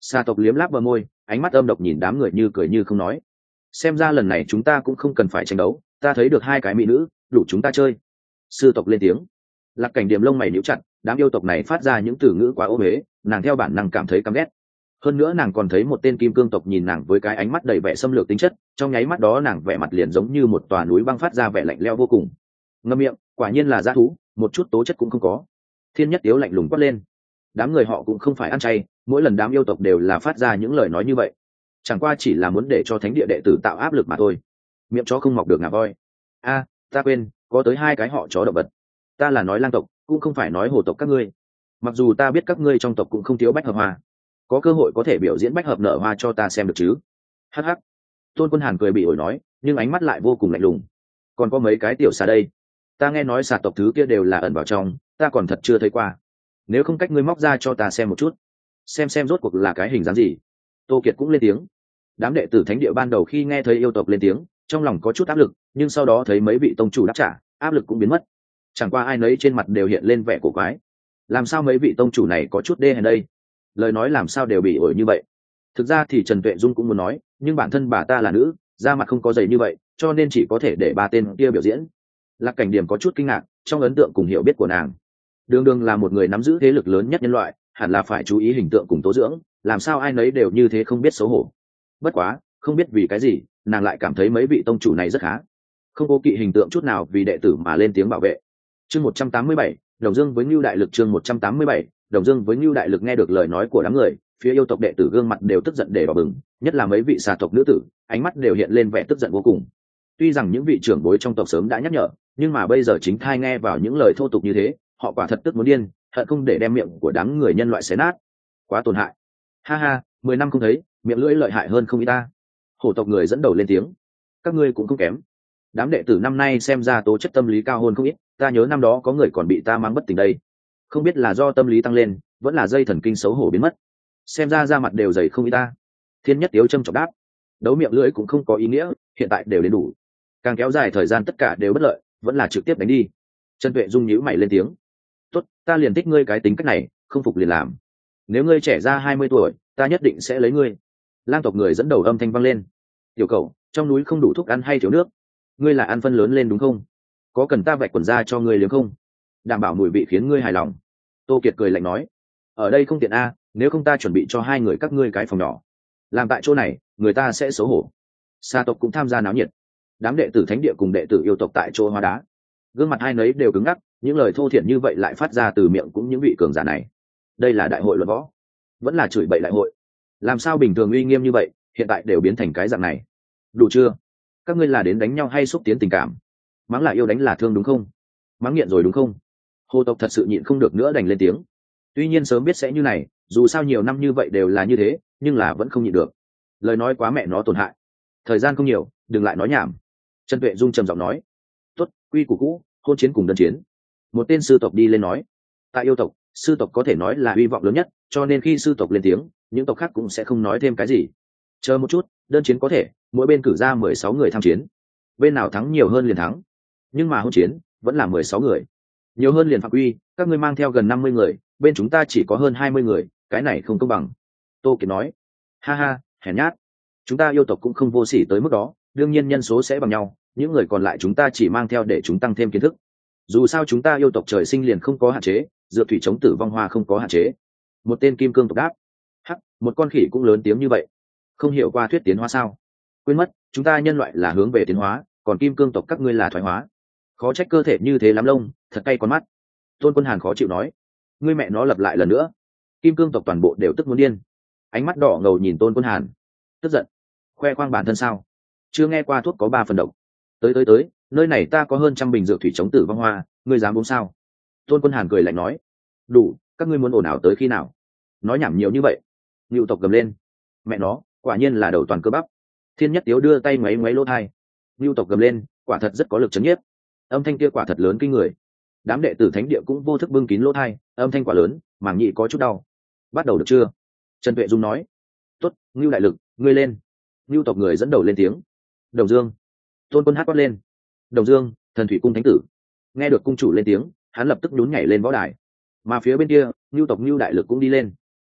Xà tộc liếm láp bờ môi, ánh mắt âm độc nhìn đám người như cười như không nói. Xem ra lần này chúng ta cũng không cần phải tranh đấu, ta thấy được hai cái mỹ nữ, đủ chúng ta chơi. Sư tộc lên tiếng. Lạc Cảnh Điểm lông mày nhíu chặt, đám yêu tộc này phát ra những từ ngữ quá ô uế, nàng theo bản năng cảm thấy căm ghét. Hơn nữa nàng còn thấy một tên kim cương tộc nhìn nàng với cái ánh mắt đầy vẻ xâm lược tính chất, trong nháy mắt đó nàng vẻ mặt liền giống như một tòa núi băng phát ra vẻ lạnh lẽo vô cùng. Ngậm miệng, quả nhiên là dã thú, một chút tố chất cũng không có. Thiên Nhất Tiếu lạnh lùng quát lên. Đám người họ cũng không phải ăn chay, mỗi lần đám yêu tộc đều là phát ra những lời nói như vậy, chẳng qua chỉ là muốn để cho thánh địa đệ tử tạo áp lực mà thôi. Miệng chó không mọc được ngà voi. A, ta quên, có tới hai cái họ chó động vật. Ta là nói lang tộc, cũng không phải nói hồ tộc các ngươi. Mặc dù ta biết các ngươi trong tộc cũng không thiếu bách hợp hoa, có cơ hội có thể biểu diễn bách hợp nở hoa cho ta xem được chứ? Hắc hắc. Tôn Quân Hàn cười bị ổi nói, nhưng ánh mắt lại vô cùng lạnh lùng. Còn có mấy cái tiểu xà đây, ta nghe nói xà tộc thứ kia đều là ẩn vào trong, ta còn thật chưa thấy qua. Nếu không cách ngươi móc ra cho ta xem một chút, xem rốt cuộc là cái hình dáng gì. Tô Kiệt cũng lên tiếng. Đám đệ tử thánh địa ban đầu khi nghe thấy yêu tộc lên tiếng, trong lòng có chút áp lực, nhưng sau đó thấy mấy vị tông chủ đáp trả, áp lực cũng biến mất. Chẳng qua ai nấy trên mặt đều hiện lên vẻ cổ quái. Làm sao mấy vị tông chủ này có chút đê hèn đây? Lời nói làm sao đều bị ổi như vậy? Thực ra thì Trần Tuệ Dung cũng muốn nói, nhưng bản thân bà ta là nữ, da mặt không có dày như vậy, cho nên chỉ có thể để ba tên kia biểu diễn. Lạc Cảnh Điểm có chút kinh ngạc, trong ấn tượng cùng hiểu biết của nàng, đường đường là một người nắm giữ thế lực lớn nhất nhân loại, hẳn là phải chú ý hình tượng cùng tố dưỡng, làm sao ai nấy đều như thế không biết xấu hổ. Bất quá, không biết vì cái gì, nàng lại cảm thấy mấy vị tông chủ này rất khá, không cố kỵ hình tượng chút nào vì đệ tử mà lên tiếng bảo vệ. Chương 187, Đồng Dương với Nưu Đại Lực. Chương 187, Đồng Dương với Nưu Đại Lực. Nghe được lời nói của đám người, phía yêu tộc đệ tử gương mặt đều tức giận để đỏ bừng, nhất là mấy vị xà tộc nữ tử, ánh mắt đều hiện lên vẻ tức giận vô cùng. Tuy rằng những vị trưởng bối trong tộc sớm đã nhắc nhở, nhưng mà bây giờ chính thai nghe vào những lời thô tục như thế, họ quả thật tức muốn điên, hận không để đem miệng của đám người nhân loại xé nát. Quá tổn hại. Ha ha, 10 năm không thấy, miệng lưỡi lợi hại hơn không ít ta. Hổ tộc người dẫn đầu lên tiếng. Các ngươi cũng không kém. Đám đệ tử năm nay xem ra tố chất tâm lý cao hơn không ít, ta nhớ năm đó có người còn bị ta mang bất tỉnh đây. Không biết là do tâm lý tăng lên, vẫn là dây thần kinh xấu hổ biến mất. Xem ra da mặt đều dày không ít ta. Thiên Nhất Tiếu châm chọc đáp. Đấu miệng lưỡi cũng không có ý nghĩa, hiện tại đều đến đủ. Càng kéo dài thời gian tất cả đều bất lợi, vẫn là trực tiếp đánh đi. Trần Tuệ Dung nhíu mày lên tiếng. Tốt, ta liền thích ngươi cái tính cách này, không phục liền làm. Nếu ngươi trẻ ra 20 tuổi, ta nhất định sẽ lấy ngươi. Lang tộc người dẫn đầu âm thanh vang lên. Tiểu cậu, trong núi không đủ thuốc ăn hay thiếu nước? Ngươi là ăn phân lớn lên đúng không? Có cần ta vạch quần ra cho ngươi liếm không? Đảm bảo mùi vị khiến ngươi hài lòng. Tô Kiệt cười lạnh nói. Ở đây không tiện a, nếu không ta chuẩn bị cho hai người các ngươi cái phòng nhỏ. Làm tại chỗ này, người ta sẽ xấu hổ. Sa tộc cũng tham gia náo nhiệt. Đám đệ tử thánh địa cùng đệ tử yêu tộc tại chỗ hóa đá, gương mặt hai nấy đều cứng ngắc, những lời thô thiển như vậy lại phát ra từ miệng cũng những vị cường giả này. Đây là đại hội luận võ, vẫn là chửi bậy đại hội? Làm sao bình thường uy nghiêm như vậy, hiện tại đều biến thành cái dạng này? Đủ chưa? Các ngươi là đến đánh nhau hay xúc tiến tình cảm? Mắng là yêu đánh là thương đúng không? Mắng nghiện rồi đúng không? Hồ tộc thật sự nhịn không được nữa đành lên tiếng. Tuy nhiên sớm biết sẽ như này, dù sao nhiều năm như vậy đều là như thế, nhưng là vẫn không nhịn được. Lời nói quá mẹ nó tổn hại. Thời gian không nhiều, đừng lại nói nhảm. Trần Tuệ Dung trầm giọng nói. Tốt, quy củ cũ, hôn chiến cùng đơn chiến. Một tên sư tộc đi lên nói. Tại yêu tộc, sư tộc có thể nói là hy vọng lớn nhất, cho nên khi sư tộc lên tiếng, những tộc khác cũng sẽ không nói thêm cái gì. Chờ một chút, đơn chiến có thể, mỗi bên cử ra 16 người tham chiến. Bên nào thắng nhiều hơn liền thắng. Nhưng mà hôn chiến, vẫn là 16 người. Nhiều hơn liền phạm quy, các ngươi mang theo gần 50 người, bên chúng ta chỉ có hơn 20 người, cái này không công bằng. Tô Kiệt nói. Ha ha, hèn nhát. Chúng ta yêu tộc cũng không vô sỉ tới mức đó, đương nhiên nhân số sẽ bằng nhau, những người còn lại chúng ta chỉ mang theo để chúng tăng thêm kiến thức. Dù sao chúng ta yêu tộc trời sinh liền không có hạn chế, dược thủy chống tử vong hoa không có hạn chế. Một tên kim cương tộc đáp. Hắc, một con khỉ cũng lớn tiếng như vậy. Không hiểu qua thuyết tiến hóa sao? Quên mất, chúng ta nhân loại là hướng về tiến hóa, còn kim cương tộc các ngươi là thoái hóa. Khó trách cơ thể như thế lắm lông, thật cay con mắt. Tôn Quân Hàn khó chịu nói. Ngươi mẹ nó lặp lại lần nữa. Kim cương tộc toàn bộ đều tức muốn điên. Ánh mắt đỏ ngầu nhìn Tôn Quân Hàn. Tức giận. Khoe khoang bản thân sao? Chưa nghe qua thuốc có 3 phần độc. Tới, nơi này ta có hơn trăm bình dược thủy chống tử vong hoa, ngươi dám uống sao? Tôn Quân Hàn cười lạnh nói. Đủ, các ngươi muốn ồn ào tới khi nào? Nói nhảm nhiều như vậy. Ngưu tộc gầm lên. Mẹ nó, quả nhiên là đầu toàn cơ bắp. Thiên Nhất Tiếu đưa tay ngoáy ngoáy lỗ tai. Ngưu tộc gầm lên, quả thật rất có lực chấn nhiếp. Âm thanh kia quả thật lớn kinh người. Đám đệ tử thánh địa cũng vô thức bưng kín lỗ tai, âm thanh quả lớn, màng nhị có chút đau. Bắt đầu được chưa? Trần Tuệ Dung nói. Tốt, Ngưu đại lực, ngươi lên. Ngưu tộc người dẫn đầu lên tiếng. Đồng Dương. Tôn Quân hát quát lên. Đồng Dương, thần thủy cung thánh tử. Nghe được cung chủ lên tiếng, hắn lập tức nhún nhảy lên võ đài. Mà phía bên kia, Ngưu tộc Ngưu đại lực cũng đi lên.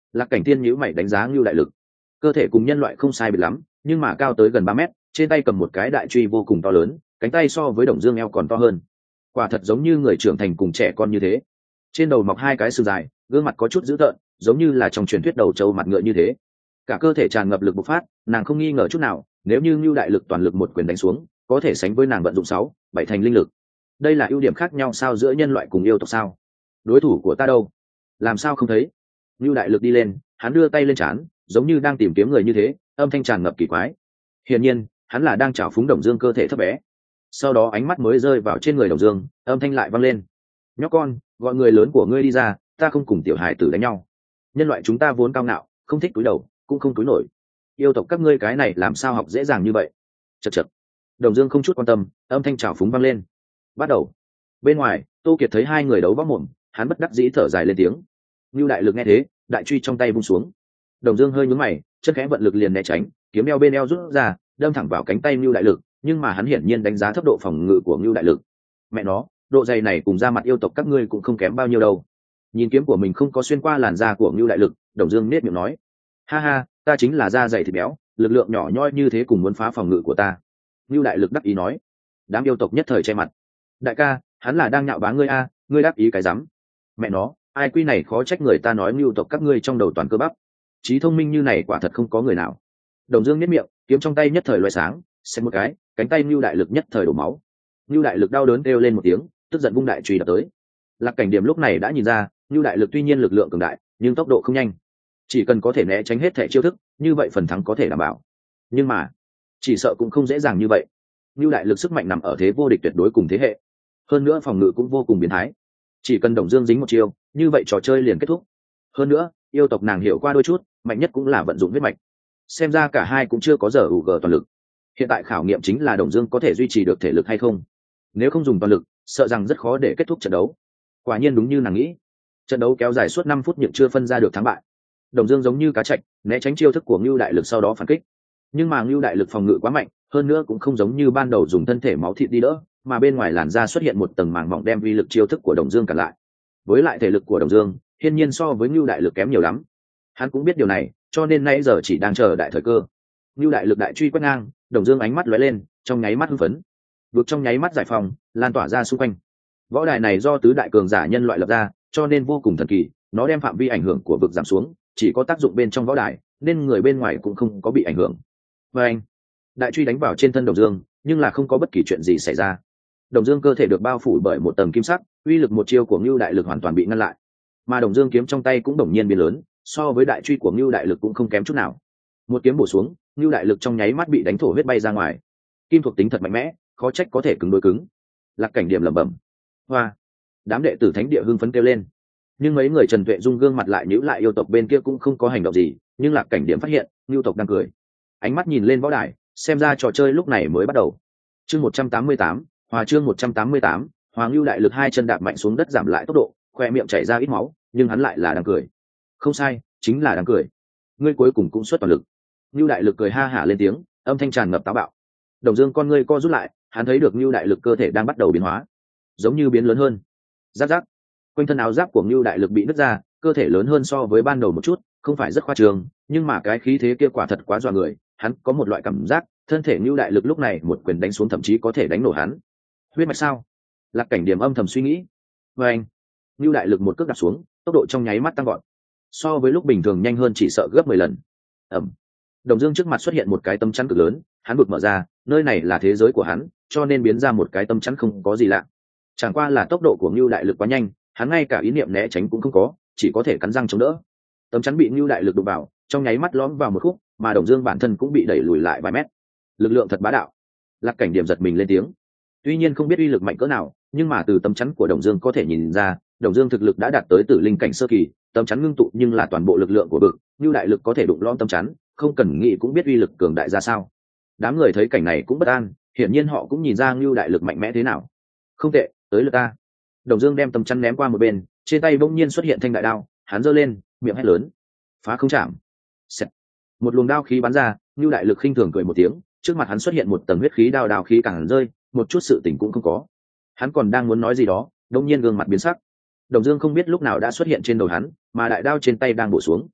Lạc Cảnh Thiên nhíu mày đánh giá Ngưu Đại Lực. Cơ thể cùng nhân loại không sai biệt lắm, nhưng mà cao tới gần 3 mét, trên tay cầm một cái đại truy vô cùng to lớn, cánh tay so với Đồng Dương eo còn to hơn. Quả thật giống như người trưởng thành cùng trẻ con như thế. Trên đầu mọc 2 cái sừng dài, gương mặt có chút dữ tợn, giống như là trong truyền thuyết đầu trâu mặt ngựa như thế. Cả cơ thể tràn ngập lực bộc phát, nàng không nghi ngờ chút nào, nếu như Ngưu Đại Lực toàn lực một quyền đánh xuống, có thể sánh với nàng vận dụng 6, 7 thành linh lực. Đây là ưu điểm khác nhau sao giữa nhân loại cùng yêu tộc sao? Đối thủ của ta đâu? Làm sao không thấy? Ngưu Đại Lực đi lên, hắn đưa tay lên trán, giống như đang tìm kiếm người như thế, âm thanh tràn ngập kỳ quái. Hiển nhiên, hắn là đang trào phúng Đồng Dương cơ thể thấp bé. Sau đó ánh mắt mới rơi vào trên người Đồng Dương, âm thanh lại vang lên: "Nhóc con, gọi người lớn của ngươi đi ra, ta không cùng tiểu hải tử đánh nhau. Nhân loại chúng ta vốn cao ngạo, không thích cúi đầu, cũng không cúi nổi. Yêu tộc các ngươi cái này làm sao học dễ dàng như vậy?" Chậc chậc. Đồng Dương không chút quan tâm, âm thanh trào phúng vang lên. Bắt đầu. Bên ngoài, Tô Kiệt thấy hai người đấu võ mồm, hắn bất đắc dĩ thở dài lên tiếng. Nưu Đại Lực nghe thế, đại truy trong tay vung xuống. Đồng Dương hơi nhướng mày, chân khẽ vận lực liền né tránh, kiếm đeo bên eo rút ra, đâm thẳng vào cánh tay Nưu Đại Lực, nhưng mà hắn hiển nhiên đánh giá thấp độ phòng ngự của Nưu Đại Lực. Mẹ nó, độ dày này cùng da mặt yêu tộc các ngươi cũng không kém bao nhiêu đâu. Nhìn kiếm của mình không có xuyên qua làn da của Nưu Đại Lực, Đồng Dương nét miệng nói: "Ha ha, ta chính là da dày thịt béo, lực lượng nhỏ nhoi như thế cùng muốn phá phòng ngự của ta." Nưu Đại Lực đắc ý nói. Đám yêu tộc nhất thời che mặt. "Đại ca, hắn là đang nhạo báng ngươi a, ngươi đắc ý cái rắm. Mẹ nó, ai quy này khó trách người ta nói Nưu tộc các ngươi trong đầu toàn cơ bắp. Trí thông minh như này quả thật không có người nào." Đồng Dương nhếch miệng, kiếm trong tay nhất thời loé sáng, xẹt một cái, cánh tay Nưu Đại Lực nhất thời đổ máu. Nưu Đại Lực đau đớn kêu lên một tiếng, tức giận vung đại chùy đập tới. Lạc Cảnh Điểm lúc này đã nhìn ra, Nưu Đại Lực tuy nhiên lực lượng cường đại, nhưng tốc độ không nhanh. Chỉ cần có thể né tránh hết thể chiêu thức, như vậy phần thắng có thể đảm bảo. Nhưng mà, chỉ sợ cũng không dễ dàng như vậy. Nưu Đại Lực sức mạnh nằm ở thế vô địch tuyệt đối cùng thế hệ. Hơn nữa phòng ngự cũng vô cùng biến thái. Chỉ cần Đồng Dương dính một chiêu, như vậy trò chơi liền kết thúc. Hơn nữa, yêu tộc nàng hiểu qua đôi chút, mạnh nhất cũng là vận dụng huyết mạch. Xem ra cả hai cũng chưa có giờ UG toàn lực. Hiện tại khảo nghiệm chính là Đồng Dương có thể duy trì được thể lực hay không. Nếu không dùng toàn lực, sợ rằng rất khó để kết thúc trận đấu. Quả nhiên đúng như nàng nghĩ, trận đấu kéo dài suốt 5 phút nhưng chưa phân ra được thắng bại. Đồng Dương giống như cá trạch, né tránh chiêu thức của Nưu Đại Lực sau đó phản kích. Nhưng mà Nưu Đại Lực phòng ngự quá mạnh, hơn nữa cũng không giống như ban đầu dùng thân thể máu thịt đi đỡ, mà bên ngoài làn da xuất hiện một tầng màng mỏng đem vi lực chiêu thức của Đồng Dương cản lại. Với lại thể lực của Đồng Dương, hiển nhiên so với Nưu Đại Lực kém nhiều lắm. Hắn cũng biết điều này, cho nên nãy giờ chỉ đang chờ đại thời cơ. Nưu Đại Lực đại truy quét ngang, Đồng Dương ánh mắt lóe lên, trong nháy mắt hưng phấn. Vực trong nháy mắt giải phóng, lan tỏa ra xung quanh. Võ đài này do tứ đại cường giả nhân loại lập ra, cho nên vô cùng thần kỳ, nó đem phạm vi ảnh hưởng của vực giảm xuống, chỉ có tác dụng bên trong võ đài, nên người bên ngoài cũng không có bị ảnh hưởng. Và anh, đại truy đánh vào trên thân Đồng Dương, nhưng là không có bất kỳ chuyện gì xảy ra. Đồng Dương cơ thể được bao phủ bởi một tầng kim sắc, uy lực một chiêu của Nưu Đại Lực hoàn toàn bị ngăn lại. Mà Đồng Dương kiếm trong tay cũng đột nhiên biến lớn, so với đại truy của Nưu Đại Lực cũng không kém chút nào. Một kiếm bổ xuống, Nưu Đại Lực trong nháy mắt bị đánh thổ huyết bay ra ngoài. Kim thuộc tính thật mạnh mẽ, khó trách có thể cứng đối cứng. Lạc Cảnh Điểm lẩm bẩm. Hoa! Đám đệ tử thánh địa hưng phấn kêu lên. Nhưng mấy người Trần Tuệ Dung gương mặt lại nhíu lại, yêu tộc bên kia cũng không có hành động gì, nhưng Lạc Cảnh Điểm phát hiện, Nưu tộc đang cười. Ánh mắt nhìn lên võ đài, xem ra trò chơi lúc này mới bắt đầu. Chương 188, Hòa chương 188, Hoàng Nưu Đại Lực hai chân đạp mạnh xuống đất giảm lại tốc độ, khoe miệng chảy ra ít máu, nhưng hắn lại là đang cười. Không sai, chính là đang cười. Ngươi cuối cùng cũng xuất toàn lực. Nưu Đại Lực cười ha hả lên tiếng, âm thanh tràn ngập táo bạo. Đồng Dương con ngươi co rút lại, hắn thấy được Nưu Đại Lực cơ thể đang bắt đầu biến hóa, giống như biến lớn hơn. Giáp giáp, quanh thân áo giáp của Nưu Đại Lực bị nứt ra, cơ thể lớn hơn so với ban đầu một chút, không phải rất khoa trương, nhưng mà cái khí thế kia quả thật quá dọa người. Hắn có một loại cảm giác, thân thể Nưu Đại Lực lúc này một quyền đánh xuống thậm chí có thể đánh nổ hắn. Huyết mạch sao? Lạc Cảnh Điểm âm thầm suy nghĩ. Và anh, Nưu Đại Lực một cước đạp xuống, tốc độ trong nháy mắt tăng vọt, so với lúc bình thường nhanh hơn chỉ sợ gấp 10 lần. Ầm. Đồng Dương trước mặt xuất hiện một cái tấm chắn cực lớn, hắn vực mở ra, nơi này là thế giới của hắn, cho nên biến ra một cái tấm chắn không có gì lạ. Chẳng qua là tốc độ của Nưu Đại Lực quá nhanh, hắn ngay cả ý niệm né tránh cũng không có, chỉ có thể cắn răng chống đỡ. Tấm chắn bị Nưu Đại Lực đụng vào, trong nháy mắt lõm vào một khúc, mà Đồng Dương bản thân cũng bị đẩy lùi lại vài mét. Lực lượng thật bá đạo. Lạc Cảnh Điểm giật mình lên tiếng. Tuy nhiên không biết uy lực mạnh cỡ nào, nhưng mà từ tấm chắn của Đồng Dương có thể nhìn ra, Đồng Dương thực lực đã đạt tới tử linh cảnh sơ kỳ, tấm chắn ngưng tụ nhưng là toàn bộ lực lượng của vực, Nưu Đại Lực có thể đụng lõm tấm chắn, không cần nghĩ cũng biết uy lực cường đại ra sao. Đám người thấy cảnh này cũng bất an, hiển nhiên họ cũng nhìn ra Nưu Đại Lực mạnh mẽ thế nào. Không tệ, tới lượt ta. Đồng Dương đem tấm chắn ném qua một bên, trên tay bỗng nhiên xuất hiện thanh đại đao, hắn giơ lên, miệng hét lớn: phá không chạm. Xẹt. Một luồng đao khí bắn ra, Nưu Đại Lực khinh thường cười một tiếng, trước mặt hắn xuất hiện một tầng huyết khí, đao khí càng rơi, một chút sự tỉnh cũng không có. Hắn còn đang muốn nói gì đó, đột nhiên gương mặt biến sắc. Đồng Dương không biết lúc nào đã xuất hiện trên đầu hắn, mà đại đao trên tay đang bổ xuống.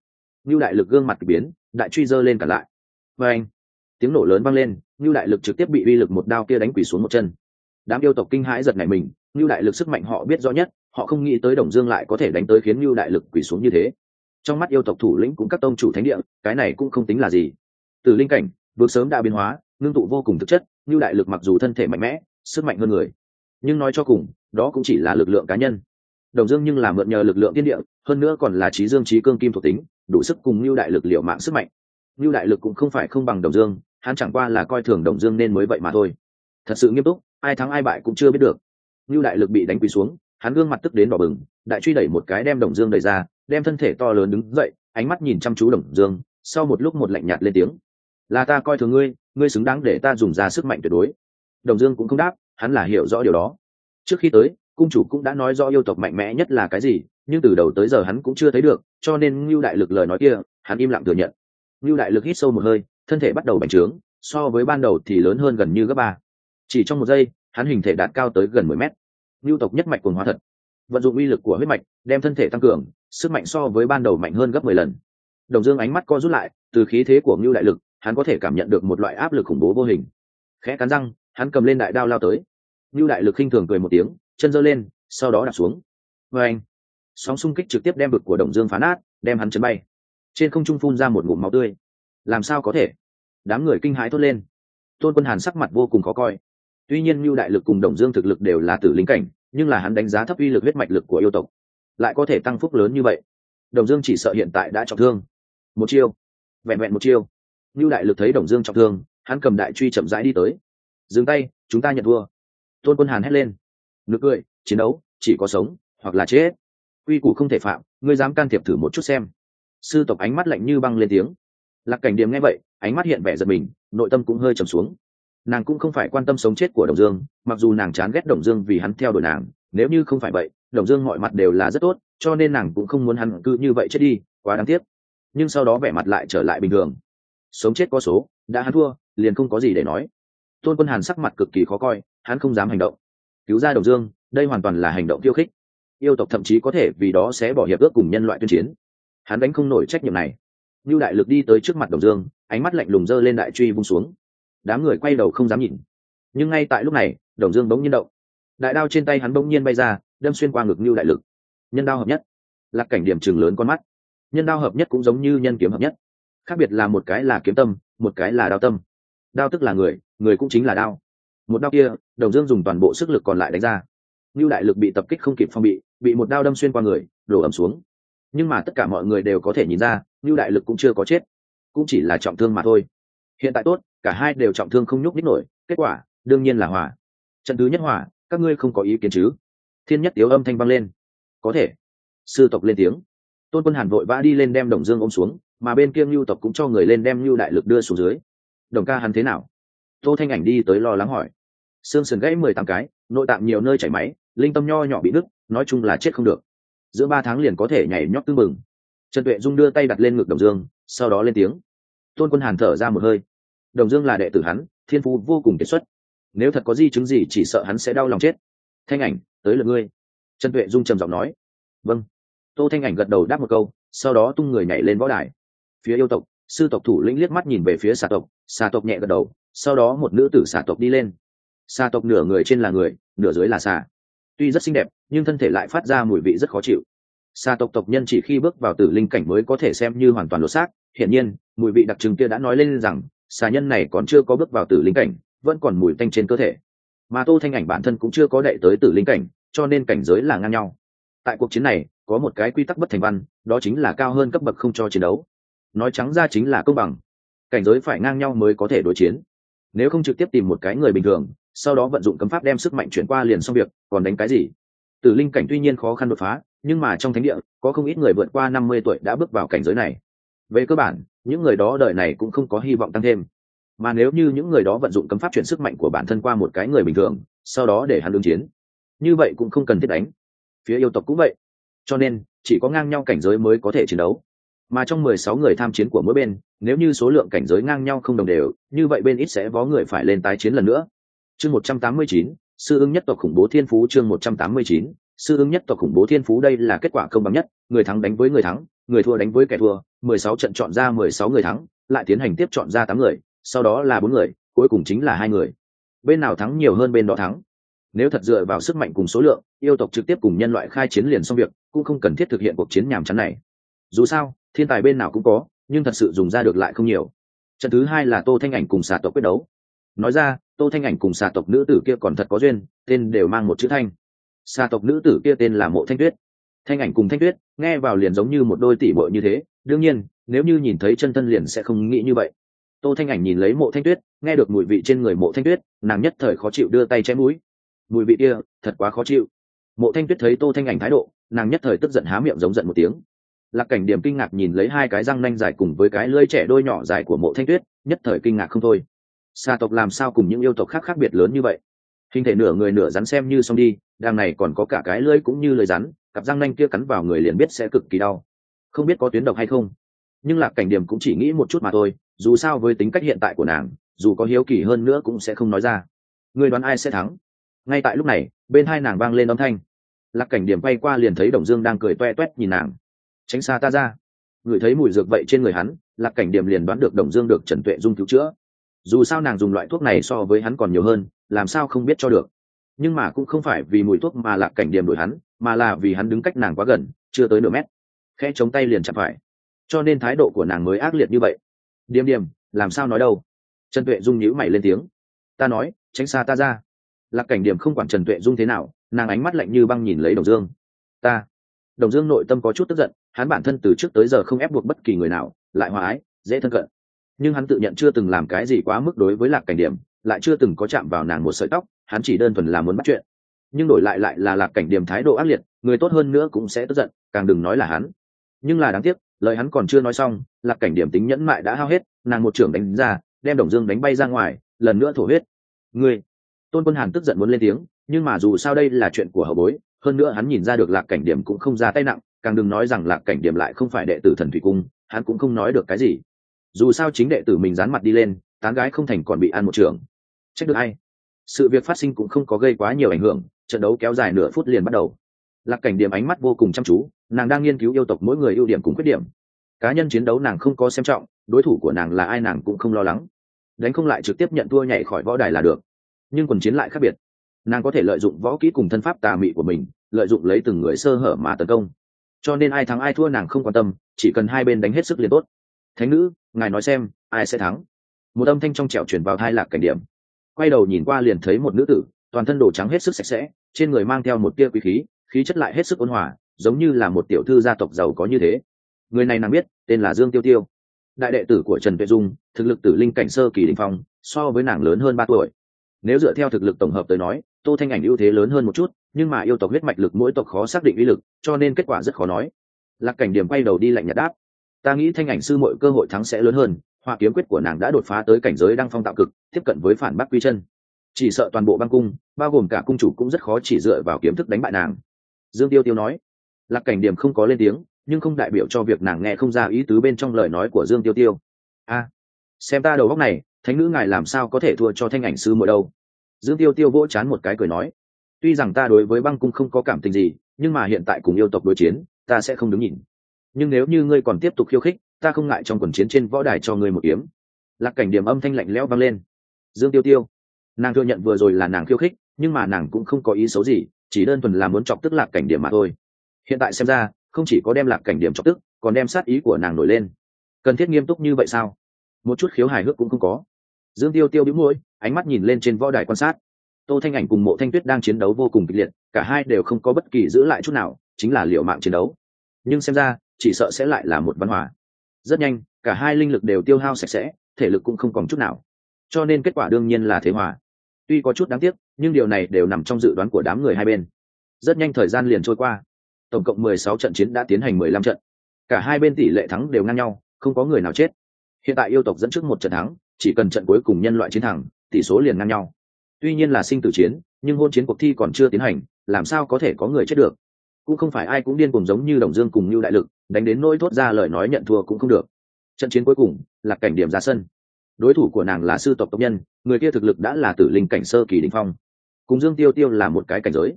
Nưu Đại Lực gương mặt kỳ biến, đại truy giơ lên cả lại. Và anh, tiếng nổ lớn vang lên, Nưu Đại Lực trực tiếp bị uy lực một đao kia đánh quỳ xuống một chân. Đám yêu tộc kinh hãi giật nảy mình, Nưu Đại Lực sức mạnh họ biết rõ nhất, họ không nghĩ tới Đồng Dương lại có thể đánh tới khiến Nưu Đại Lực quỳ xuống như thế. Trong mắt yêu tộc thủ lĩnh cũng các tông chủ thánh địa, cái này cũng không tính là gì. Từ linh cảnh, bước sớm đã biến hóa, ngưng tụ vô cùng thực chất, Nưu Đại Lực mặc dù thân thể mạnh mẽ, sức mạnh hơn người, nhưng nói cho cùng, đó cũng chỉ là lực lượng cá nhân. Đồng Dương nhưng là mượn nhờ lực lượng thiên địa, hơn nữa còn là trí dương trí cương kim thuộc tính, đủ sức cùng Nưu Đại Lực liều mạng sức mạnh. Nưu Đại Lực cũng không phải không bằng Đồng Dương, hắn chẳng qua là coi thường Đồng Dương nên mới vậy mà thôi. Thật sự nghiêm túc, ai thắng ai bại cũng chưa biết được. Nưu Đại Lực bị đánh quỳ xuống, hắn gương mặt tức đến đỏ bừng, đại truy đẩy một cái đem Đồng Dương đẩy ra, đem thân thể to lớn đứng dậy, ánh mắt nhìn chăm chú Đồng Dương, sau một lúc một lạnh nhạt lên tiếng: "Là ta coi thường ngươi, ngươi xứng đáng để ta dùng ra sức mạnh tuyệt đối." Đồng Dương cũng không đáp, hắn là hiểu rõ điều đó. Trước khi tới, cung chủ cũng đã nói rõ yêu tộc mạnh mẽ nhất là cái gì, nhưng từ đầu tới giờ hắn cũng chưa thấy được, cho nên Nưu Đại Lực lời nói kia, hắn im lặng thừa nhận. Nưu Đại Lực hít sâu một hơi, thân thể bắt đầu bành trướng, so với ban đầu thì lớn hơn gần như gấp 3. Chỉ trong một giây, hắn hình thể đạt cao tới gần 10 mét. Nưu tộc nhất mạch cuồng hóa thật, vận dụng uy lực của huyết mạch, đem thân thể tăng cường, sức mạnh so với ban đầu mạnh hơn gấp 10 lần. Đồng Dương ánh mắt co rút lại, từ khí thế của Nưu Đại Lực, hắn có thể cảm nhận được một loại áp lực khủng bố vô hình. Khẽ cắn răng, hắn cầm lên đại đao lao tới. Nưu Đại Lực khinh thường cười một tiếng, chân giơ lên, sau đó đặt xuống. Và anh, sóng xung kích trực tiếp đem bực của Đồng Dương phá nát, đem hắn chấn bay. Trên không trung phun ra một ngụm máu tươi. Làm sao có thể? Đám người kinh hãi thốt lên. Tôn Quân Hàn sắc mặt vô cùng khó coi. Tuy nhiên Nưu Đại Lực cùng Đồng Dương thực lực đều là tử linh cảnh, nhưng là hắn đánh giá thấp uy lực huyết mạch lực của yêu tộc, lại có thể tăng phúc lớn như vậy. Đồng Dương chỉ sợ hiện tại đã trọng thương. Một chiêu, vẹn vẹn một chiêu. Nưu Đại Lực thấy Đồng Dương trọng thương, hắn cầm đại truy chậm rãi đi tới. Dừng tay, chúng ta nhận thua. Tôn Quân Hàn hét lên. Nực cười, chiến đấu chỉ có sống hoặc là chết, quy củ không thể phạm, ngươi dám can thiệp thử một chút xem. Sư tộc ánh mắt lạnh như băng lên tiếng. Lạc Cảnh Điềm nghe vậy, ánh mắt hiện vẻ giật mình, nội tâm cũng hơi trầm xuống. Nàng cũng không phải quan tâm sống chết của Đồng Dương, mặc dù nàng chán ghét Đồng Dương vì hắn theo đuổi nàng, nếu như không phải vậy, Đồng Dương mọi mặt đều là rất tốt, cho nên nàng cũng không muốn hắn cứ như vậy chết đi, quá đáng tiếc. Nhưng sau đó vẻ mặt lại trở lại bình thường. Sống chết có số, đã hắn thua, liền không có gì để nói. Tôn Quân Hàn sắc mặt cực kỳ khó coi, hắn không dám hành động. Cứu ra Đồng Dương, đây hoàn toàn là hành động khiêu khích. Yêu tộc thậm chí có thể vì đó sẽ bỏ hiệp ước cùng nhân loại tuyên chiến. Hắn đánh không nổi trách nhiệm này. Nưu Đại Lực đi tới trước mặt Đồng Dương, ánh mắt lạnh lùng giơ lên đại truy vung xuống. Đám người quay đầu không dám nhìn. Nhưng ngay tại lúc này, Đồng Dương bỗng nhiên động. Đại đao trên tay hắn bỗng nhiên bay ra, đâm xuyên qua ngực Nưu Đại Lực. Nhân đao hợp nhất. Lạc Cảnh Điểm trừng lớn con mắt. Nhân đao hợp nhất cũng giống như nhân kiếm hợp nhất, khác biệt là một cái là kiếm tâm, một cái là đao tâm. Đao tức là người, người cũng chính là đao. Một đao kia, Đồng Dương dùng toàn bộ sức lực còn lại đánh ra. Nưu Đại Lực bị tập kích không kịp phòng bị một đao đâm xuyên qua người, đổ ầm xuống. Nhưng mà tất cả mọi người đều có thể nhìn ra, Nưu Đại Lực cũng chưa có chết, cũng chỉ là trọng thương mà thôi. Hiện tại tốt, cả hai đều trọng thương không nhúc nhích nổi, kết quả đương nhiên là hòa. Trận thứ nhất hòa, các ngươi không có ý kiến chứ? Thiên Nhất Tiếu âm thanh vang lên. Có thể. Sư tộc lên tiếng. Tôn Quân Hàn vội vã đi lên đem Đồng Dương ôm xuống, mà bên kia Nưu tộc cũng cho người lên đem Nưu Đại Lực đưa xuống dưới. Đồng ca hắn thế nào? Tô Thanh Ảnh đi tới lo lắng hỏi. Xương sườn gãy 18 cái, nội tạng nhiều nơi chảy máy, linh tâm nho nhỏ bị nứt, nói chung là chết không được. Giữa 3 tháng liền có thể nhảy nhót tưng bừng. Trần Tuệ Dung đưa tay đặt lên ngực Đồng Dương, sau đó lên tiếng. Tôn Quân Hàn thở ra một hơi. Đồng Dương là đệ tử hắn, thiên phú vô cùng kiệt xuất. Nếu thật có di chứng gì chỉ sợ hắn sẽ đau lòng chết. Thanh Ảnh, tới lượt ngươi. Trần Tuệ Dung trầm giọng nói. Vâng. Tô Thanh Ảnh gật đầu đáp một câu, sau đó tung người nhảy lên võ đài. Phía yêu tộc, sư tộc thủ lĩnh liếc mắt nhìn về phía xà tộc nhẹ gật đầu, sau đó một nữ tử xà tộc đi lên. Xà tộc nửa người trên là người, nửa dưới là xà. Tuy rất xinh đẹp, nhưng thân thể lại phát ra mùi vị rất khó chịu. Xà tộc tộc nhân chỉ khi bước vào tử linh cảnh mới có thể xem như hoàn toàn lột xác. Hiển nhiên, mùi vị đặc trưng kia đã nói lên rằng xà nhân này còn chưa có bước vào tử linh cảnh, vẫn còn mùi tanh trên cơ thể. Mà Tô Thanh Ảnh bản thân cũng chưa có đệ tới tử linh cảnh, cho nên cảnh giới là ngang nhau. Tại cuộc chiến này, có một cái quy tắc bất thành văn, đó chính là cao hơn cấp bậc không cho chiến đấu. Nói trắng ra chính là công bằng, cảnh giới phải ngang nhau mới có thể đối chiến. Nếu không trực tiếp tìm một cái người bình thường, sau đó vận dụng cấm pháp đem sức mạnh chuyển qua liền xong việc, còn đánh cái gì? Tử linh cảnh tuy nhiên khó khăn đột phá, nhưng mà trong thánh địa có không ít người vượt qua 50 tuổi đã bước vào cảnh giới này. Về cơ bản, những người đó đời này cũng không có hy vọng tăng thêm. Mà nếu như những người đó vận dụng cấm pháp chuyển sức mạnh của bản thân qua một cái người bình thường, sau đó để hắn ứng chiến, như vậy cũng không cần thiết đánh. Phía yêu tộc cũng vậy. Cho nên, chỉ có ngang nhau cảnh giới mới có thể chiến đấu. Mà trong 16 người tham chiến của mỗi bên, nếu như số lượng cảnh giới ngang nhau không đồng đều, như vậy bên ít sẽ có người phải lên tái chiến lần nữa. Chương 189, sư ưng nhất tộc khủng bố thiên phú. Chương 189, Sư ưng nhất tộc khủng bố thiên phú, đây là kết quả công bằng nhất, người thắng đánh với người thắng, người thua đánh với kẻ thua, 16 trận chọn ra 16 người thắng, lại tiến hành tiếp chọn ra 8 người, sau đó là 4 người, cuối cùng chính là 2 người. Bên nào thắng nhiều hơn bên đó thắng. Nếu thật dựa vào sức mạnh cùng số lượng, yêu tộc trực tiếp cùng nhân loại khai chiến liền xong việc, cũng không cần thiết thực hiện cuộc chiến nhàm chán này. Dù sao, thiên tài bên nào cũng có, nhưng thật sự dùng ra được lại không nhiều. Trận thứ 2 là Tô Thanh Ảnh cùng xà tộc quyết đấu. Nói ra, Tô Thanh Ảnh cùng xà tộc nữ tử kia còn thật có duyên, tên đều mang một chữ Thanh. Xà tộc nữ tử kia tên là Mộ Thanh Tuyết. Thanh Ảnh cùng Thanh Tuyết nghe vào liền giống như một đôi tỷ muội như thế, đương nhiên nếu như nhìn thấy chân thân liền sẽ không nghĩ như vậy. Tô Thanh Ảnh nhìn lấy Mộ Thanh Tuyết, nghe được mùi vị trên người Mộ Thanh Tuyết, nàng nhất thời khó chịu đưa tay che mũi. Mùi vị kia thật quá khó chịu. Mộ Thanh Tuyết thấy Tô Thanh Ảnh thái độ, nàng nhất thời tức giận há miệng giống giận một tiếng. Lạc Cảnh Điểm kinh ngạc nhìn lấy hai cái răng nanh dài cùng với cái lưỡi trẻ đôi nhỏ dài của Mộ Thanh Tuyết, nhất thời kinh ngạc không thôi. Sa tộc làm sao cùng những yêu tộc khác khác biệt lớn như vậy? Hình thể nửa người nửa rắn xem như xong đi, đằng này còn có cả cái lưỡi cũng như lưỡi rắn, cặp răng nanh kia cắn vào người liền biết sẽ cực kỳ đau. Không biết có tuyến độc hay không, nhưng Lạc Cảnh Điểm cũng chỉ nghĩ một chút mà thôi, dù sao với tính cách hiện tại của nàng, dù có hiếu kỳ hơn nữa cũng sẽ không nói ra. Ngươi đoán ai sẽ thắng? Ngay tại lúc này, bên hai nàng vang lên âm thanh. Lạc Cảnh Điểm quay qua liền thấy Đồng Dương đang cười toe toét nhìn nàng. Tránh xa ta ra. Ngửi thấy mùi dược vậy trên người hắn, Lạc Cảnh Điểm liền đoán được Đồng Dương được Trần Tuệ Dung cứu chữa. Dù sao nàng dùng loại thuốc này so với hắn còn nhiều hơn, làm sao không biết cho được. Nhưng mà cũng không phải vì mùi thuốc mà Lạc Cảnh Điểm đuổi hắn, mà là vì hắn đứng cách nàng quá gần, chưa tới nửa mét, khẽ chống tay liền chạm phải, cho nên thái độ của nàng mới ác liệt như vậy. Điềm Điềm, làm sao nói đâu? Trần Tuệ Dung nhíu mày lên tiếng. Ta nói, tránh xa ta ra. Lạc Cảnh Điểm không quản Trần Tuệ Dung thế nào, nàng ánh mắt lạnh như băng nhìn lấy Đồng Dương. Ta. Đồng Dương nội tâm có chút tức giận, hắn bản thân từ trước tới giờ không ép buộc bất kỳ người nào, lại hòa ái, dễ thân cận. Nhưng hắn tự nhận chưa từng làm cái gì quá mức đối với Lạc Cảnh Điểm, lại chưa từng có chạm vào nàng một sợi tóc, hắn chỉ đơn thuần là muốn bắt chuyện. Nhưng đổi lại là Lạc Cảnh Điểm thái độ ác liệt, người tốt hơn nữa cũng sẽ tức giận, càng đừng nói là hắn. Nhưng là đáng tiếc, lời hắn còn chưa nói xong, Lạc Cảnh Điểm tính nhẫn mại đã hao hết, nàng một trưởng đánh ra, đem Đồng Dương đánh bay ra ngoài, lần nữa thổ huyết. Ngươi! Tôn Quân Hàn tức giận muốn lên tiếng, nhưng mà dù sao đây là chuyện của hậu bối, hơn nữa hắn nhìn ra được Lạc Cảnh Điểm cũng không ra tay nặng, càng đừng nói rằng Lạc Cảnh Điểm lại không phải đệ tử Thần Thủy Cung, hắn cũng không nói được cái gì. Dù sao chính đệ tử mình dán mặt đi lên, tán gái không thành còn bị ăn một trường. Trách được ai? Sự việc phát sinh cũng không có gây quá nhiều ảnh hưởng, trận đấu kéo dài nửa phút liền bắt đầu. Lạc Cảnh Điểm ánh mắt vô cùng chăm chú, nàng đang nghiên cứu yêu tộc mỗi người ưu điểm cùng khuyết điểm. Cá nhân chiến đấu nàng không có xem trọng, đối thủ của nàng là ai nàng cũng không lo lắng. Đánh không lại trực tiếp nhận thua nhảy khỏi võ đài là được. Nhưng quần chiến lại khác biệt, nàng có thể lợi dụng võ kỹ cùng thân pháp tà mị của mình, lợi dụng lấy từng người sơ hở mà tấn công. Cho nên ai thắng ai thua nàng không quan tâm, chỉ cần hai bên đánh hết sức liền tốt. Thánh nữ, ngài nói xem, ai sẽ thắng? Một âm thanh trong trẻo truyền vào tai Lạc Cảnh Điểm. Quay đầu nhìn qua liền thấy một nữ tử, toàn thân đồ trắng hết sức sạch sẽ, trên người mang theo một tia quý khí, khí chất lại hết sức ôn hòa, giống như là một tiểu thư gia tộc giàu có như thế. Người này nàng biết, tên là Dương Tiêu Tiêu, đại đệ tử của Trần Tuệ Dung, thực lực tử linh cảnh sơ kỳ đỉnh phong, so với nàng lớn hơn 3 tuổi. Nếu dựa theo thực lực tổng hợp tới nói, Tô Thanh Ảnh ưu thế lớn hơn một chút, nhưng mà yêu tộc huyết mạch lực mỗi tộc khó xác định uy lực, cho nên kết quả rất khó nói. Lạc Cảnh Điểm quay đầu đi lạnh nhạt đáp, ta nghĩ Thanh Ảnh sư muội cơ hội thắng sẽ lớn hơn, hỏa kiếm quyết của nàng đã đột phá tới cảnh giới đăng phong tạo cực, tiếp cận với phản Bắc Quy Chân. Chỉ sợ toàn bộ băng cung, bao gồm cả cung chủ cũng rất khó chỉ dựa vào kiếm thức đánh bại nàng. Dương Tiêu Tiêu nói. Lạc Cảnh Điểm không có lên tiếng, nhưng không đại biểu cho việc nàng nghe không ra ý tứ bên trong lời nói của Dương Tiêu Tiêu. Xem ta đầu óc này, thánh nữ ngài làm sao có thể thua cho Thanh Ảnh sư muội đâu? Dương Tiêu Tiêu vỗ chán một cái cười nói, tuy rằng ta đối với băng cung không có cảm tình gì, nhưng mà hiện tại cùng yêu tộc đối chiến, ta sẽ không đứng nhìn. Nhưng nếu như ngươi còn tiếp tục khiêu khích, ta không ngại trong quần chiến trên võ đài cho ngươi một kiếm. Lạc Cảnh Điểm âm thanh lạnh lẽo vang lên. Dương Tiêu Tiêu, nàng thừa nhận vừa rồi là nàng khiêu khích, nhưng mà nàng cũng không có ý xấu gì, chỉ đơn thuần là muốn chọc tức Lạc Cảnh Điểm mà thôi. Hiện tại xem ra, không chỉ có đem Lạc Cảnh Điểm chọc tức, còn đem sát ý của nàng nổi lên. Cần thiết nghiêm túc như vậy sao? Một chút khiếu hài hước cũng không có. Dương Tiêu Tiêu bĩu môi, ánh mắt nhìn lên trên võ đài quan sát. Tô Thanh Ảnh cùng Mộ Thanh Tuyết đang chiến đấu vô cùng kịch liệt, cả hai đều không có bất kỳ giữ lại chút nào, chính là liều mạng chiến đấu. Nhưng xem ra, chỉ sợ sẽ lại là một văn hòa. Rất nhanh, cả hai linh lực đều tiêu hao sạch sẽ, thể lực cũng không còn chút nào. Cho nên kết quả đương nhiên là thế hòa. Tuy có chút đáng tiếc, nhưng điều này đều nằm trong dự đoán của đám người hai bên. Rất nhanh thời gian liền trôi qua. Tổng cộng 16 trận chiến đã tiến hành 15 trận. Cả hai bên tỷ lệ thắng đều ngang nhau, không có người nào chết. Hiện tại yêu tộc dẫn trước một trận thắng, chỉ cần trận cuối cùng nhân loại chiến thắng, tỷ số liền ngang nhau. Tuy nhiên là sinh tử chiến, nhưng hôn chiến cuộc thi còn chưa tiến hành, làm sao có thể có người chết được? Cũng không phải ai cũng điên cuồng giống như Đồng Dương cùng Nưu Đại Lực, đánh đến nỗi thốt ra lời nói nhận thua cũng không được. Trận chiến cuối cùng, Lạc Cảnh Điểm ra sân. Đối thủ của nàng là sư tộc tộc nhân, người kia thực lực đã là tử linh cảnh sơ kỳ đỉnh phong, cùng Dương Tiêu Tiêu là một cái cảnh giới.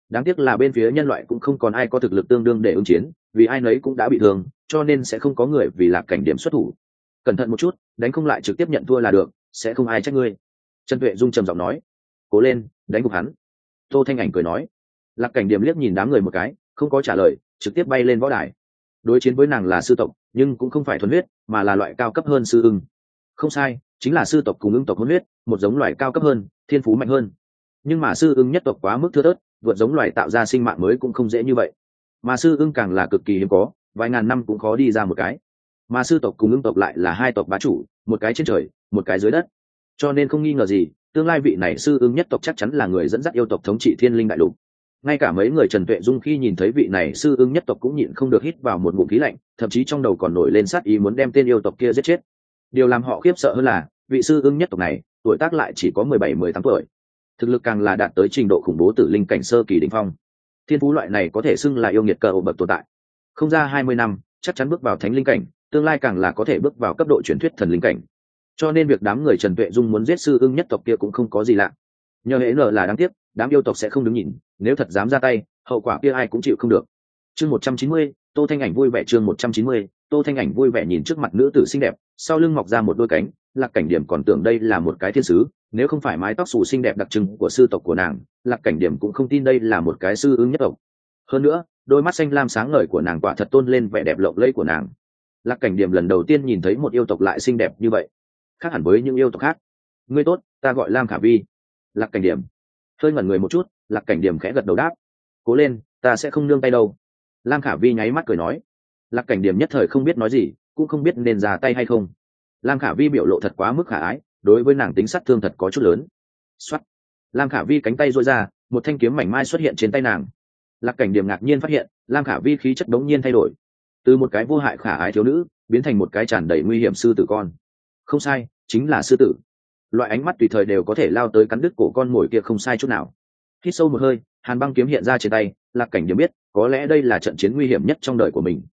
Đáng tiếc là bên phía nhân loại cũng không còn ai có thực lực tương đương để ứng chiến, vì ai nấy cũng đã bị thương, cho nên sẽ không có người vì Lạc Cảnh Điểm xuất thủ. Cẩn thận một chút, đánh không lại trực tiếp nhận thua là được, sẽ không ai trách ngươi. Trần Tuệ Dung trầm giọng nói. Cố lên, đánh gục hắn. Tô Thanh Ảnh cười nói. Lạc Cảnh Điểm liếc nhìn đám người một cái, không có trả lời, trực tiếp bay lên võ đài. Đối chiến với nàng là sư tộc, nhưng cũng không phải thuần huyết, mà là loại cao cấp hơn sư ưng. Không sai, chính là sư tộc cùng ưng tộc hỗn huyết, một giống loài cao cấp hơn, thiên phú mạnh hơn. Nhưng mà sư ưng nhất tộc quá mức thưa thớt, vượt giống loài tạo ra sinh mạng mới cũng không dễ như vậy. Mà sư ưng càng là cực kỳ hiếm có, vài ngàn năm cũng khó đi ra một cái. Mà sư tộc cùng ưng tộc lại là hai tộc bá chủ, một cái trên trời, một cái dưới đất. Cho nên không nghi ngờ gì, tương lai vị này sư ưng nhất tộc chắc chắn là người dẫn dắt yêu tộc thống trị thiên linh đại lục. Ngay cả mấy người Trần Tuệ Dung khi nhìn thấy vị này sư ưng nhất tộc cũng nhịn không được hít vào một ngụm khí lạnh, thậm chí trong đầu còn nổi lên sát ý muốn đem tên yêu tộc kia giết chết. Điều làm họ khiếp sợ hơn là vị sư ưng nhất tộc này tuổi tác lại chỉ có 17-18 tuổi, thực lực càng là đạt tới trình độ khủng bố tử linh cảnh sơ kỳ đỉnh phong. Thiên phú loại này có thể xưng là yêu nghiệt cờ bậc tồn tại, không ra 20 năm chắc chắn bước vào thánh linh cảnh, tương lai càng là có thể bước vào cấp độ truyền thuyết thần linh cảnh. Cho nên việc đám người Trần Tuệ Dung muốn giết sư ưng nhất tộc kia cũng không có gì lạ. Nhờ hễ nở là đáng tiếc, đám yêu tộc sẽ không đứng nhìn, nếu thật dám ra tay, hậu quả kia ai cũng chịu không được. Chương 190, Tô Thanh Ảnh vui vẻ. Chương 190, Tô Thanh Ảnh vui vẻ nhìn trước mặt nữ tử xinh đẹp, sau lưng mọc ra một đôi cánh, Lạc Cảnh Điểm còn tưởng đây là một cái thiên sứ, nếu không phải mái tóc xù xinh đẹp đặc trưng của sư tộc của nàng, Lạc Cảnh Điểm cũng không tin đây là một cái sư ưng nhất tộc. Hơn nữa, đôi mắt xanh lam sáng ngời của nàng quả thật tôn lên vẻ đẹp lộng lẫy của nàng. Lạc Cảnh Điểm lần đầu tiên nhìn thấy một yêu tộc lại xinh đẹp như vậy, khác hẳn với những yêu tộc khác. Ngươi tốt, ta gọi Lam Khả Vi. Lạc Cảnh Điểm hơi ngẩn người một chút, Lạc Cảnh Điểm khẽ gật đầu đáp. Cố lên, ta sẽ không nương tay đâu. Lam Khả Vi nháy mắt cười nói. Lạc Cảnh Điểm nhất thời không biết nói gì, cũng không biết nên ra tay hay không. Lam Khả Vi biểu lộ thật quá mức khả ái, đối với nàng tính sát thương thật có chút lớn. Xoắt, Lam Khả Vi cánh tay duỗi ra, một thanh kiếm mảnh mai xuất hiện trên tay nàng. Lạc Cảnh Điểm ngạc nhiên phát hiện, Lam Khả Vi khí chất đống nhiên thay đổi, từ một cái vô hại khả ái thiếu nữ biến thành một cái tràn đầy nguy hiểm sư tử con. Không sai, chính là sư tử. Loại ánh mắt tùy thời đều có thể lao tới cắn đứt cổ con mồi kia không sai chút nào. Hít sâu một hơi, hàn băng kiếm hiện ra trên tay. Lạc Cảnh Điểm biết, có lẽ đây là trận chiến nguy hiểm nhất trong đời của mình.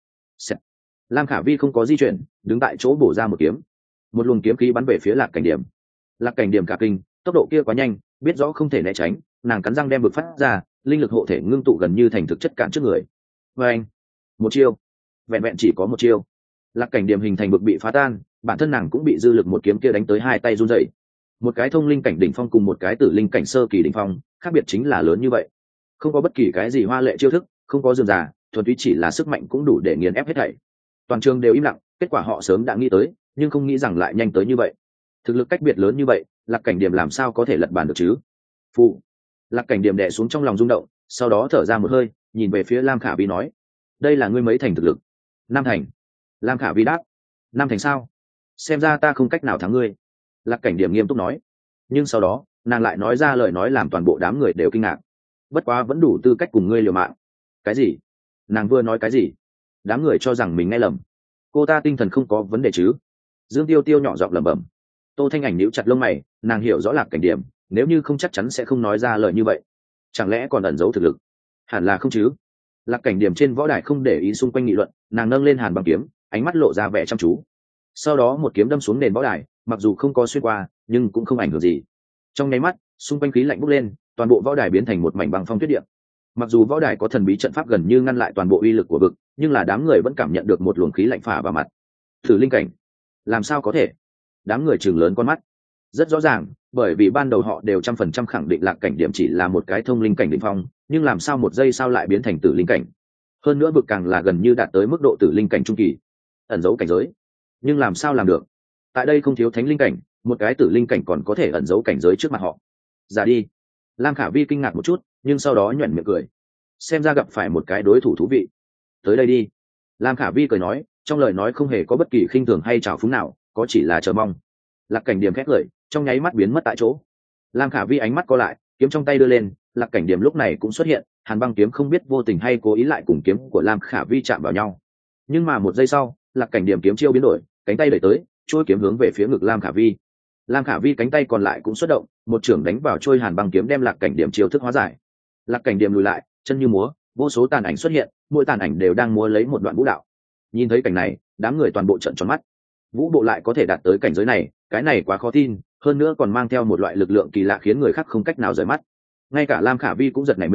Lam Khả Vi không có di chuyển, đứng tại chỗ bổ ra một kiếm. Một luồng kiếm khí bắn về phía Lạc Cảnh Điểm. Lạc Cảnh Điểm cả kinh, tốc độ kia quá nhanh, biết rõ không thể né tránh, nàng cắn răng đem vực phát ra, linh lực hộ thể ngưng tụ gần như thành thực chất cản trước người. Anh, một chiêu, vẹn vẹn chỉ có một chiêu, Lạc Cảnh Điểm hình thành vực bị phá tan, bản thân nàng cũng bị dư lực một kiếm kia đánh tới hai tay run rẩy. Một cái thông linh cảnh đỉnh phong cùng một cái tử linh cảnh sơ kỳ đỉnh phong, khác biệt chính là lớn như vậy. Không có bất kỳ cái gì hoa lệ chiêu thức, không có dườm già, thuần túy chỉ là sức mạnh cũng đủ để nghiền ép hết thảy. Toàn trường đều im lặng, kết quả họ sớm đã nghĩ tới, nhưng không nghĩ rằng lại nhanh tới như vậy. Thực lực cách biệt lớn như vậy, Lạc Cảnh Điểm làm sao có thể lật bàn được chứ? Phụ. Lạc Cảnh Điểm đè xuống trong lòng rung động, sau đó thở ra một hơi, nhìn về phía Lam Khả Vi nói: đây là ngươi mấy thành thực lực? 5 thành. Lam Khả Vi đáp: 5 thành sao? Xem ra ta không cách nào thắng ngươi. Lạc Cảnh Điểm nghiêm túc nói. Nhưng sau đó nàng lại nói ra lời nói làm toàn bộ đám người đều kinh ngạc. Bất quá vẫn đủ tư cách cùng ngươi liều mạng. Cái gì? Nàng vừa nói cái gì? Đám người cho rằng mình nghe lầm. Cô ta tinh thần không có vấn đề chứ? Dương Tiêu Tiêu nhỏ giọng lẩm bẩm. Tô Thanh Ảnh nhíu chặt lông mày, nàng hiểu rõ Lạc Cảnh Điểm, nếu như không chắc chắn sẽ không nói ra lời như vậy. Chẳng lẽ còn ẩn giấu thực lực? Hẳn là không chứ. Lạc Cảnh Điểm trên võ đài không để ý xung quanh nghị luận, nàng nâng lên hàn băng kiếm, ánh mắt lộ ra vẻ chăm chú. Sau đó một kiếm đâm xuống nền võ đài, mặc dù không có xuyên qua, nhưng cũng không ảnh hưởng gì. Trong nháy mắt, xung quanh khí lạnh bốc lên, toàn bộ võ đài biến thành một mảnh băng phong tuyết địa. Mặc dù võ đài có thần bí trận pháp gần như ngăn lại toàn bộ uy lực của vực, nhưng là đám người vẫn cảm nhận được một luồng khí lạnh phả vào mặt. Thử linh cảnh, làm sao có thể? Đám người trừng lớn con mắt. Rất rõ ràng, bởi vì ban đầu họ đều 100% khẳng định Lạc Cảnh Điểm chỉ là một cái thông linh cảnh đỉnh phong, nhưng làm sao một giây sau lại biến thành tử linh cảnh? Hơn nữa vực càng là gần như đạt tới mức độ tử linh cảnh trung kỳ, ẩn giấu cảnh giới. Nhưng làm sao làm được? Tại đây không thiếu thánh linh cảnh, một cái tử linh cảnh còn có thể ẩn giấu cảnh giới trước mặt họ. Ra đi. Lam Khả Vi kinh ngạc một chút, nhưng sau đó nhoẻn miệng cười. Xem ra gặp phải một cái đối thủ thú vị. Tới đây đi. Lam Khả Vi cười nói, trong lời nói không hề có bất kỳ khinh thường hay trào phúng nào, có chỉ là chờ mong. Lạc Cảnh Điểm khét lời, trong nháy mắt biến mất tại chỗ. Lam Khả Vi ánh mắt co lại, kiếm trong tay đưa lên, Lạc Cảnh Điểm lúc này cũng xuất hiện, hàn băng kiếm không biết vô tình hay cố ý lại cùng kiếm của Lam Khả Vi chạm vào nhau. Nhưng mà một giây sau, Lạc Cảnh Điểm kiếm chiêu biến đổi, cánh tay đẩy tới, trôi kiếm hướng về phía ngực Lam Khả Vi. Lam Khả Vi cánh tay còn lại cũng xuất động, một chưởng đánh vào trôi hàn băng kiếm đem Lạc Cảnh Điểm chiêu thức hóa giải. Lạc Cảnh Điểm lùi lại, chân như múa, vô số tàn ảnh xuất hiện, mỗi tàn ảnh đều đang múa lấy một đoạn vũ đạo. Nhìn thấy cảnh này, đám người toàn bộ trợn tròn mắt. Vũ bộ lại có thể đạt tới cảnh giới này, cái này quá khó tin, hơn nữa còn mang theo một loại lực lượng kỳ lạ khiến người khác không cách nào rời mắt. Ngay cả Lam Khả Vi cũng giật nảy mình,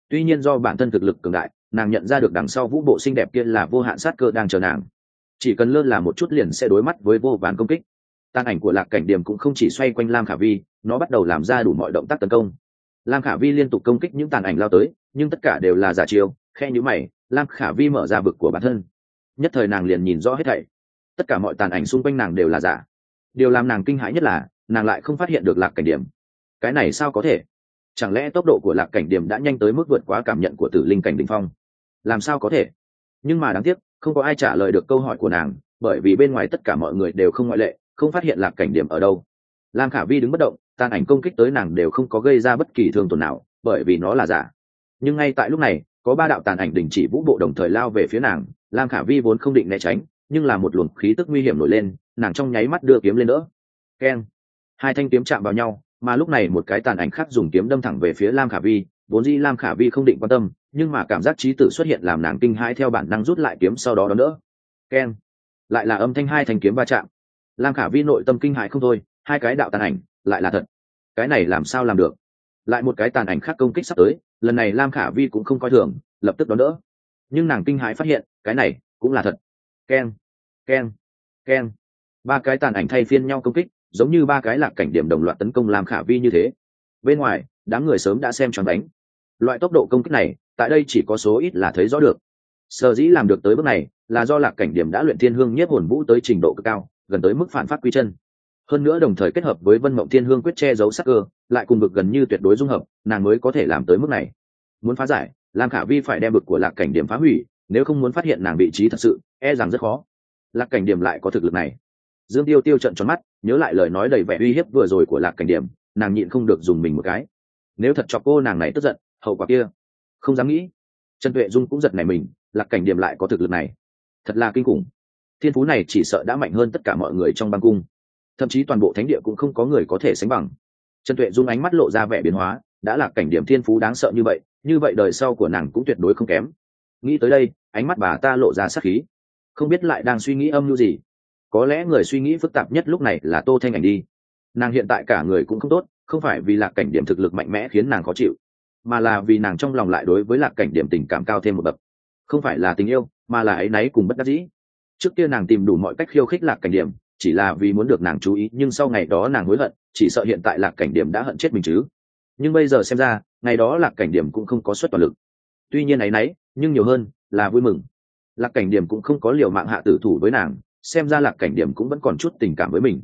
Tuy nhiên do bản thân thực lực cường đại, nàng nhận ra được đằng sau vũ bộ xinh đẹp kia là vô hạn sát cơ đang chờ nàng, chỉ cần lơ là một chút liền sẽ đối mắt với vô vàn công kích. Tàn ảnh của Lạc Cảnh Điểm cũng không chỉ xoay quanh Lam Khả Vi, nó bắt đầu làm ra đủ mọi động tác tấn công. Lam Khả Vi liên tục công kích những tàn ảnh lao tới, nhưng tất cả đều là giả chiêu. Khe nhíu mày, Lam Khả Vi mở ra vực của bản thân, nhất thời nàng liền nhìn rõ hết thảy. Tất cả mọi tàn ảnh xung quanh nàng đều là giả. Điều làm nàng kinh hãi nhất là nàng lại không phát hiện được Lạc Cảnh Điểm. Cái này sao có thể? Chẳng lẽ tốc độ của Lạc Cảnh Điểm đã nhanh tới mức vượt quá cảm nhận của Tử Linh cảnh đỉnh phong? Làm sao có thể? Nhưng mà đáng tiếc, không có ai trả lời được câu hỏi của nàng, bởi vì bên ngoài tất cả mọi người đều không ngoại lệ, không phát hiện Lạc Cảnh Điểm ở đâu. Lam Khả Vi đứng bất động, tàn ảnh công kích tới nàng đều không có gây ra bất kỳ thương tổn nào, bởi vì nó là giả. Nhưng ngay tại lúc này, có ba đạo tàn ảnh đình chỉ vũ bộ đồng thời lao về phía nàng. Lam Khả Vi vốn không định né tránh, nhưng là một luồng khí tức nguy hiểm nổi lên, nàng trong nháy mắt đưa kiếm lên đỡ. Keng! Hai thanh kiếm chạm vào nhau, mà lúc này một cái tàn ảnh khác dùng kiếm đâm thẳng về phía Lam Khả Vi. Vốn dĩ Lam Khả Vi không định quan tâm, nhưng mà cảm giác chí tử xuất hiện làm nàng kinh hãi, theo bản năng rút lại kiếm sau đó đón đỡ. Keng! Lại là âm thanh hai thanh kiếm va chạm. Lam Khả Vi nội tâm kinh hãi không thôi, hai cái đạo tàn ảnh lại là thật. Cái này làm sao làm được? Lại một cái tàn ảnh khác công kích sắp tới, lần này Lam Khả Vi cũng không coi thường, lập tức đón đỡ. Nhưng nàng kinh hãi phát hiện, cái này cũng là thật. Keng! Keng! Keng! Ba cái tàn ảnh thay phiên nhau công kích, giống như ba cái Lạc Cảnh Điểm đồng loạt tấn công Lam Khả Vi như thế. Bên ngoài, đám người sớm đã xem choáng đánh. Loại tốc độ công kích này, tại đây chỉ có số ít là thấy rõ được. Sở dĩ làm được tới bước này, là do Lạc Cảnh Điểm đã luyện Thiên Hương Nhiếp Hồn Vũ tới trình độ cực cao, gần tới mức phản phát quy chân. Hơn nữa đồng thời kết hợp với Vân Mộng Thiên Hương quyết che giấu sắc cơ, lại cùng bực gần như tuyệt đối dung hợp, nàng mới có thể làm tới mức này. Muốn phá giải, Lam Khả Vi phải đem bực của Lạc Cảnh Điểm phá hủy, nếu không muốn phát hiện nàng vị trí thật sự, e rằng rất khó. Lạc Cảnh Điểm lại có thực lực này. Dương Tiêu Tiêu trợn tròn mắt, nhớ lại lời nói đầy vẻ uy hiếp vừa rồi của Lạc Cảnh Điểm, nàng nhịn không được dùng mình một cái. Nếu thật chọc cô nàng này tức giận, hậu quả kia không dám nghĩ. Trần Tuệ Dung cũng giật nảy mình, Lạc Cảnh Điểm lại có thực lực này, thật là kinh khủng. Thiên phú này chỉ sợ đã mạnh hơn tất cả mọi người trong băng cung, thậm chí toàn bộ thánh địa cũng không có người có thể sánh bằng. Trần Tuệ Dung ánh mắt lộ ra vẻ biến hóa, đã Lạc Cảnh Điểm thiên phú đáng sợ như vậy đời sau của nàng cũng tuyệt đối không kém. Nghĩ tới đây, ánh mắt bà ta lộ ra sát khí, không biết lại đang suy nghĩ âm mưu gì. Có lẽ người suy nghĩ phức tạp nhất lúc này là Tô Thanh Ảnh đi. Nàng hiện tại cả người cũng không tốt, không phải vì Lạc Cảnh Điểm thực lực mạnh mẽ khiến nàng khó chịu, mà là vì nàng trong lòng lại đối với Lạc Cảnh Điểm tình cảm cao thêm một bậc. Không phải là tình yêu, mà là áy náy cùng bất đắc dĩ. Trước kia nàng tìm đủ mọi cách khiêu khích Lạc Cảnh Điểm, chỉ là vì muốn được nàng chú ý, nhưng sau ngày đó nàng hối hận, chỉ sợ hiện tại Lạc Cảnh Điểm đã hận chết mình chứ. Nhưng bây giờ xem ra, ngày đó Lạc Cảnh Điểm cũng không có xuất toàn lực. Tuy nhiên áy náy, nhưng nhiều hơn là vui mừng. Lạc Cảnh Điểm cũng không có liều mạng hạ tử thủ với nàng, xem ra Lạc Cảnh Điểm cũng vẫn còn chút tình cảm với mình.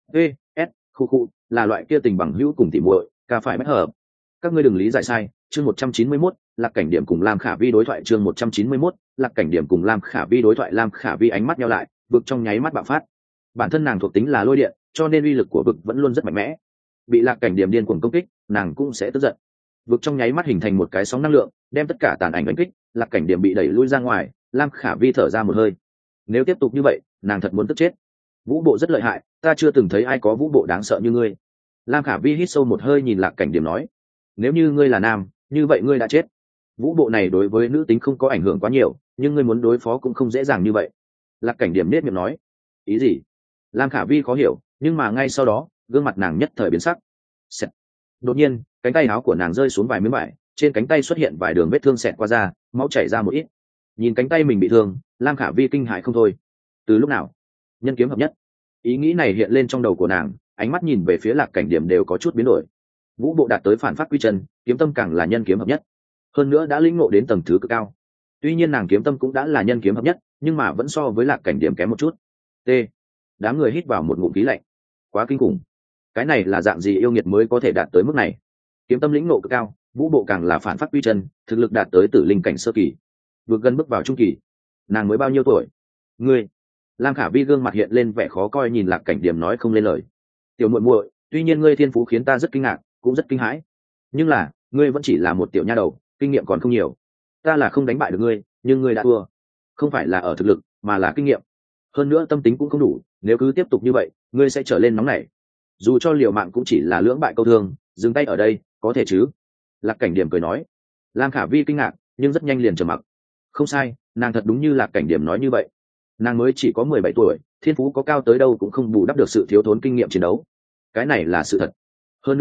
Khu là loại kia tình bằng hữu cùng tỉ muội, cả phải bất hợp. Các ngươi đừng lý giải sai. Chương 191, Lạc Cảnh Điểm cùng Lam Khả Vi đối thoại. Chương 191, Lạc Cảnh Điểm cùng Lam Khả Vi đối thoại. Lam Khả Vi ánh mắt nheo lại, vực trong nháy mắt bạo phát. Bản thân nàng thuộc tính là lôi điện, cho nên uy lực của vực vẫn luôn rất mạnh mẽ. Bị Lạc Cảnh Điểm điên cuồng công kích, nàng cũng sẽ tức giận. Vực trong nháy mắt hình thành một cái sóng năng lượng, đem tất cả tàn ảnh đánh kích, Lạc Cảnh Điểm bị đẩy lui ra ngoài. Lam Khả Vi thở ra một hơi. Nếu tiếp tục như vậy, nàng thật muốn tức chết. Vũ bộ rất lợi hại, ta chưa từng thấy ai có vũ bộ đáng sợ như ngươi. Lam Khả Vi hít sâu một hơi nhìn Lạc Cảnh Điểm nói, nếu như ngươi là nam, như vậy ngươi đã chết. Vũ bộ này đối với nữ tính không có ảnh hưởng quá nhiều, nhưng ngươi muốn đối phó cũng không dễ dàng như vậy. Lạc Cảnh Điểm nết miệng nói, ý gì? Lam Khả Vi khó hiểu, nhưng mà ngay sau đó, gương mặt nàng nhất thời biến sắc. Xẹt. Đột nhiên, cánh tay áo của nàng rơi xuống vài miếng vải, trên cánh tay xuất hiện vài đường vết thương xẹt qua da, máu chảy ra một ít. Nhìn cánh tay mình bị thương, Lam Khả Vi kinh hãi không thôi. Từ lúc nào nhân kiếm hợp nhất? Ý nghĩ này hiện lên trong đầu của nàng, ánh mắt nhìn về phía Lạc Cảnh Điểm đều có chút biến đổi. Vũ bộ đạt tới phản phát quy chân, kiếm tâm càng là nhân kiếm hợp nhất, hơn nữa đã lĩnh ngộ đến tầng thứ cực cao. Tuy nhiên nàng kiếm tâm cũng đã là nhân kiếm hợp nhất, nhưng mà vẫn so với Lạc Cảnh Điểm kém một chút. T. Đám người hít vào một ngụm khí lạnh. Quá kinh khủng. Cái này là dạng gì yêu nghiệt mới có thể đạt tới mức này? Kiếm tâm lĩnh ngộ cực cao, vũ bộ càng là phản phát quy chân, thực lực đạt tới tử linh cảnh sơ kỳ, vượt gần bước vào trung kỳ. Nàng mới bao nhiêu tuổi? Ngươi? Lam Khả Vi gương mặt hiện lên vẻ khó coi, nhìn Lạc Cảnh Điểm nói không lên lời. Tiểu muội muội, tuy nhiên ngươi thiên phú khiến ta rất kinh ngạc, cũng rất kinh hãi, nhưng là ngươi vẫn chỉ là một tiểu nha đầu, kinh nghiệm còn không nhiều. Ta là không đánh bại được ngươi, nhưng ngươi đã thua, không phải là ở thực lực mà là kinh nghiệm, hơn nữa tâm tính cũng không đủ. Nếu cứ tiếp tục như vậy, ngươi sẽ trở lên nóng nảy, dù cho liều mạng cũng chỉ là lưỡng bại câu thương. Dừng tay ở đây, có thể chứ? Lạc Cảnh Điểm cười nói. Lam Khả Vi kinh ngạc, nhưng rất nhanh liền trầm mặc. Không sai, nàng thật đúng như Lạc Cảnh Điểm nói như vậy. Nàng mới chỉ có 17 tuổi, thiên phú có cao tới đâu cũng không bù đắp được sự thiếu thốn kinh nghiệm chiến đấu. Cái này là sự thật. Hơn nữa,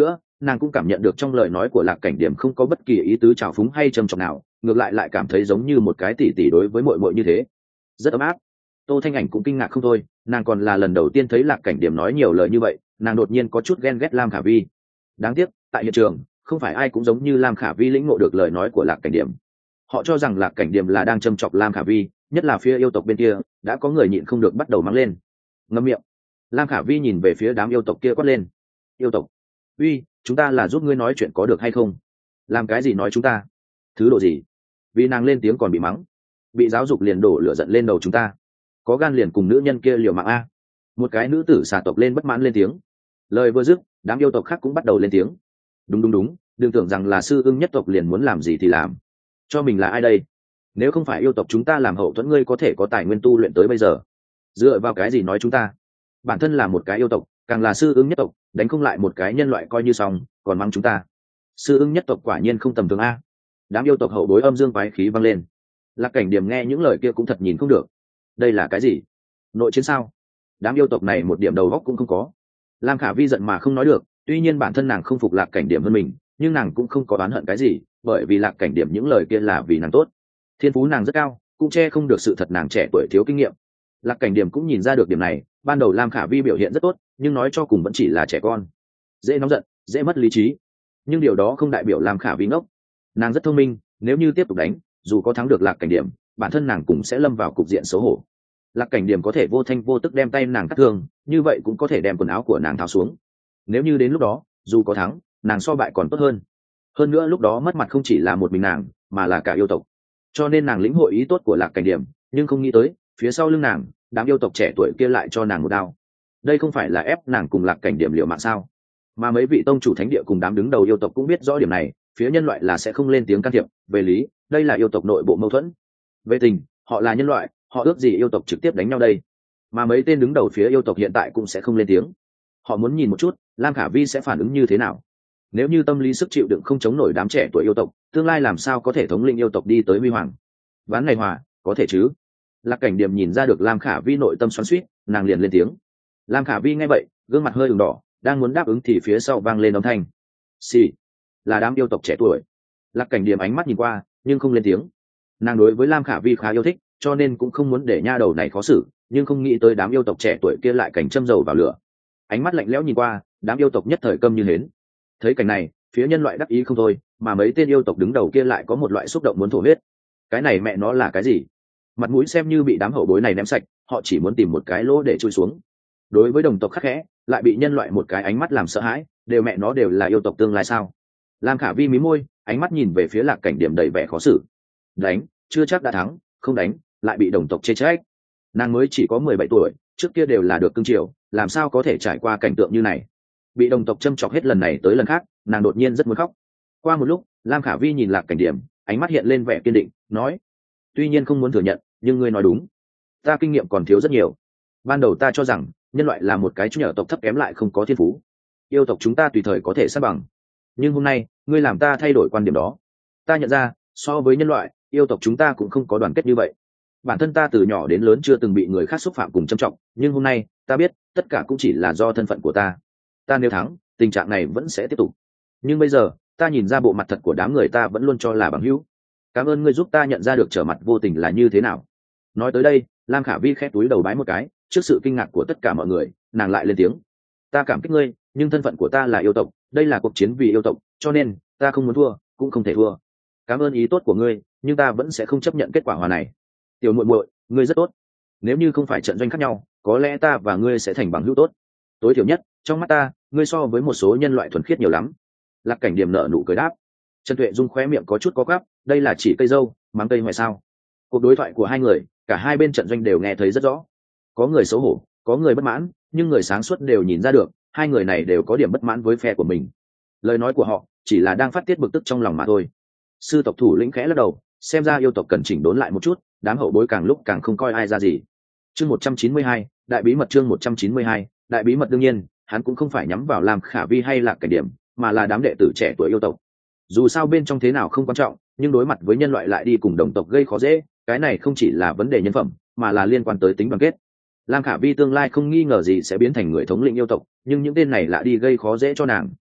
nàng cũng cảm nhận được trong lời nói của Lạc Cảnh Điểm không có bất kỳ ý tứ trào phúng hay trầm trọng nào, ngược lại cảm thấy giống như một cái tỷ tỷ đối với muội muội như thế, rất ấm áp. Tô Thanh Ảnh cũng kinh ngạc không thôi, nàng còn là lần đầu tiên thấy Lạc Cảnh Điểm nói nhiều lời như vậy, nàng đột nhiên có chút ghen ghét Lam Khả Vi. Đáng tiếc tại hiện trường không phải ai cũng giống như Lam Khả Vi lĩnh ngộ được lời nói của Lạc Cảnh Điểm. Họ cho rằng Lạc Cảnh Điểm là đang châm chọc Lam Khả Vi, nhất là phía yêu tộc bên kia đã có người nhịn không được bắt đầu mắng lên. Ngậm miệng. Lam Khả Vi nhìn về phía đám yêu tộc kia quát lên. Yêu tộc, uy, chúng ta là giúp ngươi nói chuyện có được hay không? Làm cái gì nói chúng ta? Thứ độ gì? Vì nàng lên tiếng còn bị mắng, bị giáo dục liền đổ lửa giận lên đầu chúng ta, có gan liền cùng nữ nhân kia liều mạng a. Một cái nữ tử xà tộc lên bất mãn lên tiếng. Lời vừa dứt, đám yêu tộc khác cũng bắt đầu lên tiếng. Đúng, đừng tưởng rằng là sư ưng nhất tộc liền muốn làm gì thì làm. Cho mình là ai đây? Nếu không phải yêu tộc chúng ta làm hậu thuẫn, ngươi có thể có tài nguyên tu luyện tới bây giờ. Dựa vào cái gì nói chúng ta? Bản thân là một cái yêu tộc, càng là sư ưng nhất tộc, đánh không lại một cái nhân loại coi như xong, còn mắng chúng ta. Sư ưng nhất tộc quả nhiên không tầm thường a. Đám yêu tộc hậu bối âm dương quái khí vang lên. Lạc Cảnh Điểm nghe những lời kia cũng thật nhìn không được. Đây là cái gì? Nội chiến sao? Đám yêu tộc này một điểm đầu óc cũng không có. Lam Khả Vi giận mà không nói được, tuy nhiên bản thân nàng không phục Lạc Cảnh Điểm hơn mình, nhưng nàng cũng không có oán hận cái gì, bởi vì Lạc Cảnh Điểm những lời kia là vì nàng tốt. Thiên phú nàng rất cao, cũng che không được sự thật nàng trẻ tuổi thiếu kinh nghiệm. Lạc Cảnh Điểm cũng nhìn ra được điểm này, ban đầu Lam Khả Vi biểu hiện rất tốt, nhưng nói cho cùng vẫn chỉ là trẻ con, dễ nóng giận, dễ mất lý trí. Nhưng điều đó không đại biểu Lam Khả Vi ngốc. Nàng rất thông minh, nếu như tiếp tục đánh, dù có thắng được Lạc Cảnh Điểm, bản thân nàng cũng sẽ lâm vào cục diện xấu hổ. Lạc Cảnh Điểm có thể vô thanh vô tức đem tay nàng cắt thương, như vậy cũng có thể đem quần áo của nàng tháo xuống. Nếu như đến lúc đó dù có thắng, nàng so bại còn tốt hơn nữa lúc đó mất mặt không chỉ là một mình nàng mà là cả yêu tộc. Cho nên nàng lĩnh hội ý tốt của Lạc Cảnh Điểm, nhưng không nghĩ tới phía sau lưng nàng đám yêu tộc trẻ tuổi kia lại cho nàng một đao. Đây không phải là ép nàng cùng Lạc Cảnh Điểm liều mạng sao? Mà mấy vị tông chủ thánh địa cùng đám đứng đầu yêu tộc cũng biết rõ điểm này, phía nhân loại là sẽ không lên tiếng can thiệp. Về lý, đây là yêu tộc nội bộ mâu thuẫn. Về tình, họ là nhân loại, họ ước gì yêu tộc trực tiếp đánh nhau đây. Mà mấy tên đứng đầu phía yêu tộc hiện tại cũng sẽ không lên tiếng. Họ muốn nhìn một chút Lam Khả Vi sẽ phản ứng như thế nào. Nếu như tâm lý sức chịu đựng không chống nổi đám trẻ tuổi yêu tộc, tương lai làm sao có thể thống lĩnh yêu tộc đi tới huy hoàng. Ván này hòa có thể chứ? Lạc Cảnh Điểm nhìn ra được Lam Khả Vi nội tâm xoắn xuýt, nàng liền lên tiếng. Lam Khả Vi nghe vậy gương mặt hơi ửng đỏ, đang muốn đáp ứng thì phía sau vang lên âm thanh. Xì, là đám yêu tộc trẻ tuổi. Lạc Cảnh Điểm ánh mắt nhìn qua nhưng không lên tiếng. Nàng đối với Lam Khả Vi khá yêu thích, cho nên cũng không muốn để nha đầu này khó xử, nhưng không nghĩ tới đám yêu tộc trẻ tuổi kia lại cảnh châm dầu vào lửa. Ánh mắt lạnh lẽo nhìn qua, đám yêu tộc nhất thời câm như hến. Thấy cảnh này, phía nhân loại đắc ý không thôi, mà mấy tên yêu tộc đứng đầu kia lại có một loại xúc động muốn thổ huyết. Cái này mẹ nó là cái gì? Mặt mũi xem như bị đám hậu bối này ném sạch, họ chỉ muốn tìm một cái lỗ để chui xuống. Đối với đồng tộc khắc khẽ, lại bị nhân loại một cái ánh mắt làm sợ hãi, đều mẹ nó đều là yêu tộc tương lai sao? Lam Khả Vi mím môi, ánh mắt nhìn về phía Lạc Cảnh Điểm đầy vẻ khó xử. Đánh, chưa chắc đã thắng, không đánh, lại bị đồng tộc chê trách. Nàng mới chỉ có 17 tuổi, trước kia đều là được cưng chiều, làm sao có thể trải qua cảnh tượng như này. Bị đồng tộc châm chọc hết lần này tới lần khác, nàng đột nhiên rất muốn khóc. Qua một lúc, Lam Khả Vi nhìn Lạc Cảnh Điểm, ánh mắt hiện lên vẻ kiên định, nói: tuy nhiên không muốn thừa nhận, nhưng ngươi nói đúng, ta kinh nghiệm còn thiếu rất nhiều. Ban đầu ta cho rằng nhân loại là một cái chủ nhỏ tộc thấp kém lại không có thiên phú, yêu tộc chúng ta tùy thời có thể sát bằng. Nhưng hôm nay ngươi làm ta thay đổi quan điểm đó. Ta nhận ra so với nhân loại, yêu tộc chúng ta cũng không có đoàn kết như vậy. Bản thân ta từ nhỏ đến lớn chưa từng bị người khác xúc phạm cùng châm trọng, nhưng hôm nay ta biết tất cả cũng chỉ là do thân phận của ta. Ta nếu thắng, tình trạng này vẫn sẽ tiếp tục. Nhưng bây giờ ta nhìn ra bộ mặt thật của đám người ta vẫn luôn cho là bằng hữu. Cảm ơn ngươi giúp ta nhận ra được trở mặt vô tình là như thế nào. Nói tới đây, Lam Khả Vi khép túi đầu bái một cái, trước sự kinh ngạc của tất cả mọi người, nàng lại lên tiếng. Ta cảm kích ngươi, nhưng thân phận của ta là yêu tộc, đây là cuộc chiến vì yêu tộc, cho nên ta không muốn thua, cũng không thể thua. Cảm ơn ý tốt của ngươi, nhưng ta vẫn sẽ không chấp nhận kết quả hòa này. Tiểu muội muội, ngươi rất tốt. Nếu như không phải trận doanh khác nhau, có lẽ ta và ngươi sẽ thành bằng hữu tốt. Tối thiểu nhất, trong mắt ta, ngươi so với một số nhân loại thuần khiết nhiều lắm. Lạc Cảnh Điểm nở nụ cười đáp. Trần Tuệ Dung khóe miệng có chút có quắp, đây là chỉ cây dâu mắng cây ngoại sao? Cuộc đối thoại của hai người, cả hai bên trận doanh đều nghe thấy rất rõ. Có người xấu hổ, có người bất mãn, nhưng người sáng suốt đều nhìn ra được, hai người này đều có điểm bất mãn với phe của mình. Lời nói của họ chỉ là đang phát tiết bực tức trong lòng mà thôi. Sư tộc thủ lĩnh khẽ lắc đầu, xem ra yêu tộc cần chỉnh đốn lại một chút, đám hậu bối càng lúc càng không coi ai ra gì. Chương 192, đại bí mật. Chương 192, đại bí mật. Đương nhiên, hắn cũng không phải nhắm vào Lam Khả Vi hay Lạc Cảnh Điểm, mà là đám đệ tử trẻ tuổi yêu tộc. Dù sao bên trong thế nào không quan trọng, nhưng đối mặt với nhân loại lại đi cùng đồng tộc gây khó dễ, cái này không chỉ là vấn đề nhân phẩm, mà là liên quan tới tính đoàn kết. Lam Khả Vi tương lai không nghi ngờ gì sẽ biến thành người thống lĩnh yêu tộc, nhưng những tên này lại đi gây khó dễ cho nàng,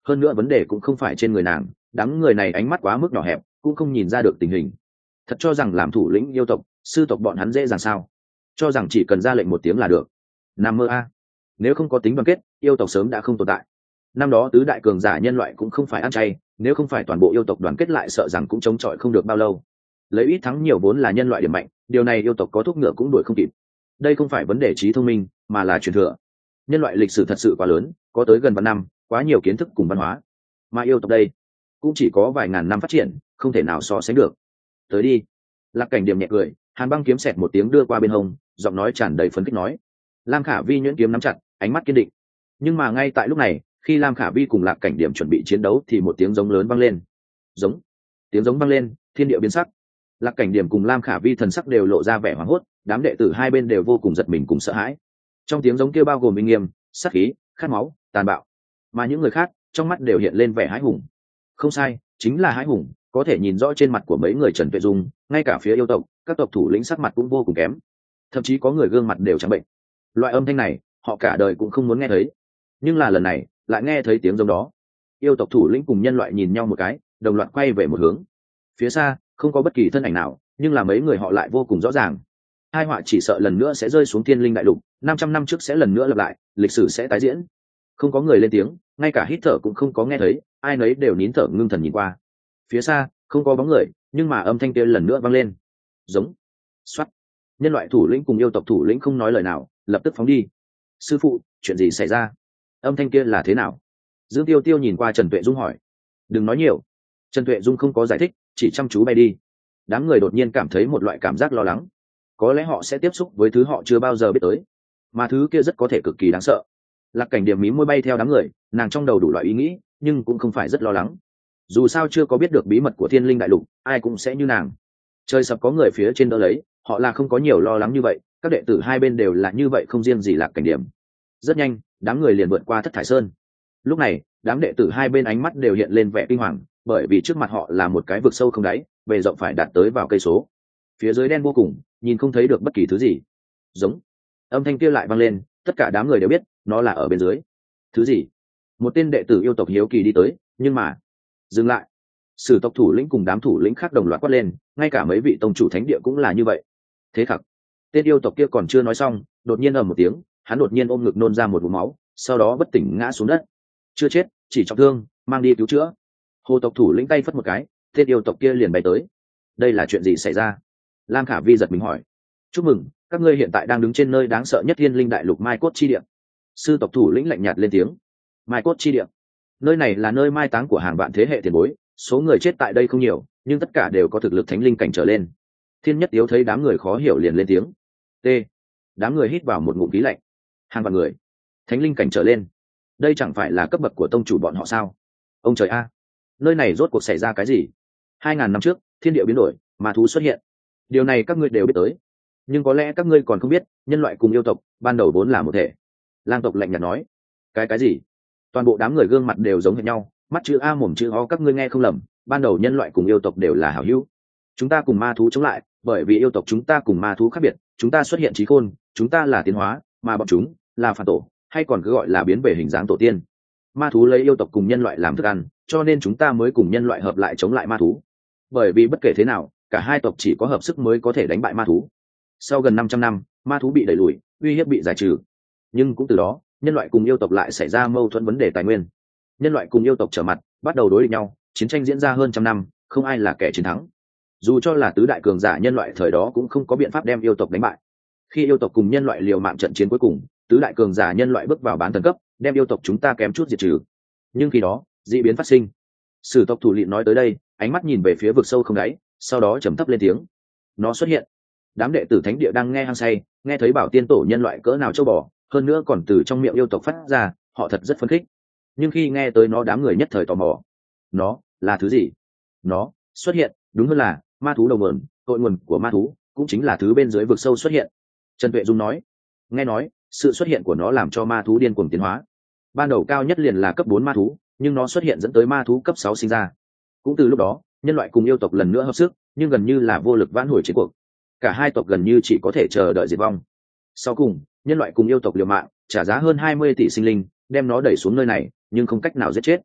hơn nữa vấn đề cũng không phải trên người nàng, đám người này ánh mắt quá mức nhỏ hẹp, cũng không nhìn ra được tình hình. Thật cho rằng làm thủ lĩnh yêu tộc, sư tộc bọn hắn dễ dàng sao? Cho rằng chỉ cần ra lệnh một tiếng là được? Nằm mơ a. Nếu không có tính đoàn kết, yêu tộc sớm đã không tồn tại. Năm đó tứ đại cường giả nhân loại cũng không phải ăn chay, nếu không phải toàn bộ yêu tộc đoàn kết lại sợ rằng cũng chống chọi không được bao lâu. Lấy ít thắng nhiều vốn là nhân loại điểm mạnh, điều này yêu tộc có thuốc ngựa cũng đuổi không kịp. Đây không phải vấn đề trí thông minh, mà là truyền thừa. Nhân loại lịch sử thật sự quá lớn, có tới gần vạn năm, quá nhiều kiến thức cùng văn hóa. Mà yêu tộc đây, cũng chỉ có vài ngàn năm phát triển, không thể nào so sánh được. Tới đi. Lạc Cảnh Điểm nhẹ cười, Hàn Băng kiếm xẹt một tiếng đưa qua bên hông, giọng nói tràn đầy phấn khích nói. Lam Khả Vi nhuyễn kiếm nắm chặt, ánh mắt kiên định. Nhưng mà ngay tại lúc này, khi Lam Khả Vi cùng Lạc Cảnh Điểm chuẩn bị chiến đấu thì một tiếng giống lớn vang lên. Giống. Tiếng giống vang lên, thiên địa biến sắc. Lạc Cảnh Điểm cùng Lam Khả Vi thần sắc đều lộ ra vẻ hoảng hốt, đám đệ tử hai bên đều vô cùng giật mình cùng sợ hãi. Trong tiếng giống kia bao gồm uy nghiêm, sát khí, khát máu, tàn bạo. Mà những người khác, trong mắt đều hiện lên vẻ hãi hùng. Không sai, chính là hãi hùng, có thể nhìn rõ trên mặt của mấy người Trần Tuệ Dung, ngay cả phía yêu tộc, các tộc thủ lĩnh sắc mặt cũng vô cùng kém. Thậm chí có người gương mặt đều trắng bệnh. Loại âm thanh này, họ cả đời cũng không muốn nghe thấy. Nhưng là lần này, lại nghe thấy tiếng giống đó. Yêu tộc thủ lĩnh cùng nhân loại nhìn nhau một cái, đồng loạt quay về một hướng. Phía xa, không có bất kỳ thân ảnh nào, nhưng là mấy người họ lại vô cùng rõ ràng. Hai họa chỉ sợ lần nữa sẽ rơi xuống Thiên Linh đại lục, 500 năm trước sẽ lần nữa lặp lại, lịch sử sẽ tái diễn. Không có người lên tiếng, ngay cả hít thở cũng không có nghe thấy, ai nấy đều nín thở ngưng thần nhìn qua. Phía xa, không có bóng người, nhưng mà âm thanh kia lần nữa vang lên. Giống. Soát. Nhân loại thủ lĩnh cùng yêu tộc thủ lĩnh không nói lời nào, lập tức phóng đi. Sư phụ, chuyện gì xảy ra? Âm thanh kia là thế nào? Dương Tiêu Tiêu nhìn qua Trần Tuệ Dung hỏi. Đừng nói nhiều. Trần Tuệ Dung không có giải thích, chỉ chăm chú bay đi. Đám người đột nhiên cảm thấy một loại cảm giác lo lắng. Có lẽ họ sẽ tiếp xúc với thứ họ chưa bao giờ biết tới, mà thứ kia rất có thể cực kỳ đáng sợ. Lạc Cảnh Điểm mí môi bay theo đám người, nàng trong đầu đủ loại ý nghĩ, nhưng cũng không phải rất lo lắng. Dù sao chưa có biết được bí mật của Thiên Linh đại lục, ai cũng sẽ như nàng. Trời sập có người phía trên đỡ lấy, họ là không có nhiều lo lắng như vậy, các đệ tử hai bên đều là như vậy, không riêng gì Lạc Cảnh Điểm. Rất nhanh, đám người liền vượt qua Thất Thải Sơn. Lúc này, đám đệ tử hai bên ánh mắt đều hiện lên vẻ kinh hoàng, bởi vì trước mặt họ là một cái vực sâu không đáy, bề rộng phải đạt tới vào cây số. Phía dưới đen vô cùng, nhìn không thấy được bất kỳ thứ gì. Giống. Âm thanh kia lại vang lên, tất cả đám người đều biết, nó là ở bên dưới. Thứ gì? Một tên đệ tử yêu tộc hiếu kỳ đi tới, nhưng mà dừng lại. Sử tộc thủ lĩnh cùng đám thủ lĩnh khác đồng loạt quát lên, ngay cả mấy vị tông chủ thánh địa cũng là như vậy. Thế khặc. Tên yêu tộc kia còn chưa nói xong, đột nhiên ầm một tiếng, hắn đột nhiên ôm ngực nôn ra một ngụm máu, sau đó bất tỉnh ngã xuống đất. Chưa chết, chỉ trọng thương, mang đi cứu chữa. Hồ tộc thủ lĩnh tay phất một cái, tên yêu tộc kia liền bay tới. Đây là chuyện gì xảy ra? Lam Khả Vi giật mình hỏi. Chúc mừng, các ngươi hiện tại đang đứng trên nơi đáng sợ nhất Thiên Linh đại lục Mai Cốt chi địa. Sư tộc thủ lĩnh lạnh nhạt lên tiếng. Mai Cốt chi địa. Nơi này là nơi mai táng của hàng vạn thế hệ tiền bối, số người chết tại đây không nhiều, nhưng tất cả đều có thực lực thánh linh cảnh trở lên. Thiên Nhất Tiếu thấy đám người khó hiểu liền lên tiếng. T. Đám người hít vào một ngụm khí lạnh. Hàng vạn người, thánh linh cảnh trở lên, đây chẳng phải là cấp bậc của tông chủ bọn họ sao? Ông trời a, nơi này rốt cuộc xảy ra cái gì? 2000 năm trước, thiên địa biến đổi, ma thú xuất hiện. Điều này các ngươi đều biết tới, nhưng có lẽ các ngươi còn không biết, nhân loại cùng yêu tộc ban đầu vốn là một thể. Lang tộc lạnh nhạt nói. Cái gì? Toàn bộ đám người gương mặt đều giống hệt nhau, mắt chữ A mồm chữ O, các ngươi nghe không lầm, ban đầu nhân loại cùng yêu tộc đều là hảo hữu. Chúng ta cùng ma thú chống lại, bởi vì yêu tộc chúng ta cùng ma thú khác biệt, chúng ta xuất hiện trí khôn, chúng ta là tiến hóa, mà bọn chúng là phản tổ, hay còn cứ gọi là biến về hình dáng tổ tiên. Ma thú lấy yêu tộc cùng nhân loại làm thức ăn, cho nên chúng ta mới cùng nhân loại hợp lại chống lại ma thú. Bởi vì bất kể thế nào, cả hai tộc chỉ có hợp sức mới có thể đánh bại ma thú. Sau gần 500 năm, ma thú bị đẩy lùi, uy hiếp bị giải trừ. Nhưng cũng từ đó, nhân loại cùng yêu tộc lại xảy ra mâu thuẫn vấn đề tài nguyên. Nhân loại cùng yêu tộc trở mặt, bắt đầu đối địch nhau, chiến tranh diễn ra hơn trăm năm, không ai là kẻ chiến thắng. Dù cho là tứ đại cường giả nhân loại thời đó cũng không có biện pháp đem yêu tộc đánh bại. Khi yêu tộc cùng nhân loại liều mạng trận chiến cuối cùng, tứ đại cường giả nhân loại bước vào bán thần cấp, đem yêu tộc chúng ta kém chút diệt trừ. Nhưng khi đó, dị biến phát sinh. Sử tộc thủ lĩnh nói tới đây, ánh mắt nhìn về phía vực sâu không đáy, sau đó trầm thấp lên tiếng. Nó xuất hiện. Đám đệ tử thánh địa đang nghe hăng say, nghe thấy bảo tiên tổ nhân loại cỡ nào châu bò, hơn nữa còn từ trong miệng yêu tộc phát ra, họ thật rất phấn khích. Nhưng khi nghe tới nó, đám người nhất thời tò mò. Nó là thứ gì? Nó xuất hiện, đúng hơn là ma thú đầu nguồn, cội nguồn của ma thú, cũng chính là thứ bên dưới vực sâu xuất hiện. Trần Tuệ Dung nói. Nghe nói, sự xuất hiện của nó làm cho ma thú điên cuồng tiến hóa. Ban đầu cao nhất liền là cấp 4 ma thú, nhưng nó xuất hiện dẫn tới ma thú cấp 6 sinh ra. Cũng từ lúc đó, nhân loại cùng yêu tộc lần nữa hợp sức, nhưng gần như là vô lực vãn hồi chiến cuộc. Cả hai tộc gần như chỉ có thể chờ đợi diệt vong. Sau cùng, nhân loại cùng yêu tộc liều mạng, trả giá hơn 20 tỷ sinh linh, đem nó đẩy xuống nơi này, nhưng không cách nào giết chết.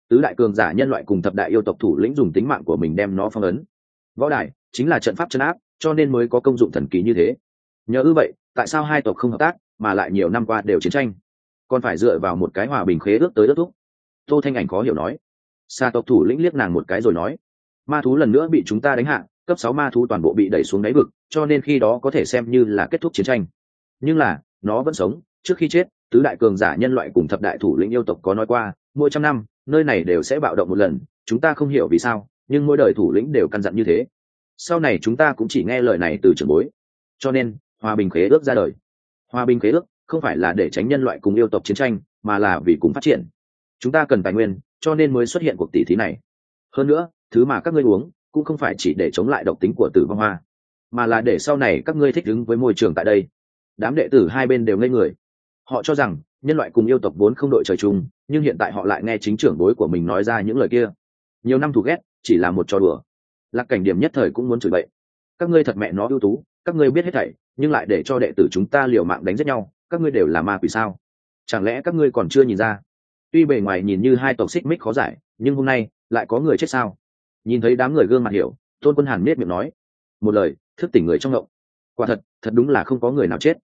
tứ đại cường giả nhân loại cùng thập đại yêu tộc thủ lĩnh dùng tính mạng của mình đem nó phong ấn. Võ đài chính là trận pháp trấn áp, cho nên mới có công dụng thần kỳ như thế. Nhờ ư vậy, tại sao hai tộc không hợp tác mà lại nhiều năm qua đều chiến tranh, còn phải dựa vào một cái hòa bình khế ước tới ước thúc? Tô Thanh Ảnh khó hiểu nói. Sa tộc thủ lĩnh liếc nàng một cái rồi nói, ma thú lần nữa bị chúng ta đánh hạ, cấp 6 ma thú toàn bộ bị đẩy xuống đáy vực, cho nên khi đó có thể xem như là kết thúc chiến tranh. Nhưng là nó vẫn sống. Trước khi chết, tứ đại cường giả nhân loại cùng thập đại thủ lĩnh yêu tộc có nói qua, mỗi trăm năm nơi này đều sẽ bạo động một lần. Chúng ta không hiểu vì sao, nhưng mỗi đời thủ lĩnh đều căn dặn như thế. Sau này chúng ta cũng chỉ nghe lời này từ trưởng bối, cho nên hòa bình khế ước ra đời. Hòa bình khế ước không phải là để tránh nhân loại cùng yêu tộc chiến tranh, mà là vì cùng phát triển. Chúng ta cần tài nguyên, cho nên mới xuất hiện cuộc tỷ thí này. Hơn nữa, thứ mà các ngươi uống cũng không phải chỉ để chống lại độc tính của tử vong hoa, mà là để sau này các ngươi thích ứng với môi trường tại đây. Đám đệ tử hai bên đều ngây người. Họ cho rằng nhân loại cùng yêu tộc vốn không đội trời chung, nhưng hiện tại họ lại nghe chính trưởng bối của mình nói ra những lời kia. Nhiều năm thù ghét chỉ là một trò đùa. Lạc Cảnh Điểm nhất thời cũng muốn chửi bậy. Các ngươi thật mẹ nó ưu tú, các ngươi biết hết thảy, nhưng lại để cho đệ tử chúng ta liều mạng đánh giết nhau, các ngươi đều là ma quỷ sao? Chẳng lẽ các ngươi còn chưa nhìn ra? Tuy bề ngoài nhìn như hai tộc xích mích khó giải, nhưng hôm nay lại có người chết sao? Nhìn thấy đám người gương mặt hiểu, Tôn Quân Hàn miết miệng nói một lời, thức tỉnh người trong ngộng. Quả thật, thật đúng là không có người nào chết.